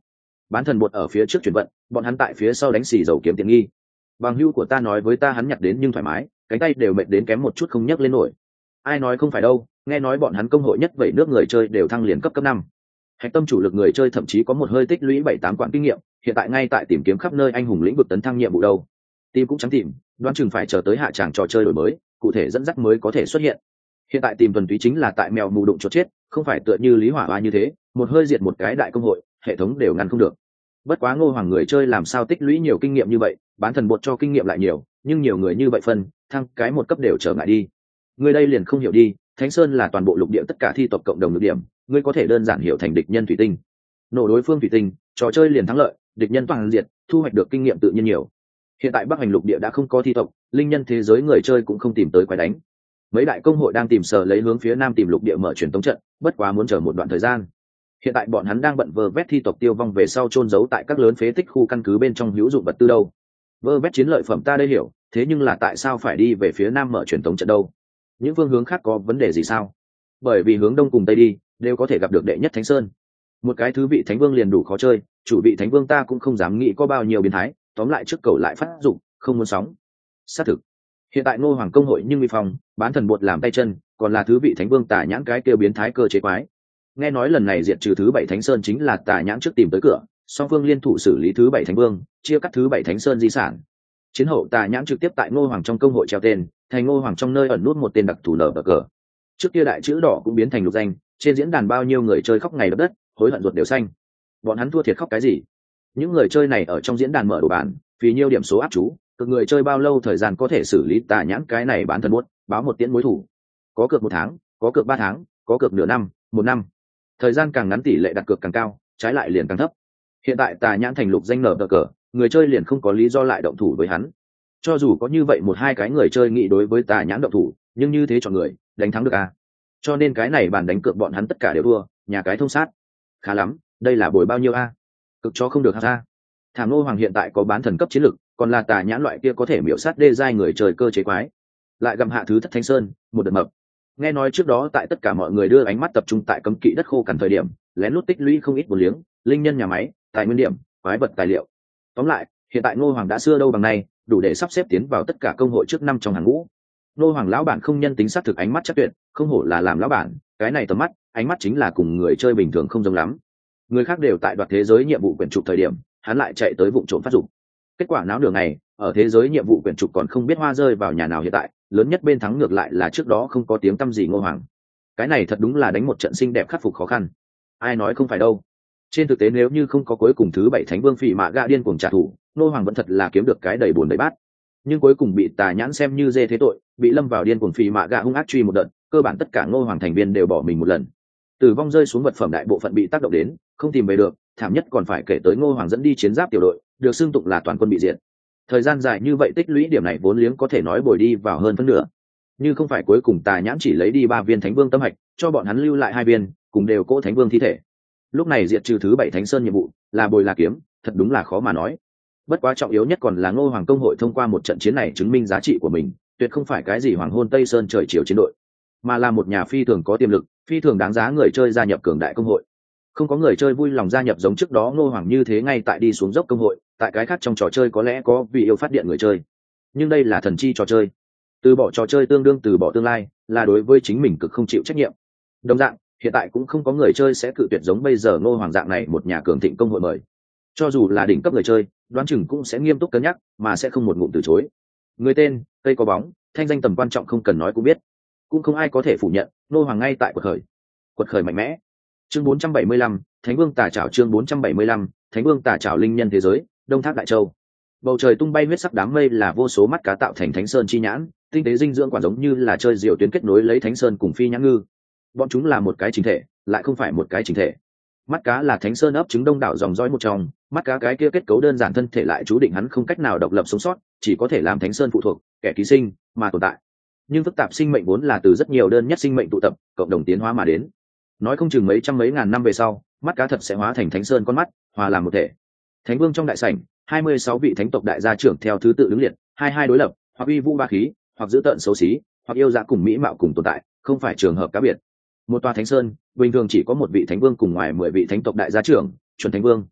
Bán thần bột ở phía trước chuyển vận, bọn hắn tại phía sau đánh xì dầu kiếm tiện nghi. Bằng hữu của ta nói với ta hắn nhặt đến nhưng thoải mái, cánh tay đều mệt đến kém một chút không nhấc lên nổi. Ai nói không phải đâu, nghe nói bọn hắn công hội nhất vậy nước người chơi đều thăng liền cấp cấp năm. Hạch tâm chủ lực người chơi thậm chí có một hơi tích lũy bảy tám quãng kinh nghiệm, hiện tại ngay tại tìm kiếm khắp nơi anh hùng lĩnh vực tấn thăng nhiệm vụ đâu. Tìm cũng chẳng tìm, đoán chừng phải chờ tới hạ tràng trò chơi đổi mới, cụ thể dẫn dắt mới có thể xuất hiện. Hiện tại tìm thuần túy chính là tại mèo mù đụng chốt chết, không phải tựa như Lý Hỏa Hoa như thế, một hơi diệt một cái đại công hội, hệ thống đều ngăn không được. Bất quá Ngô Hoàng người chơi làm sao tích lũy nhiều kinh nghiệm như vậy, bán thần bột cho kinh nghiệm lại nhiều, nhưng nhiều người như vậy phân, thăng cái một cấp đều trở ngại đi. Người đây liền không hiểu đi, Thánh Sơn là toàn bộ lục địa tất cả thi tộc cộng đồng được điểm, ngươi có thể đơn giản hiểu thành địch nhân thủy tinh. Nổ đối phương thủy tinh, trò chơi liền thắng lợi, địch nhân toàn diệt, thu hoạch được kinh nghiệm tự nhiên nhiều. Hiện tại Bắc Hành lục địa đã không có thi tộc, linh nhân thế giới người chơi cũng không tìm tới quái đánh. Mấy đại công hội đang tìm sờ lấy hướng phía nam tìm lục địa mở truyền tống trận, bất quá muốn chờ một đoạn thời gian. Hiện tại bọn hắn đang bận vơ vét thi tộc tiêu vong về sau chôn giấu tại các lớn phế tích khu căn cứ bên trong hữu dụng vật tư đâu. Vơ vét chiến lợi phẩm ta đây hiểu, thế nhưng là tại sao phải đi về phía nam mở truyền tống trận đâu? Những phương hướng khác có vấn đề gì sao? Bởi vì hướng đông cùng tây đi đều có thể gặp được đệ nhất Thánh Sơn. Một cái thứ vị thánh vương liền đủ khó chơi, chủ vị thánh vương ta cũng không dám nghĩ có bao nhiêu biến thái, tóm lại trước cầu lại phát dụng, không muốn sóng. Xác thực. Hiện tại Ngô Hoàng công hội nhưng vi phong, bán thần bột làm tay chân, còn là thứ vị thánh vương Tà Nhãn cái kêu biến thái cơ chế quái. Nghe nói lần này diệt trừ thứ bảy Thánh Sơn chính là Tà Nhãn trước tìm tới cửa, song phương liên thủ xử lý thứ bảy thánh vương, chia cắt thứ bảy Thánh Sơn di sản. Chiến hậu Tà Nhãn trực tiếp tại Ngô Hoàng trong công hội treo tên, thành Ngô Hoàng trong nơi ẩn nút một tên đặc thù nở bờ cờ. Trước kia đại chữ đỏ cũng biến thành lục danh, trên diễn đàn bao nhiêu người chơi khóc ngày đập đất, hối hận ruột đều xanh. Bọn hắn thua thiệt khóc cái gì? Những người chơi này ở trong diễn đàn mở đồ bàn, vì nhiêu điểm số áp chú, cực người chơi bao lâu thời gian có thể xử lý Tà Nhãn cái này bán thần buốt, báo một tiễn mối thủ. Có cược một tháng, có cược ba tháng, có cược nửa năm, một năm. Thời gian càng ngắn tỷ lệ đặt cược càng cao, trái lại liền càng thấp. Hiện tại Tà Nhãn thành lục danh nở bờ cờ, người chơi liền không có lý do lại động thủ với hắn. Cho dù có như vậy một hai cái người chơi nghĩ đối với Tà Nhãn động thủ, nhưng như thế chọn người, đánh thắng được à? Cho nên cái này bàn đánh cược bọn hắn tất cả đều thua, nhà cái thông sát. Khá lắm, đây là bồi bao nhiêu a? Cực cho không được ha. Thảm Ngô Hoàng hiện tại có bán thần cấp chiến lực, còn là Tà Nhãn loại kia có thể miểu sát đê giai người chơi cơ chế quái. Lại gặm hạ thứ thất Thánh Sơn, một đợt mập. Nghe nói trước đó tại tất cả mọi người đưa ánh mắt tập trung tại cấm kỵ đất khô cằn thời điểm, lén lút tích lũy không ít vốn liếng, linh nhân nhà máy, tài nguyên điểm, quái vật tài liệu. Tóm lại, hiện tại Ngô Hoàng đã xưa đâu bằng nay, đủ để sắp xếp tiến vào tất cả công hội trước năm trong hàng ngũ. Ngô Hoàng lão bản không nhân tính xác thực ánh mắt chắc tuyệt, không hổ là làm lão bản, cái này tầm mắt, ánh mắt chính là cùng người chơi bình thường không giống lắm. Người khác đều tại đoạt thế giới nhiệm vụ quyển trục thời điểm, hắn lại chạy tới vụ trộm phát dụng. Kết quả náo đường này, ở thế giới nhiệm vụ quyển trục còn không biết hoa rơi vào nhà nào hiện tại, lớn nhất bên thắng ngược lại là trước đó không có tiếng tăm gì Ngô Hoàng. Cái này thật đúng là đánh một trận xinh đẹp khắc phục khó khăn. Ai nói không phải đâu. Trên thực tế nếu như không có cuối cùng thứ bảy Thánh Vương Phỉ Mạ Gạ điên cuồng trả thù, Ngô Hoàng vẫn thật là kiếm được cái đầy buồn đầy bát. Nhưng cuối cùng bị Tà Nhãn xem như dê thế tội, bị lâm vào điên cuồng Phỉ Mạ Gạ hung ác truy một đợt, cơ bản tất cả Ngô Hoàng thành viên đều bỏ mình một lần. Tử vong rơi xuống vật phẩm đại bộ phận bị tác động đến, không tìm về được, thảm nhất còn phải kể tới Ngô Hoàng dẫn đi chiến giáp tiểu đội, được xưng tụng là toàn quân bị diệt. Thời gian dài như vậy tích lũy điểm này vốn liếng có thể nói bồi đi vào hơn phân nửa. Như không phải cuối cùng Tà Nhãn chỉ lấy đi ba viên Thánh Vương tâm hạch, cho bọn hắn lưu lại hai viên, cùng đều cỗ Thánh Vương thi thể. Lúc này diệt trừ thứ bảy Thánh Sơn nhiệm vụ, là bồi là kiếm, thật đúng là khó mà nói. Bất quá trọng yếu nhất còn là Ngô Hoàng công hội thông qua một trận chiến này chứng minh giá trị của mình, tuyệt không phải cái gì hoàng hôn Tây Sơn trời chiều chiến đội, mà là một nhà phi thường có tiềm lực, phi thường đáng giá người chơi gia nhập cường đại công hội. Không có người chơi vui lòng gia nhập giống trước đó Ngô Hoàng như thế ngay tại đi xuống dốc công hội, tại cái khác trong trò chơi có lẽ có vì yêu phát điện người chơi, nhưng đây là thần chi trò chơi, từ bỏ trò chơi tương đương từ bỏ tương lai, là đối với chính mình cực không chịu trách nhiệm. Đồng dạng, hiện tại cũng không có người chơi sẽ cự tuyệt giống bây giờ Ngô Hoàng dạng này một nhà cường thịnh công hội mời. Cho dù là đỉnh cấp người chơi, đoán chừng cũng sẽ nghiêm túc cân nhắc, mà sẽ không một ngụm từ chối. Người tên, cây có bóng, thanh danh tầm quan trọng không cần nói cũng biết. Cũng không ai có thể phủ nhận, Ngô Hoàng ngay tại quật khởi. Quật khởi mạnh mẽ. Chương bốn trăm bảy mươi lăm, Thánh Vương Tà Trảo chương bốn trăm bảy mươi lăm, Thánh Vương Tà Trảo linh nhân thế giới, Đông Thác Đại Châu. Bầu trời tung bay huyết sắc đám mây là vô số mắt cá tạo thành Thánh Sơn chi nhãn, tinh tế dinh dưỡng quản giống như là chơi diều tuyến kết nối lấy Thánh Sơn cùng phi nhãn ngư. Bọn chúng là một cái chính thể, lại không phải một cái chính thể. Mắt cá là Thánh Sơn ấp trứng đông đảo dòng dõi một trong, mắt cá cái kia kết cấu đơn giản thân thể lại chú định hắn không cách nào độc lập sống sót, chỉ có thể làm Thánh Sơn phụ thuộc, kẻ ký sinh mà tồn tại. Nhưng phức tạp sinh mệnh vốn là từ rất nhiều đơn nhất sinh mệnh tụ tập, cộng đồng tiến hóa mà đến. Nói không chừng mấy trăm mấy ngàn năm về sau, mắt cá thật sẽ hóa thành Thánh Sơn con mắt, hòa làm một thể. Thánh Vương trong đại sảnh, hai mươi sáu vị thánh tộc đại gia trưởng theo thứ tự đứng liệt, hai hai đối lập, hoặc uy vũ ba khí, hoặc dữ tợn xấu xí, hoặc yêu dã cùng mỹ mạo cùng tồn tại, không phải trường hợp cá biệt. Một tòa Thánh Sơn, bình thường chỉ có một vị Thánh Vương cùng ngoài mười vị thánh tộc đại gia trưởng, chuẩn Thánh Vương.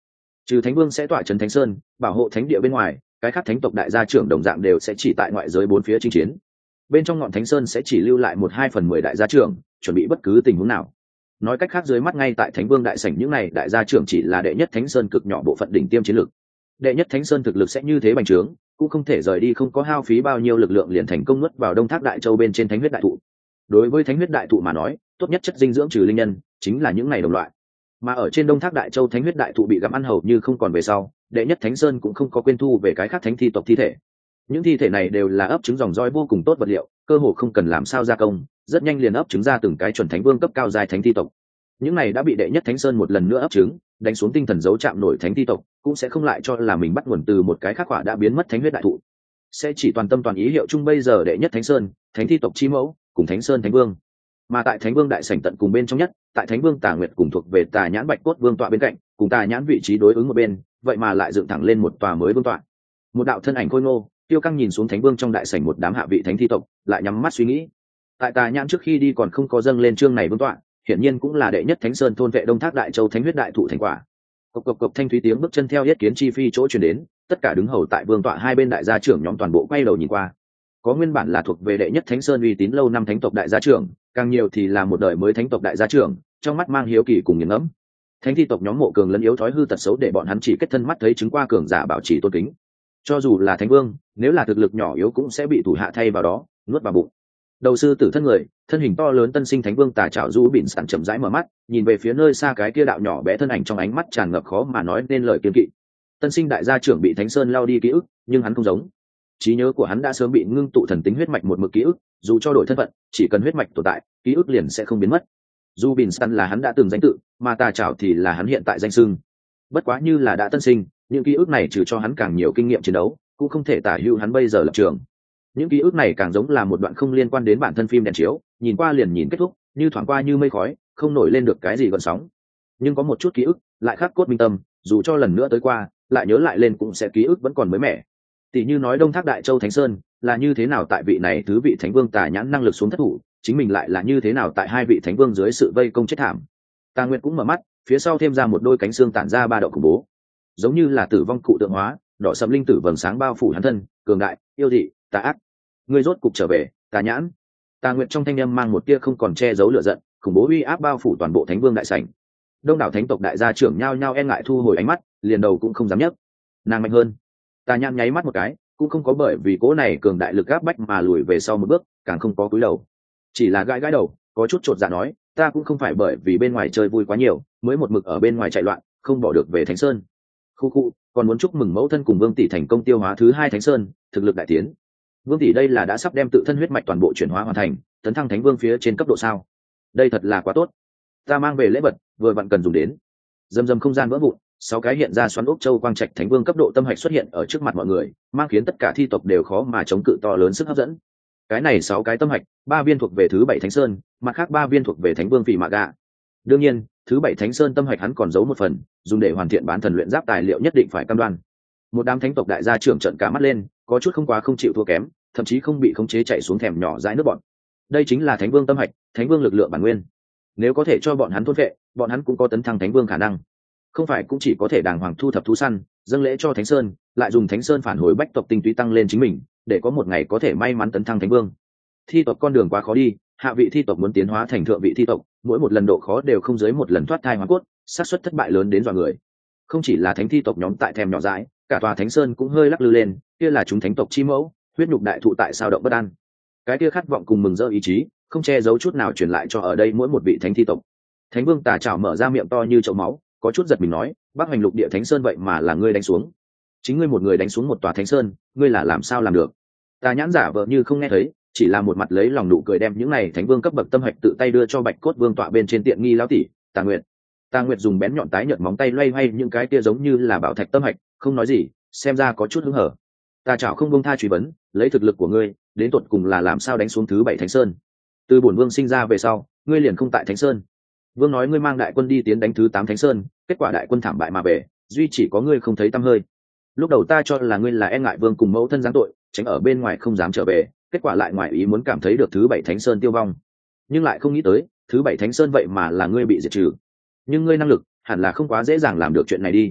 Trừ thánh vương sẽ tọa trấn thánh sơn bảo hộ thánh địa bên ngoài, cái khác thánh tộc đại gia trưởng đồng dạng đều sẽ chỉ tại ngoại giới bốn phía chinh chiến. Bên trong ngọn thánh sơn sẽ chỉ lưu lại một hai phần mười đại gia trưởng, chuẩn bị bất cứ tình huống nào. Nói cách khác, dưới mắt ngay tại thánh vương đại sảnh những này đại gia trưởng chỉ là đệ nhất thánh sơn cực nhỏ bộ phận đỉnh tiêm chiến lược. Đệ nhất thánh sơn thực lực sẽ như thế bành trướng, cũng không thể rời đi không có hao phí bao nhiêu lực lượng liền thành công nuốt vào Đông Thác Đại Châu bên trên thánh huyết đại thụ. Đối với thánh huyết đại thụ mà nói, tốt nhất chất dinh dưỡng trừ linh nhân chính là những này đồng loại. Mà ở trên Đông Thác Đại Châu thánh huyết đại thụ bị gặm ăn hầu như không còn về sau, đệ nhất thánh sơn cũng không có quên thu về cái khác thánh thi tộc thi thể. Những thi thể này đều là ấp trứng dòng dõi vô cùng tốt vật liệu, cơ hồ không cần làm sao gia công, rất nhanh liền ấp trứng ra từng cái chuẩn thánh vương cấp cao dài thánh thi tộc. Những này đã bị đệ nhất thánh sơn một lần nữa ấp trứng, đánh xuống tinh thần dấu chạm nổi thánh thi tộc, cũng sẽ không lại cho là mình bắt nguồn từ một cái khác hỏa đã biến mất thánh huyết đại thụ, sẽ chỉ toàn tâm toàn ý hiệu chung bây giờ đệ nhất thánh sơn, thánh thi tộc chi mẫu, cùng thánh sơn thánh vương. Mà tại thánh vương đại sảnh tận cùng bên trong nhất, tại thánh vương Tà Nguyệt cùng thuộc về Tà Nhãn Bạch Cốt vương tọa bên cạnh, cùng Tà Nhãn vị trí đối ứng một bên, vậy mà lại dựng thẳng lên một tòa mới vương tọa. Một đạo thân ảnh khôi ngô, tiêu căng nhìn xuống thánh vương trong đại sảnh một đám hạ vị thánh thi tộc, lại nhắm mắt suy nghĩ. Tại Tà Nhãn trước khi đi còn không có dâng lên chương này vương tọa, hiển nhiên cũng là đệ nhất thánh sơn thôn vệ Đông Thác Đại Châu thánh huyết đại thụ thành quả. Cộc cộc cộc thanh thúy tiếng bước chân theo yết kiến chi phi chỗ truyền đến, tất cả đứng hầu tại vương tọa hai bên đại gia trưởng nhóm toàn bộ quay đầu nhìn qua. Có nguyên bản là thuộc về đệ nhất thánh sơn uy tín lâu năm thánh tộc đại gia trưởng, càng nhiều thì là một đời mới thánh tộc đại gia trưởng, trong mắt mang hiếu kỳ cùng nghiền ngẫm. Thánh thi tộc nhóm mộ cường lẫn yếu thói hư tật xấu để bọn hắn chỉ kết thân mắt thấy chứng qua cường giả bảo trì tôn kính. Cho dù là thánh vương, nếu là thực lực nhỏ yếu cũng sẽ bị thủ hạ thay vào đó nuốt vào bụng. Đầu sư tử thân người, thân hình to lớn tân sinh thánh vương Tà Trảo Du Bỉn sẵn chậm rãi mở mắt, nhìn về phía nơi xa cái kia đạo nhỏ bé thân ảnh, trong ánh mắt tràn ngập khó mà nói nên lời kiên kỵ. Tân sinh đại gia trưởng bị thánh sơn lao đi ký ức, nhưng hắn không giống. Trí nhớ của hắn đã sớm bị ngưng tụ thần tính huyết mạch một mực ký ức, dù cho đổi thân phận, chỉ cần huyết mạch tồn tại, ký ức liền sẽ không biến mất. Du Bỉn sẵn là hắn đã từng danh tự, mà Tà Trảo thì là hắn hiện tại danh xưng. Bất quá như là đã tân sinh, những ký ức này trừ cho hắn càng nhiều kinh nghiệm chiến đấu, cũng không thể tả hữu hắn bây giờ lập trường. Những ký ức này càng giống là một đoạn không liên quan đến bản thân phim đèn chiếu, nhìn qua liền nhìn kết thúc, như thoảng qua như mây khói, không nổi lên được cái gì gợn sóng. Nhưng có một chút ký ức lại khắc cốt minh tâm, dù cho lần nữa tới qua, lại nhớ lại lên cũng sẽ ký ức vẫn còn mới mẻ. Tỷ như nói Đông Thác Đại Châu Thánh Sơn là như thế nào tại vị này thứ vị thánh vương Tà Nhãn năng lực xuống thất thủ, chính mình lại là như thế nào tại hai vị thánh vương dưới sự vây công chết thảm. Tà Nguyệt cũng mở mắt, phía sau thêm ra một đôi cánh xương tản ra ba độ khủng bố, giống như là tử vong cụ tượng hóa, đỏ sẫm linh tử vầng sáng bao phủ hắn thân, cường đại, yêu dị, tà ác. Ngươi rốt cục trở về, Tà Nhãn. Tà Nguyệt trong thanh âm mang một tia không còn che giấu lửa giận, khủng bố uy áp bao phủ toàn bộ thánh vương đại sảnh. Đông đảo thánh tộc đại gia trưởng nhao nhao e ngại thu hồi ánh mắt, liền đầu cũng không dám nhấc. Nàng mạnh hơn. Tà Nhãn nháy mắt một cái, cũng không có bởi vì cố này cường đại lực áp bách mà lùi về sau một bước, càng không có cúi đầu, chỉ là gãi gãi đầu, có chút chột dạ nói, ta cũng không phải bởi vì bên ngoài chơi vui quá nhiều, mới một mực ở bên ngoài chạy loạn, không bỏ được về Thánh Sơn. Khu khu, còn muốn chúc mừng mẫu thân cùng Vương tỷ thành công tiêu hóa thứ hai Thánh Sơn, thực lực đại tiến. Vương tỷ đây là đã sắp đem tự thân huyết mạch toàn bộ chuyển hóa hoàn thành, tấn thăng thánh vương phía trên cấp độ sao? Đây thật là quá tốt. Ta mang về lễ vật, vừa vặn cần dùng đến. Dầm dầm không gian vỡ vụn, sáu cái hiện ra xoắn ốc châu quang trạch thánh vương cấp độ tâm hạch xuất hiện ở trước mặt mọi người, mang khiến tất cả thi tộc đều khó mà chống cự to lớn sức hấp dẫn. Cái này sáu cái tâm hạch, ba viên thuộc về thứ bảy Thánh Sơn, mặt khác ba viên thuộc về Thánh Vương Phỉ Mạ Gạ. Đương nhiên, thứ bảy Thánh Sơn tâm hạch hắn còn giấu một phần, dùng để hoàn thiện bán thần luyện giáp tài liệu nhất định phải cam đoan. Một đám thánh tộc đại gia trưởng trợn cả mắt lên, có chút không quá không chịu thua kém, thậm chí không bị khống chế chạy xuống thèm nhỏ dãi nước bọn. Đây chính là Thánh Vương tâm hạch, Thánh Vương lực lượng bản nguyên. Nếu có thể cho bọn hắn thôn vệ, bọn hắn cũng có tấn thăng Thánh Vương khả năng. Không phải cũng chỉ có thể đàng hoàng thu thập thú săn, dâng lễ cho Thánh Sơn, lại dùng Thánh Sơn phản hồi bách tộc tinh túy tăng lên chính mình, để có một ngày có thể may mắn tấn thăng Thánh Vương. Thi tộc con đường quá khó đi, hạ vị thi tộc muốn tiến hóa thành thượng vị thi tộc, mỗi một lần độ khó đều không dưới một lần thoát thai hóa cốt, xác suất thất bại lớn đến dọa người. Không chỉ là thánh thi tộc nhóm tại thèm nhỏ dãi, cả tòa Thánh Sơn cũng hơi lắc lư lên, kia là chúng thánh tộc chi mẫu, huyết nhục đại thụ tại sao động bất an. Cái kia khát vọng cùng mừng rỡ ý chí, không che giấu chút nào truyền lại cho ở đây mỗi một vị thánh thi tộc. Thánh Vương Tà Trảo mở ra miệng to như chậu máu, có chút giật mình nói, Bắc Hoành Lục Địa Thánh Sơn vậy mà là ngươi đánh xuống. Chính ngươi một người đánh xuống một tòa Thánh Sơn, ngươi là làm sao làm được? Tà Nhãn giả vờ như không nghe thấy, chỉ là một mặt lấy lòng nụ cười đem những này thánh vương cấp bậc tâm hạch tự tay đưa cho Bạch Cốt Vương tọa bên trên tiện nghi lão tỷ, Tà Nguyệt. Tà Nguyệt dùng bén nhọn tái nhợt móng tay loay hoay những cái kia giống như là bảo thạch tâm hạch, không nói gì, xem ra có chút hứng hở. Tà Trảo không buông tha truy vấn, lấy thực lực của ngươi, đến tột cùng là làm sao đánh xuống thứ bảy Thánh Sơn? Từ bổn vương sinh ra về sau, ngươi liền không tại Thánh Sơn. Vương nói ngươi mang đại quân đi tiến đánh thứ tám Thánh Sơn, kết quả đại quân thảm bại mà về, duy chỉ có ngươi không thấy tăm hơi. Lúc đầu ta cho là ngươi là e ngại vương cùng mẫu thân giáng tội, tránh ở bên ngoài không dám trở về, kết quả lại ngoài ý muốn cảm thấy được thứ bảy Thánh Sơn tiêu vong, nhưng lại không nghĩ tới thứ bảy Thánh Sơn vậy mà là ngươi bị diệt trừ. Nhưng ngươi năng lực hẳn là không quá dễ dàng làm được chuyện này đi.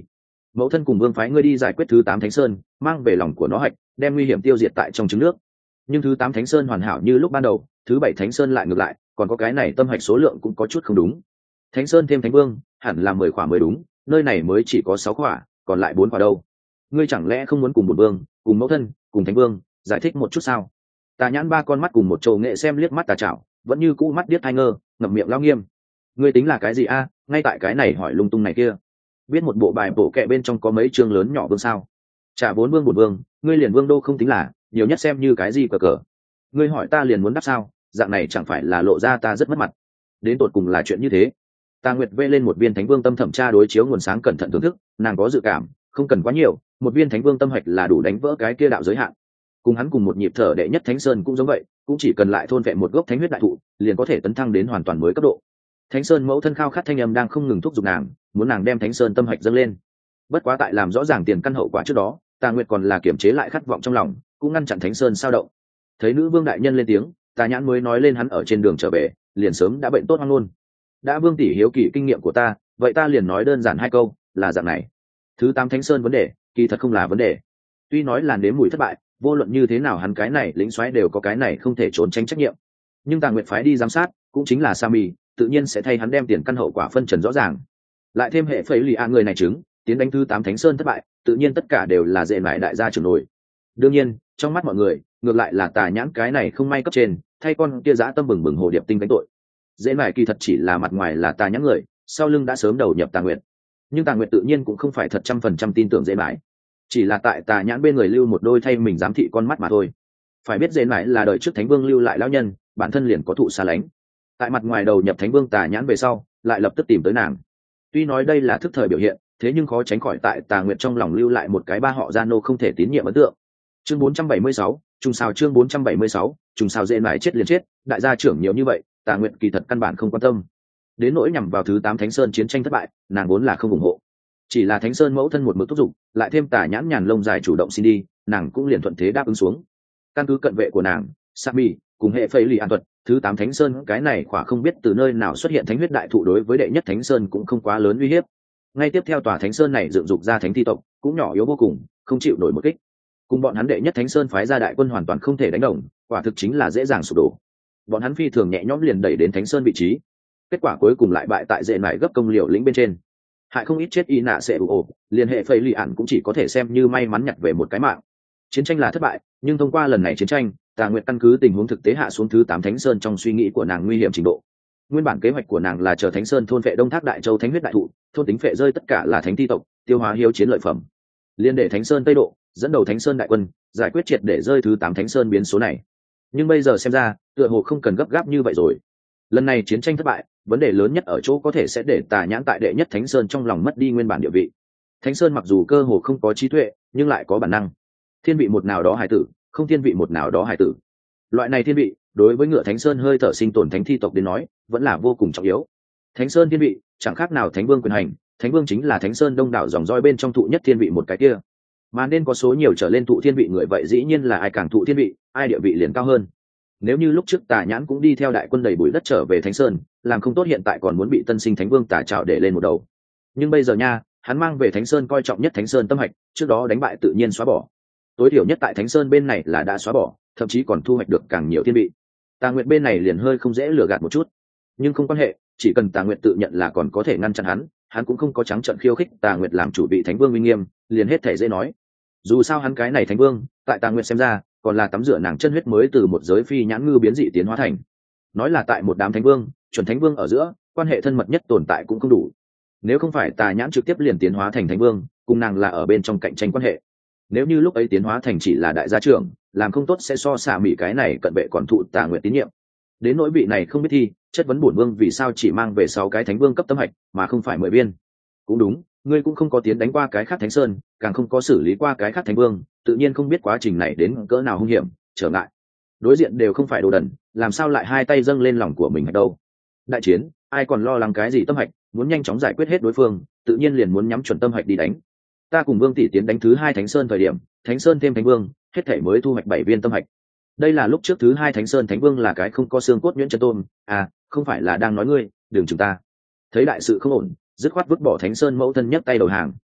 mẫu thân cùng vương phái ngươi đi giải quyết thứ tám thánh sơn, mang về lòng của nó hạch, đem nguy hiểm tiêu diệt tại trong trứng nước. Nhưng thứ tám thánh sơn hoàn hảo như lúc ban đầu, thứ bảy thánh sơn lại ngược lại, còn có cái này tâm hạch số lượng cũng có chút không đúng. Thánh sơn thêm thánh vương hẳn là mười khỏa mới đúng, nơi này mới chỉ có sáu khỏa, còn lại bốn khỏa đâu? Ngươi chẳng lẽ không muốn cùng bổn vương, cùng mẫu thân, cùng thánh vương giải thích một chút sao? Tà Nhãn ba con mắt cùng một trầu nghệ xem liếc mắt Tà Trảo, vẫn như cũ mắt điếc tai ngơ, ngậm miệng lao nghiêm. Ngươi tính là cái gì a? Ngay tại cái này hỏi lung tung này kia. Biết một bộ bài bổ kệ bên trong có mấy chương lớn nhỏ vương sao? Trả vốn vương bổn vương, ngươi liền vương đô không tính là, nhiều nhất xem như cái gì cờ cờ. Ngươi hỏi ta liền muốn đáp sao? Dạng này chẳng phải là lộ ra ta rất mất mặt. Đến tột cùng là chuyện như thế. Tà Nguyệt vê lên một viên thánh vương tâm thẩm tra đối chiếu nguồn sáng cẩn thận thưởng thức, nàng có dự cảm, không cần quá nhiều, một viên thánh vương tâm hạch là đủ đánh vỡ cái kia đạo giới hạn. Cùng hắn cùng một nhịp thở đệ nhất thánh sơn cũng giống vậy, cũng chỉ cần lại thôn vẹn một gốc thánh huyết đại thụ, liền có thể tấn thăng đến hoàn toàn mới cấp độ. Thánh sơn mẫu thân khao khát thanh âm đang không ngừng thúc giục nàng, muốn nàng đem thánh sơn tâm hạch dâng lên. Bất quá tại làm rõ ràng tiền căn hậu quả trước đó, Tà Nguyệt còn là kiềm chế lại khát vọng trong lòng, cũng ngăn chặn thánh sơn sao động. Thấy nữ vương đại nhân lên tiếng, Tà Nhãn mới nói lên hắn ở trên đường trở về, liền sớm đã bệnh tốt hoang luôn. Đã vương tỷ hiếu kỳ kinh nghiệm của ta, vậy ta liền nói đơn giản hai câu, là dạng này. Thứ tám thánh sơn vấn đề, kỳ thật không là vấn đề. Tuy nói là nếm mùi thất bại, vô luận như thế nào hắn cái này lính soái đều có cái này không thể trốn tránh trách nhiệm. Nhưng Tà Nguyệt phái đi giám sát, cũng chính là Sami, tự nhiên sẽ thay hắn đem tiền căn hậu quả phân trần rõ ràng. Lại thêm hệ phẩy lì a người này chứng, tiến đánh thứ tám thánh sơn thất bại, tự nhiên tất cả đều là dễ mãi đại gia trưởng nổi. Đương nhiên, trong mắt mọi người, ngược lại là Tà Nhãn cái này không may cấp trên, thay con kia dã tâm bừng bừng hồ điệp tinh đánh tội. Dễ mãi kỳ thật chỉ là mặt ngoài là Tà Nhãn người, sau lưng đã sớm đầu nhập Tà Nguyệt. Nhưng Tà Nguyệt tự nhiên cũng không phải thật trăm phần trăm tin tưởng dễ mãi, chỉ là tại Tà Nhãn bên người lưu một đôi thay mình giám thị con mắt mà thôi. Phải biết dễ mãi là đời trước thánh vương lưu lại lão nhân, bản thân liền có thụ xa lánh. Tại mặt ngoài đầu nhập thánh vương Tà Nhãn về sau, lại lập tức tìm tới nàng. Tuy nói đây là thức thời biểu hiện, thế nhưng khó tránh khỏi tại Tà Nguyệt trong lòng lưu lại một cái ba họ Gia Nô không thể tín nhiệm ấn tượng. Chương bốn trăm bảy mươi sáu, trùng sao chương bốn trăm bảy mươi sáu, trùng sao dễ mãi chết liền chết, đại gia trưởng nhiều như vậy, Tà Nguyệt kỳ thật căn bản không quan tâm. Đến nỗi nhằm vào thứ tám thánh sơn chiến tranh thất bại, nàng vốn là không ủng hộ. Chỉ là thánh sơn mẫu thân một mực thúc giục, lại thêm Tà Nhãn nhàn lông dài chủ động xin đi, nàng cũng liền thuận thế đáp ứng xuống. Căn cứ cận vệ của nàng, Sami cùng hệ phẩy lì an thuật, thứ tám thánh sơn cái này khỏa không biết từ nơi nào xuất hiện thánh huyết đại thụ đối với đệ nhất thánh sơn cũng không quá lớn uy hiếp. Ngay tiếp theo tòa thánh sơn này dựng dục ra thánh thi tộc, cũng nhỏ yếu vô cùng, không chịu nổi một kích. Cùng bọn hắn đệ nhất thánh sơn phái ra đại quân hoàn toàn không thể đánh đồng, quả thực chính là dễ dàng sụp đổ. Bọn hắn phi thường nhẹ nhõm liền đẩy đến thánh sơn vị trí. Kết quả cuối cùng lại bại tại dễ mải gấp công liều lĩnh bên trên, hại không ít chết y nạ sẽ ủ liên hệ phẩy lì ạn cũng chỉ có thể xem như may mắn nhặt về một cái mạng. Chiến tranh là thất bại, nhưng thông qua lần này chiến tranh, Tà Nguyệt căn cứ tình huống thực tế hạ xuống thứ tám thánh sơn trong suy nghĩ của nàng nguy hiểm trình độ. Nguyên bản kế hoạch của nàng là chờ thánh sơn thôn vệ đông thác đại châu thánh huyết đại thụ, thôn tính phệ rơi tất cả là thánh thi tộc, tiêu hóa hiếu chiến lợi phẩm, liên để thánh sơn tây độ dẫn đầu thánh sơn đại quân giải quyết triệt để rơi thứ tám thánh sơn biến số này. Nhưng bây giờ xem ra, tựa hồ không cần gấp gáp như vậy rồi. Lần này chiến tranh thất bại, vấn đề lớn nhất ở chỗ có thể sẽ để Tà Nhãn tại đệ nhất thánh sơn trong lòng mất đi nguyên bản địa vị. Thánh sơn mặc dù cơ hồ không có trí tuệ, nhưng lại có bản năng. Thiên vị một nào đó hải tử, không thiên vị một nào đó hải tử. Loại này thiên vị, đối với ngựa thánh sơn hơi thở sinh tồn thánh thi tộc đến nói, vẫn là vô cùng trọng yếu. Thánh sơn thiên vị, chẳng khác nào thánh vương quyền hành, thánh vương chính là thánh sơn đông đảo dòng roi bên trong thụ nhất thiên vị một cái kia. Mà nên có số nhiều trở lên thụ thiên vị người, vậy dĩ nhiên là ai càng thụ thiên vị, ai địa vị liền cao hơn. Nếu như lúc trước Tà Nhãn cũng đi theo đại quân đầy bụi đất trở về thánh sơn, làm không tốt hiện tại còn muốn bị tân sinh thánh vương Tà Trảo để lên một đầu. Nhưng bây giờ nha, hắn mang về thánh sơn coi trọng nhất thánh sơn tâm hạch, trước đó đánh bại tự nhiên xóa bỏ. Tối thiểu nhất tại thánh sơn bên này là đã xóa bỏ, thậm chí còn thu hoạch được càng nhiều thiên vị. Tà Nguyệt bên này liền hơi không dễ lừa gạt một chút, nhưng không quan hệ, chỉ cần Tà Nguyệt tự nhận là còn có thể ngăn chặn hắn, hắn cũng không có trắng trợn khiêu khích Tà Nguyệt làm chủ vị thánh vương uy nghiêm, liền hết thể dễ nói. Dù sao hắn cái này thánh vương, tại Tà Nguyệt xem ra, còn là tắm rửa nàng chân huyết mới từ một giới phi nhãn ngư biến dị tiến hóa thành. Nói là tại một đám thánh vương, chuẩn thánh vương ở giữa, quan hệ thân mật nhất tồn tại cũng không đủ. Nếu không phải Tà Nhãn trực tiếp liền tiến hóa thành thánh vương, cùng nàng là ở bên trong cạnh tranh quan hệ. Nếu như lúc ấy tiến hóa thành chỉ là đại gia trưởng, làm không tốt sẽ so xả mỹ cái này cận vệ còn thụ Tà Nguyệt tín nhiệm. Đến nỗi vị này không biết thi, chất vấn bổn vương vì sao chỉ mang về sáu cái thánh vương cấp tâm hạch, mà không phải mười viên. Cũng đúng, ngươi cũng không có tiến đánh qua cái khác thánh sơn, càng không có xử lý qua cái khác thánh vương, tự nhiên không biết quá trình này đến cỡ nào hung hiểm, trở ngại. Đối diện đều không phải đồ đần, làm sao lại hai tay dâng lên lòng của mình hay đâu. Đại chiến, ai còn lo lắng cái gì tâm hạch, muốn nhanh chóng giải quyết hết đối phương, tự nhiên liền muốn nhắm chuẩn tâm hạch đi đánh. Ta cùng vương tỷ tiến đánh thứ hai thánh sơn thời điểm, thánh sơn thêm thánh vương, hết thể mới thu hoạch bảy viên tâm hạch. Đây là lúc trước thứ hai thánh sơn thánh vương là cái không có xương cốt nhuyễn chân tôm, à, không phải là đang nói ngươi, đừng chừng ta. Thấy đại sự không ổn, dứt khoát vứt bỏ thánh sơn mẫu thân nhấc tay đầu hàng.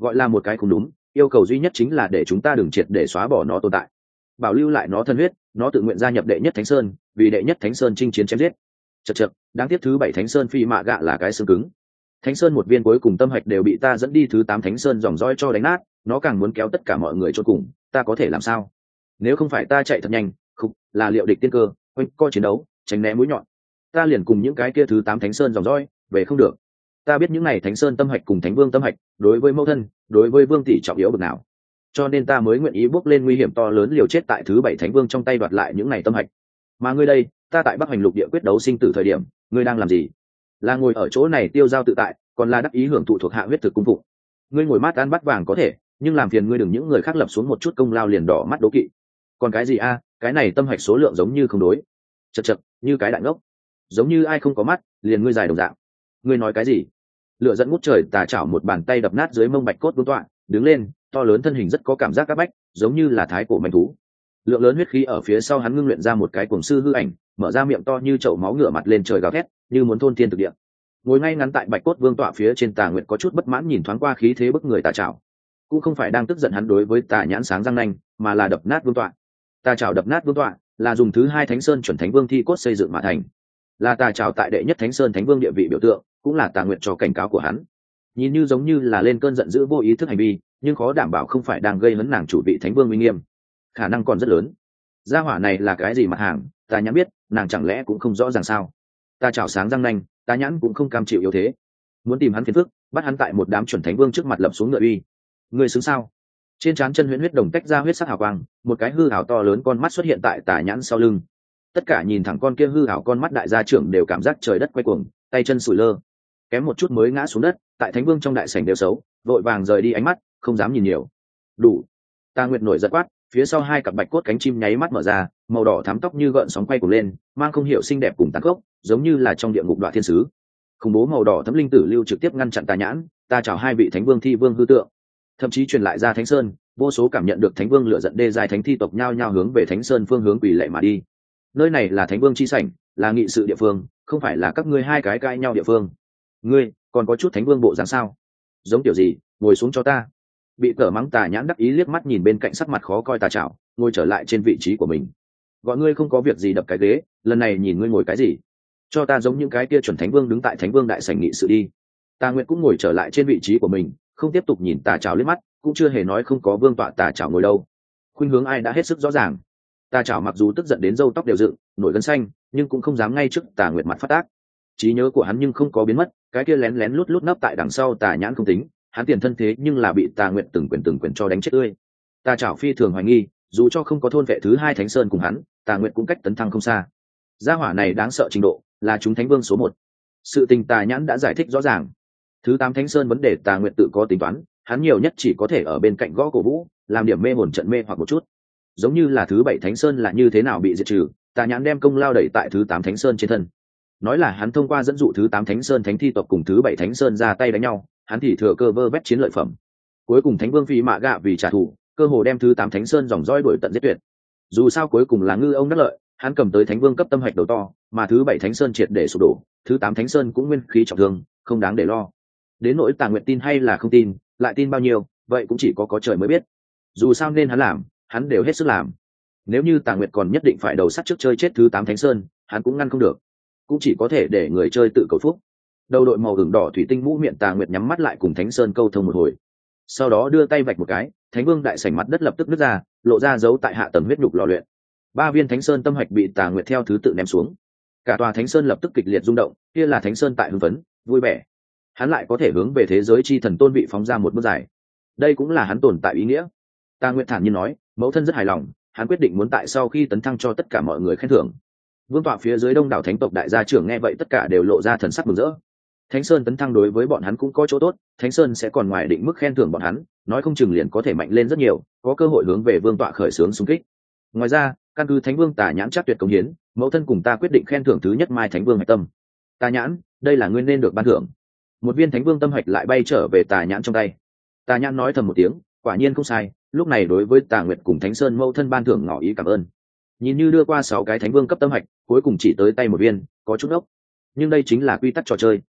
gọi là một cái không đúng, yêu cầu duy nhất chính là để chúng ta đừng triệt để xóa bỏ nó tồn tại, bảo lưu lại nó thân huyết. Nó tự nguyện gia nhập đệ nhất thánh sơn, vì đệ nhất thánh sơn chinh chiến chém giết. Chật chật, đáng tiếc thứ bảy thánh sơn phi mạ gạ là cái xương cứng. Thánh sơn một viên cuối cùng tâm hạch đều bị ta dẫn đi thứ tám thánh sơn dòng dõi cho đánh nát, nó càng muốn kéo tất cả mọi người cho cùng, ta có thể làm sao? Nếu không phải ta chạy thật nhanh, khục, là liệu địch tiên cơ, quanh co chiến đấu, tránh né mũi nhọn, ta liền cùng những cái kia thứ tám thánh sơn dòng dõi về không được. Ta biết những này thánh sơn tâm hạch cùng thánh vương tâm hạch đối với mẫu thân, đối với vương tỷ trọng yếu bực nào, cho nên ta mới nguyện ý bước lên nguy hiểm to lớn liều chết tại thứ bảy thánh vương trong tay đoạt lại những này tâm hạch. Mà ngươi đây, ta tại Bắc Hành lục địa quyết đấu sinh tử thời điểm, ngươi đang làm gì? Là ngồi ở chỗ này tiêu dao tự tại, còn là đắc ý hưởng thụ thuộc hạ huyết thực cung phụng? Ngươi ngồi mát ăn bát vàng có thể, nhưng làm phiền ngươi đừng những người khác lập xuống một chút công lao liền đỏ mắt đố kỵ. Còn cái gì a, cái này tâm hạch số lượng giống như không đối. Chật chật, như cái đại ngốc, giống như ai không có mắt, liền ngươi dài đồng dạng. Ngươi nói cái gì? Lửa dẫn ngút trời tà chảo một bàn tay đập nát dưới mông bạch cốt vương tọa, đứng lên, to lớn thân hình rất có cảm giác các bách, giống như là thái cổ manh thú. Lượng lớn huyết khí ở phía sau hắn ngưng luyện ra một cái cuồng sư hư ảnh, mở ra miệng to như chậu máu ngửa mặt lên trời gào thét, như muốn thôn thiên thực địa. Ngồi ngay ngắn tại bạch cốt vương tọa phía trên, Tà Nguyệt có chút bất mãn nhìn thoáng qua khí thế bức người tà chảo, cũng không phải đang tức giận hắn đối với tà nhãn sáng răng nanh, mà là đập nát vương tọa. Tà chảo đập nát vương tọa là dùng thứ hai thánh sơn chuẩn thánh vương thi cốt xây dựng mà thành, là tà chảo tại đệ nhất thánh sơn thánh vương địa vị biểu tượng, cũng là Tà Nguyệt cho cảnh cáo của hắn. Nhìn như giống như là lên cơn giận dữ vô ý thức hành vi, nhưng khó đảm bảo không phải đang gây hấn nàng chủ vị thánh vương uy nghiêm, khả năng còn rất lớn. Gia hỏa này là cái gì mặt hàng, Tà nhãn biết, nàng chẳng lẽ cũng không rõ ràng sao? Ta chảo sáng răng nanh, Tà nhãn cũng không cam chịu yếu thế, muốn tìm hắn phiền phức, bắt hắn tại một đám chuẩn thánh vương trước mặt lập xuống ngựa uy. Người xứng sao? Trên trán chân huyễn huyết đồng tách ra huyết sắc hào quang, một cái hư hào to lớn con mắt xuất hiện tại Tà nhãn sau lưng. Tất cả nhìn thẳng con kia hư hào con mắt đại gia trưởng đều cảm giác trời đất quay cuồng, tay chân sủi lơ, kém một chút mới ngã xuống đất. Tại thánh vương trong đại sảnh đều xấu, vội vàng rời đi ánh mắt, không dám nhìn nhiều. Đủ. Tà Nguyệt nổi giận quát, phía sau hai cặp bạch cốt cánh chim nháy mắt mở ra, màu đỏ thắm tóc như gợn sóng quay cuồng lên, mang không hiểu xinh đẹp cùng tàn khốc, giống như là trong địa ngục đoạn thiên sứ. Khủng bố màu đỏ thấm linh tử lưu trực tiếp ngăn chặn Tà nhãn, ta chào hai vị thánh vương thi vương hư tượng, thậm chí truyền lại ra thánh sơn, vô số cảm nhận được thánh vương lửa giận đê dài thánh thi tộc nhao nhao hướng về thánh sơn phương hướng quỳ lạy mà đi. Nơi này là thánh vương chi sảnh, là nghị sự địa phương, không phải là các ngươi hai cái cãi nhau địa phương. Ngươi còn có chút thánh vương bộ dáng sao? Giống kiểu gì, ngồi xuống cho ta. Bị cờ mắng Tà nhãn đắc ý liếc mắt nhìn bên cạnh sắc mặt khó coi Tà chảo, ngồi trở lại trên vị trí của mình. Gọi ngươi không có việc gì đập cái ghế, lần này nhìn ngươi ngồi cái gì? Cho ta giống những cái kia chuẩn thánh vương đứng tại thánh vương đại sảnh nghị sự đi. Tà Nguyệt cũng ngồi trở lại trên vị trí của mình, không tiếp tục nhìn Tà chảo liếc mắt, cũng chưa hề nói không có vương tọa Tà chảo ngồi đâu. Khuynh hướng ai đã hết sức rõ ràng. Tà chảo mặc dù tức giận đến râu tóc đều dựng, nổi gân xanh, nhưng cũng không dám ngay trước Tà Nguyệt mặt phát tác. Trí nhớ của hắn nhưng không có biến mất, cái kia lén lén lút lút nấp tại đằng sau Tà nhãn không tính, hắn tiền thân thế nhưng là bị Tà Nguyệt từng quyền từng quyền cho đánh chết tươi. Tà chảo phi thường hoài nghi, dù cho không có thôn vệ thứ hai thánh sơn cùng hắn, Tà Nguyệt cũng cách tấn thăng không xa. Gia hỏa này đáng sợ trình độ, là chúng thánh vương số một. Sự tình Tà nhãn đã giải thích rõ ràng. Thứ tám thánh sơn vấn đề Tà Nguyệt tự có tính toán, hắn nhiều nhất chỉ có thể ở bên cạnh gõ cổ vũ, làm điểm mê hồn trận mê hoặc một chút. Giống như là thứ bảy thánh sơn là như thế nào bị diệt trừ, Tà nhãn đem công lao đẩy tại thứ tám thánh sơn trên thân, nói là hắn thông qua dẫn dụ thứ tám thánh sơn thánh thi tộc cùng thứ bảy thánh sơn ra tay đánh nhau, hắn thì thừa cơ vơ vét chiến lợi phẩm. Cuối cùng thánh vương phi mạ gạ vì trả thù, cơ hồ đem thứ tám thánh sơn dòng dõi đuổi tận giết tuyệt. Dù sao cuối cùng là ngư ông đắc lợi, hắn cầm tới thánh vương cấp tâm hạch đầu to, mà thứ bảy thánh sơn triệt để sụp đổ, thứ tám thánh sơn cũng nguyên khí trọng thương, không đáng để lo. Đến nỗi Tà Nguyệt tin hay là không tin, lại tin bao nhiêu, vậy cũng chỉ có có trời mới biết. Dù sao nên hắn làm, hắn đều hết sức làm. Nếu như Tà Nguyệt còn nhất định phải đầu sắt trước chơi chết thứ tám thánh sơn, hắn cũng ngăn không được, cũng chỉ có thể để người chơi tự cầu phúc. Đầu đội màu hưởng đỏ thủy tinh mũ miệng Tà Nguyệt nhắm mắt lại cùng thánh sơn câu thông một hồi, sau đó đưa tay vạch một cái, thánh vương đại sảnh mặt đất lập tức nứt ra, lộ ra dấu tại hạ tầng huyết nhục lò luyện. Ba viên thánh sơn tâm hạch bị Tà Nguyệt theo thứ tự ném xuống, cả tòa thánh sơn lập tức kịch liệt rung động. Kia là thánh sơn tại hưng phấn vui vẻ, hắn lại có thể hướng về thế giới chi thần tôn vị phóng ra một bước dài, đây cũng là hắn tồn tại ý nghĩa. Tà Nguyệt thản nhiên nói, mẫu thân rất hài lòng, hắn quyết định muốn tại sau khi tấn thăng cho tất cả mọi người khen thưởng. Vương tọa phía dưới đông đảo thánh tộc đại gia trưởng nghe vậy tất cả đều lộ ra thần sắc mừng rỡ. Thánh sơn tấn thăng đối với bọn hắn cũng có chỗ tốt, thánh sơn sẽ còn ngoài định mức khen thưởng bọn hắn, nói không chừng liền có thể mạnh lên rất nhiều, có cơ hội hướng về vương tọa khởi xướng xung kích. Ngoài ra, căn cứ thánh vương Tà nhãn chắc tuyệt công hiến, mẫu thân cùng ta quyết định khen thưởng thứ nhất mai thánh vương hạch tâm. Tà nhãn, đây là ngươi nên được ban thưởng. Một viên thánh vương tâm hạch lại bay trở về Tà nhãn trong tay. Tà nhãn nói thầm một tiếng, quả nhiên không sai, lúc này đối với Tà Nguyệt cùng thánh sơn mẫu thân ban thưởng ngỏ ý cảm ơn. Nhìn như đưa qua sáu cái thánh vương cấp tâm hạch, cuối cùng chỉ tới tay một viên, có chút ốc, nhưng đây chính là quy tắc trò chơi.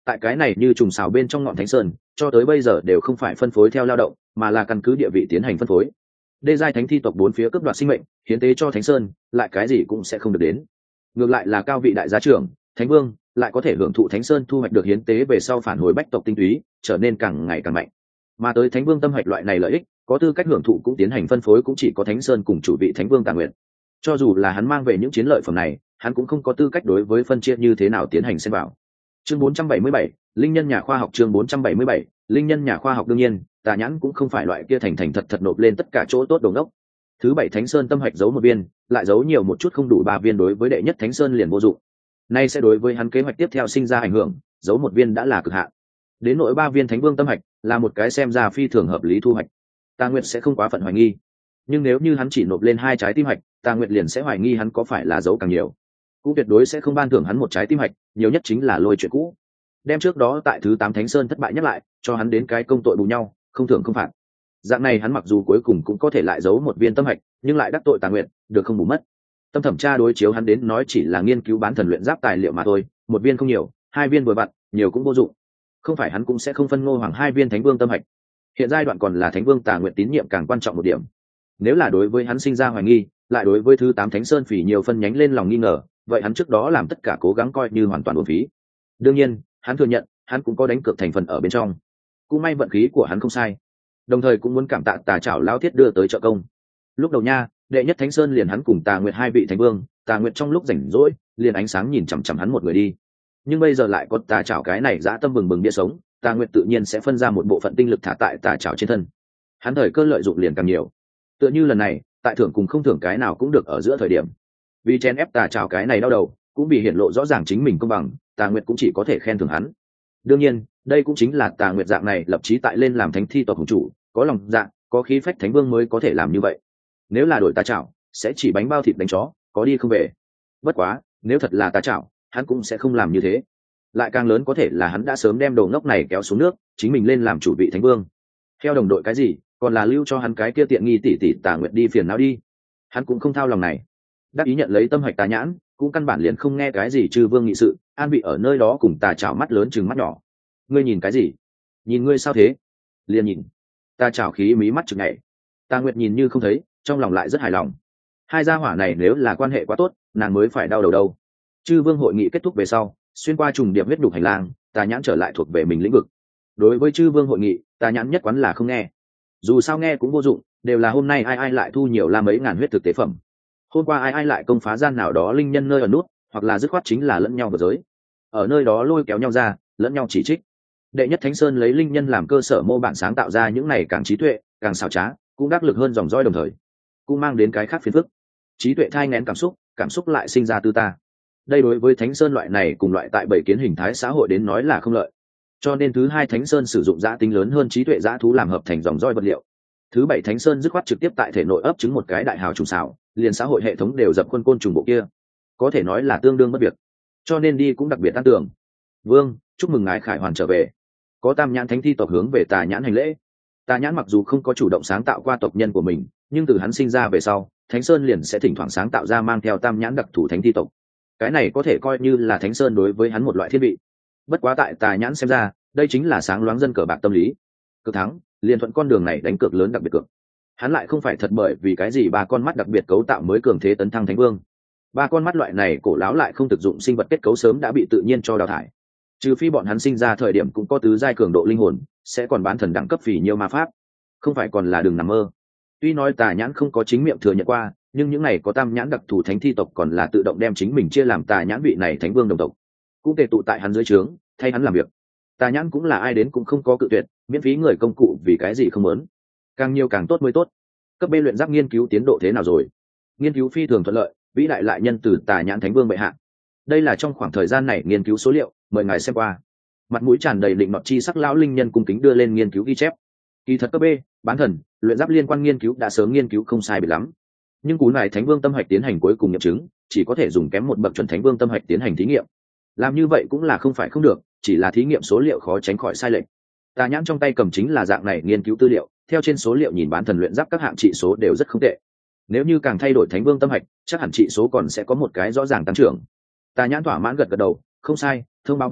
tại cái này như trùng xào bên trong ngọn thánh sơn cho tới bây giờ đều không phải phân phối theo lao động mà là căn cứ địa vị tiến hành phân phối. Đê giai thánh thi tộc bốn phía cướp đoạt sinh mệnh hiến tế cho thánh sơn, lại cái gì cũng sẽ không được đến. Ngược lại là cao vị đại gia trưởng thánh vương lại có thể hưởng thụ thánh sơn thu hoạch được hiến tế về sau phản hồi bách tộc tinh túy, trở nên càng ngày càng mạnh. Mà tới thánh vương tâm hoạch loại này lợi ích có tư cách hưởng thụ cũng tiến hành phân phối cũng chỉ có thánh sơn cùng chủ vị thánh vương Tà Nguyệt. Cho dù là hắn mang về những chiến lợi phẩm này, hắn cũng không có tư cách đối với phân chia như thế nào tiến hành xem vào. Chương bốn trăm bảy mươi bảy, linh nhân nhà khoa học. Chương bốn trăm bảy mươi bảy, linh nhân nhà khoa học. Đương nhiên Tà Nhãn cũng không phải loại kia thành thành thật thật nộp lên tất cả chỗ tốt đồ ngốc. Thứ bảy thánh sơn tâm hoạch giấu một viên, lại giấu nhiều một chút không đủ ba viên đối với đệ nhất thánh sơn liền vô dụng. Nay sẽ đối với hắn kế hoạch tiếp theo sinh ra ảnh hưởng, giấu một viên đã là cực hạn. Đến nỗi ba viên thánh vương tâm hoạch là một cái xem ra phi thường hợp lý thu hoạch. Tà Nguyệt sẽ không quá phận hoài nghi, nhưng nếu như hắn chỉ nộp lên hai trái tim hoạch, Tà Nguyệt liền sẽ hoài nghi hắn có phải là giấu càng nhiều. Cũng tuyệt đối sẽ không ban thưởng hắn một trái tim hoạch, nhiều nhất chính là lôi chuyện cũ. Đem trước đó tại thứ tám thánh sơn thất bại nhắc lại, cho hắn đến cái công tội bù nhau, không thưởng không phạt. Dạng này hắn mặc dù cuối cùng cũng có thể lại giấu một viên tâm hoạch, nhưng lại đắc tội Tà Nguyệt, được không bù mất. Tâm thẩm tra đối chiếu hắn đến nói chỉ là nghiên cứu bán thần luyện giáp tài liệu mà thôi, một viên không nhiều, hai viên vừa vặn, nhiều cũng vô dụng. Không phải hắn cũng sẽ không phân Ngô Hoàng hai viên thánh vương tâm hoạch. Hiện giai đoạn còn là thánh vương Tà Nguyệt tín nhiệm càng quan trọng một điểm. Nếu là đối với hắn sinh ra hoài nghi, lại đối với thứ tám thánh sơn phỉ nhiều phân nhánh lên lòng nghi ngờ, vậy hắn trước đó làm tất cả cố gắng coi như hoàn toàn uổng phí. Đương nhiên hắn thừa nhận hắn cũng có đánh cược thành phần ở bên trong, cũng may vận khí của hắn không sai, đồng thời cũng muốn cảm tạ Tà Trảo Lão Thiết đưa tới trợ công. Lúc đầu nha, đệ nhất thánh sơn liền hắn cùng Tà Nguyệt hai vị thánh vương, Tà Nguyệt trong lúc rảnh rỗi liền ánh sáng nhìn chằm chằm hắn một người đi, nhưng bây giờ lại có Tà Trảo cái này dã tâm bừng bừng bia sống, Tà Nguyệt tự nhiên sẽ phân ra một bộ phận tinh lực thả tại Tà Trảo trên thân. Hắn thời cơ lợi dụng liền càng nhiều, tựa như lần này tại thưởng cùng không thưởng cái nào cũng được ở giữa thời điểm, vì chen ép Tà Trảo cái này đau đầu, cũng bị hiển lộ rõ ràng chính mình công bằng, Tà Nguyệt cũng chỉ có thể khen thưởng hắn. Đương nhiên đây cũng chính là Tà Nguyệt dạng này lập chí tại lên làm thánh thi tộc hùng chủ, có lòng dạ có khí phách thánh vương mới có thể làm như vậy. Nếu là đổi Tà Trảo sẽ chỉ bánh bao thịt đánh chó, có đi không về. Bất quá nếu thật là Tà Trảo, hắn cũng sẽ không làm như thế. Lại càng lớn có thể là hắn đã sớm đem đồ ngốc này kéo xuống nước, chính mình lên làm chủ vị thánh vương. Theo đồng đội cái gì, còn là lưu cho hắn cái kia tiện nghi tỷ tỷ Tà Nguyệt đi phiền não đi. Hắn cũng không thao lòng này, đáp ý nhận lấy tâm hoạch Tà Nhãn, cũng căn bản liền không nghe cái gì chư vương nghị sự, an vị ở nơi đó cùng Tà Trảo mắt lớn chừng mắt nhỏ. Ngươi nhìn cái gì? Nhìn ngươi sao thế? Liền nhìn. Tà Trảo khí mí mắt chực nhảy. Tà Nguyệt nhìn như không thấy, trong lòng lại rất hài lòng. Hai gia hỏa này nếu là quan hệ quá tốt, nàng mới phải đau đầu đâu. Chư vương hội nghị kết thúc về sau, xuyên qua trùng điệp huyết đục hành lang, Tà Nhãn trở lại thuộc về mình lĩnh vực. Đối với chư vương hội nghị, Tà Nhãn nhất quán là không nghe. Dù sao nghe cũng vô dụng, đều là hôm nay ai ai lại thu nhiều la mấy ngàn huyết thực tế phẩm. Hôm qua ai ai lại công phá gian nào đó linh nhân nơi ở nút, hoặc là dứt khoát chính là lẫn nhau vào giới. Ở nơi đó lôi kéo nhau ra, lẫn nhau chỉ trích. Đệ nhất thánh sơn lấy linh nhân làm cơ sở mô bản sáng tạo ra những này càng trí tuệ, càng xảo trá, cũng đắc lực hơn dòng dõi đồng thời, cũng mang đến cái khác phiền phức. Trí tuệ thai nghén cảm xúc, cảm xúc lại sinh ra tư ta. Đây đối với thánh sơn loại này cùng loại tại bảy kiến hình thái xã hội đến nói là không lợi. Cho nên thứ hai thánh sơn sử dụng giã tính lớn hơn trí tuệ giã thú làm hợp thành dòng roi vật liệu. Thứ bảy thánh sơn dứt khoát trực tiếp tại thể nội ấp trứng một cái đại hào trùng xảo, liền xã hội hệ thống đều dập khuôn côn trùng bộ kia, có thể nói là tương đương mất việc. Cho nên đi cũng đặc biệt tan tưởng. Vương, chúc mừng ngài khải hoàn trở về. Có Tam Nhãn thánh thi tộc hướng về Tà Nhãn hành lễ. Tà Nhãn mặc dù không có chủ động sáng tạo qua tộc nhân của mình, nhưng từ hắn sinh ra về sau, thánh sơn liền sẽ thỉnh thoảng sáng tạo ra mang theo Tam Nhãn đặc thủ thánh thi tộc. Cái này có thể coi như là thánh sơn đối với hắn một loại thiên vị. Bất quá tại Tà Nhãn xem ra, đây chính là sáng loáng dân cờ bạc tâm lý. Cực thắng, liền thuận con đường này đánh cược lớn đặc biệt cược. Hắn lại không phải thật bởi vì cái gì ba con mắt đặc biệt cấu tạo mới cường thế tấn thăng thánh vương. Ba con mắt loại này cổ láo lại không thực dụng sinh vật kết cấu sớm đã bị tự nhiên cho đào thải. Trừ phi bọn hắn sinh ra thời điểm cũng có tứ giai cường độ linh hồn, sẽ còn bán thần đẳng cấp phỉ nhiều ma pháp, không phải còn là đường nằm mơ. Tuy nói Tà Nhãn không có chính miệng thừa nhận qua, nhưng những này có Tam Nhãn đặc thù thánh thi tộc còn là tự động đem chính mình chia làm Tà Nhãn vị này thánh vương đồng tộc, cũng tề tụ tại hắn dưới trướng, thay hắn làm việc. Tà Nhãn cũng là ai đến cũng không có cự tuyệt, miễn phí người công cụ vì cái gì không muốn, càng nhiều càng tốt mới tốt. Cấp B luyện giáp nghiên cứu tiến độ thế nào rồi? Nghiên cứu phi thường thuận lợi, vĩ đại lại nhân từ Tà Nhãn thánh vương bệ hạ. Đây là trong khoảng thời gian này nghiên cứu số liệu, mời ngài xem qua. Mặt mũi tràn đầy định nọt chi sắc lão linh nhân cung kính đưa lên nghiên cứu ghi chép. Kỳ thật cấp B, bán thần, luyện giáp liên quan nghiên cứu đã sớm nghiên cứu không sai biệt lắm. Nhưng cú này thánh vương tâm hạch tiến hành cuối cùng nghiệm chứng, chỉ có thể dùng kém một bậc chuẩn thánh vương tâm hạch tiến hành thí nghiệm. Làm như vậy cũng là không phải không được, chỉ là thí nghiệm số liệu khó tránh khỏi sai lệch. Tà Nhãn trong tay cầm chính là dạng này nghiên cứu tư liệu, theo trên số liệu nhìn bán thần luyện giáp các hạng trị số đều rất không tệ. Nếu như càng thay đổi thánh vương tâm hạch, chắc hẳn trị số còn sẽ có một cái rõ ràng tăng trưởng. Tà Nhãn thỏa mãn gật gật đầu, không sai, thông báo văn,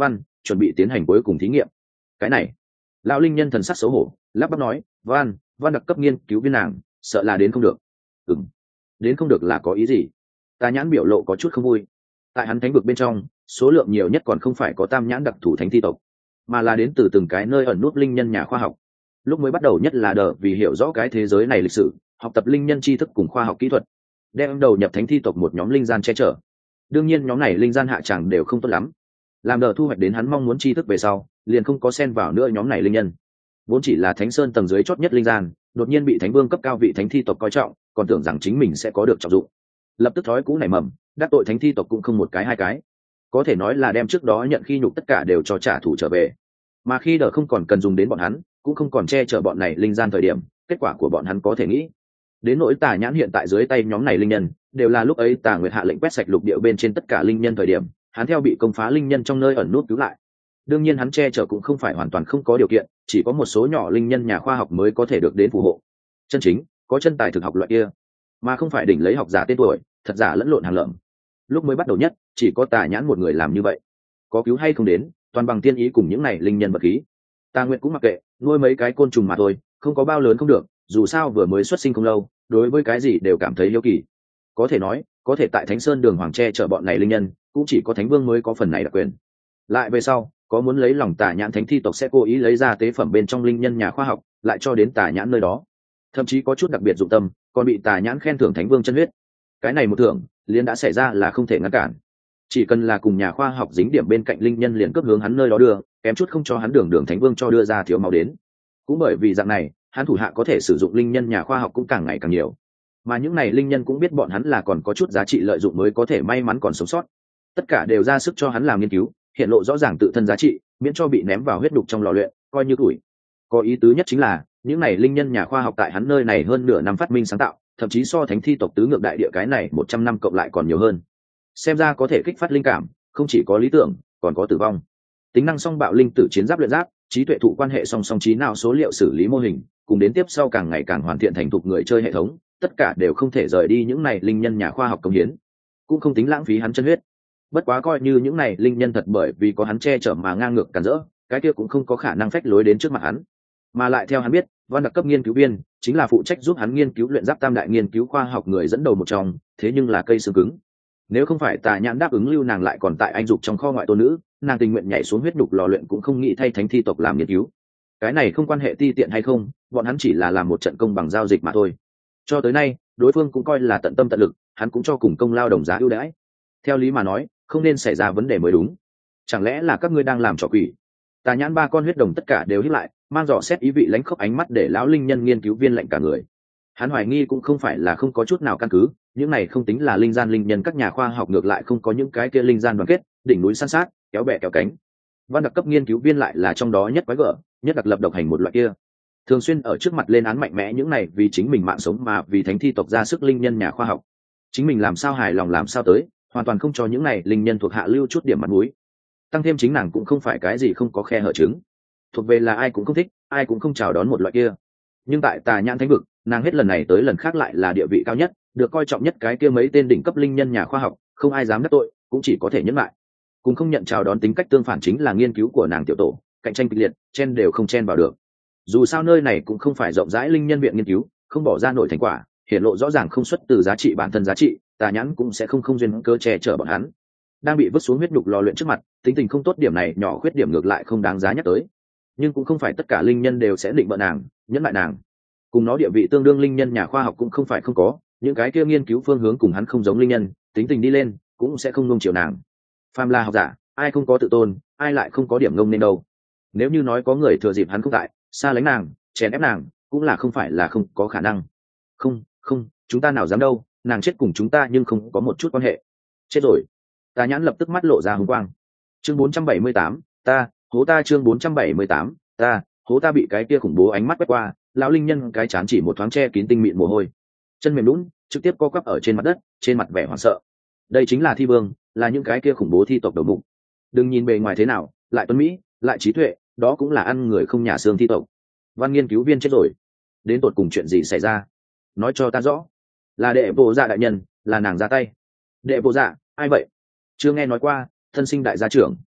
chuẩn bị tiến hành cuối cùng thí nghiệm. Cái này, lão linh nhân thần sắc xấu hổ, lắp bắp nói, van van đặc cấp nghiên cứu viên nàng sợ là đến không được. Ừm, đến không được là có ý gì? Tà nhãn biểu lộ có chút không vui. Tại hắn thánh vực bên trong, số lượng nhiều nhất còn không phải có tam nhãn đặc thủ thánh thi tộc, mà là đến từ từng cái nơi ẩn nút linh nhân nhà khoa học. Lúc mới bắt đầu nhất là đờ vì hiểu rõ cái thế giới này lịch sử, học tập linh nhân tri thức cùng khoa học kỹ thuật, đem đầu nhập thánh thi tộc một nhóm linh gian che chở. Đương nhiên nhóm này linh gian hạ tràng đều không tốt lắm. Làm đờ thu hoạch đến hắn mong muốn tri thức về sau, liền không có xen vào nữa nhóm này linh nhân. Vốn chỉ là thánh sơn tầng dưới chót nhất linh gian, đột nhiên bị thánh vương cấp cao vị thánh thi tộc coi trọng, còn tưởng rằng chính mình sẽ có được trọng dụng. Lập tức thói cũ nảy mầm, đắc tội thánh thi tộc cũng không một cái hai cái. Có thể nói là đem trước đó nhận khi nhục tất cả đều cho trả thù trở về. Mà khi đờ không còn cần dùng đến bọn hắn, cũng không còn che chở bọn này linh gian thời điểm, kết quả của bọn hắn có thể nghĩ. Đến nỗi Tà nhãn hiện tại dưới tay nhóm này linh nhân, đều là lúc ấy Tà Nguyệt hạ lệnh quét sạch lục địa bên trên tất cả linh nhân thời điểm, hắn theo bị công phá linh nhân trong nơi ẩn nút cứu lại. Đương nhiên hắn che chở cũng không phải hoàn toàn không có điều kiện, chỉ có một số nhỏ linh nhân nhà khoa học mới có thể được đến phù hộ. Chân chính có chân tài thực học loại kia, mà không phải đỉnh lấy học giả tên tuổi, thật giả lẫn lộn hàng lợm. Lúc mới bắt đầu nhất, chỉ có Tà nhãn một người làm như vậy. Có cứu hay không đến, toàn bằng tiên ý cùng những này linh nhân vật khí. Tà Nguyệt cũng mặc kệ, nuôi mấy cái côn trùng mà thôi, không có bao lớn không được, dù sao vừa mới xuất sinh không lâu, đối với cái gì đều cảm thấy hiếu kỳ. Có thể nói, có thể tại Thánh Sơn Đường Hoàng che chở bọn này linh nhân, cũng chỉ có Thánh Vương mới có phần này đặc quyền. Lại về sau, có muốn lấy lòng Tà nhãn thánh thi tộc sẽ cố ý lấy ra tế phẩm bên trong linh nhân nhà khoa học, lại cho đến Tà nhãn nơi đó. Thậm chí có chút đặc biệt dụng tâm, còn bị Tà nhãn khen thưởng Thánh Vương chân huyết. Cái này một thưởng, liền đã xảy ra là không thể ngăn cản. Chỉ cần là cùng nhà khoa học dính điểm bên cạnh linh nhân liền cấp hướng hắn nơi đó đưa, kém chút không cho hắn đường đường Thánh Vương cho đưa ra thiếu máu đến. Cũng bởi vì dạng này, hắn thủ hạ có thể sử dụng linh nhân nhà khoa học cũng càng ngày càng nhiều. Mà những này linh nhân cũng biết bọn hắn là còn có chút giá trị lợi dụng mới có thể may mắn còn sống sót. Tất cả đều ra sức cho hắn làm nghiên cứu, hiện lộ rõ ràng tự thân giá trị, miễn cho bị ném vào huyết đục trong lò luyện, coi như tuổi. Có ý tứ nhất chính là, những này linh nhân nhà khoa học tại hắn nơi này hơn nửa năm phát minh sáng tạo, thậm chí so thánh thi tộc tứ ngược đại địa cái này một trăm năm cộng lại còn nhiều hơn. Xem ra có thể kích phát linh cảm, không chỉ có lý tưởng, còn có tử vong. Tính năng song bạo linh tử chiến giáp luyện giáp, trí tuệ thụ quan hệ song song trí não số liệu xử lý mô hình, cùng đến tiếp sau càng ngày càng hoàn thiện thành thục người chơi hệ thống, tất cả đều không thể rời đi những này linh nhân nhà khoa học công hiến, cũng không tính lãng phí hắn chân huyết. Bất quá coi như những này linh nhân thật bởi vì có hắn che chở mà ngang ngược cản rỡ, cái kia cũng không có khả năng phách lối đến trước mặt hắn. Mà lại theo hắn biết, Văn đặc cấp nghiên cứu viên chính là phụ trách giúp hắn nghiên cứu luyện giáp tam đại nghiên cứu khoa học người dẫn đầu một trong, thế nhưng là cây xương cứng. Nếu không phải Tà nhãn đáp ứng lưu nàng lại còn tại anh dục trong kho ngoại tôn nữ, nàng tình nguyện nhảy xuống huyết đục lò luyện cũng không nghĩ thay thánh thi tộc làm nghiên cứu. Cái này không quan hệ ti tiện hay không, bọn hắn chỉ là làm một trận công bằng giao dịch mà thôi. Cho tới nay, đối phương cũng coi là tận tâm tận lực, hắn cũng cho cùng công lao đồng giá ưu đãi. Theo lý mà nói, không nên xảy ra vấn đề mới đúng. Chẳng lẽ là các ngươi đang làm trò quỷ? Tà nhãn ba con huyết đồng tất cả đều hít lại, mang dò xét ý vị lãnh khốc ánh mắt để lão linh nhân nghiên cứu viên lạnh cả người. Hắn hoài nghi cũng không phải là không có chút nào căn cứ, những này không tính là linh gian linh nhân, các nhà khoa học ngược lại không có những cái kia linh gian đoàn kết, đỉnh núi san sát, kéo bè kéo cánh. Văn đặc cấp nghiên cứu viên lại là trong đó nhất quái gở, nhất đặc lập độc hành một loại kia. Thường xuyên ở trước mặt lên án mạnh mẽ những này vì chính mình mạng sống mà vì thánh thi tộc ra sức linh nhân nhà khoa học. Chính mình làm sao hài lòng làm sao tới, hoàn toàn không cho những này linh nhân thuộc hạ lưu chút điểm mặt mũi. Tăng thêm chính nàng cũng không phải cái gì không có khe hở trứng, thuộc về là ai cũng không thích, ai cũng không chào đón một loại kia. Nhưng tại Tà nhãn thánh vực, nàng hết lần này tới lần khác lại là địa vị cao nhất, được coi trọng nhất, cái kia mấy tên đỉnh cấp linh nhân nhà khoa học không ai dám đắc tội, cũng chỉ có thể nhẫn lại. Cùng không nhận chào đón tính cách tương phản chính là nghiên cứu của nàng tiểu tổ, cạnh tranh kịch liệt, chen đều không chen vào được. Dù sao nơi này cũng không phải rộng rãi linh nhân viện nghiên cứu, không bỏ ra nổi thành quả, hiện lộ rõ ràng không xuất từ giá trị bản thân giá trị, Tà nhãn cũng sẽ không không duyên cơ che chở bọn hắn. Đang bị vứt xuống huyết đục lò luyện trước mặt, tính tình không tốt điểm này nhỏ khuyết điểm ngược lại không đáng giá nhắc tới. Nhưng cũng không phải tất cả linh nhân đều sẽ định bợ nàng, nhẫn lại nàng. Cùng nó địa vị tương đương linh nhân nhà khoa học cũng không phải không có, những cái kia nghiên cứu phương hướng cùng hắn không giống linh nhân, tính tình đi lên cũng sẽ không nung chiều nàng. Phàm là học giả, ai không có tự tôn, ai lại không có điểm ngông nên đâu. Nếu như nói có người thừa dịp hắn không tại, xa lánh nàng, chèn ép nàng, cũng là không phải là không có khả năng. Không, không, chúng ta nào dám đâu, nàng chết cùng chúng ta nhưng không có một chút quan hệ. Chết rồi. Tà nhãn lập tức mắt lộ ra hùng quang. Chương bốn trăm bảy mươi tám, ta, hố ta chương bốn trăm bảy mươi tám, ta, hố ta bị cái kia khủng bố ánh mắt quét qua, lão linh nhân cái chán chỉ một thoáng che kín tinh mịn mồ hôi. Chân mềm lún, trực tiếp co quắp ở trên mặt đất, trên mặt vẻ hoảng sợ. Đây chính là thi vương, là những cái kia khủng bố thi tộc đầu mục. Đừng nhìn bề ngoài thế nào, lại tuấn mỹ, lại trí tuệ, đó cũng là ăn người không nhà xương thi tộc. Văn nghiên cứu viên chết rồi. Đến tột cùng chuyện gì xảy ra? Nói cho ta rõ. Là đệ bộ dạ đại nhân, là nàng ra tay. Đệ bộ dạ, ai vậy? Chưa nghe nói qua, thân sinh đại gia trưởng.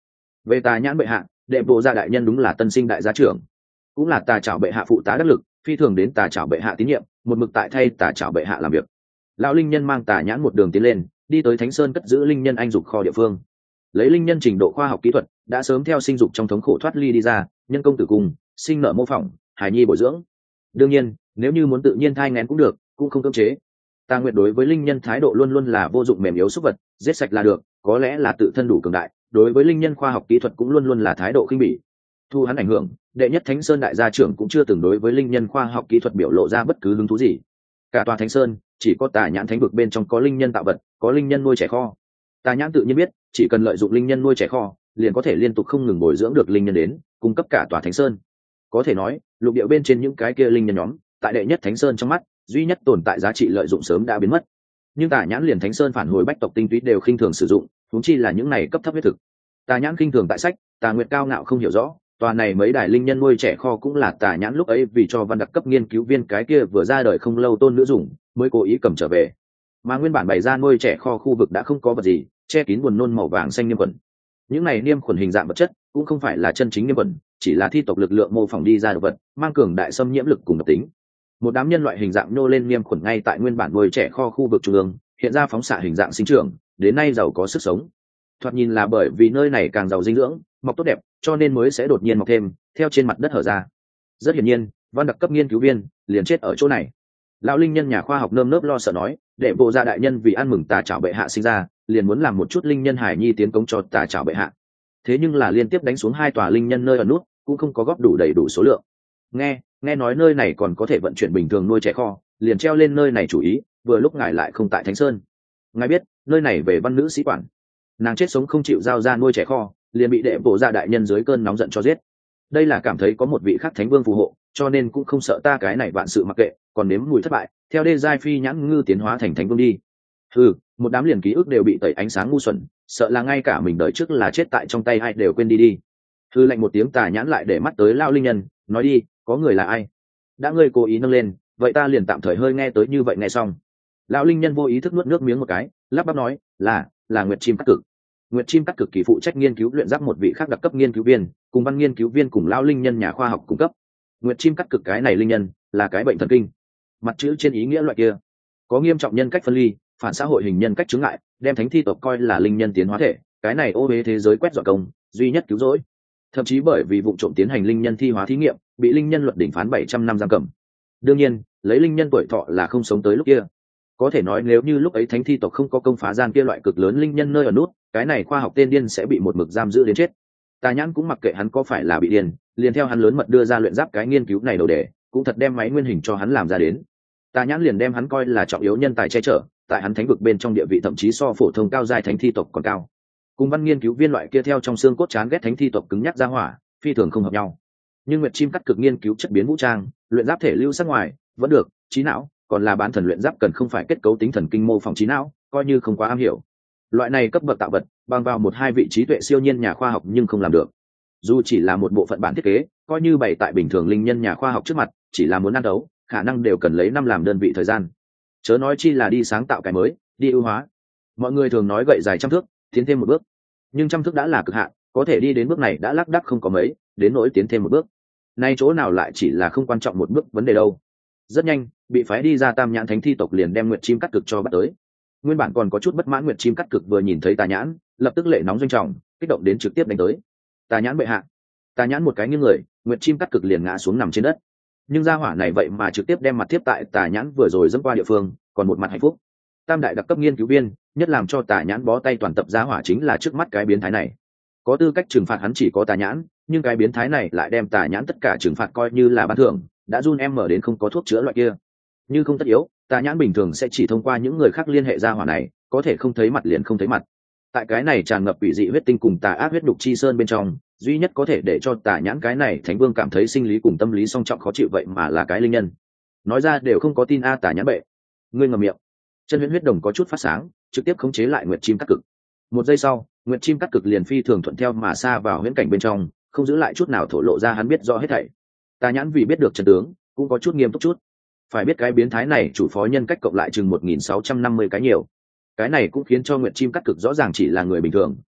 Về tà nhãn bệ hạ, đệ bộ gia đại nhân đúng là tân sinh đại gia trưởng, cũng là tà trảo bệ hạ phụ tá đắc lực, phi thường đến tà trảo bệ hạ tín nhiệm, một mực tại thay tà trảo bệ hạ làm việc. Lão linh nhân mang tà nhãn một đường tiến lên, đi tới Thánh Sơn cất giữ linh nhân anh dục kho địa phương. Lấy linh nhân trình độ khoa học kỹ thuật, đã sớm theo sinh dục trong thống khổ thoát ly đi ra, nhân công tử cung, sinh nở mô phỏng, hài nhi bồi dưỡng. Đương nhiên, nếu như muốn tự nhiên thai nghén cũng được, cũng không cưỡng chế. Tà Nguyệt đối với linh nhân thái độ luôn luôn là vô dụng mềm yếu xúc vật, giết sạch là được, có lẽ là tự thân đủ cường đại, đối với linh nhân khoa học kỹ thuật cũng luôn luôn là thái độ khinh bỉ. Thu hắn ảnh hưởng, đệ nhất Thánh Sơn đại gia trưởng cũng chưa từng đối với linh nhân khoa học kỹ thuật biểu lộ ra bất cứ hứng thú gì. Cả tòa Thánh Sơn, chỉ có Tà Nhãn thánh vực bên trong có linh nhân tạo vật, có linh nhân nuôi trẻ kho. Tà Nhãn tự nhiên biết, chỉ cần lợi dụng linh nhân nuôi trẻ kho, liền có thể liên tục không ngừng bồi dưỡng được linh nhân đến, cung cấp cả tòa Thánh Sơn. Có thể nói, lục địa bên trên những cái kia linh nhân nhóm, tại đệ nhất Thánh Sơn trong mắt, duy nhất tồn tại giá trị lợi dụng sớm đã biến mất. Nhưng Tà Nhãn liền Thánh Sơn phản hồi bách tộc tinh túy đều khinh thường sử dụng, huống chi là những này cấp thấp huyết thực. Tà Nhãn khinh thường tại sách, Tà Nguyệt cao ngạo không hiểu rõ, tòa này mấy đài linh nhân nuôi trẻ kho cũng là Tà Nhãn lúc ấy vì cho văn đặc cấp nghiên cứu viên cái kia vừa ra đời không lâu tôn nữ dùng, mới cố ý cầm trở về. Mà nguyên bản bày ra nuôi trẻ kho khu vực đã không có vật gì, che kín buồn nôn màu vàng xanh niêm khuẩn. Những này niêm khuẩn hình dạng vật chất cũng không phải là chân chính niêm khuẩn, chỉ là thi tộc lực lượng mô phỏng đi ra đồ vật, mang cường đại xâm nhiễm lực cùng độc tính. Một đám nhân loại hình dạng nô lên niêm khuẩn ngay tại nguyên bản nuôi trẻ kho khu vực trung ương, hiện ra phóng xạ hình dạng sinh trưởng, đến nay giàu có sức sống. Thoạt nhìn là bởi vì nơi này càng giàu dinh dưỡng, mọc tốt đẹp, cho nên mới sẽ đột nhiên mọc thêm, theo trên mặt đất hở ra. Rất hiển nhiên, văn đặc cấp nghiên cứu viên liền chết ở chỗ này. Lão linh nhân nhà khoa học nơm nớp lo sợ nói, đệ bộ gia đại nhân vì ăn mừng Tà Trảo bệ hạ sinh ra, liền muốn làm một chút linh nhân hải nhi tiến công cho Tà Trảo bệ hạ. Thế nhưng là liên tiếp đánh xuống hai tòa linh nhân nơi ở nút, cũng không có góp đủ đầy đủ số lượng. Nghe, nghe nói nơi này còn có thể vận chuyển bình thường nuôi trẻ kho, liền treo lên nơi này chủ ý, vừa lúc ngài lại không tại Thánh Sơn. Ngài biết, nơi này về văn nữ sĩ quản. Nàng chết sống không chịu giao ra nuôi trẻ kho, liền bị đệ bộ gia đại nhân dưới cơn nóng giận cho giết. Đây là cảm thấy có một vị khắc thánh vương phù hộ, cho nên cũng không sợ ta cái này vạn sự mặc kệ, còn nếm mùi thất bại, theo đê giai phi nhãn ngư tiến hóa thành thánh vương đi. Ừ, một đám liền ký ức đều bị tẩy ánh sáng ngu xuẩn, sợ là ngay cả mình đời trước là chết tại trong tay ai đều quên đi đi. Thư lạnh một tiếng Tà Nhãn lại để mắt tới Lão linh nhân, nói đi, có người là ai? Đã ngươi cố ý nâng lên, vậy ta liền tạm thời hơi nghe tới như vậy nghe xong. Lão linh nhân vô ý thức nuốt nước miếng một cái, lắp bắp nói, là, là Nguyệt Chim Cắt Cực. Nguyệt Chim Cắt Cực kỳ phụ trách nghiên cứu luyện giáp một vị khác đặc cấp nghiên cứu viên, cùng văn nghiên cứu viên cùng Lão linh nhân nhà khoa học cung cấp. Nguyệt Chim Cắt Cực cái này linh nhân, là cái bệnh thần kinh. Mặt chữ trên ý nghĩa loại kia, có nghiêm trọng nhân cách phân ly, phản xã hội hình nhân cách chứng ngại, đem thánh thi tộc coi là linh nhân tiến hóa thể, cái này ô uế thế giới quét dọn công, duy nhất cứu rỗi. Thậm chí bởi vì vụ trộm tiến hành linh nhân thi hóa thí nghiệm, bị linh nhân luật đỉnh phán bảy trăm năm giam cầm. Đương nhiên, lấy linh nhân tuổi thọ là không sống tới lúc kia. Có thể nói nếu như lúc ấy thánh thi tộc không có công phá gian kia loại cực lớn linh nhân nơi ở nút, cái này khoa học tên điên sẽ bị một mực giam giữ đến chết. Tà Nhãn cũng mặc kệ hắn có phải là bị điên, liền theo hắn lớn mật đưa ra luyện giáp cái nghiên cứu này đầu đề, cũng thật đem máy nguyên hình cho hắn làm ra đến. Tà Nhãn liền đem hắn coi là trọng yếu nhân tài che chở, tại hắn thánh vực bên trong địa vị thậm chí so phổ thông cao giai thánh thi tộc còn cao. Cùng văn nghiên cứu viên loại kia theo trong xương cốt chán ghét thánh thi tộc cứng nhắc ra hỏa, phi thường không hợp nhau. Nhưng Nguyệt Chim Cắt Cực nghiên cứu chất biến vũ trang, luyện giáp thể lưu sắc ngoài, vẫn được, trí não, còn là bán thần luyện giáp cần không phải kết cấu tính thần kinh mô phỏng trí não, coi như không quá am hiểu. Loại này cấp bậc tạo vật, bằng vào một hai vị trí tuệ siêu nhiên nhà khoa học nhưng không làm được. Dù chỉ là một bộ phận bản thiết kế, coi như bày tại bình thường linh nhân nhà khoa học trước mặt, chỉ là muốn ăn đấu, khả năng đều cần lấy năm làm đơn vị thời gian. Chớ nói chi là đi sáng tạo cái mới, đi ưu hóa. Mọi người thường nói gậy dài trăm thước, tiến thêm một bước. Nhưng trăm thước đã là cực hạn, có thể đi đến bước này đã lác đác không có mấy, đến nỗi tiến thêm một bước. Nay chỗ nào lại chỉ là không quan trọng một bước vấn đề đâu. Rất nhanh, bị phái đi ra Tam Nhãn thánh thi tộc liền đem Nguyệt Chim Cắt Cực cho bắt tới. Nguyên bản còn có chút bất mãn Nguyệt Chim Cắt Cực vừa nhìn thấy Tà Nhãn, lập tức lệ nóng doanh trọng, kích động đến trực tiếp đánh tới. Tà Nhãn bệ hạ. Tà Nhãn một cái nghiêng người, Nguyệt Chim Cắt Cực liền ngã xuống nằm trên đất. Nhưng gia hỏa này vậy mà trực tiếp đem mặt tiếp tại Tà Nhãn vừa rồi dẫm qua địa phương, còn một mặt hạnh phúc. Tam đại đặc cấp nghiên cứu viên, nhất làm cho Tà Nhãn bó tay toàn tập gia hỏa chính là trước mắt cái biến thái này. Có tư cách trừng phạt hắn chỉ có Tà Nhãn, nhưng cái biến thái này lại đem Tà Nhãn tất cả trừng phạt coi như là ban thưởng, đã run em mở đến không có thuốc chữa loại kia. Như không tất yếu, Tà Nhãn bình thường sẽ chỉ thông qua những người khác liên hệ gia hỏa này, có thể không thấy mặt liền không thấy mặt. Tại cái này tràn ngập ủy dị huyết tinh cùng tà ác huyết đục chi sơn bên trong, duy nhất có thể để cho Tà Nhãn cái này thánh vương cảm thấy sinh lý cùng tâm lý song trọng khó chịu vậy mà là cái linh nhân. Nói ra đều không có tin a Tà Nhãn bệ. Ngươi ngậm miệng. Chân huyễn huyết đồng có chút phát sáng, trực tiếp khống chế lại Nguyệt Chim Cắt Cực. Một giây sau, Nguyệt Chim Cắt Cực liền phi thường thuận theo mà xa vào huyễn cảnh bên trong, không giữ lại chút nào thổ lộ ra hắn biết rõ hết thảy. Tà Nhãn vì biết được chân tướng, cũng có chút nghiêm túc chút. Phải biết cái biến thái này chủ phó nhân cách cộng lại chừng một nghìn sáu trăm năm mươi cái nhiều. Cái này cũng khiến cho Nguyệt Chim Cắt Cực rõ ràng chỉ là người bình thường,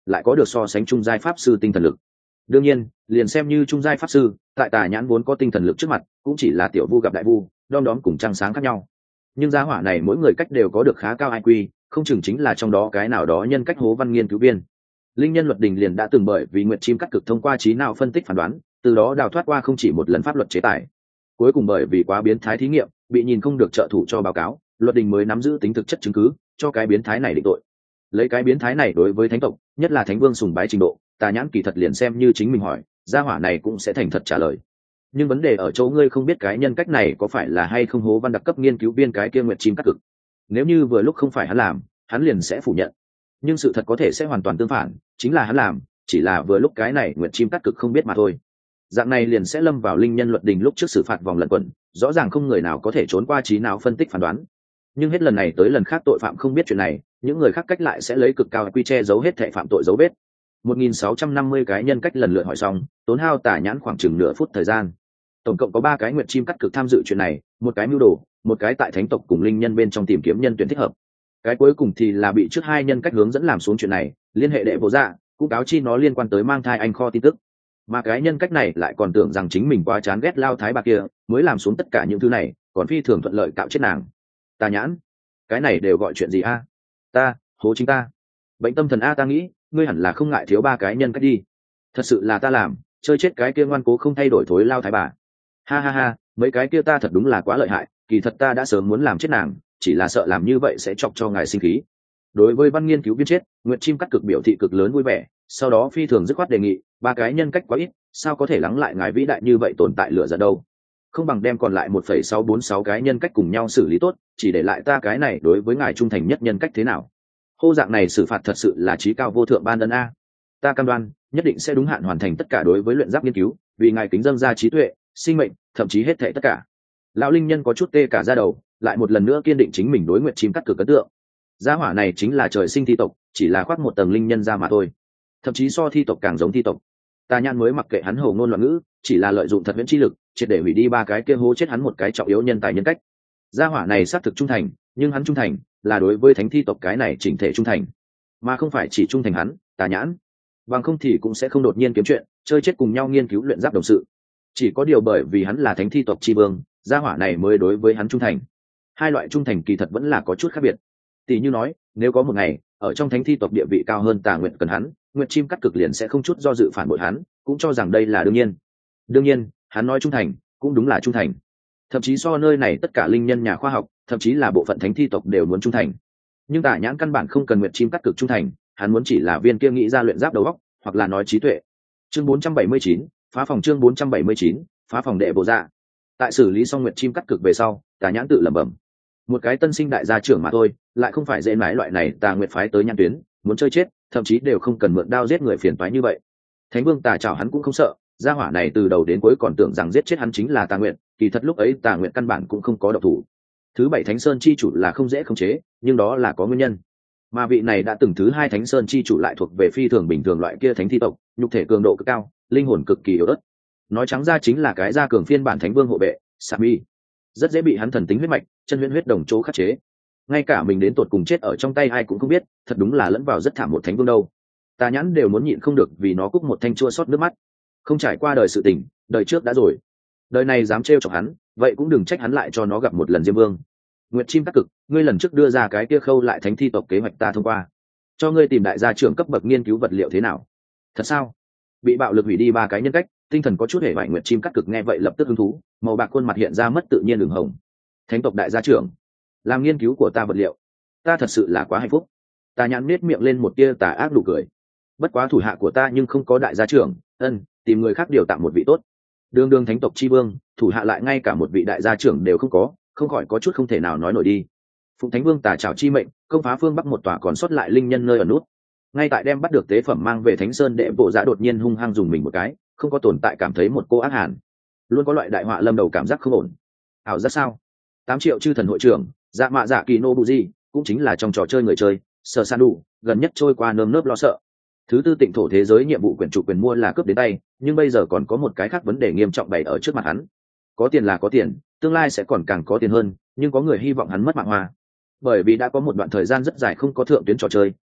lại có được so sánh trung giai pháp sư tinh thần lực. Đương nhiên, liền xem như trung giai pháp sư, tại tà nhãn vốn có tinh thần lực trước mặt, cũng chỉ là tiểu vu gặp đại vu, đom đóm cùng trăng sáng khác nhau. Nhưng gia hỏa này mỗi người cách đều có được khá cao i kiu, không chừng chính là trong đó cái nào đó nhân cách hố văn nghiên cứu viên. Linh nhân luật đình liền đã từng bởi vì nguyệt chim cắt cực thông qua trí não phân tích phán đoán, từ đó đào thoát qua không chỉ một lần pháp luật chế tài. Cuối cùng bởi vì quá biến thái thí nghiệm, bị nhìn không được trợ thủ cho báo cáo, luật đình mới nắm giữ tính thực chất chứng cứ, cho cái biến thái này định tội. Lấy cái biến thái này đối với thánh tộc, nhất là thánh vương sùng bái trình độ, tà nhãn kỳ thật liền xem như chính mình hỏi, gia hỏa này cũng sẽ thành thật trả lời. Nhưng vấn đề ở chỗ ngươi không biết cái nhân cách này có phải là hay không hố văn đặc cấp nghiên cứu viên cái kia nguyệt chim cắt cực. Nếu như vừa lúc không phải hắn làm, hắn liền sẽ phủ nhận. Nhưng sự thật có thể sẽ hoàn toàn tương phản, chính là hắn làm, chỉ là vừa lúc cái này nguyệt chim cắt cực không biết mà thôi. Dạng này liền sẽ lâm vào linh nhân luật đình lúc trước xử phạt vòng lẩn quẩn, rõ ràng không người nào có thể trốn qua trí não phân tích phán đoán. Nhưng hết lần này tới lần khác tội phạm không biết chuyện này, những người khác cách lại sẽ lấy cực cao quy che giấu hết thệ phạm tội dấu vết. một nghìn sáu trăm năm mươi cái nhân cách lần lượt hỏi xong, tốn hao tà nhãn khoảng chừng nửa phút thời gian. Tổng cộng có ba cái nguyệt chim cắt cực tham dự chuyện này, một cái mưu đồ, một cái tại thánh tộc cùng linh nhân bên trong tìm kiếm nhân tuyển thích hợp. Cái cuối cùng thì là bị trước hai nhân cách hướng dẫn làm xuống chuyện này, liên hệ đệ vô dạ, cũng cáo chi nó liên quan tới mang thai anh kho tin tức. Mà cái nhân cách này lại còn tưởng rằng chính mình quá chán ghét lao thái bà kia, mới làm xuống tất cả những thứ này, còn phi thường thuận lợi cạo chết nàng. Tà nhãn, cái này đều gọi chuyện gì a? Ta, hố chính ta. Bệnh tâm thần a, ta nghĩ, ngươi hẳn là không ngại thiếu ba cái nhân cách đi. Thật sự là ta làm, chơi chết cái kia ngoan cố không thay đổi thối lao thái bà. Ha ha ha, mấy cái kia ta thật đúng là quá lợi hại, kỳ thật ta đã sớm muốn làm chết nàng, chỉ là sợ làm như vậy sẽ chọc cho ngài sinh khí. Đối với văn nghiên cứu viên chết, nguyệt chim cắt cực biểu thị cực lớn vui vẻ, sau đó phi thường dứt khoát đề nghị, ba cái nhân cách quá ít, sao có thể lắng lại ngài vĩ đại như vậy tồn tại lửa giận đâu. Không bằng đem còn lại một phẩy sáu bốn sáu cái nhân cách cùng nhau xử lý tốt, chỉ để lại ta cái này đối với ngài trung thành nhất nhân cách thế nào. Hô dạng này xử phạt thật sự là trí cao vô thượng ban ân a. Ta cam đoan, nhất định sẽ đúng hạn hoàn thành tất cả đối với luyện giáp nghiên cứu, vì ngài kính dâng ra trí tuệ, sinh mệnh, thậm chí hết thảy tất cả. Lão linh nhân có chút tê cả da đầu, lại một lần nữa kiên định chính mình đối nguyệt chim cắt cực ấn tượng. Gia hỏa này chính là trời sinh thi tộc, chỉ là khoác một tầng linh nhân ra mà thôi, thậm chí so thi tộc càng giống thi tộc. Tà nhãn mới mặc kệ hắn hồ ngôn loạn ngữ, chỉ là lợi dụng thật viễn chi lực, triệt để hủy đi ba cái kia hố chết hắn một cái trọng yếu nhân tài nhân cách. Gia hỏa này xác thực trung thành, nhưng hắn trung thành là đối với thánh thi tộc cái này chỉnh thể trung thành, mà không phải chỉ trung thành hắn, Tà nhãn. Bằng không thì cũng sẽ không đột nhiên kiếm chuyện, chơi chết cùng nhau nghiên cứu luyện giáp đồng sự. Chỉ có điều bởi vì hắn là thánh thi tộc chi vương, gia hỏa này mới đối với hắn trung thành. Hai loại trung thành kỳ thật vẫn là có chút khác biệt. Tỷ như nói, nếu có một ngày ở trong thánh thi tộc địa vị cao hơn Tà Nguyệt cần hắn, Nguyệt chim cắt cực liền sẽ không chút do dự phản bội hắn, cũng cho rằng đây là đương nhiên. Đương nhiên, hắn nói trung thành, cũng đúng là trung thành. Thậm chí so nơi này tất cả linh nhân nhà khoa học, thậm chí là bộ phận thánh thi tộc đều muốn trung thành. Nhưng Tà nhãn căn bản không cần Nguyệt chim cắt cực trung thành, hắn muốn chỉ là viên kia nghĩ ra luyện giáp đầu óc, hoặc là nói trí tuệ. Chương bốn trăm bảy mươi chín, phá phòng chương bốn trăm bảy mươi chín, phá phòng đệ bộ dạ. Tại xử lý xong Nguyệt chim cắt cực về sau, Tà nhãn tự lẩm bẩm, một cái tân sinh đại gia trưởng mà thôi, lại không phải dễ mãi loại này Tà Nguyệt phái tới nhãn tuyến, muốn chơi chết, thậm chí đều không cần mượn đao giết người phiền toái như vậy. Thánh vương Tà chảo hắn cũng không sợ, gia hỏa này từ đầu đến cuối còn tưởng rằng giết chết hắn chính là Tà Nguyệt, kỳ thật lúc ấy Tà Nguyệt căn bản cũng không có độc thủ. Thứ bảy Thánh Sơn chi chủ là không dễ khống chế, nhưng đó là có nguyên nhân. Mà vị này đã từng thứ hai Thánh Sơn chi chủ lại thuộc về phi thường bình thường loại kia thánh thi tộc, nhục thể cường độ cực cao, linh hồn cực kỳ yếu ớt. Nói trắng ra chính là cái gia cường phiên bản thánh vương hộ vệ, Sami. Rất dễ bị hắn thần tính huyết mạch, chân huyễn huyết đồng chỗ khắc chế. Ngay cả mình đến tột cùng chết ở trong tay ai cũng không biết, thật đúng là lẫn vào rất thảm một thánh vương đâu. Tà nhãn đều muốn nhịn không được vì nó cúc một thanh chua xót nước mắt. Không trải qua đời sự tình, đời trước đã rồi. Đời này dám trêu chọc hắn, vậy cũng đừng trách hắn lại cho nó gặp một lần diêm vương. Nguyệt chim cắt cực, ngươi lần trước đưa ra cái kia khâu lại thánh thi tộc kế hoạch ta thông qua, cho ngươi tìm đại gia trưởng cấp bậc nghiên cứu vật liệu thế nào? Thật sao? Bị bạo lực hủy đi ba cái nhân cách, tinh thần có chút hề vải. Nguyệt chim cắt cực nghe vậy lập tức hứng thú, màu bạc khuôn mặt hiện ra mất tự nhiên đường hồng. Thánh tộc đại gia trưởng, làm nghiên cứu của ta vật liệu, ta thật sự là quá hạnh phúc. Tà nhãn nết miệng lên một tia tà ác nụ cười. Bất quá thủ hạ của ta nhưng không có đại gia trưởng, ân, tìm người khác điều tạm một vị tốt. Đường đường thánh tộc chi vương, thủ hạ lại ngay cả một vị đại gia trưởng đều không có, không khỏi có chút không thể nào nói nổi đi. Phụng thánh vương Tà trảo chi mệnh, công phá phương bắc một tòa còn sót lại linh nhân nơi ở nút. Ngay tại đem bắt được tế phẩm mang về Thánh Sơn đệ bộ dạ đột nhiên hung hăng dùng mình một cái, không có tồn tại cảm thấy một cô ác hàn, luôn có loại đại họa lâm đầu cảm giác không ổn. Ảo giác sao? Tám triệu chư thần hội trưởng, dạ mạ dạ kỳ nô bù di, cũng chính là trong trò chơi người chơi, sợ san đủ, gần nhất trôi qua nơm nớp lo sợ. Thứ tư tịnh thổ thế giới nhiệm vụ quyền chủ quyền mua là cướp đến tay, nhưng bây giờ còn có một cái khác vấn đề nghiêm trọng bày ở trước mặt hắn. Có tiền là có tiền, tương lai sẽ còn càng có tiền hơn, nhưng có người hy vọng hắn mất mạng hoa. Bởi vì đã có một đoạn thời gian rất dài không có thượng tuyến trò chơi,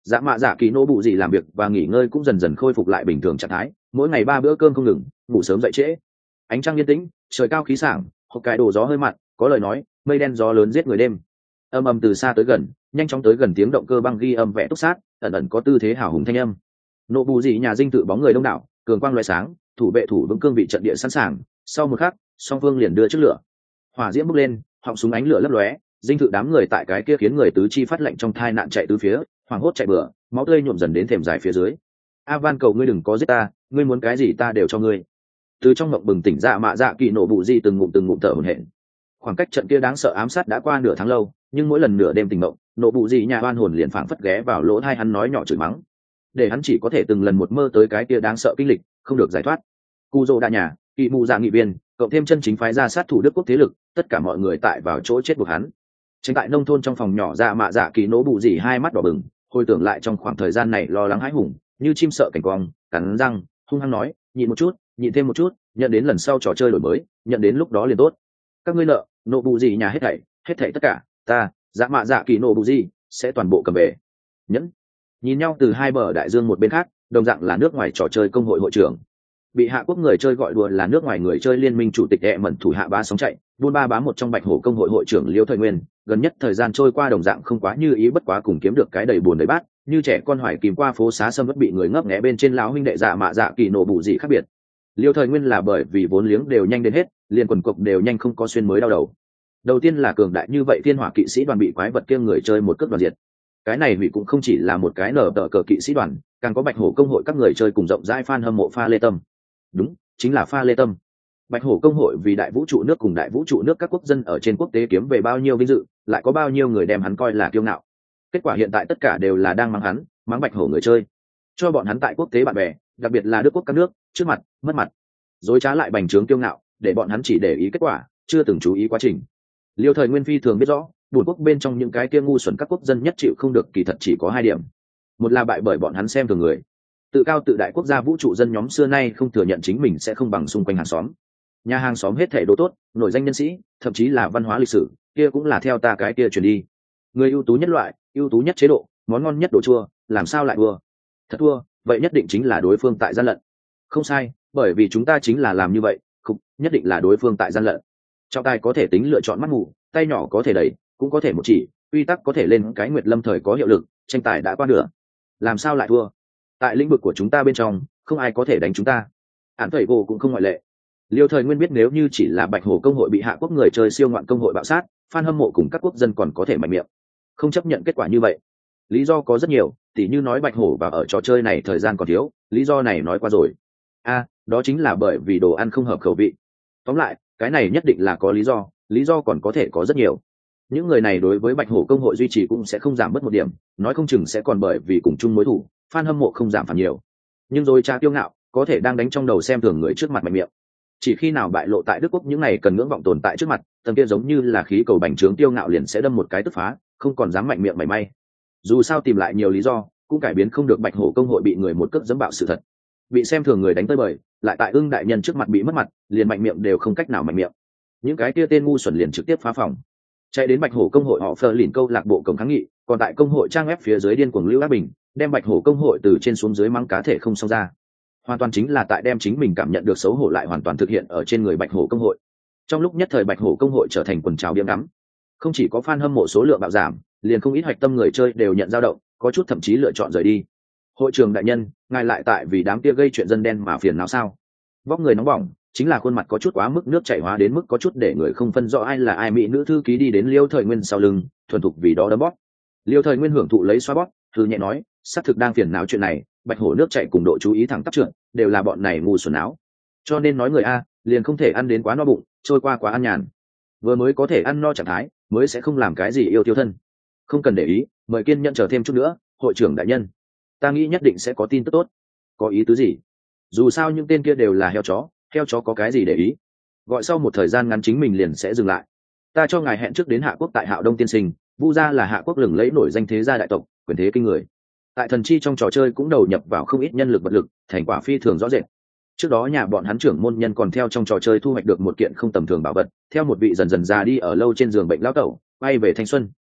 dạ mạ dạ kỳ nổ bụ gì làm việc và nghỉ ngơi cũng dần dần khôi phục lại bình thường trạng thái, mỗi ngày ba bữa cơm không ngừng, ngủ sớm dậy trễ. Ánh trăng yên tĩnh, trời cao khí sảng, một cái đổ gió hơi mặn, có lời nói mây đen gió lớn giết người đêm. Âm ầm từ xa tới gần, nhanh chóng tới gần tiếng động cơ băng ghi âm vẽ túc sát, ẩn ẩn có tư thế hào hùng thanh âm. Nổ bụ gì nhà dinh tự bóng người đông đảo, cường quang loại sáng, thủ vệ thủ vững cương vị trận địa sẵn sàng. Sau một khắc, song phương liền đưa trước lửa, hỏa diễm bốc lên, họng súng ánh lửa lấp lóe, dinh thự đám người tại cái kia khiến người tứ chi phát lạnh trong thai nạn chạy tứ phía, hoảng hốt chạy bừa, máu tươi nhuộm dần đến thềm dài phía dưới. A van cầu ngươi đừng có giết ta, ngươi muốn cái gì ta đều cho ngươi. Từ trong mộng bừng tỉnh dạ mạ dạ kỳ nổ bụ gì từng ngụm từng ngụm thở hổn hển. Khoảng cách trận kia đáng sợ ám sát đã qua nửa tháng lâu, nhưng mỗi lần nửa đêm tỉnh mộng, nổ bụ gì nhà oan hồn liền phảng phất ghé vào lỗ tai hắn nói nhỏ chửi mắng, để hắn chỉ có thể từng lần một mơ tới cái kia đáng sợ kinh lịch, không được giải thoát. Cu Dô đại nhà, Kỵ mù dạ nghị viên, cộng thêm chân chính phái ra sát thủ Đức quốc thế lực, tất cả mọi người tại vào chỗ chết buộc hắn. Chính tại nông thôn trong phòng nhỏ dạ mạ dạ kỳ nổ bụ gì hai mắt đỏ bừng, hồi tưởng lại trong khoảng thời gian này lo lắng hãi hùng, như chim sợ cảnh quang, cắn răng, hung hăng nói, nhịn một chút, nhịn thêm một chút, nhận đến lần sau trò chơi đổi mới, nhận đến lúc đó liền tốt. Các ngươi nợ, nổ bụ gì nhà hết thảy, hết thảy tất cả, ta, dạ mạ dạ kỳ nổ bụ gì sẽ toàn bộ cầm về. Nhẫn. Nhìn nhau từ hai bờ đại dương một bên khác, đồng dạng là nước ngoài trò chơi công hội hội trưởng. Bị hạ quốc người chơi gọi đùa là nước ngoài người chơi liên minh chủ tịch đệ mẩn thủ hạ ba sóng chạy, buôn ba bá một trong bạch hổ công hội hội trưởng Liêu Thời Nguyên, gần nhất thời gian trôi qua đồng dạng không quá như ý, bất quá cùng kiếm được cái đầy buồn đầy bát, như trẻ con hoài kìm qua phố xá sâm vẫn bị người ngấp nghé bên trên lão huynh đệ dạ mạ dạ kỳ nổ bụ gì khác biệt. Liêu Thời Nguyên là bởi vì vốn liếng đều nhanh đến hết, liền quần cục đều nhanh không có xuyên mới đau đầu. Đầu tiên là cường đại như vậy thiên hỏa kỵ sĩ đoàn bị quái vật kia người chơi một cước đoàn diệt. Cái này hủy cũng không chỉ là một cái nở tờ cờ kỵ sĩ đoàn, càng có bạch hổ công hội các người chơi cùng rộng rãi fan hâm mộ pha lê tâm. Đúng, chính là pha lê tâm. Bạch hổ công hội vì đại vũ trụ nước cùng đại vũ trụ nước các quốc dân ở trên quốc tế kiếm về bao nhiêu vinh dự, lại có bao nhiêu người đem hắn coi là kiêu ngạo. Kết quả hiện tại tất cả đều là đang mắng hắn, mắng bạch hổ người chơi, cho bọn hắn tại quốc tế bạn bè, đặc biệt là Đức quốc các nước, trước mặt, mất mặt. Dối trá lại bành trướng kiêu ngạo, để bọn hắn chỉ để ý kết quả, chưa từng chú ý quá trình. Liêu Thời Nguyên phi thường biết rõ, buồn quốc bên trong những cái kia ngu xuẩn các quốc dân nhất chịu không được kỳ thật chỉ có hai điểm. Một là bại bởi bọn hắn xem thường người. Tự cao tự đại quốc gia vũ trụ dân nhóm xưa nay không thừa nhận chính mình sẽ không bằng xung quanh hàng xóm. Nhà hàng xóm hết thể đồ tốt, nổi danh nhân sĩ, thậm chí là văn hóa lịch sử, kia cũng là theo ta cái kia truyền đi. Người ưu tú nhất loại, ưu tú nhất chế độ, món ngon nhất đồ chua, làm sao lại thua? Thật thua, vậy nhất định chính là đối phương tại gian lận. Không sai, bởi vì chúng ta chính là làm như vậy, không, nhất định là đối phương tại gian lận. Trọng tài có thể tính lựa chọn mắt mù, tay nhỏ có thể đẩy, cũng có thể một chỉ, quy tắc có thể lên cái nguyệt lâm thời có hiệu lực, tranh tài đã qua nửa. Làm sao lại thua? Tại lĩnh vực của chúng ta bên trong, không ai có thể đánh chúng ta. Án thầy vô cũng không ngoại lệ. Liêu Thời Nguyên biết nếu như chỉ là bạch hổ công hội bị hạ quốc người chơi siêu ngoạn công hội bạo sát, fan hâm mộ cùng các quốc dân còn có thể mạnh miệng, không chấp nhận kết quả như vậy. Lý do có rất nhiều, tỉ như nói bạch hổ và ở trò chơi này thời gian còn thiếu, lý do này nói qua rồi. A, à, đó chính là bởi vì đồ ăn không hợp khẩu vị. Tóm lại, cái này nhất định là có lý do, lý do còn có thể có rất nhiều. Những người này đối với bạch hổ công hội duy trì cũng sẽ không giảm mất một điểm, nói không chừng sẽ còn bởi vì cùng chung mối thủ, fan hâm mộ không giảm phản nhiều. Nhưng rồi cha kiêu ngạo, có thể đang đánh trong đầu xem thường người trước mặt mạnh miệng. Chỉ khi nào bại lộ tại Đức quốc những này cần ngưỡng vọng tồn tại trước mặt, tầng kia giống như là khí cầu bành trướng tiêu ngạo liền sẽ đâm một cái tức phá, không còn dám mạnh miệng mảy may. Dù sao tìm lại nhiều lý do, cũng cải biến không được bạch hổ công hội bị người một cước dẫm bạo sự thật. Bị xem thường người đánh tới bời, lại tại ưng đại nhân trước mặt bị mất mặt, liền mạnh miệng đều không cách nào mạnh miệng. Những cái kia tên ngu xuẩn liền trực tiếp phá phòng, chạy đến bạch hổ công hội họ phờ lìn câu lạc bộ cổng kháng nghị, còn tại công hội trang web phía dưới điên cuồng lưu ác bình, đem bạch hổ công hội từ trên xuống dưới mắng cá thể không xong ra. Hoàn toàn chính là tại đem chính mình cảm nhận được xấu hổ lại hoàn toàn thực hiện ở trên người bạch hổ công hội. Trong lúc nhất thời bạch hổ công hội trở thành quần trào biếng ngắm, không chỉ có fan hâm mộ số lượng bạo giảm, liền không ít hoạch tâm người chơi đều nhận dao động, có chút thậm chí lựa chọn rời đi. Hội trưởng đại nhân, ngài lại tại vì đám kia gây chuyện dân đen mà phiền não sao? Vóc người nóng bỏng, chính là khuôn mặt có chút quá mức nước chảy hóa đến mức có chút để người không phân rõ ai là ai. Mỹ nữ thư ký đi đến Liêu Thời Nguyên sau lưng, thuần thục vì đó đấm bóp. Liêu Thời Nguyên hưởng thụ lấy xoa bóp, thư nhẹ nói, xác thực đang phiền não chuyện này, bạch hổ nước chảy cùng độ chú ý thẳng tắp trượt, đều là bọn này ngu xuẩn áo. Cho nên nói người a, liền không thể ăn đến quá no bụng, trôi qua quá ăn nhàn. Vừa mới có thể ăn no trạng thái, mới sẽ không làm cái gì yêu tiêu thân. Không cần để ý, mời kiên nhẫn chờ thêm chút nữa, hội trưởng đại nhân. Ta nghĩ nhất định sẽ có tin tức tốt. Có ý tứ gì? Dù sao những tên kia đều là heo chó, heo chó có cái gì để ý? Gọi sau một thời gian ngắn chính mình liền sẽ dừng lại. Ta cho ngài hẹn trước đến Hạ quốc tại Hạo Đông tiên sinh, Vu gia là Hạ quốc lừng lẫy nổi danh thế gia đại tộc, quyền thế kinh người. Tại thần chi trong trò chơi cũng đầu nhập vào không ít nhân lực vật lực, thành quả phi thường rõ rệt. Trước đó nhà bọn hắn trưởng môn nhân còn theo trong trò chơi thu hoạch được một kiện không tầm thường bảo vật, theo một vị dần dần già đi ở lâu trên giường bệnh lão tẩu, bay về thanh xuân.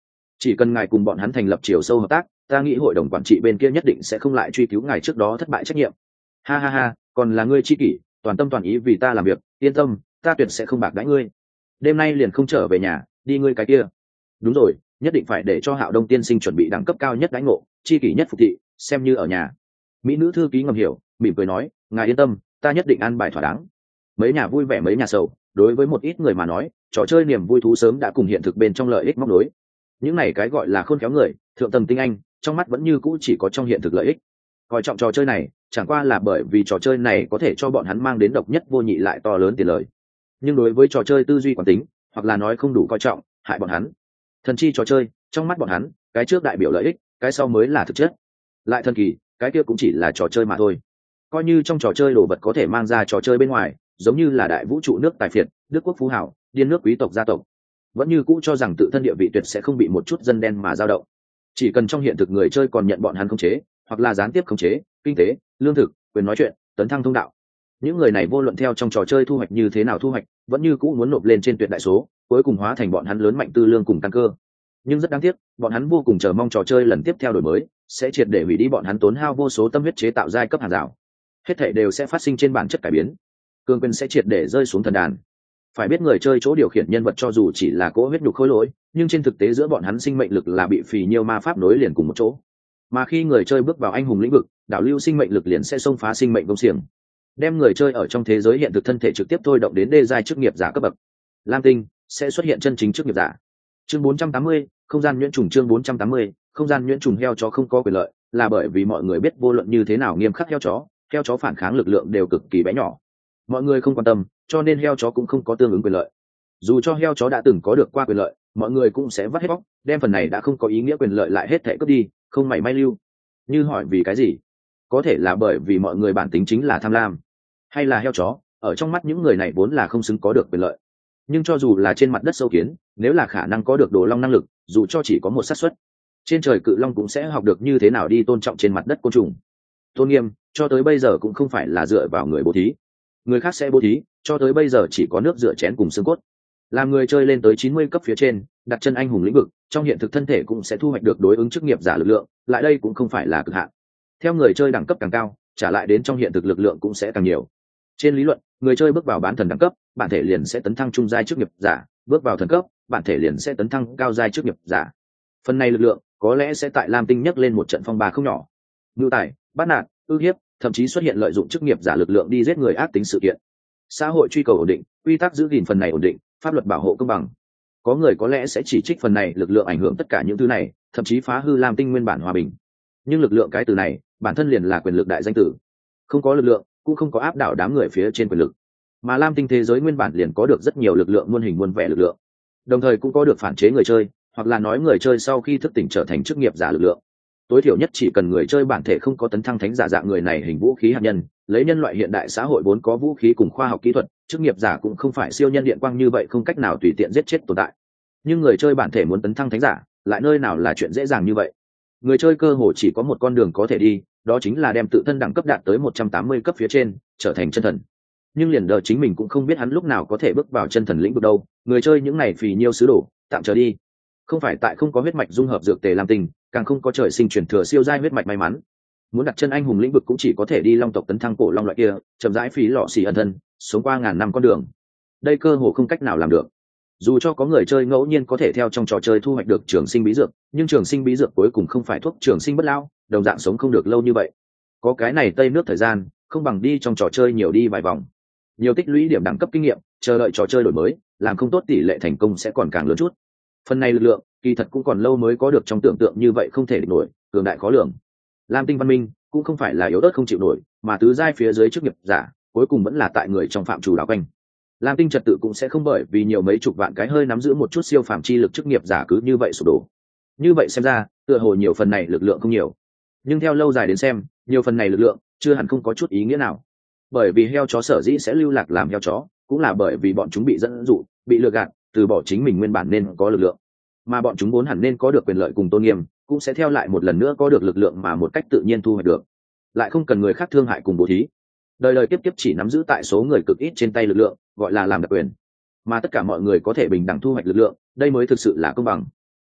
Chỉ cần ngài cùng bọn hắn thành lập chiều sâu hợp tác, ta nghĩ hội đồng quản trị bên kia nhất định sẽ không lại truy cứu ngài trước đó thất bại trách nhiệm. Ha ha ha, còn là ngươi chi kỷ, toàn tâm toàn ý vì ta làm việc, yên tâm, ta tuyệt sẽ không bạc đãi ngươi. Đêm nay liền không trở về nhà, đi ngươi cái kia. Đúng rồi, nhất định phải để cho Hạo Đông tiên sinh chuẩn bị đẳng cấp cao nhất đãi ngộ, chi kỷ nhất phục thị, xem như ở nhà. Mỹ nữ thư ký ngầm hiểu, mỉm cười nói, ngài yên tâm, ta nhất định an bài thỏa đáng. Mấy nhà vui vẻ mấy nhà sầu, đối với một ít người mà nói, trò chơi niềm vui thú sớm đã cùng hiện thực bên trong lợi ích móc nối. Những này cái gọi là khôn khéo người, thượng tầng tinh anh, trong mắt vẫn như cũ chỉ có trong hiện thực lợi ích. Coi trọng trò chơi này, chẳng qua là bởi vì trò chơi này có thể cho bọn hắn mang đến độc nhất vô nhị lại to lớn tiền lời. Nhưng đối với trò chơi tư duy quán tính, hoặc là nói không đủ coi trọng, hại bọn hắn. Thần chi trò chơi, trong mắt bọn hắn, cái trước đại biểu lợi ích, cái sau mới là thực chất. Lại thần kỳ, cái kia cũng chỉ là trò chơi mà thôi. Coi như trong trò chơi đồ vật có thể mang ra trò chơi bên ngoài, giống như là đại vũ trụ nước tài phiệt, đức quốc phú hảo, điên nước quý tộc gia tộc, vẫn như cũ cho rằng tự thân địa vị tuyệt sẽ không bị một chút dân đen mà dao động. Chỉ cần trong hiện thực người chơi còn nhận bọn hắn khống chế, hoặc là gián tiếp khống chế, kinh tế, lương thực, quyền nói chuyện, tấn thăng thông đạo, những người này vô luận theo trong trò chơi thu hoạch như thế nào thu hoạch, vẫn như cũ muốn nộp lên trên tuyệt đại số, cuối cùng hóa thành bọn hắn lớn mạnh tư lương cùng căn cơ. Nhưng rất đáng tiếc, bọn hắn vô cùng chờ mong trò chơi lần tiếp theo đổi mới sẽ triệt để hủy đi bọn hắn tốn hao vô số tâm huyết chế tạo giai cấp hàng rào. Hết thảy đều sẽ phát sinh trên bản chất cải biến, cương quyền sẽ triệt để rơi xuống thần đàn. Phải biết người chơi chỗ điều khiển nhân vật cho dù chỉ là cỗ huyết nhục khối lỗi, nhưng trên thực tế giữa bọn hắn sinh mệnh lực là bị phì nhiêu ma pháp nối liền cùng một chỗ. Mà khi người chơi bước vào anh hùng lĩnh vực, đảo lưu sinh mệnh lực liền sẽ xông phá sinh mệnh công xiềng, đem người chơi ở trong thế giới hiện thực thân thể trực tiếp thôi động đến đê giai chức nghiệp giả cấp bậc. Lam tinh sẽ xuất hiện chân chính chức nghiệp giả. Chương bốn trăm tám mươi, không gian nhuyễn trùng. Chương bốn trăm tám mươi, không gian nhuyễn trùng. Heo chó không có quyền lợi, là bởi vì mọi người biết vô luận như thế nào nghiêm khắc heo chó, heo chó phản kháng lực lượng đều cực kỳ bé nhỏ. Mọi người không quan tâm, cho nên heo chó cũng không có tương ứng quyền lợi. Dù cho heo chó đã từng có được qua quyền lợi, mọi người cũng sẽ vắt hết bóc, đem phần này đã không có ý nghĩa quyền lợi lại hết thảy cướp đi, không mảy may lưu. Như hỏi vì cái gì? Có thể là bởi vì mọi người bản tính chính là tham lam, hay là heo chó ở trong mắt những người này vốn là không xứng có được quyền lợi. Nhưng cho dù là trên mặt đất sâu kiến, nếu là khả năng có được đồ long năng lực, dù cho chỉ có một xác suất, trên trời cự long cũng sẽ học được như thế nào đi tôn trọng trên mặt đất côn trùng. Tôn nghiêm cho tới bây giờ cũng không phải là dựa vào người bố thí, người khác sẽ bố thí, cho tới bây giờ chỉ có nước rửa chén cùng xương cốt. Làm người chơi lên tới chín mươi cấp phía trên, đặt chân anh hùng lĩnh vực, trong hiện thực thân thể cũng sẽ thu hoạch được đối ứng chức nghiệp giả lực lượng, lại đây cũng không phải là cực hạn. Theo người chơi đẳng cấp càng cao, trả lại đến trong hiện thực lực lượng cũng sẽ càng nhiều. Trên lý luận, người chơi bước vào bán thần đẳng cấp, bản thể liền sẽ tấn thăng trung giai chức nghiệp giả, bước vào thần cấp, bản thể liền sẽ tấn thăng cao giai chức nghiệp giả. Phần này lực lượng có lẽ sẽ tại Lam Tinh nhấc lên một trận phong ba không nhỏ. Nhu tài, bắt nạt, ư hiếp, thậm chí xuất hiện lợi dụng chức nghiệp giả lực lượng đi giết người ác tính sự kiện. Xã hội truy cầu ổn định, quy tắc giữ gìn phần này ổn định, pháp luật bảo hộ công bằng. Có người có lẽ sẽ chỉ trích phần này lực lượng ảnh hưởng tất cả những thứ này, thậm chí phá hư Lam Tinh nguyên bản hòa bình. Nhưng lực lượng cái từ này, bản thân liền là quyền lực đại danh tử. Không có lực lượng, cũng không có áp đảo đám người phía trên quyền lực. Mà Lam Tinh thế giới nguyên bản liền có được rất nhiều lực lượng muôn hình muôn vẻ lực lượng, đồng thời cũng có được phản chế người chơi, hoặc là nói người chơi sau khi thức tỉnh trở thành chức nghiệp giả lực lượng. Tối thiểu nhất chỉ cần người chơi bản thể không có tấn thăng thánh giả dạng người này hình vũ khí hạt nhân, lấy nhân loại hiện đại xã hội vốn có vũ khí cùng khoa học kỹ thuật, chức nghiệp giả cũng không phải siêu nhân điện quang như vậy không cách nào tùy tiện giết chết tồn tại. Nhưng người chơi bản thể muốn tấn thăng thánh giả, lại nơi nào là chuyện dễ dàng như vậy. Người chơi cơ hồ chỉ có một con đường có thể đi, đó chính là đem tự thân đẳng cấp đạt tới một trăm tám mươi cấp phía trên, trở thành chân thần. Nhưng liền đờ chính mình cũng không biết hắn lúc nào có thể bước vào chân thần lĩnh vực đâu. Người chơi những này phì nhiêu sứ đồ, tạm chờ đi. Không phải tại không có huyết mạch dung hợp dược tề Lam Tinh, càng không có trời sinh truyền thừa siêu giai huyết mạch may mắn. Muốn đặt chân anh hùng lĩnh vực cũng chỉ có thể đi long tộc tấn thăng cổ long loại kia, chậm rãi phí lọ xì ẩn thân, sống qua ngàn năm con đường. Đây cơ hồ không cách nào làm được. Dù cho có người chơi ngẫu nhiên có thể theo trong trò chơi thu hoạch được trường sinh bí dược, nhưng trường sinh bí dược cuối cùng không phải thuốc trường sinh bất lão, đồng dạng sống không được lâu như vậy. Có cái này tây nước thời gian, không bằng đi trong trò chơi nhiều đi vài vòng, nhiều tích lũy điểm đẳng cấp kinh nghiệm, chờ đợi trò chơi đổi mới, làm không tốt tỷ lệ thành công sẽ còn càng lớn chút. Phần này lực lượng, kỳ thật cũng còn lâu mới có được trong tưởng tượng như vậy không thể địch nổi, cường đại khó lường. Lam Tinh văn minh cũng không phải là yếu ớt không chịu nổi, mà tứ giai phía dưới chức nghiệp giả, cuối cùng vẫn là tại người trong phạm chủ đảo quanh. Lam Tinh trật tự cũng sẽ không bởi vì nhiều mấy chục vạn cái hơi nắm giữ một chút siêu phàm chi lực chức nghiệp giả cứ như vậy sụp đổ. Như vậy xem ra, tựa hồ nhiều phần này lực lượng không nhiều. Nhưng theo lâu dài đến xem, nhiều phần này lực lượng chưa hẳn không có chút ý nghĩa nào. Bởi vì heo chó sở dĩ sẽ lưu lạc làm heo chó, cũng là bởi vì bọn chúng bị dẫn dụ, bị lừa gạt, từ bỏ chính mình nguyên bản nên có lực lượng. Mà bọn chúng vốn hẳn nên có được quyền lợi cùng tôn nghiêm, cũng sẽ theo lại một lần nữa có được lực lượng mà một cách tự nhiên thu hoạch được, lại không cần người khác thương hại cùng bố thí. Đời đời tiếp tiếp chỉ nắm giữ tại số người cực ít trên tay lực lượng, gọi là làm đặc quyền. Mà tất cả mọi người có thể bình đẳng thu hoạch lực lượng, đây mới thực sự là công bằng.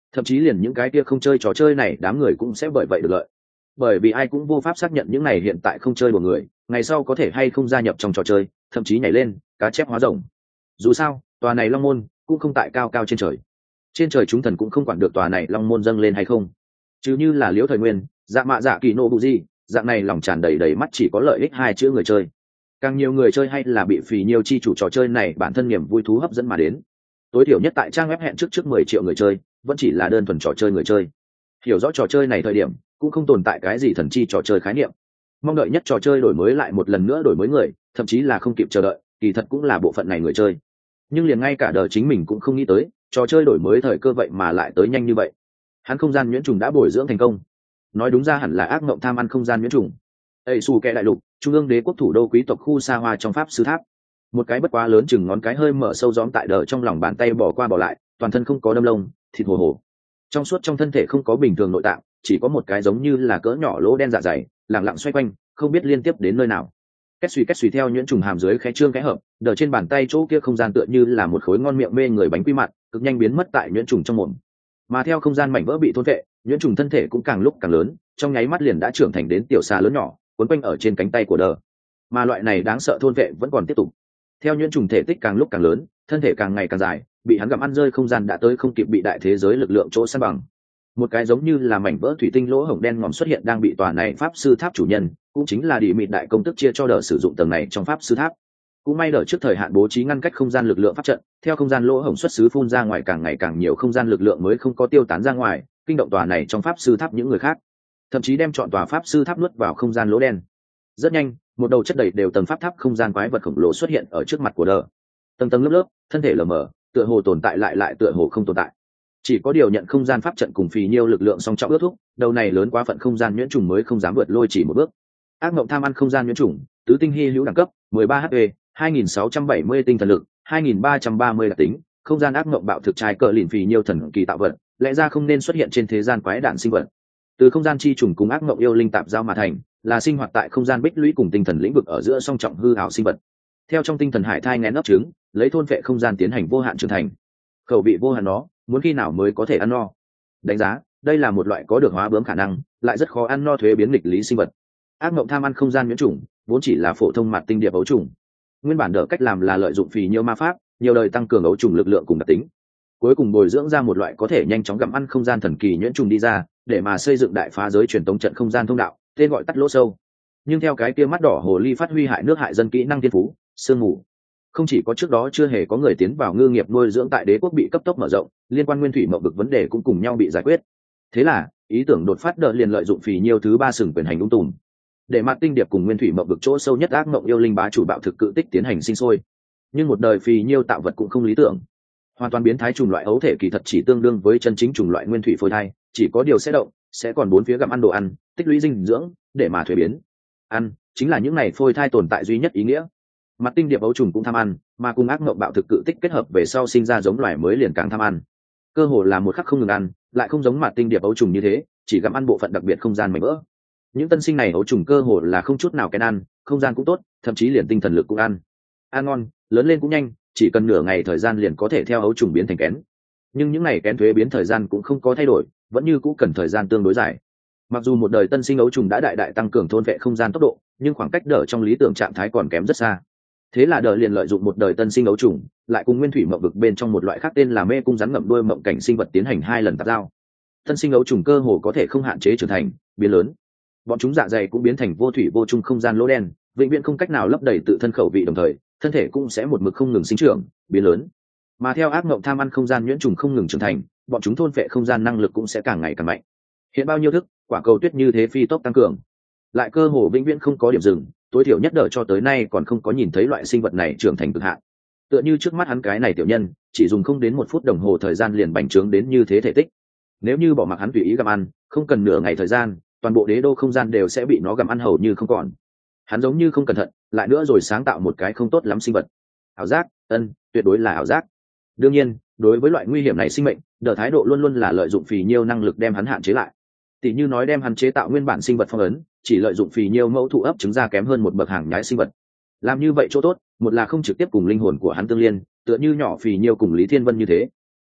thậm chí liền những cái kia không chơi trò chơi này đám người cũng sẽ bởi vậy được lợi, bởi vì ai cũng vô pháp xác nhận những này hiện tại không chơi của người ngày sau có thể hay không gia nhập trong trò chơi, thậm chí nhảy lên cá chép hóa rồng. Dù sao tòa này long môn cũng không tại cao cao trên trời, trên trời chúng thần cũng không quản được tòa này long môn dâng lên hay không, chứ như là liễu thời nguyên, dạ mạ dạ kỳ nô bù di dạng này lòng tràn đầy đầy mắt chỉ có lợi ích hai chữ người chơi. Càng nhiều người chơi hay là bị phì nhiều chi chủ trò chơi này bản thân niềm vui thú hấp dẫn mà đến. Tối thiểu nhất tại trang web hẹn trước trước mười triệu người chơi vẫn chỉ là đơn thuần trò chơi người chơi, hiểu rõ trò chơi này thời điểm cũng không tồn tại cái gì thần chi trò chơi khái niệm. Mong đợi nhất trò chơi đổi mới lại một lần nữa đổi mới người, thậm chí là không kịp chờ đợi, kỳ thật cũng là bộ phận này người chơi. Nhưng liền ngay cả đời chính mình cũng không nghĩ tới trò chơi đổi mới thời cơ vậy mà lại tới nhanh như vậy. Hắn không gian nhuyễn trùng đã bồi dưỡng thành công, nói đúng ra hẳn là ác mộng tham ăn không gian nhuyễn trùng. Ây xù kẹ đại lục, trung ương đế quốc thủ đô quý tộc khu xa hoa trong pháp sư tháp, một cái bất quá lớn chừng ngón cái hơi mở sâu gióm tại đờ trong lòng bàn tay bỏ qua bỏ lại, toàn thân không có đâm lông, thịt hồ hồ, trong suốt trong thân thể không có bình thường nội tạng, chỉ có một cái giống như là cỡ nhỏ lỗ đen dạ dày lẳng lặng xoay quanh, không biết liên tiếp đến nơi nào. Kết suy kết suy theo nhuyễn trùng hàm dưới khẽ trương khẽ hợp, đờ trên bàn tay chỗ kia không gian tựa như là một khối ngon miệng mê người bánh quy mặn, cực nhanh biến mất tại nhuyễn trùng trong mồm. Mà theo không gian mảnh vỡ bị thôn vệ, nhuyễn trùng thân thể cũng càng lúc càng lớn, trong nháy mắt liền đã trưởng thành đến tiểu xà lớn nhỏ, quấn quanh ở trên cánh tay của đờ. Mà loại này đáng sợ thôn vệ vẫn còn tiếp tục. Theo nhuyễn trùng thể tích càng lúc càng lớn, thân thể càng ngày càng dài, bị hắn gặm ăn rơi không gian đã tới không kịp bị đại thế giới lực lượng chỗ san bằng. Một cái giống như là mảnh vỡ thủy tinh lỗ hổng đen ngòm xuất hiện đang bị tòa này pháp sư tháp chủ nhân, cũng chính là địa mịt đại công tức chia cho đờ sử dụng tầng này trong pháp sư tháp. Cũng may đờ trước thời hạn bố trí ngăn cách không gian lực lượng pháp trận, theo không gian lỗ hổng xuất xứ phun ra ngoài càng ngày càng nhiều không gian lực lượng mới không có tiêu tán ra ngoài, kinh động tòa này trong pháp sư tháp những người khác, thậm chí đem chọn tòa pháp sư tháp nuốt vào không gian lỗ đen. Rất nhanh, một đầu chất đầy đều tầng pháp tháp không gian quái vật khổng lồ xuất hiện ở trước mặt của đờ. Tầng tầng lớp lớp, thân thể lờ mờ, tựa hồ tồn tại lại lại tựa hồ không tồn tại. Chỉ có điều nhận không gian pháp trận cùng phì nhiêu lực lượng song trọng ước thúc, đầu này lớn quá phận không gian nhuyễn trùng mới không dám vượt lôi chỉ một bước. Ác mộng tham ăn không gian nhuyễn trùng, tứ tinh hy hữu đẳng cấp, mười ba H P, hai nghìn sáu trăm bảy mươi tinh thần lực, hai nghìn ba trăm ba mươi đặc tính, không gian ác mộng bạo thực trai cờ lìn phì nhiêu thần kỳ tạo vật, lẽ ra không nên xuất hiện trên thế gian quái đản sinh vật. Từ không gian chi trùng cùng ác mộng yêu linh tạp giao mà thành, là sinh hoạt tại không gian bích lũy cùng tinh thần lĩnh vực ở giữa song trọng hư ảo sinh vật. Theo trong tinh thần hải thai nghén ấp trứng, lấy thôn vệ không gian tiến hành vô hạn trưởng thành. Khẩu vị vô hạn nó, muốn khi nào mới có thể ăn no. Đánh giá, đây là một loại có được hóa bướm khả năng, lại rất khó ăn no thuế biến nghịch lý sinh vật. Ác mộng tham ăn không gian nhuyễn trùng, vốn chỉ là phổ thông mặt tinh điệp ấu trùng. Nguyên bản đỡ cách làm là lợi dụng phì nhiều ma pháp, nhiều đời tăng cường ấu trùng lực lượng cùng đặc tính. Cuối cùng bồi dưỡng ra một loại có thể nhanh chóng gặm ăn không gian thần kỳ nhuyễn trùng đi ra, để mà xây dựng đại phá giới truyền tống trận không gian thông đạo, tên gọi tắt lỗ sâu. Nhưng theo cái kia mắt đỏ hồ ly phát huy hại nước hại dân kỹ năng thiên phú, sương mù. Không chỉ có trước đó chưa hề có người tiến vào ngư nghiệp nuôi dưỡng tại đế quốc bị cấp tốc mở rộng, liên quan nguyên thủy mộng vực vấn đề cũng cùng nhau bị giải quyết. Thế là, ý tưởng đột phát đỡ liền lợi dụng phì nhiều thứ ba sừng quyền hành ung tùm, để mặt tinh điệp cùng nguyên thủy mộng vực chỗ sâu nhất ác mộng yêu linh bá chủ bạo thực cự tích tiến hành sinh sôi. Nhưng một đời phì nhiêu tạo vật cũng không lý tưởng, hoàn toàn biến thái trùng loại ấu thể kỳ thật chỉ tương đương với chân chính trùng loại nguyên thủy phôi thai, chỉ có điều sẽ động, sẽ còn bốn phía gặm ăn đồ ăn, tích lũy dinh dưỡng để mà thuế biến. Ăn chính là những này phôi thai tồn tại duy nhất ý nghĩa. Mặt tinh điệp ấu trùng cũng tham ăn, mà cùng ác mộng bạo thực cự tích kết hợp về sau sinh ra giống loài mới liền càng tham ăn. Cơ hồ là một khắc không ngừng ăn, lại không giống mặt tinh điệp ấu trùng như thế, chỉ gặm ăn bộ phận đặc biệt không gian mảnh vỡ. Những tân sinh này ấu trùng cơ hồ là không chút nào kén ăn, không gian cũng tốt, thậm chí liền tinh thần lực cũng ăn. Ăn ngon, lớn lên cũng nhanh, chỉ cần nửa ngày thời gian liền có thể theo ấu trùng biến thành kén. Nhưng những ngày kén thuế biến thời gian cũng không có thay đổi, vẫn như cũ cần thời gian tương đối dài. Mặc dù một đời tân sinh ấu trùng đã đại đại tăng cường thôn vệ không gian tốc độ, nhưng khoảng cách đỡ trong lý tưởng trạng thái còn kém rất xa. Thế là đỡ liền lợi dụng một đời tân sinh ấu trùng, lại cùng nguyên thủy mộng vực bên trong một loại khác tên là mê cung rắn ngậm đuôi mộng cảnh sinh vật tiến hành hai lần tạp giao. Tân sinh ấu trùng cơ hồ có thể không hạn chế trưởng thành, biến lớn. Bọn chúng dạ dày cũng biến thành vô thủy vô chung không gian lỗ đen, vĩnh viễn không cách nào lấp đầy tự thân khẩu vị, đồng thời thân thể cũng sẽ một mực không ngừng sinh trưởng, biến lớn. Mà theo ác mộng tham ăn không gian nhuyễn trùng không ngừng trưởng thành, bọn chúng thôn phệ không gian năng lực cũng sẽ càng ngày càng mạnh. Hiện bao nhiêu thức, quả cầu tuyết như thế phi tốc tăng cường, lại cơ hồ vĩnh viễn không có điểm dừng, tối thiểu nhất đỡ cho tới nay còn không có nhìn thấy loại sinh vật này trưởng thành cực hạn. Tựa như trước mắt hắn cái này tiểu nhân, chỉ dùng không đến một phút đồng hồ thời gian liền bành trướng đến như thế thể tích. Nếu như bỏ mặc hắn tùy ý gặm ăn, không cần nửa ngày thời gian, toàn bộ đế đô không gian đều sẽ bị nó gặm ăn hầu như không còn. Hắn giống như không cẩn thận, lại nữa rồi sáng tạo một cái không tốt lắm sinh vật. Ảo giác, ân, tuyệt đối là ảo giác. Đương nhiên, đối với loại nguy hiểm này sinh mệnh, đỡ thái độ luôn luôn là lợi dụng phì nhiêu năng lực đem hắn hạn chế lại. Tỷ như nói đem hắn chế tạo nguyên bản sinh vật phong ấn, chỉ lợi dụng phì nhiêu mẫu thụ ấp trứng ra kém hơn một bậc hàng nhái sinh vật. Làm như vậy chỗ tốt, một là không trực tiếp cùng linh hồn của hắn tương liên, tựa như nhỏ phì nhiêu cùng Lý Thiên Vân như thế.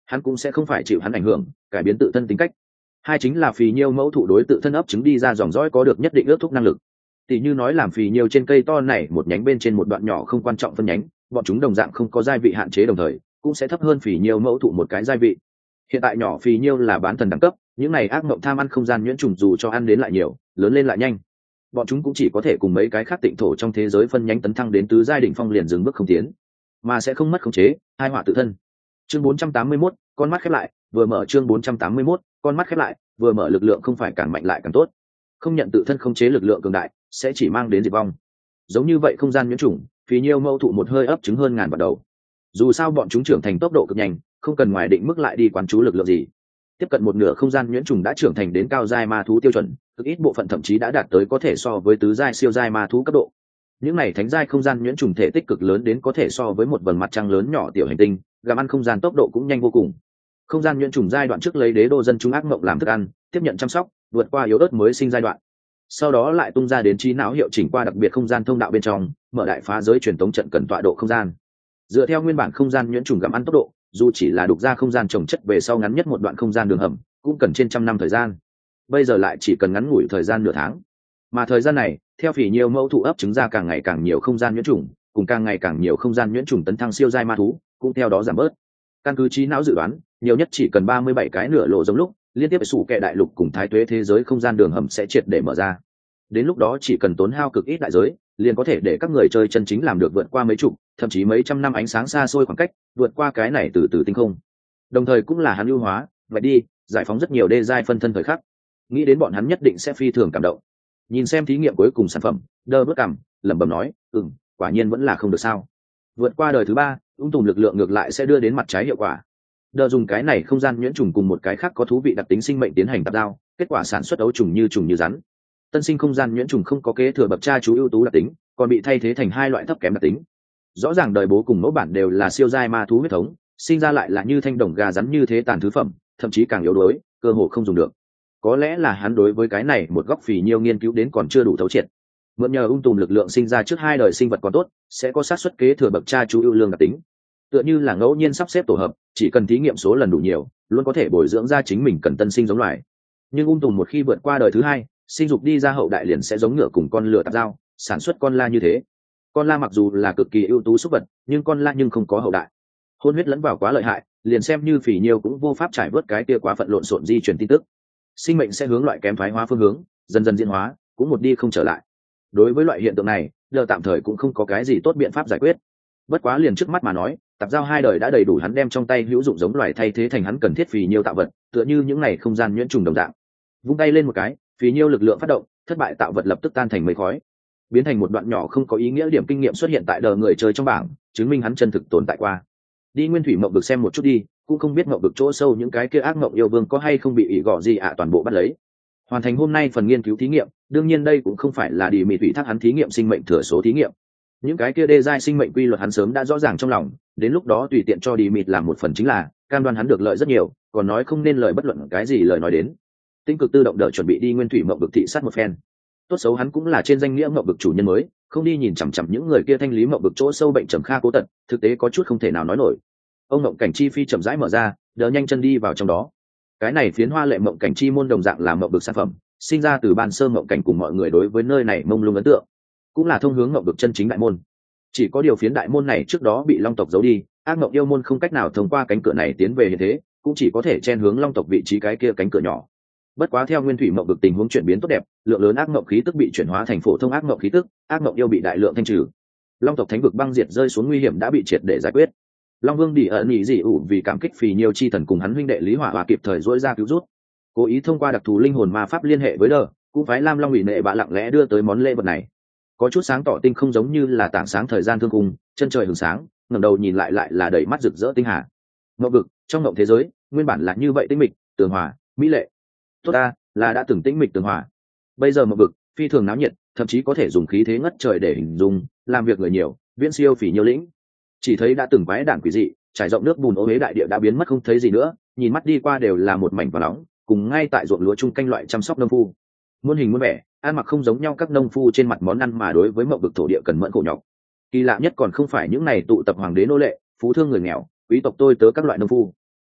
hắn cũng sẽ không phải chịu hắn ảnh hưởng cải biến tự thân tính cách. Hai chính là phì nhiêu mẫu thụ đối tự thân ấp trứng đi ra dòng dõi có được nhất định ước thúc năng lực. Tỷ như nói làm phì nhiêu trên cây to này một nhánh bên trên một đoạn nhỏ không quan trọng phân nhánh, bọn chúng đồng dạng không có giai vị hạn chế, đồng thời cũng sẽ thấp hơn phì nhiêu mẫu thụ một cái giai vị. Hiện tại nhỏ phì nhiêu là bán thần đẳng cấp, những này ác mộng tham ăn không gian nhuyễn trùng dù cho ăn đến lại nhiều, lớn lên lại nhanh, bọn chúng cũng chỉ có thể cùng mấy cái khác tịnh thổ trong thế giới phân nhánh tấn thăng đến tứ giai đỉnh phong liền dừng bước không tiến, mà sẽ không mất khống chế, hai họa tự thân. Chương bốn trăm tám mươi mốt, con mắt khép lại, vừa mở chương bốn trăm tám mươi mốt, con mắt khép lại, vừa mở lực lượng không phải càng mạnh lại càng tốt. Không nhận tự thân khống chế lực lượng cường đại, sẽ chỉ mang đến diệt vong. Giống như vậy không gian nhuyễn trùng, phí nhiêu mâu thụ một hơi ấp trứng hơn ngàn vào đầu. Dù sao bọn chúng trưởng thành tốc độ cực nhanh, không cần ngoài định mức lại đi quán chú lực lượng gì. Tiếp cận một nửa không gian nhuyễn trùng đã trưởng thành đến cao giai ma thú tiêu chuẩn, cực ít bộ phận thậm chí đã đạt tới có thể so với tứ giai siêu giai ma thú cấp độ. Những này thánh giai không gian nhuyễn trùng thể tích cực lớn đến có thể so với một vầng mặt trăng lớn nhỏ tiểu hành tinh, gặm ăn không gian tốc độ cũng nhanh vô cùng. Không gian nhuyễn trùng giai đoạn trước lấy đế đô dân chúng ác mộng làm thức ăn, tiếp nhận chăm sóc, vượt qua yếu ớt mới sinh giai đoạn. Sau đó lại tung ra đến trí não hiệu chỉnh qua đặc biệt không gian thông đạo bên trong, mở đại phá giới truyền tống trận cần tọa độ không gian. Dựa theo nguyên bản không gian nhuyễn trùng gặm ăn tốc độ, dù chỉ là đục ra không gian trồng chất về sau ngắn nhất một đoạn không gian đường hầm, cũng cần trên trăm năm thời gian. Bây giờ lại chỉ cần ngắn ngủi thời gian nửa tháng. Mà thời gian này, theo phỉ nhiều mẫu thụ ấp trứng ra càng ngày càng nhiều không gian nhuyễn trùng, cùng càng ngày càng nhiều không gian nhuyễn trùng tấn thăng siêu giai ma thú, cũng theo đó giảm bớt. Căn cứ trí não dự đoán, nhiều nhất chỉ cần ba mươi bảy cái nửa lộ giống lúc, liên tiếp sủ kệ đại lục cùng thái tuế thế giới không gian đường hầm sẽ triệt để mở ra. Đến lúc đó chỉ cần tốn hao cực ít đại giới, liền có thể để các người chơi chân chính làm được vượt qua mấy chục, thậm chí mấy trăm năm ánh sáng xa xôi khoảng cách, vượt qua cái này từ từ tinh không. Đồng thời cũng là hắn ưu hóa, vậy đi, giải phóng rất nhiều đê giai phân thân thời khắc. Nghĩ đến bọn hắn nhất định sẽ phi thường cảm động. Nhìn xem thí nghiệm cuối cùng sản phẩm, đơ bước cằm, lẩm bẩm nói, "Ừm, quả nhiên vẫn là không được sao." Vượt qua đời thứ ba, ung tùm lực lượng ngược lại sẽ đưa đến mặt trái hiệu quả. Đơ dùng cái này không gian nhuyễn trùng cùng một cái khác có thú vị đặc tính sinh mệnh tiến hành tạp giao, kết quả sản xuất ấu trùng như trùng như rắn. Tân sinh không gian nhuyễn trùng không có kế thừa bậc cha chú ưu tú đặc tính, còn bị thay thế thành hai loại thấp kém đặc tính. Rõ ràng đời bố cùng mẫu bản đều là siêu giai ma thú huyết thống, sinh ra lại là như thanh đồng gà rắn như thế tàn thứ phẩm, thậm chí càng yếu đuối, cơ hồ không dùng được. Có lẽ là hắn đối với cái này một góc phì nhiêu nghiên cứu đến còn chưa đủ thấu triệt. Mượn nhờ ung tùm lực lượng sinh ra trước hai đời sinh vật còn tốt, sẽ có xác suất kế thừa bậc cha chú ưu lương đặc tính. Tựa như là ngẫu nhiên sắp xếp tổ hợp, chỉ cần thí nghiệm số lần đủ nhiều, luôn có thể bồi dưỡng ra chính mình cần tân sinh giống loài. Nhưng ung tùm một khi vượt qua đời thứ hai, sinh dục đi ra hậu đại liền sẽ giống ngựa cùng con lừa tạp giao, sản xuất con la như thế. Con la mặc dù là cực kỳ ưu tú súc vật, nhưng con la nhưng không có hậu đại. Hôn huyết lẫn vào quá lợi hại, liền xem như phỉ nhiêu cũng vô pháp trải vớt cái kia quá phận lộn xộn di truyền tin tức. Sinh mệnh sẽ hướng loại kém thoái hóa phương hướng, dần dần diễn hóa, cũng một đi không trở lại. Đối với loại hiện tượng này, giờ tạm thời cũng không có cái gì tốt biện pháp giải quyết. Bất quá liền trước mắt mà nói, tạp giao hai đời đã đầy đủ hắn đem trong tay hữu dụng giống loài thay thế thành hắn cần thiết phỉ nhiêu tạo vật, tựa như những này không gian nhuyễn trùng đồng dạng. Vung tay lên một cái, phỉ nhiêu lực lượng phát động, thất bại tạo vật lập tức tan thành mây khói, biến thành một đoạn nhỏ không có ý nghĩa điểm kinh nghiệm xuất hiện tại đờ người chơi trong bảng, chứng minh hắn chân thực tồn tại qua. Đi nguyên thủy mộng vực xem một chút đi, cũng không biết mộng vực chỗ sâu những cái kia ác mộng yêu vương có hay không bị ỷ gọ gì ạ toàn bộ bắt lấy. Hoàn thành hôm nay phần nghiên cứu thí nghiệm, đương nhiên đây cũng không phải là đi mị thủy thác hắn thí nghiệm sinh mệnh thừa số thí nghiệm. Những cái kia đê giai sinh mệnh quy luật hắn sớm đã rõ ràng trong lòng, đến lúc đó tùy tiện cho đi mịt làm một phần chính là, cam đoan hắn được lợi rất nhiều, còn nói không nên lời bất luận cái gì lời nói đến. Tinh cực tự động đợi chuẩn bị đi nguyên thủy mộng vực thị sát một phen. Tốt xấu hắn cũng là trên danh nghĩa mộng vực chủ nhân mới, không đi nhìn chằm chằm những người kia thanh lý mộng vực chỗ sâu bệnh trầm kha cố tật, thực tế có chút không thể nào nói nổi. Ông mộng cảnh chi phi chậm rãi mở ra, đỡ nhanh chân đi vào trong đó. Cái này phiến hoa lệ mộng cảnh chi môn đồng dạng là mộng vực sản phẩm, sinh ra từ ban sơ mộng cảnh cùng mọi người đối với nơi này mông lung ấn tượng, cũng là thông hướng mộng vực chân chính đại môn. Chỉ có điều phiến đại môn này trước đó bị long tộc giấu đi, ác mộng yêu môn không cách nào thông qua cánh cửa này tiến về hiện thế, cũng chỉ có thể chen hướng long tộc vị trí cái kia cánh cửa nhỏ. Bất quá theo nguyên thủy mộng vực tình huống chuyển biến tốt đẹp, lượng lớn ác mộng khí tức bị chuyển hóa thành phổ thông ác mộng khí tức, ác mộng yêu bị đại lượng thanh trừ. Long tộc thánh vực băng diệt rơi xuống nguy hiểm đã bị triệt để giải quyết. Long vương đi ẩn nhị dị ủ vì cảm kích phì nhiều chi thần cùng hắn huynh đệ lý hỏa hòa kịp thời dỗi ra cứu rút, cố ý thông qua đặc thù linh hồn ma pháp liên hệ với đờ, cũng phái lam long ủy nệ bạ lặng lẽ đưa tới món lễ vật này. Có chút sáng tỏ tinh không giống như là tảng sáng thời gian thương cùng, chân trời hừng sáng, ngẩng đầu nhìn lại lại là đầy mắt rực rỡ tinh hà. Mộng vực trong mộng thế giới nguyên bản là như vậy tinh mịch, tường hòa, mỹ lệ. Tốt ta, là đã từng tĩnh mịch tường hòa. Bây giờ mộng vực phi thường náo nhiệt, thậm chí có thể dùng khí thế ngất trời để hình dung, làm việc người nhiều, viễn siêu phỉ nhiều lĩnh. Chỉ thấy đã từng quái đản quỷ dị, trải rộng nước bùn ô huế đại địa đã biến mất không thấy gì nữa, nhìn mắt đi qua đều là một mảnh và nóng, cùng ngay tại ruộng lúa chung canh loại chăm sóc nông phu. Muôn hình muôn vẻ, ăn mặc không giống nhau các nông phu trên mặt món ăn mà đối với mộng vực thổ địa cần mẫn khổ nhọc. Kỳ lạ nhất còn không phải những này tụ tập hoàng đế nô lệ, phú thương người nghèo, quý tộc tôi tớ các loại nông phu,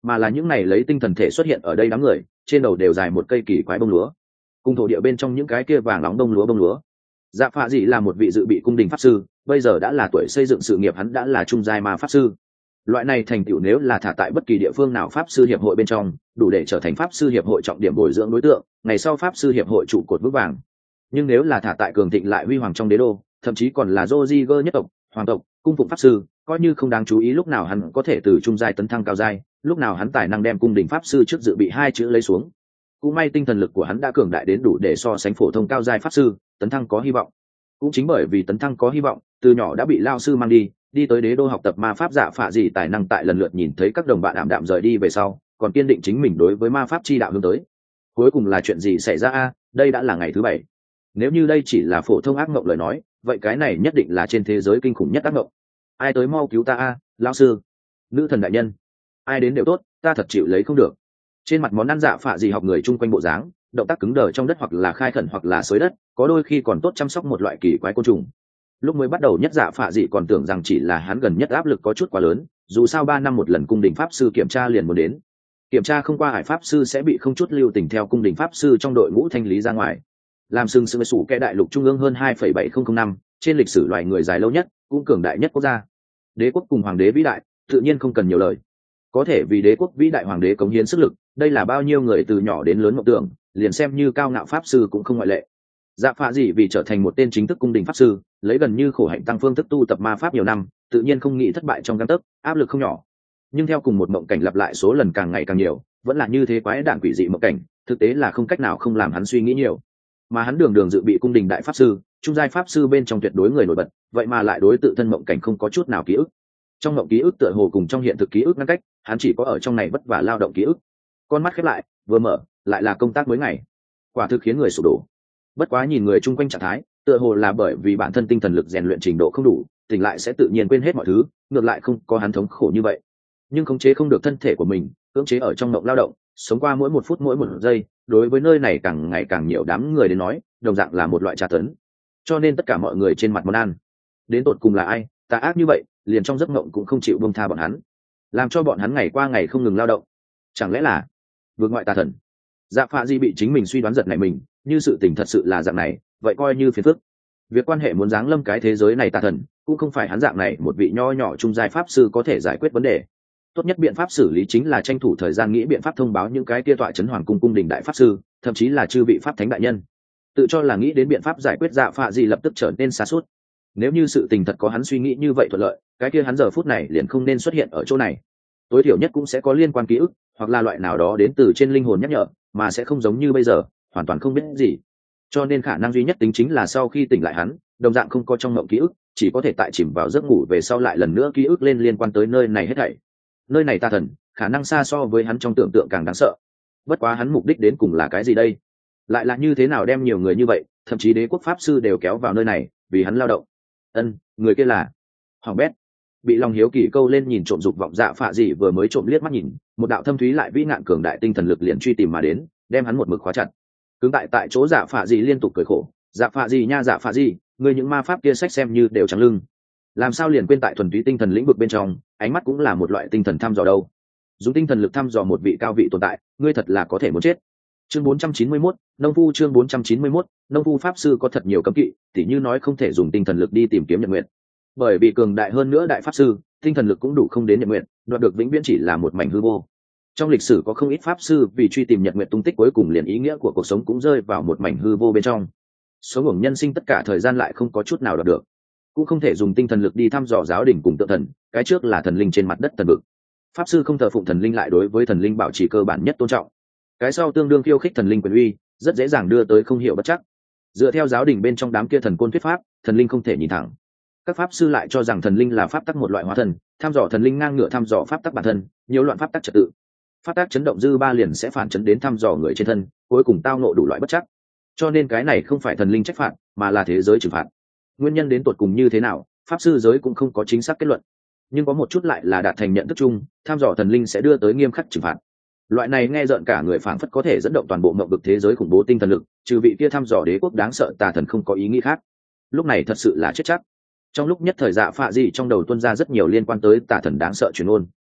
mà là những này lấy tinh thần thể xuất hiện ở đây đám người trên đầu đều dài một cây kỳ quái bông lúa, cùng thổ địa bên trong những cái kia vàng nóng bông lúa bông lúa. Dạ phạ dị là một vị dự bị cung đình pháp sư, bây giờ đã là tuổi xây dựng sự nghiệp, hắn đã là trung giai ma pháp sư. Loại này thành tựu nếu là thả tại bất kỳ địa phương nào pháp sư hiệp hội bên trong, đủ để trở thành pháp sư hiệp hội trọng điểm bồi dưỡng đối tượng, ngày sau pháp sư hiệp hội trụ cột vững vàng. Nhưng nếu là thả tại cường thịnh lại huy hoàng trong đế đô, thậm chí còn là Roziger nhất tộc, hoàng tộc, cung phụng pháp sư, coi như không đáng chú ý lúc nào hắn có thể từ trung giai tấn thăng cao giai, lúc nào hắn tài năng đem cung đình pháp sư trước dự bị hai chữ lấy xuống. Cũng may tinh thần lực của hắn đã cường đại đến đủ để so sánh phổ thông cao giai pháp sư, tấn thăng có hy vọng. Cũng chính bởi vì tấn thăng có hy vọng, từ nhỏ đã bị lao sư mang đi, đi tới đế đô học tập ma pháp dạ phạ gì tài năng tại lần lượt nhìn thấy các đồng bạn ảm đạm rời đi về sau, còn kiên định chính mình đối với ma pháp chi đạo hướng tới. Cuối cùng là chuyện gì xảy ra a? Đây đã là ngày thứ bảy. Nếu như đây chỉ là phổ thông ác mộng lời nói, vậy cái này nhất định là trên thế giới kinh khủng nhất ác mộng. Ai tới mau cứu ta a, lão sư, nữ thần đại nhân, ai đến đều tốt, ta thật chịu lấy không được. Trên mặt món ăn dạ phạ gì học người chung quanh bộ dáng, động tác cứng đờ trong đất hoặc là khai khẩn hoặc là xới đất, có đôi khi còn tốt chăm sóc một loại kỳ quái côn trùng. Lúc mới bắt đầu nhất dạ phạ dị còn tưởng rằng chỉ là hắn gần nhất áp lực có chút quá lớn, dù sao ba năm một lần cung đình pháp sư kiểm tra liền muốn đến, kiểm tra không qua hải pháp sư sẽ bị không chút lưu tình theo cung đình pháp sư trong đội ngũ thanh lý ra ngoài. Làm sừng sững sủ kẽ đại lục trung ương hơn hai phẩy bảy không không năm, trên lịch sử loài người dài lâu nhất, cũng cường đại nhất quốc gia. Đế quốc cùng hoàng đế vĩ đại, tự nhiên không cần nhiều lời. Có thể vì đế quốc vĩ đại hoàng đế cống hiến sức lực, đây là bao nhiêu người từ nhỏ đến lớn mộng tưởng, liền xem như cao ngạo pháp sư cũng không ngoại lệ. Dạ phạ dị vì trở thành một tên chính thức cung đình pháp sư, lấy gần như khổ hạnh tăng phương thức tu tập ma pháp nhiều năm, tự nhiên không nghĩ thất bại trong gang tấc, áp lực không nhỏ. Nhưng theo cùng một mộng cảnh lặp lại số lần càng ngày càng nhiều, vẫn là như thế quái đản quỷ dị mộng cảnh, thực tế là không cách nào không làm hắn suy nghĩ nhiều. Mà hắn đường đường dự bị cung đình đại pháp sư, trung giai pháp sư bên trong tuyệt đối người nổi bật, vậy mà lại đối tự thân mộng cảnh không có chút nào ký ức. Trong mộng ký ức tựa hồ cùng trong hiện thực ký ức ngăn cách, hắn chỉ có ở trong này vất vả lao động ký ức. Con mắt khép lại, vừa mở, lại là công tác mới ngày. Quả thực khiến người sụp đổ. Bất quá nhìn người chung quanh trạng thái, tựa hồ là bởi vì bản thân tinh thần lực rèn luyện trình độ không đủ, tỉnh lại sẽ tự nhiên quên hết mọi thứ, ngược lại không có hắn thống khổ như vậy. Nhưng khống chế không được thân thể của mình, cưỡng chế ở trong mộng lao động, sống qua mỗi một phút mỗi một giây, đối với nơi này càng ngày càng nhiều đám người đến nói, đồng dạng là một loại tra tấn. Cho nên tất cả mọi người trên mặt món ăn, đến tột cùng là ai, tà ác như vậy, liền trong giấc mộng cũng không chịu buông tha bọn hắn, làm cho bọn hắn ngày qua ngày không ngừng lao động. Chẳng lẽ là vượt ngoại tà thần? Dạ phạ di bị chính mình suy đoán giật này mình, như sự tình thật sự là dạng này, vậy coi như phiền phức. Việc quan hệ muốn giáng lâm cái thế giới này tà thần, cũng không phải hắn dạng này một vị nho nhỏ trung giai pháp sư có thể giải quyết vấn đề. Tốt nhất biện pháp xử lý chính là tranh thủ thời gian nghĩ biện pháp thông báo những cái kia tọa chấn hoàng cung cung đình đại pháp sư, thậm chí là chư vị pháp thánh đại nhân. Tự cho là nghĩ đến biện pháp giải quyết dạ phạ di lập tức trở nên xa suốt. Nếu như sự tình thật có hắn suy nghĩ như vậy thuận lợi, cái kia hắn giờ phút này liền không nên xuất hiện ở chỗ này. Tối thiểu nhất cũng sẽ có liên quan ký ức, hoặc là loại nào đó đến từ trên linh hồn nhắc nhở, mà sẽ không giống như bây giờ, hoàn toàn không biết gì. Cho nên khả năng duy nhất tính chính là sau khi tỉnh lại hắn, đồng dạng không có trong mộng ký ức, chỉ có thể tại chìm vào giấc ngủ về sau lại lần nữa ký ức lên liên quan tới nơi này hết thảy. Nơi này tà thần, khả năng xa so với hắn trong tưởng tượng càng đáng sợ. Bất quá hắn mục đích đến cùng là cái gì đây? Lại là như thế nào đem nhiều người như vậy, thậm chí đế quốc pháp sư đều kéo vào nơi này, vì hắn lao động? Ân, người kia là Hoàng Bét. Bị lòng hiếu kỳ câu lên nhìn trộm dục vọng dạ phạ gì vừa mới trộm liếc mắt nhìn, một đạo thâm thúy lại vĩ ngạn cường đại tinh thần lực liền truy tìm mà đến, đem hắn một mực khóa chặt. Cứng tại tại chỗ dạ phạ gì liên tục cười khổ, dạ phạ gì nha dạ phạ gì, người những ma pháp kia sách xem như đều trắng lưng, làm sao liền quên tại thuần túy tinh thần lĩnh vực bên trong, ánh mắt cũng là một loại tinh thần thăm dò đâu. Dùng tinh thần lực thăm dò một vị cao vị tồn tại, ngươi thật là có thể muốn chết. Chương bốn trăm chín mươi mốt, nông phu chương bốn trăm chín mươi mốt, nông phu pháp sư có thật nhiều cấm kỵ, tỉ như nói không thể dùng tinh thần lực đi tìm kiếm nhật nguyện. Bởi vì cường đại hơn nữa đại pháp sư, tinh thần lực cũng đủ không đến nhật nguyện, đoạt được vĩnh viễn chỉ là một mảnh hư vô. Trong lịch sử có không ít pháp sư vì truy tìm nhật nguyện tung tích cuối cùng liền ý nghĩa của cuộc sống cũng rơi vào một mảnh hư vô bên trong. Số ngưỡng nhân sinh tất cả thời gian lại không có chút nào đoạt được. Cũng không thể dùng tinh thần lực đi thăm dò giáo đình cùng tượng thần, cái trước là thần linh trên mặt đất thần vực. Pháp sư không thờ phụng thần linh lại đối với thần linh bảo trì cơ bản nhất tôn trọng. Cái sau tương đương khiêu khích thần linh quyền uy, rất dễ dàng đưa tới không hiểu bất chắc. Dựa theo giáo đình bên trong đám kia thần côn thuyết pháp, thần linh không thể nhìn thẳng. Các pháp sư lại cho rằng thần linh là pháp tắc một loại hóa thần, thăm dò thần linh ngang ngửa thăm dò pháp tắc bản thân, nhiều loạn pháp tắc trật tự. Pháp tắc chấn động dư ba liền sẽ phản chấn đến thăm dò người trên thân, cuối cùng tao nộ đủ loại bất chắc. Cho nên cái này không phải thần linh trách phạt, mà là thế giới trừng phạt. Nguyên nhân đến tột cùng như thế nào, pháp sư giới cũng không có chính xác kết luận. Nhưng có một chút lại là đạt thành nhận thức chung, thăm dò thần linh sẽ đưa tới nghiêm khắc trừng phạt. Loại này nghe rợn cả người phảng phất có thể dẫn động toàn bộ mộng vực thế giới khủng bố tinh thần lực, trừ vị kia thăm dò đế quốc đáng sợ tà thần không có ý nghĩ khác. Lúc này thật sự là chết chắc. Trong lúc nhất thời dạ phạ gì trong đầu tuôn ra rất nhiều liên quan tới tà thần đáng sợ truyền ôn.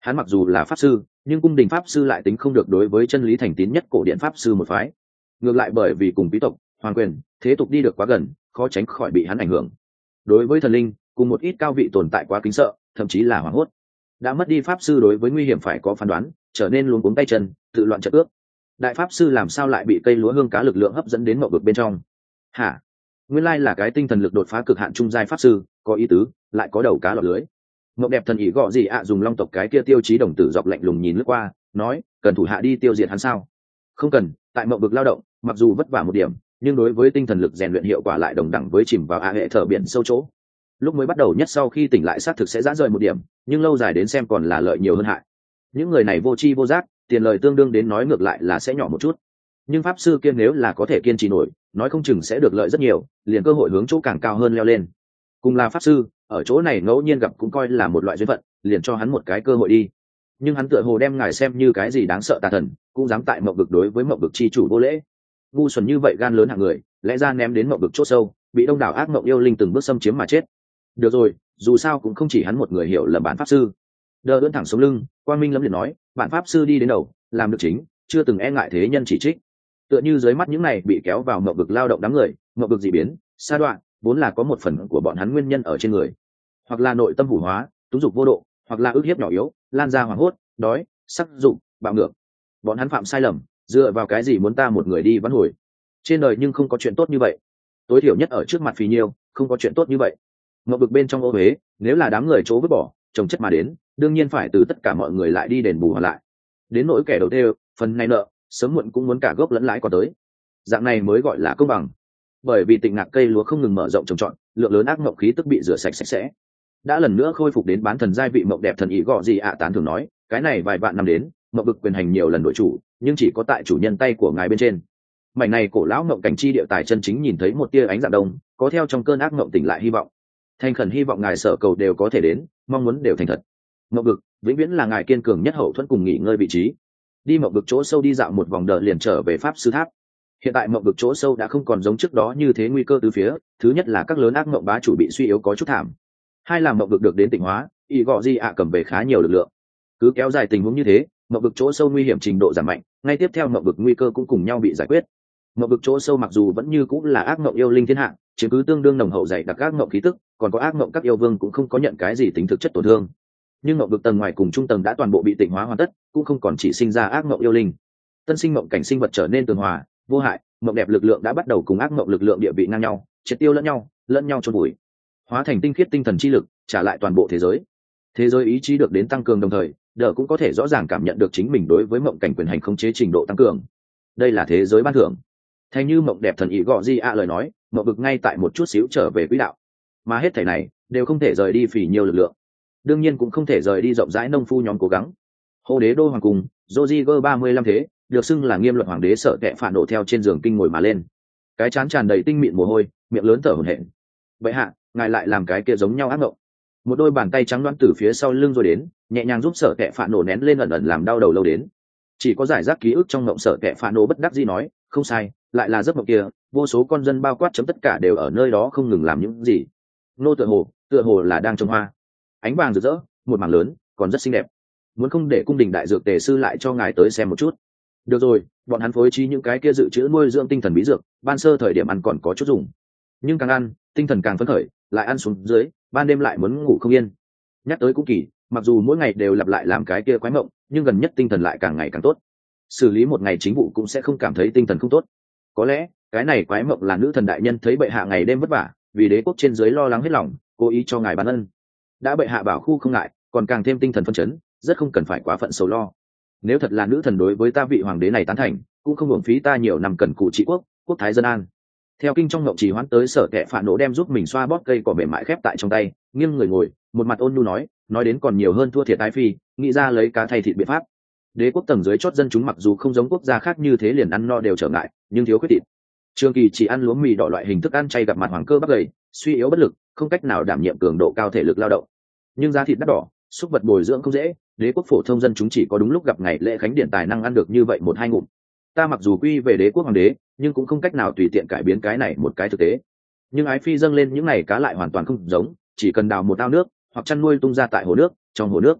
Hắn mặc dù là pháp sư, nhưng cung đình pháp sư lại tính không được đối với chân lý thành tín nhất cổ điện pháp sư một phái. Ngược lại bởi vì cùng quý tộc, hoàng quyền, thế tục đi được quá gần, khó tránh khỏi bị hắn ảnh hưởng. Đối với thần linh, cùng một ít cao vị tồn tại quá kính sợ, thậm chí là hoảng hốt. Đã mất đi pháp sư đối với nguy hiểm phải có phán đoán, trở nên luống cuống tay chân, tự loạn trận ước. Đại pháp sư làm sao lại bị cây lúa hương cá lực lượng hấp dẫn đến mộng vực bên trong? Hả? Nguyên lai là cái tinh thần lực đột phá cực hạn trung giai pháp sư, có ý tứ, lại có đầu cá lọt lưới. Mộng đẹp thần ý gọ gì ạ dùng long tộc cái kia tiêu chí đồng tử dọc lạnh lùng nhìn lướt qua, nói, cần thủ hạ đi tiêu diệt hắn sao? Không cần, tại mộng vực lao động, mặc dù vất vả một điểm, nhưng đối với tinh thần lực rèn luyện hiệu quả lại đồng đẳng với chìm vào a hệ thở biển sâu chỗ. Lúc mới bắt đầu nhất sau khi tỉnh lại xác thực sẽ giãn rời một điểm, nhưng lâu dài đến xem còn là lợi nhiều hơn hại. Những người này vô tri vô giác, tiền lời tương đương đến nói ngược lại là sẽ nhỏ một chút. Nhưng pháp sư kia nếu là có thể kiên trì nổi, nói không chừng sẽ được lợi rất nhiều, liền cơ hội hướng chỗ càng cao hơn leo lên. Cùng là pháp sư, ở chỗ này ngẫu nhiên gặp cũng coi là một loại duyên phận, liền cho hắn một cái cơ hội đi. Nhưng hắn tựa hồ đem ngài xem như cái gì đáng sợ tà thần, cũng dám tại mộng vực đối với mộng vực chi chủ vô lễ. Ngu xuẩn như vậy gan lớn hạng người, lẽ ra ném đến mộng vực chỗ sâu, bị đông đảo ác mộng yêu linh từng bước xâm chiếm mà chết. Được rồi, dù sao cũng không chỉ hắn một người hiểu lầm bản pháp sư. Đờ ưỡn thẳng sống lưng, quang minh lẫm liệt nói, bản pháp sư đi đến đầu, làm được chính, chưa từng e ngại thế nhân chỉ trích. Tựa như dưới mắt những này bị kéo vào mộng vực lao động đám người, mộng vực dị biến, sa đoạn, vốn là có một phần của bọn hắn nguyên nhân ở trên người, hoặc là nội tâm hủ hóa, túng dục vô độ, hoặc là ức hiếp nhỏ yếu, lan ra hoảng hốt, đói, sắc dụng, bạo ngược. Bọn hắn phạm sai lầm, dựa vào cái gì muốn ta một người đi vãn hồi? Trên đời nhưng không có chuyện tốt như vậy. Tối thiểu nhất ở trước mặt phì nhiêu, không có chuyện tốt như vậy. Mộng vực bên trong ô huế, nếu là đám người chỗ vứt bỏ, trồng chất mà đến, đương nhiên phải từ tất cả mọi người lại đi đền bù hoàn lại. Đến nỗi kẻ đầu tiên, phần này nợ, sớm muộn cũng muốn cả gốc lẫn lãi có tới. Dạng này mới gọi là công bằng. Bởi vì tịnh ngạc cây lúa không ngừng mở rộng trồng trọt, lượng lớn ác mộng khí tức bị rửa sạch sạch sẽ. Đã lần nữa khôi phục đến bán thần giai vị mộng đẹp thần ý gọ gì ạ tán thường nói, cái này vài vạn năm đến, mộng vực quyền hành nhiều lần đổi chủ, nhưng chỉ có tại chủ nhân tay của ngài bên trên. Mảnh này cổ lão mộng cảnh chi địa tài chân chính nhìn thấy một tia ánh dạng đông, có theo trong cơn ác mộng tỉnh lại hy vọng. Thành khẩn hy vọng ngài sở cầu đều có thể đến, mong muốn đều thành thật. Mộng vực vĩnh viễn là ngài kiên cường nhất hậu thuẫn cùng nghỉ ngơi vị trí. Đi mộng vực chỗ sâu đi dạo một vòng đợt liền trở về pháp sư tháp. Hiện tại mộng vực chỗ sâu đã không còn giống trước đó như thế nguy cơ từ phía, thứ nhất là các lớn ác mộng bá chủ bị suy yếu có chút thảm, hai là mộng vực được đến tịnh hóa, y gọ di ạ cầm về khá nhiều lực lượng. Cứ kéo dài tình huống như thế, mộng vực chỗ sâu nguy hiểm trình độ giảm mạnh, ngay tiếp theo mộng vực nguy cơ cũng cùng nhau bị giải quyết. Mộng vực chỗ sâu mặc dù vẫn như cũng là ác mộng yêu linh thiên hạ, chiếm cứ tương đương nồng hậu dày đặc ác mộng khí tức, còn có ác mộng các yêu vương cũng không có nhận cái gì tính thực chất tổn thương. Nhưng mộng vực tầng ngoài cùng trung tầng đã toàn bộ bị tịnh hóa hoàn tất, cũng không còn chỉ sinh ra ác mộng yêu linh. Tân sinh mộng cảnh sinh vật trở nên tường hòa, vô hại, mộng đẹp lực lượng đã bắt đầu cùng ác mộng lực lượng địa vị ngang nhau, triệt tiêu lẫn nhau, lẫn nhau chôn vùi, hóa thành tinh khiết tinh thần chi lực, trả lại toàn bộ thế giới. Thế giới ý chí được đến tăng cường đồng thời, đỡ cũng có thể rõ ràng cảm nhận được chính mình đối với mộng cảnh quyền hành khống chế trình độ tăng cường. Đây là thế giới ban thưởng. Thay như mộng đẹp thần ý gọ di ạ lời nói, mộng vực ngay tại một chút xíu trở về quỹ đạo, mà hết thảy này đều không thể rời đi phỉ nhiều lực lượng, đương nhiên cũng không thể rời đi rộng rãi nông phu nhóm cố gắng. Hô đế đô hoàng cung, Roger ba mươi lăm thế, được xưng là nghiêm luật hoàng đế sợ kệ phản nộ theo trên giường kinh ngồi mà lên, cái chán tràn đầy tinh mịn mồ hôi, miệng lớn thở hổn hển. Vậy hạ, ngài lại làm cái kia giống nhau ác mộng. Một đôi bàn tay trắng đoán từ phía sau lưng rồi đến, nhẹ nhàng giúp sợ kệ phản nộ nén lên ẩn ẩn làm đau đầu lâu đến. Chỉ có giải rác ký ức trong mộng sợ kệ phản nộ bất đắc dĩ nói, không sai, lại là giấc mộng kia, vô số con dân bao quát chấm tất cả đều ở nơi đó không ngừng làm những gì. Nô tựa hồ, tựa hồ là đang trồng hoa, ánh vàng rực rỡ, một mảng lớn, còn rất xinh đẹp. Muốn không để cung đình đại dược tề sư lại cho ngài tới xem một chút. Được rồi, bọn hắn phối trí những cái kia dự trữ nuôi dưỡng tinh thần bí dược, ban sơ thời điểm ăn còn có chút dùng, nhưng càng ăn, tinh thần càng phấn khởi, lại ăn xuống dưới, ban đêm lại muốn ngủ không yên. Nhắc tới cũng kỳ, mặc dù mỗi ngày đều lặp lại làm cái kia quái mộng, nhưng gần nhất tinh thần lại càng ngày càng tốt. Xử lý một ngày chính vụ cũng sẽ không cảm thấy tinh thần không tốt. Có lẽ cái này quái mộng là nữ thần đại nhân thấy bệ hạ ngày đêm vất vả, vì đế quốc trên dưới lo lắng hết lòng, cố ý cho ngài ban ân. Đã bệ hạ bảo khu không ngại, còn càng thêm tinh thần phân chấn, rất không cần phải quá phận sầu lo. Nếu thật là nữ thần đối với ta vị hoàng đế này tán thành, cũng không hưởng phí ta nhiều năm cần cù trị quốc, quốc thái dân an. Theo kinh trong ngộng trì hoãn tới sở kệ phản nổ đem giúp mình xoa bóp cây cỏ mềm mại khép tại trong tay, nghiêng người ngồi, một mặt ôn nhu nói, nói đến còn nhiều hơn thua thiệt tái phi, nghĩ ra lấy cá thay thịt biện pháp. Đế quốc tầng dưới chót dân chúng mặc dù không giống quốc gia khác như thế liền ăn no đều trở ngại, nhưng thiếu khuyết thịt. Trường Kỳ chỉ ăn lúa mì đỏ loại hình thức ăn chay gặp mặt hoàng cơ bắp gầy, suy yếu bất lực, không cách nào đảm nhiệm cường độ cao thể lực lao động. Nhưng giá thịt đắt đỏ, xúc vật bồi dưỡng không dễ, đế quốc phổ thông dân chúng chỉ có đúng lúc gặp ngày lễ khánh điện tài năng ăn được như vậy một hai ngụm. Ta mặc dù quy về đế quốc hoàng đế, nhưng cũng không cách nào tùy tiện cải biến cái này một cái thực tế. Nhưng ái phi dâng lên những này cá lại hoàn toàn không giống, chỉ cần đào một ao nước, hoặc chăn nuôi tung ra tại hồ nước, trong hồ nước.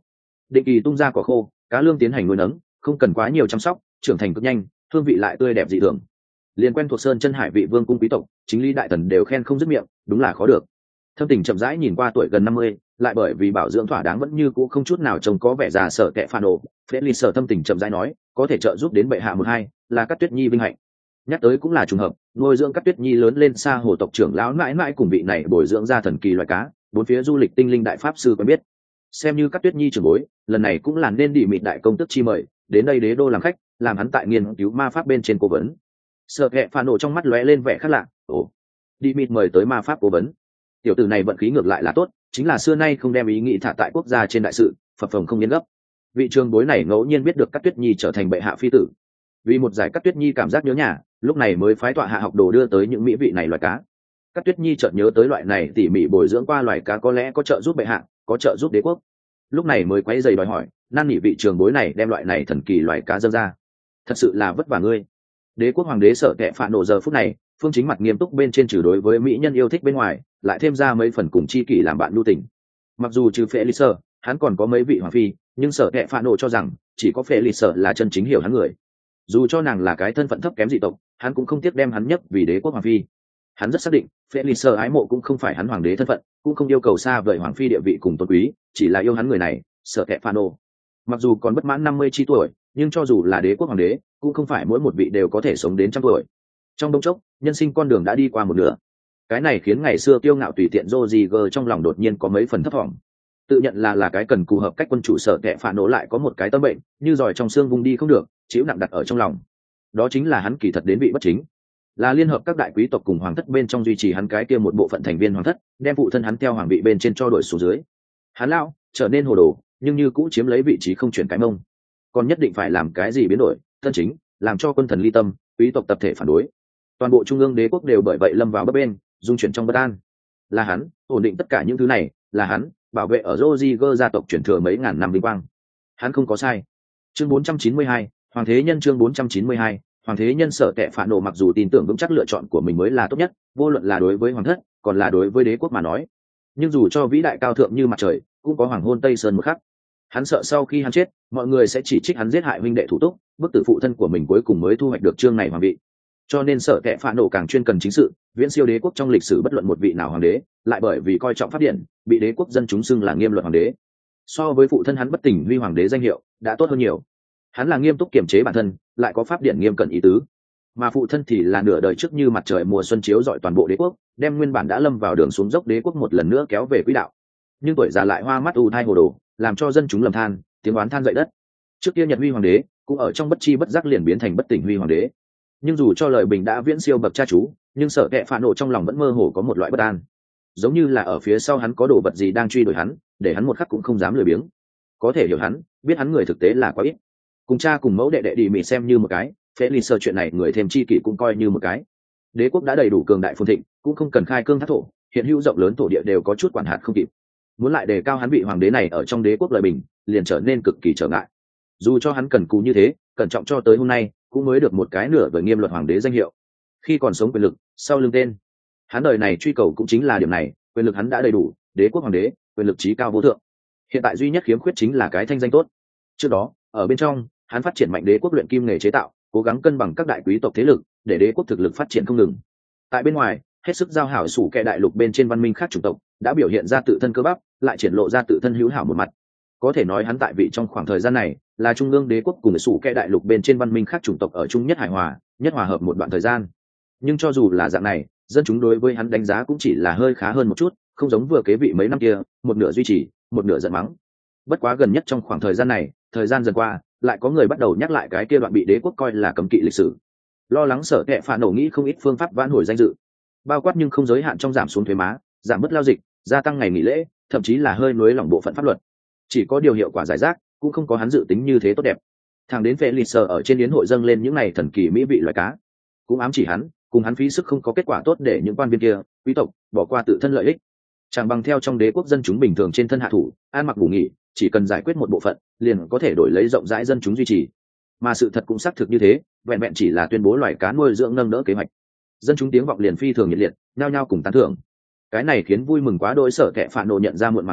định kỳ tung ra cỏ khô, cá lương tiến hành nuôi nấng, không cần quá nhiều chăm sóc, trưởng thành cực nhanh, hương vị lại tươi đẹp dị thường. Liên quen thuộc sơn chân hải vị vương cung quý tộc, chính lý đại thần đều khen không dứt miệng, đúng là khó được. Thâm Tình chậm rãi nhìn qua tuổi gần năm mươi, lại bởi vì bảo dưỡng thỏa đáng vẫn như cũ không chút nào trông có vẻ già sở kệ phản ổ. Felix sở Thâm Tình chậm rãi nói, có thể trợ giúp đến bệ hạ một hai, là Cát Tuyết Nhi vinh hạnh. Nhắc tới cũng là trùng hợp, nuôi dưỡng Cát Tuyết Nhi lớn lên xa hồ tộc trưởng lão mãi mãi cùng vị này bồi dưỡng ra thần kỳ loài cá, bốn phía du lịch tinh linh đại pháp sư quen biết. Xem như Cát Tuyết Nhi trưởng bối, lần này cũng là nên đi mịt đại công tức chi mời, đến đây đế đô làm khách, làm hắn tại nghiên cứu ma pháp bên trên cố vấn. Sở kệ phản ổ trong mắt lóe lên vẻ khác lạ, ồ, đi mịt mời tới ma pháp cố vấn. Tiểu tử này vận khí ngược lại là tốt, chính là xưa nay không đem ý nghĩ thả tại quốc gia trên đại sự, phập phồng không biến gấp. Vị trường bối này ngẫu nhiên biết được Cát Tuyết Nhi trở thành bệ hạ phi tử, vì một giải Cát Tuyết Nhi cảm giác nhớ nhà, lúc này mới phái tọa hạ học đồ đưa tới những mỹ vị này loài cá. Cát Tuyết Nhi chợt nhớ tới loại này tỉ mỉ bồi dưỡng qua loài cá có lẽ có trợ giúp bệ hạ, có trợ giúp đế quốc, lúc này mới quấy giày đòi hỏi, năn nỉ vị trường bối này đem loại này thần kỳ loài cá dâng ra. Thật sự là vất vả ngươi. Đế quốc hoàng đế Sở Kệ phản nộ giờ phút này, phương chính mặt nghiêm túc bên trên trừ đối với mỹ nhân yêu thích bên ngoài, lại thêm ra mấy phần cùng chi kỷ làm bạn lưu tình. Mặc dù trừ Felix, hắn còn có mấy vị hoàng phi, nhưng Sở Kệ phản nộ cho rằng chỉ có Felix là chân chính hiểu hắn người. Dù cho nàng là cái thân phận thấp kém dị tộc, hắn cũng không tiếc đem hắn nhấc vì đế quốc hoàng phi. Hắn rất xác định, Felix ái mộ cũng không phải hắn hoàng đế thân phận, cũng không yêu cầu xa vời hoàng phi địa vị cùng tôn quý, chỉ là yêu hắn người này, Sở Kệ phản nộ. Mặc dù còn bất mãn năm mươi chi tuổi, nhưng cho dù là đế quốc hoàng đế, cũng không phải mỗi một vị đều có thể sống đến trăm tuổi. Trong đông chốc, nhân sinh con đường đã đi qua một nửa. Cái này khiến ngày xưa kiêu ngạo tùy tiện Roger trong lòng đột nhiên có mấy phần thấp thỏm. Tự nhận là là cái cần cù hợp cách quân chủ Sở Kệ phản nộ lại có một cái tâm bệnh, như giỏi trong xương vung đi không được, chịu nặng đặt ở trong lòng. Đó chính là hắn kỳ thật đến vị bất chính, là liên hợp các đại quý tộc cùng hoàng thất bên trong duy trì hắn cái kia một bộ phận thành viên hoàng thất, đem phụ thân hắn theo hoàng vị bên trên cho đổi xuống dưới. Hắn lão trở nên hồ đồ, nhưng như cũ chiếm lấy vị trí không chuyển cái mông, còn nhất định phải làm cái gì biến đổi tân chính, làm cho quân thần ly tâm, quý tộc tập thể phản đối. Toàn bộ trung ương đế quốc đều bởi vậy lâm vào bấp bên, dung chuyển trong bất an. Là hắn ổn định tất cả những thứ này, là hắn bảo vệ ở Roger gia tộc chuyển thừa mấy ngàn năm vinh quang. Hắn không có sai. Chương bốn trăm chín mươi hai, Hoàng thế nhân. Chương bốn trăm chín mươi hai, Hoàng thế nhân. Sở Kệ phản nộ mặc dù tin tưởng vững chắc lựa chọn của mình mới là tốt nhất, vô luận là đối với hoàng thất, còn là đối với đế quốc mà nói. Nhưng dù cho vĩ đại cao thượng như mặt trời, cũng có hoàng hôn tây sơn một khắc. Hắn sợ sau khi hắn chết, mọi người sẽ chỉ trích hắn giết hại huynh đệ thủ túc, bức tử phụ thân của mình cuối cùng mới thu hoạch được chương này hoàng vị. Cho nên Sở Kệ phản nộ càng chuyên cần chính sự, viễn siêu đế quốc trong lịch sử bất luận một vị nào hoàng đế, lại bởi vì coi trọng pháp điển, bị đế quốc dân chúng xưng là nghiêm luật hoàng đế. So với phụ thân hắn bất tỉnh huy hoàng đế danh hiệu, đã tốt hơn nhiều. Hắn là nghiêm túc kiểm chế bản thân, lại có pháp điển nghiêm cẩn ý tứ. Mà phụ thân thì là nửa đời trước như mặt trời mùa xuân chiếu rọi toàn bộ đế quốc, đem nguyên bản đã lâm vào đường xuống dốc đế quốc một lần nữa kéo về quỹ đạo. Nhưng tuổi già lại hoa mắt u thai hồ đồ, làm cho dân chúng lầm than, tiếng oán than dậy đất. Trước kia Nhật Huy hoàng đế cũng ở trong bất chi bất giác liền biến thành bất tỉnh Huy hoàng đế. Nhưng dù cho lời bình đã viễn siêu bậc cha chú, nhưng Sở Kệ phản nộ trong lòng vẫn mơ hồ có một loại bất an, giống như là ở phía sau hắn có đồ vật gì đang truy đuổi hắn, để hắn một khắc cũng không dám lười biếng. Có thể hiểu hắn, biết hắn người thực tế là quá ít. Cùng cha cùng mẫu đệ đệ đi mị xem như một cái, Felix chuyện này người thêm chi kỷ cũng coi như một cái. Đế quốc đã đầy đủ cường đại phồn thịnh, cũng không cần khai cương thác thổ, hiện hữu rộng lớn thổ địa đều có chút quản hạt không kịp. Muốn lại đề cao hắn vị hoàng đế này ở trong đế quốc lời bình, liền trở nên cực kỳ trở ngại. Dù cho hắn cần cù như thế, cẩn trọng cho tới hôm nay, cũng mới được một cái nửa với nghiêm luật hoàng đế danh hiệu. Khi còn sống quyền lực, sau lưng tên, hắn đời này truy cầu cũng chính là điểm này, quyền lực hắn đã đầy đủ, đế quốc hoàng đế, quyền lực trí cao vô thượng. Hiện tại duy nhất khiếm khuyết chính là cái thanh danh tốt. Trước đó, ở bên trong, hắn phát triển mạnh đế quốc luyện kim nghề chế tạo, cố gắng cân bằng các đại quý tộc thế lực, để đế quốc thực lực phát triển không ngừng. Tại bên ngoài, hết sức giao hảo sủ kẻ đại lục bên trên văn minh khác chủng tộc, đã biểu hiện ra tự thân cơ bắp, lại triển lộ ra tự thân hữu hảo một mặt. Có thể nói hắn tại vị trong khoảng thời gian này, là trung ương đế quốc cùng sủ kẻ đại lục bên trên văn minh khác chủng tộc ở chung nhất hài hòa, nhất hòa hợp một đoạn thời gian. Nhưng cho dù là dạng này, dân chúng đối với hắn đánh giá cũng chỉ là hơi khá hơn một chút, không giống vừa kế vị mấy năm kia, một nửa duy trì, một nửa giận mắng. Bất quá gần nhất trong khoảng thời gian này, thời gian dần qua, lại có người bắt đầu nhắc lại cái kia đoạn bị đế quốc coi là cấm kỵ lịch sử. Lo lắng Sở Kệ phản nộ nghĩ không ít phương pháp vãn hồi danh dự, bao quát nhưng không giới hạn trong giảm xuống thuế má, giảm bớt lao dịch, gia tăng ngày nghỉ lễ, thậm chí là hơi nới lỏng bộ phận pháp luật. Chỉ có điều hiệu quả giải rác, cũng không có hắn dự tính như thế tốt đẹp. Thằng đến Felix ở trên yến hội dâng lên những ngày thần kỳ mỹ vị loài cá, cũng ám chỉ hắn, cùng hắn phí sức không có kết quả tốt để những quan viên kia, quý tộc bỏ qua tự thân lợi ích, chẳng bằng theo trong đế quốc dân chúng bình thường trên thân hạ thủ, ăn mặc ngủ nghỉ, chỉ cần giải quyết một bộ phận, liền có thể đổi lấy rộng rãi dân chúng duy trì. Mà sự thật cũng xác thực như thế, vẹn vẹn chỉ là tuyên bố loài cá nuôi dưỡng nâng đỡ kế hoạch, dân chúng tiếng vọng liền phi thường nhiệt liệt, nhao nhao cùng tán thưởng. Cái này khiến vui mừng quá đỗi Sở Kệ phản nộ nhận ra muộn màng đến,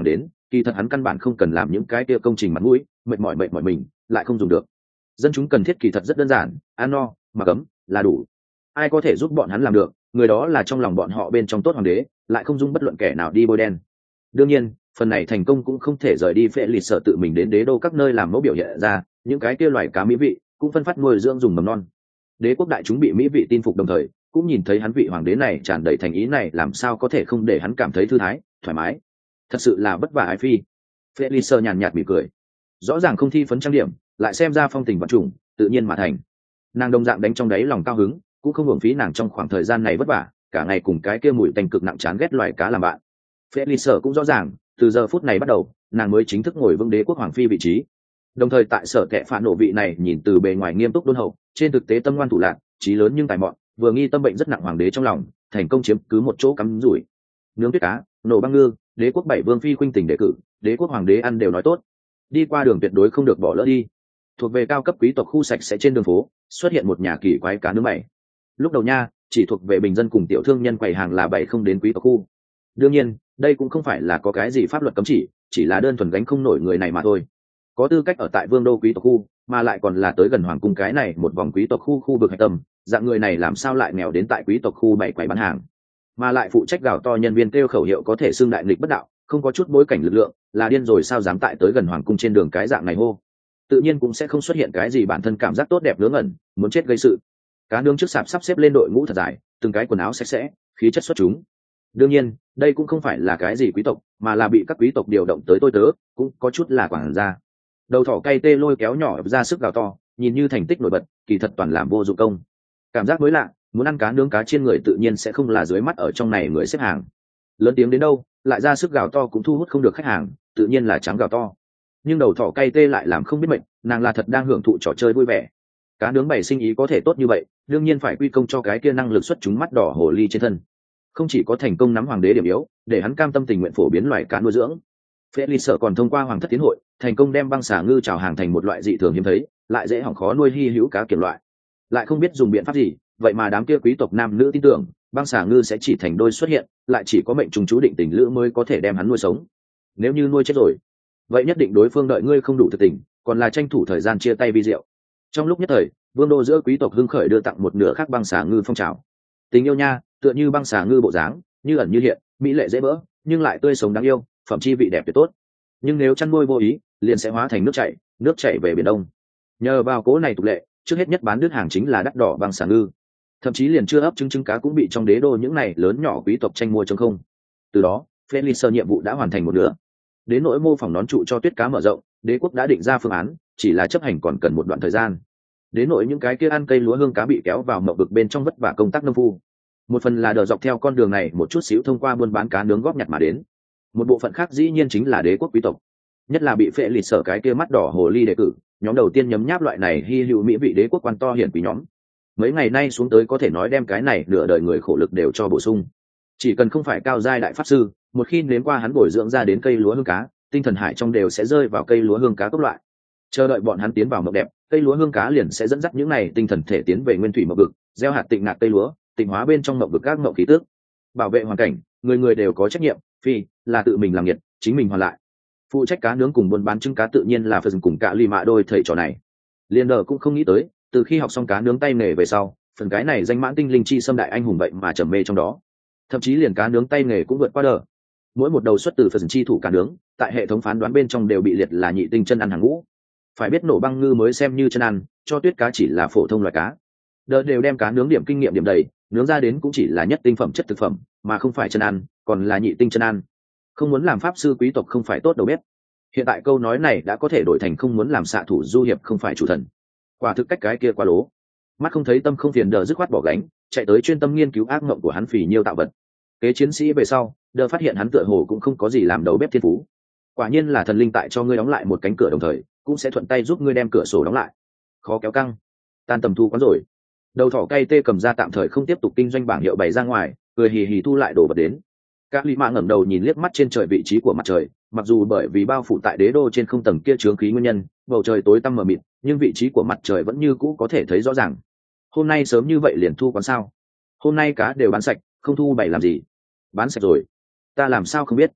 kỳ thật hắn căn bản không cần làm những cái kia công trình mặt mũi, mệt mỏi mệt mỏi mình lại không dùng được. Dân chúng cần thiết kỳ thật rất đơn giản, ăn no mặc ấm là đủ. Ai có thể giúp bọn hắn làm được, người đó là trong lòng bọn họ bên trong tốt hoàng đế, lại không dung bất luận kẻ nào đi bôi đen. Đương nhiên phần này thành công cũng không thể rời đi phệ lịch sở tự mình đến đế đô các nơi làm mẫu biểu hiện ra, những cái kia loài cá mỹ vị cũng phân phát nuôi dưỡng dùng mầm non. Đế quốc đại chúng bị mỹ vị tin phục, đồng thời cũng nhìn thấy hắn vị hoàng đế này tràn đầy thành ý này, làm sao có thể không để hắn cảm thấy thư thái thoải mái. Thật sự là bất vả ái phi. Felix nhàn nhạt mỉm cười, rõ ràng không thi phấn trang điểm, lại xem ra phong tình vật trùng tự nhiên mà thành. Nàng đồng dạng đánh trong đáy lòng cao hứng, cũng không hưởng phí nàng trong khoảng thời gian này vất vả cả ngày cùng cái kia mùi tanh cực nặng chán ghét loài cá làm bạn. Felix cũng rõ ràng từ giờ phút này bắt đầu nàng mới chính thức ngồi vững đế quốc hoàng phi vị trí. Đồng thời tại sở kệ phản nộ vị này nhìn từ bề ngoài nghiêm túc đôn hậu, trên thực tế tâm ngoan thủ lạc, trí lớn nhưng tài mọn, vừa nghi tâm bệnh rất nặng hoàng đế trong lòng thành công chiếm cứ một chỗ cắm rủi. Nướng tuyết cá, nổ băng ngư, đế quốc bảy vương phi khuynh tình đề cử, đế quốc hoàng đế ăn đều nói tốt. Đi qua đường tuyệt đối không được bỏ lỡ đi. Thuộc về cao cấp quý tộc khu sạch sẽ trên đường phố xuất hiện một nhà kỳ quái cá nướng bảy. Lúc đầu nha chỉ thuộc về bình dân cùng tiểu thương nhân quầy hàng là bảy không đến quý tộc khu. Đương nhiên đây cũng không phải là có cái gì pháp luật cấm chỉ, chỉ là đơn thuần gánh không nổi người này mà thôi. Có tư cách ở tại vương đô quý tộc khu, mà lại còn là tới gần hoàng cung cái này một vòng quý tộc khu khu vực hạch tâm, dạng người này làm sao lại nghèo đến tại quý tộc khu bảy quầy bán hàng, mà lại phụ trách gào to nhân viên kêu khẩu hiệu có thể xưng đại nghịch bất đạo, không có chút bối cảnh lực lượng, là điên rồi sao dám tại tới gần hoàng cung trên đường cái dạng này hô. Tự nhiên cũng sẽ không xuất hiện cái gì bản thân cảm giác tốt đẹp ngớ ngẩn muốn chết gây sự. Cá nướng trước sạp sắp xếp lên đội ngũ thật dài, từng cái quần áo sạch sẽ, khí chất xuất chúng. Đương nhiên đây cũng không phải là cái gì quý tộc, mà là bị các quý tộc điều động tới tôi tớ, cũng có chút là quản gia. Đầu thỏ cay tê lôi kéo nhỏ ra sức gào to, nhìn như thành tích nổi bật, kỳ thật toàn làm vô dụng công. Cảm giác mới lạ, muốn ăn cá nướng cá chiên người tự nhiên sẽ không là dưới mắt ở trong này người xếp hàng. Lớn tiếng đến đâu lại ra sức gào to cũng thu hút không được khách hàng, tự nhiên là trắng gào to. Nhưng đầu thỏ cay tê lại làm không biết mệnh, nàng là thật đang hưởng thụ trò chơi vui vẻ. Cá nướng bày sinh ý có thể tốt như vậy, đương nhiên phải quy công cho cái kia năng lực xuất chúng mắt đỏ hồ ly trên thân. Không chỉ có thành công nắm hoàng đế điểm yếu, để hắn cam tâm tình nguyện phổ biến loài cá nuôi dưỡng, Felix còn thông qua hoàng thất tiến hội thành công đem băng xà ngư trào hàng thành một loại dị thường hiếm thấy, lại dễ hỏng khó nuôi hy hữu cá kiểm loại. Lại không biết dùng biện pháp gì, vậy mà đám kia quý tộc nam nữ tin tưởng băng xà ngư sẽ chỉ thành đôi xuất hiện, lại chỉ có mệnh trùng chú định tình lữ mới có thể đem hắn nuôi sống. Nếu như nuôi chết rồi, vậy nhất định đối phương đợi ngươi không đủ thực tình, còn là tranh thủ thời gian chia tay vi diệu. Trong lúc nhất thời, vương đô giữa quý tộc hưng khởi đưa tặng một nửa khác băng xà ngư phong trào. Tình yêu nha, tựa như băng xà ngư bộ dáng, như ẩn như hiện, mỹ lệ dễ vỡ, nhưng lại tươi sống đáng yêu, phẩm chi vị đẹp tuyệt tốt. Nhưng nếu chăn nuôi vô ý, liền sẽ hóa thành nước chảy, nước chảy về biển đông. Nhờ vào cố này tục lệ, trước hết nhất bán đứt hàng chính là đắt đỏ băng xà ngư, thậm chí liền chưa ấp trứng trứng cá cũng bị trong đế đô những này lớn nhỏ quý tộc tranh mua trống không. Từ đó Felix nhiệm vụ đã hoàn thành một nửa. Đến nỗi mô phỏng nón trụ cho tuyết cá mở rộng, đế quốc đã định ra phương án, chỉ là chấp hành còn cần một đoạn thời gian. Đến nỗi những cái kia ăn cây lúa hương cá bị kéo vào mậu vực bên trong vất vả công tác nông phu, một phần là đờ dọc theo con đường này một chút xíu thông qua buôn bán cá nướng góp nhặt mà đến, một bộ phận khác dĩ nhiên chính là đế quốc quý tộc, nhất là bị phệ lịch sở cái kia mắt đỏ hồ ly đề cử, nhóm đầu tiên nhấm nháp loại này hy hữu mỹ vị đế quốc quan to hiển quý nhóm. Mấy ngày nay xuống tới có thể nói đem cái này nửa đời người khổ lực đều cho bổ sung. Chỉ cần không phải cao giai đại pháp sư, một khi nếm qua hắn bồi dưỡng ra đến cây lúa hương cá, tinh thần hải trong đều sẽ rơi vào cây lúa hương cá cấp loại. Chờ đợi bọn hắn tiến vào mộng đẹp, cây lúa hương cá liền sẽ dẫn dắt những này tinh thần thể tiến về nguyên thủy mộng vực, gieo hạt tịnh nạc cây lúa, tịnh hóa bên trong mộng vực các mộng khí tước, bảo vệ hoàn cảnh, người người đều có trách nhiệm, phi là tự mình làm nhiệt, chính mình hoàn lại. Phụ trách cá nướng cùng buôn bán trứng cá tự nhiên là phần cùng cả lì mạ đôi thầy trò này. Liên đờ cũng không nghĩ tới, từ khi học xong cá nướng tay nghề về sau, phần cái này danh mãn tinh linh chi xâm đại anh hùng vậy mà trầm mê trong đó, thậm chí liền cá nướng tay nghề cũng vượt qua đờ. Mỗi một đầu xuất từ phần chi thủ cá nướng, tại hệ thống phán đoán bên trong đều bị liệt là nhị tinh chân ăn hàng ngũ. Phải biết nổ băng ngư mới xem như chân ăn, cho tuyết cá chỉ là phổ thông loại cá. Đờ đều đem cá nướng điểm kinh nghiệm điểm đầy, nướng ra đến cũng chỉ là nhất tinh phẩm chất thực phẩm, mà không phải chân ăn, còn là nhị tinh chân ăn. Không muốn làm pháp sư quý tộc không phải tốt đầu bếp. Hiện tại câu nói này đã có thể đổi thành không muốn làm xạ thủ du hiệp không phải chủ thần. Quả thực cách cái kia quá lố. Mắt không thấy tâm không phiền đờ dứt khoát bỏ gánh, chạy tới chuyên tâm nghiên cứu ác mộng của hắn phì nhiêu tạo vật. Kế chiến sĩ về sau, đờ phát hiện hắn tựa hồ cũng không có gì làm đầu bếp thiên phú. Quả nhiên là thần linh tại cho ngươi đóng lại một cánh cửa đồng thời, cũng sẽ thuận tay giúp ngươi đem cửa sổ đóng lại. Khó kéo căng. Tan tầm thu quán rồi. Đầu thỏ cay tê cầm ra tạm thời không tiếp tục kinh doanh bảng hiệu bày ra ngoài, cười hì hì thu lại đồ vật đến. Các lý mạ ngẩng đầu nhìn liếc mắt trên trời vị trí của mặt trời, mặc dù bởi vì bao phủ tại đế đô trên không tầng kia chướng khí nguyên nhân, bầu trời tối tăm mờ mịt, nhưng vị trí của mặt trời vẫn như cũ có thể thấy rõ ràng. Hôm nay sớm như vậy liền thu quán sao? Hôm nay cá đều bán sạch, không thu bày làm gì? Bán sạch rồi. Ta làm sao không biết?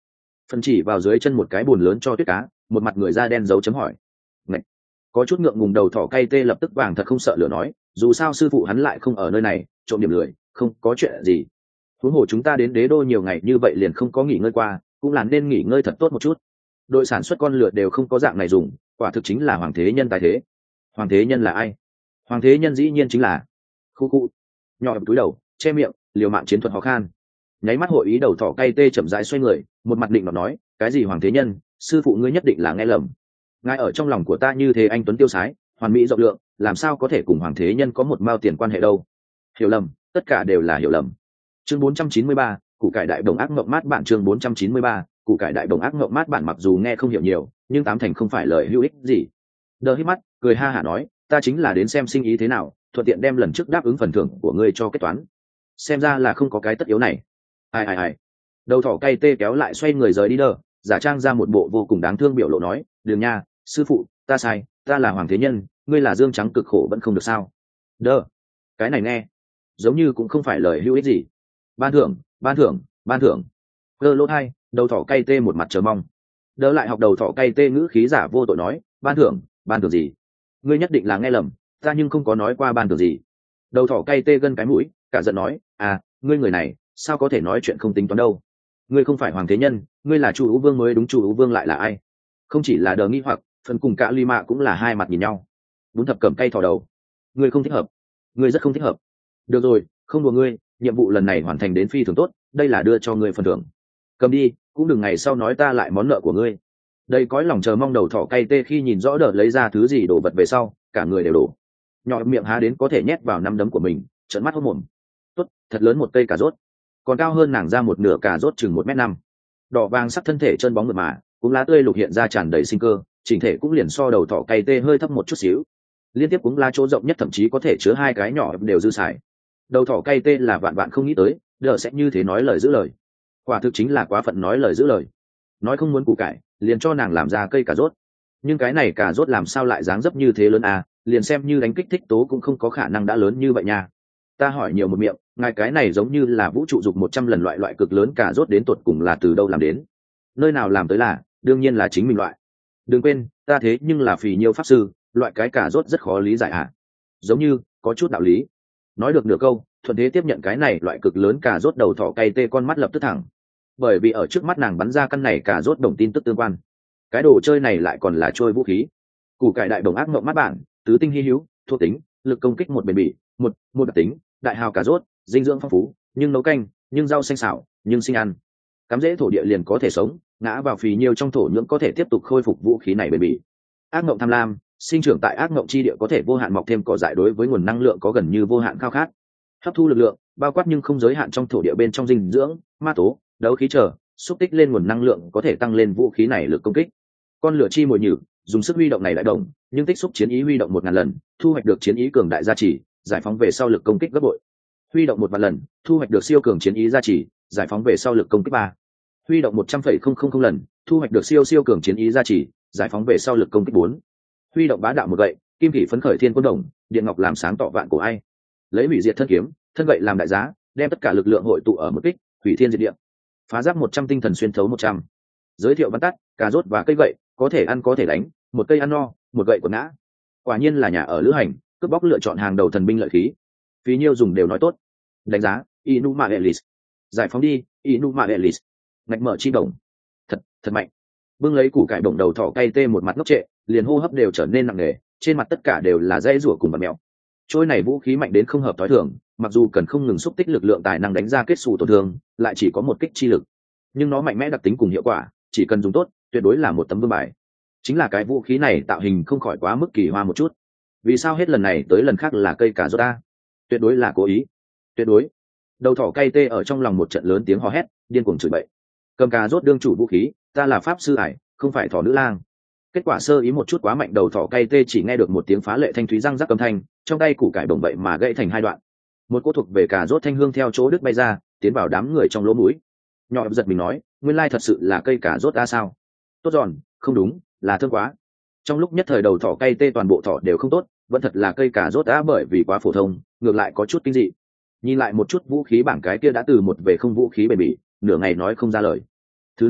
Phần chỉ vào dưới chân một cái bùn lớn cho tuyết cá, một mặt người da đen dấu chấm hỏi. Ngậy. Có chút ngượng ngùng đầu thỏ cay tê lập tức vàng thật không sợ lửa nói, dù sao sư phụ hắn lại không ở nơi này, trộm điểm lười, không có chuyện gì. Huống hồ chúng ta đến đế đô nhiều ngày như vậy liền không có nghỉ ngơi qua, cũng là nên nghỉ ngơi thật tốt một chút. Đội sản xuất con lửa đều không có dạng này dùng, quả thực chính là hoàng thế nhân tài thế. Hoàng thế nhân là ai? Hoàng thế nhân dĩ nhiên chính là khu khu nhỏ túi đầu che miệng liều mạng chiến thuật khó khăn. Nháy mắt hội ý đầu thỏ cay tê chậm rãi xoay người, một mặt định nó nói, cái gì hoàng thế nhân, sư phụ ngươi nhất định là nghe lầm. Ngài ở trong lòng của ta như thế anh tuấn tiêu sái, hoàn mỹ rộng lượng, làm sao có thể cùng hoàng thế nhân có một mao tiền quan hệ đâu? Hiểu lầm, tất cả đều là hiểu lầm. Chương bốn trăm chín mươi ba, củ cải đại đồng ác ngộng mát bạn chương bốn trăm chín mươi ba, củ cải đại đồng ác ngộng mát bạn mặc dù nghe không hiểu nhiều, nhưng tám thành không phải lời hữu ích gì. Đờ hít mắt, cười ha hả nói, ta chính là đến xem sinh ý thế nào, thuận tiện đem lần trước đáp ứng phần thưởng của ngươi cho kết toán. Xem ra là không có cái tất yếu này. Ai ai ai. Đầu thỏ cay tê kéo lại xoay người rời đi đờ, giả trang ra một bộ vô cùng đáng thương biểu lộ nói, đường nha, sư phụ, ta sai, ta là hoàng thế nhân, ngươi là dương trắng cực khổ vẫn không được sao? Đờ, cái này nghe giống như cũng không phải lời hữu ích gì. Ban thưởng, ban thưởng, ban thưởng. Cơ lỗ hai, đầu thỏ cay tê một mặt chờ mong. Đỡ lại học đầu thỏ cay tê ngữ khí giả vô tội nói, ban thưởng, ban thưởng gì? Ngươi nhất định là nghe lầm, ta nhưng không có nói qua ban thưởng gì. Đầu thỏ cay tê gân cái mũi, cả giận nói, à, ngươi người này, sao có thể nói chuyện không tính toán đâu? Ngươi không phải hoàng thế nhân, ngươi là chu hữu vương mới đúng, chu hữu vương lại là ai? Không chỉ là đờ nghi hoặc, phần cùng cả ly mạ cũng là hai mặt nhìn nhau. Bún thập cầm cay thò đầu, ngươi không thích hợp, ngươi rất không thích hợp. Được rồi, không đùa ngươi, nhiệm vụ lần này hoàn thành đến phi thường tốt, đây là đưa cho ngươi phần thưởng. Cầm đi, cũng đừng ngày sau nói ta lại món nợ của ngươi. Đây cõi lòng chờ mong đầu thỏ cay tê khi nhìn rõ đờ lấy ra thứ gì đổ vật về sau, cả người đều đổ. Nhỏ miệng há đến có thể nhét vào năm đấm của mình, trợn mắt hốt mồm. Tốt, thật lớn một cây cà rốt, còn cao hơn nàng ra một nửa cà rốt chừng một mét năm. Đỏ vàng sắc thân thể chân bóng mượt mà, cũng lá tươi lục hiện ra tràn đầy sinh cơ, chỉnh thể cũng liền so đầu thỏ cay tê hơi thấp một chút xíu. Liên tiếp cũng lá chỗ rộng nhất thậm chí có thể chứa hai cái nhỏ đều dư xài. Đầu thỏ cay tê là vạn vạn không nghĩ tới, đờ sẽ như thế nói lời giữ lời. Quả thực chính là quá phận nói lời giữ lời. Nói không muốn củ cải, liền cho nàng làm ra cây cà rốt. Nhưng cái này cà rốt làm sao lại dáng dấp như thế lớn à, liền xem như đánh kích thích tố cũng không có khả năng đã lớn như vậy nha. Ta hỏi nhiều một miệng, ngài cái này giống như là vũ trụ dục một trăm lần loại loại cực lớn cà rốt đến tột cùng là từ đâu làm đến? Nơi nào làm tới là, đương nhiên là chính mình loại. Đừng quên, ta thế nhưng là phì nhiêu pháp sư, loại cái cà rốt rất khó lý giải à? Giống như có chút đạo lý. Nói được nửa câu, thuận thế tiếp nhận cái này loại cực lớn cà rốt đầu thỏ cay tê con mắt lập tức thẳng, bởi vì ở trước mắt nàng bắn ra căn này cà rốt đồng tin tức tương quan. Cái đồ chơi này lại còn là trôi vũ khí. Củ cải đại đồng ác mộng mắt bản, tứ tinh hy hữu, thuộc tính, lực công kích một bền bỉ, một một đặc tính, đại hào cà rốt, dinh dưỡng phong phú, nhưng nấu canh, nhưng rau xanh xảo, nhưng sinh ăn. Cắm rễ thổ địa liền có thể sống, ngã vào phì nhiêu trong thổ nhưỡng có thể tiếp tục khôi phục vũ khí này bền bỉ. Ác mộng tham lam, sinh trưởng tại ác mộng chi địa có thể vô hạn mọc thêm cỏ dại, đối với nguồn năng lượng có gần như vô hạn khao khát. Hấp thu lực lượng, bao quát nhưng không giới hạn trong thổ địa bên trong dinh dưỡng, ma tố, đấu khí trở, xúc tích lên nguồn năng lượng có thể tăng lên vũ khí này lực công kích. Con lửa chi mồi nhử, dùng sức huy động này đại đồng, nhưng tích xúc chiến ý huy động một ngàn lần, thu hoạch được chiến ý cường đại gia trì, giải phóng về sau lực công kích gấp bội. Huy động một vạn lần, thu hoạch được siêu cường chiến ý gia trì, giải phóng về sau lực công kích ba. Huy động một trăm phẩy không không không lần, thu hoạch được siêu siêu cường chiến ý gia trì, giải phóng về sau lực công kích bốn. Huy động bá đạo một gậy, kim kỷ phấn khởi thiên quân đồng, điện ngọc làm sáng tỏ vạn cổ ai. Lấy hủy diệt thân kiếm, thân gậy làm đại giá, đem tất cả lực lượng hội tụ ở một kích, hủy thiên diệt địa. Phá giáp một trăm tinh thần xuyên thấu một trăm. Giới thiệu văn tắt, cà rốt và cây gậy, có thể ăn có thể đánh, một cây ăn no, một gậy của ngã. Quả nhiên là nhà ở lữ hành, cướp bóc lựa chọn hàng đầu thần binh lợi khí. Phí nhiêu dùng đều nói tốt. Đánh giá, Inuma Elis. Giải phóng đi, Inuma Elis. Ngạch mở chi đồng. Thật, thật mạnh. Bưng lấy củ cải đồng đầu thỏ cay tê một mặt ngốc trệ, liền hô hấp đều trở nên nặng nề, trên mặt tất cả đều là dây rủa cùng bạt mèo. Trôi này vũ khí mạnh đến không hợp tối thường, mặc dù cần không ngừng xúc tích lực lượng tài năng đánh ra kết xù tổn thương, lại chỉ có một kích chi lực. Nhưng nó mạnh mẽ đặc tính cùng hiệu quả, chỉ cần dùng tốt, tuyệt đối là một tấm vương bài. Chính là cái vũ khí này tạo hình không khỏi quá mức kỳ hoa một chút. Vì sao hết lần này tới lần khác là cây cà rốt ta? Tuyệt đối là cố ý. Tuyệt đối. Đầu thỏ cay tê ở trong lòng một trận lớn tiếng hò hét, điên cuồng chửi bậy. Cầm cà rốt đương chủ vũ khí, ta là pháp sư ải, không phải thỏ nữ lang. Kết quả sơ ý một chút quá mạnh, đầu thỏ cay tê chỉ nghe được một tiếng phá lệ thanh thúy răng rắc âm thanh, trong tay củ cải bồng bậy mà gãy thành hai đoạn. Một cỗ thuộc về cà rốt thanh hương theo chỗ đứt bay ra, tiến vào đám người trong lỗ mũi. Nhỏ giật mình nói, nguyên lai thật sự là cây cà rốt ta sao? Tốt giòn, không đúng, là thơm quá. Trong lúc nhất thời đầu thỏ cay tê toàn bộ thỏ đều không tốt, vẫn thật là cây cà rốt đã, bởi vì quá phổ thông, ngược lại có chút kinh dị. Nhìn lại một chút vũ khí bảng cái kia đã từ một về không vũ khí bền bỉ, nửa ngày nói không ra lời. Thứ này,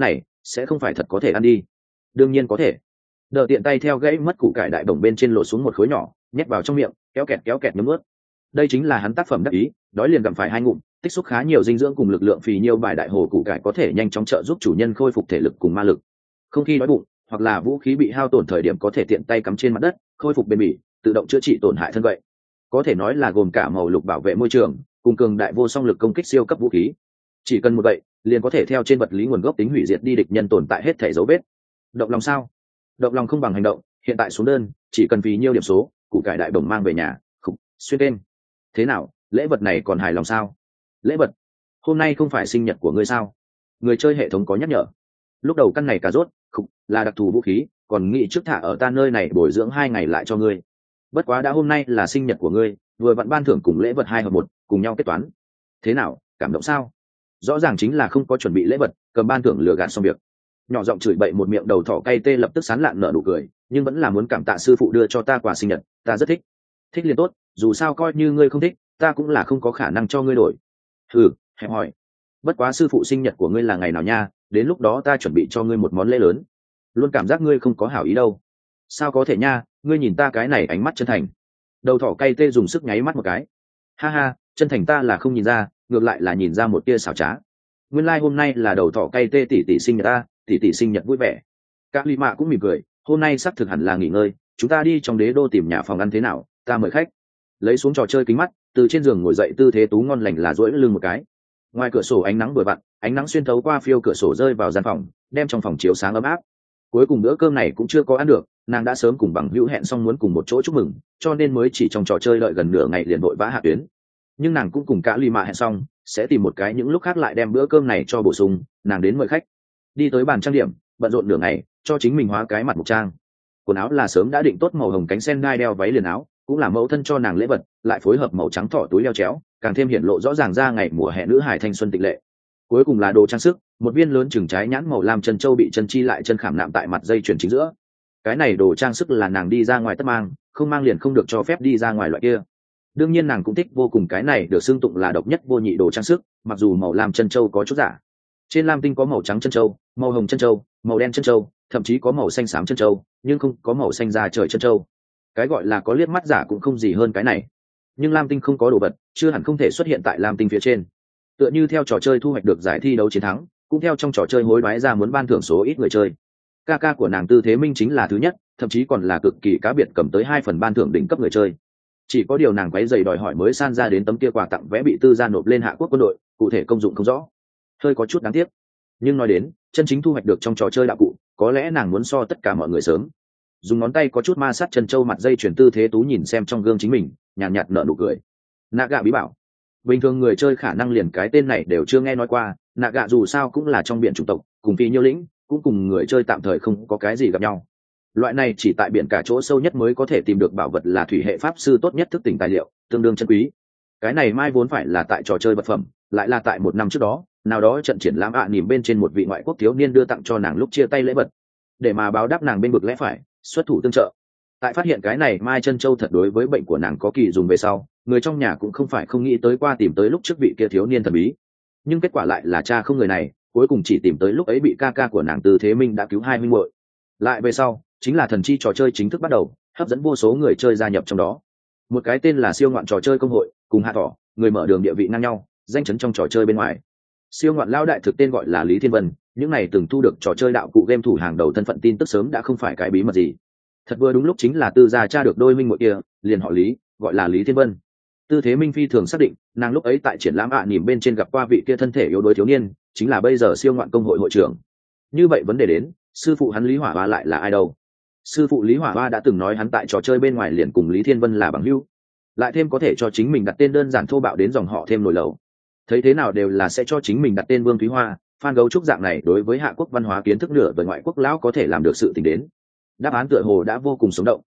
sẽ không phải thật có thể ăn đi. Đương nhiên có thể. Đờ tiện tay theo gãy mất củ cải đại bổng bên trên lột xuống một khối nhỏ, nhét vào trong miệng, kéo kẹt kéo kẹt nhấm ướt. Đây chính là hắn tác phẩm đắc ý, đói liền gặm phải hai ngụm, tích xúc khá nhiều dinh dưỡng cùng lực lượng phì nhiêu bài đại hồ củ cải có thể nhanh chóng trợ giúp chủ nhân khôi phục thể lực cùng ma lực. Không khi đói bụng hoặc là vũ khí bị hao tổn thời điểm có thể tiện tay cắm trên mặt đất, khôi phục bền bỉ, tự động chữa trị tổn hại thân vậy. Có thể nói là gồm cả màu lục bảo vệ môi trường, cùng cường đại vô song lực công kích siêu cấp vũ khí. Chỉ cần một vậy, liền có thể theo trên vật lý nguồn gốc tính hủy diệt đi địch nhân tồn tại hết thể dấu vết. Động lòng sao? Động lòng không bằng hành động, hiện tại xuống đơn, chỉ cần vì nhiêu điểm số, củ cải đại bổng mang về nhà, khục, xuyên tên. Thế nào, lễ vật này còn hài lòng sao? Lễ vật? Hôm nay không phải sinh nhật của ngươi sao? Người chơi hệ thống có nhắc nhở. Lúc đầu căn này cà rốt, khục, là đặc thù vũ khí, còn nghĩ trước thả ở ta nơi này bồi dưỡng hai ngày lại cho ngươi. Bất quá đã hôm nay là sinh nhật của ngươi, vừa vặn ban thưởng cùng lễ vật hai hợp một, cùng nhau kết toán. Thế nào, cảm động sao? Rõ ràng chính là không có chuẩn bị lễ vật, cầm ban thưởng lừa gạt xong việc. Nhỏ giọng chửi bậy một miệng đầu thỏ cay tê lập tức sán lạn nở nụ cười, nhưng vẫn là muốn cảm tạ sư phụ đưa cho ta quà sinh nhật, ta rất thích. Thích liền tốt, dù sao coi như ngươi không thích, ta cũng là không có khả năng cho ngươi đổi. Ừ, hẹp hỏi. Bất quá sư phụ sinh nhật của ngươi là ngày nào nha, đến lúc đó ta chuẩn bị cho ngươi một món lễ lớn. Luôn cảm giác ngươi không có hảo ý đâu. Sao có thể nha, ngươi nhìn ta cái này ánh mắt chân thành. Đầu thỏ cay tê dùng sức nháy mắt một cái. Ha ha, chân thành ta là không nhìn ra, ngược lại là nhìn ra một tia xảo trá. Nguyên lai like hôm nay là đầu thỏ cay tê tỷ tỷ sinh nhật ta, tỷ tỷ sinh nhật vui vẻ. Các ly mạ cũng mỉm cười, hôm nay sắp thực hẳn là nghỉ ngơi, chúng ta đi trong đế đô tìm nhà phòng ăn thế nào, ta mời khách. Lấy xuống trò chơi kính mắt, từ trên giường ngồi dậy tư thế tú ngon lành là duỗi lưng một cái. Ngoài cửa sổ ánh nắng vừa vặn, ánh nắng xuyên thấu qua phiêu cửa sổ rơi vào gian phòng, đem trong phòng chiếu sáng ấm áp. Cuối cùng bữa cơm này cũng chưa có ăn được, nàng đã sớm cùng bằng hữu hẹn xong muốn cùng một chỗ chúc mừng, cho nên mới chỉ trong trò chơi đợi gần nửa ngày liền vội vã hạ tuyến. Nhưng nàng cũng cùng cả ly mạ hẹn xong, sẽ tìm một cái những lúc khác lại đem bữa cơm này cho bổ sung, nàng đến mời khách. Đi tới bàn trang điểm, bận rộn nửa ngày, cho chính mình hóa cái mặt mộc trang. Quần áo là sớm đã định tốt màu hồng cánh sen gai đeo váy liền áo, cũng là mẫu thân cho nàng lễ vật, lại phối hợp màu trắng thỏ túi đeo chéo, càng thêm hiện lộ rõ ràng ra ngày mùa hè nữ hài thanh xuân tịch lệ. Cuối cùng là đồ trang sức, một viên lớn chừng trái nhãn màu lam chân châu bị chân chi lại chân khảm nạm tại mặt dây chuyền chính giữa. Cái này đồ trang sức là nàng đi ra ngoài tất mang, không mang liền không được cho phép đi ra ngoài loại kia. Đương nhiên nàng cũng thích vô cùng cái này được xưng tụng là độc nhất vô nhị đồ trang sức, mặc dù màu lam chân châu có chút giả. Trên lam tinh có màu trắng chân châu, màu hồng chân châu, màu đen chân châu, thậm chí có màu xanh xám chân châu, nhưng không có màu xanh da trời chân châu. Cái gọi là có liếc mắt giả cũng không gì hơn cái này. Nhưng lam tinh không có đồ vật, chưa hẳn không thể xuất hiện tại lam tinh phía trên. Tựa như theo trò chơi thu hoạch được giải thi đấu chiến thắng, cũng theo trong trò chơi hối đoái ra muốn ban thưởng số ít người chơi. Ca ca của nàng Tư Thế Minh chính là thứ nhất, thậm chí còn là cực kỳ cá biệt cầm tới hai phần ban thưởng đỉnh cấp người chơi. Chỉ có điều nàng quấy giày đòi hỏi mới san ra đến tấm kia quà tặng vẽ bị Tư gia nộp lên Hạ Quốc quân đội, cụ thể công dụng không rõ, hơi có chút đáng tiếc. Nhưng nói đến chân chính thu hoạch được trong trò chơi đạo cụ, có lẽ nàng muốn so tất cả mọi người sớm. Dùng ngón tay có chút ma sát chân châu mặt dây chuyển Tư Thế Tú nhìn xem trong gương chính mình, nhàn nhạt, nhạt nở nụ cười. Nạ gạ bí bảo, bình thường người chơi khả năng liền cái tên này đều chưa nghe nói qua. Nạ gạ dù sao cũng là trong biển chủng tộc, cùng phi nhiêu lĩnh, cũng cùng người chơi tạm thời không có cái gì gặp nhau. Loại này chỉ tại biển cả chỗ sâu nhất mới có thể tìm được bảo vật là thủy hệ pháp sư tốt nhất thức tỉnh tài liệu, tương đương chân quý. Cái này mai vốn phải là tại trò chơi vật phẩm, lại là tại một năm trước đó, nào đó trận triển lãm ạ à nỉm bên trên một vị ngoại quốc thiếu niên đưa tặng cho nàng lúc chia tay lễ vật, để mà báo đáp nàng bên vực lẽ phải, xuất thủ tương trợ. Tại phát hiện cái này mai chân châu thật đối với bệnh của nàng có kỳ dùng về sau, người trong nhà cũng không phải không nghĩ tới qua tìm tới lúc trước vị kia thiếu niên thần bí, nhưng kết quả lại là cha không người này, cuối cùng chỉ tìm tới lúc ấy bị ca ca của nàng Tư Thế Minh đã cứu hai minh muội. Lại về sau chính là thần chi trò chơi chính thức bắt đầu, hấp dẫn vô số người chơi gia nhập trong đó. Một cái tên là siêu ngoạn trò chơi công hội, cùng hạ thỏ người mở đường địa vị ngang nhau, danh chấn trong trò chơi bên ngoài. Siêu ngoạn lao đại thực tên gọi là Lý Thiên Vân, những này từng thu được trò chơi đạo cụ game thủ hàng đầu thân phận tin tức sớm đã không phải cái bí mật gì. Thật vừa đúng lúc chính là Tư gia cha được đôi minh muội kia, liền họ Lý, gọi là Lý Thiên Vân. Tư Thế Minh phi thường xác định, nàng lúc ấy tại triển lãm ạ à nỉm bên trên gặp qua vị kia thân thể yếu đuối thiếu niên, chính là bây giờ siêu ngoạn công hội hội trưởng. Như vậy vấn đề đến, sư phụ hắn Lý Hỏa Hoa lại là ai đâu? Sư phụ Lý Hỏa Hoa đã từng nói hắn tại trò chơi bên ngoài liền cùng Lý Thiên Vân là bằng hữu, lại thêm có thể cho chính mình đặt tên đơn giản thô bạo đến dòng họ thêm nổi lầu. Thấy thế nào đều là sẽ cho chính mình đặt tên Vương Thúy Hoa. Phan Gấu Trúc dạng này đối với Hạ Quốc văn hóa kiến thức nửa về ngoại quốc lão có thể làm được sự tình đến. Đáp án tựa hồ đã vô cùng sống động.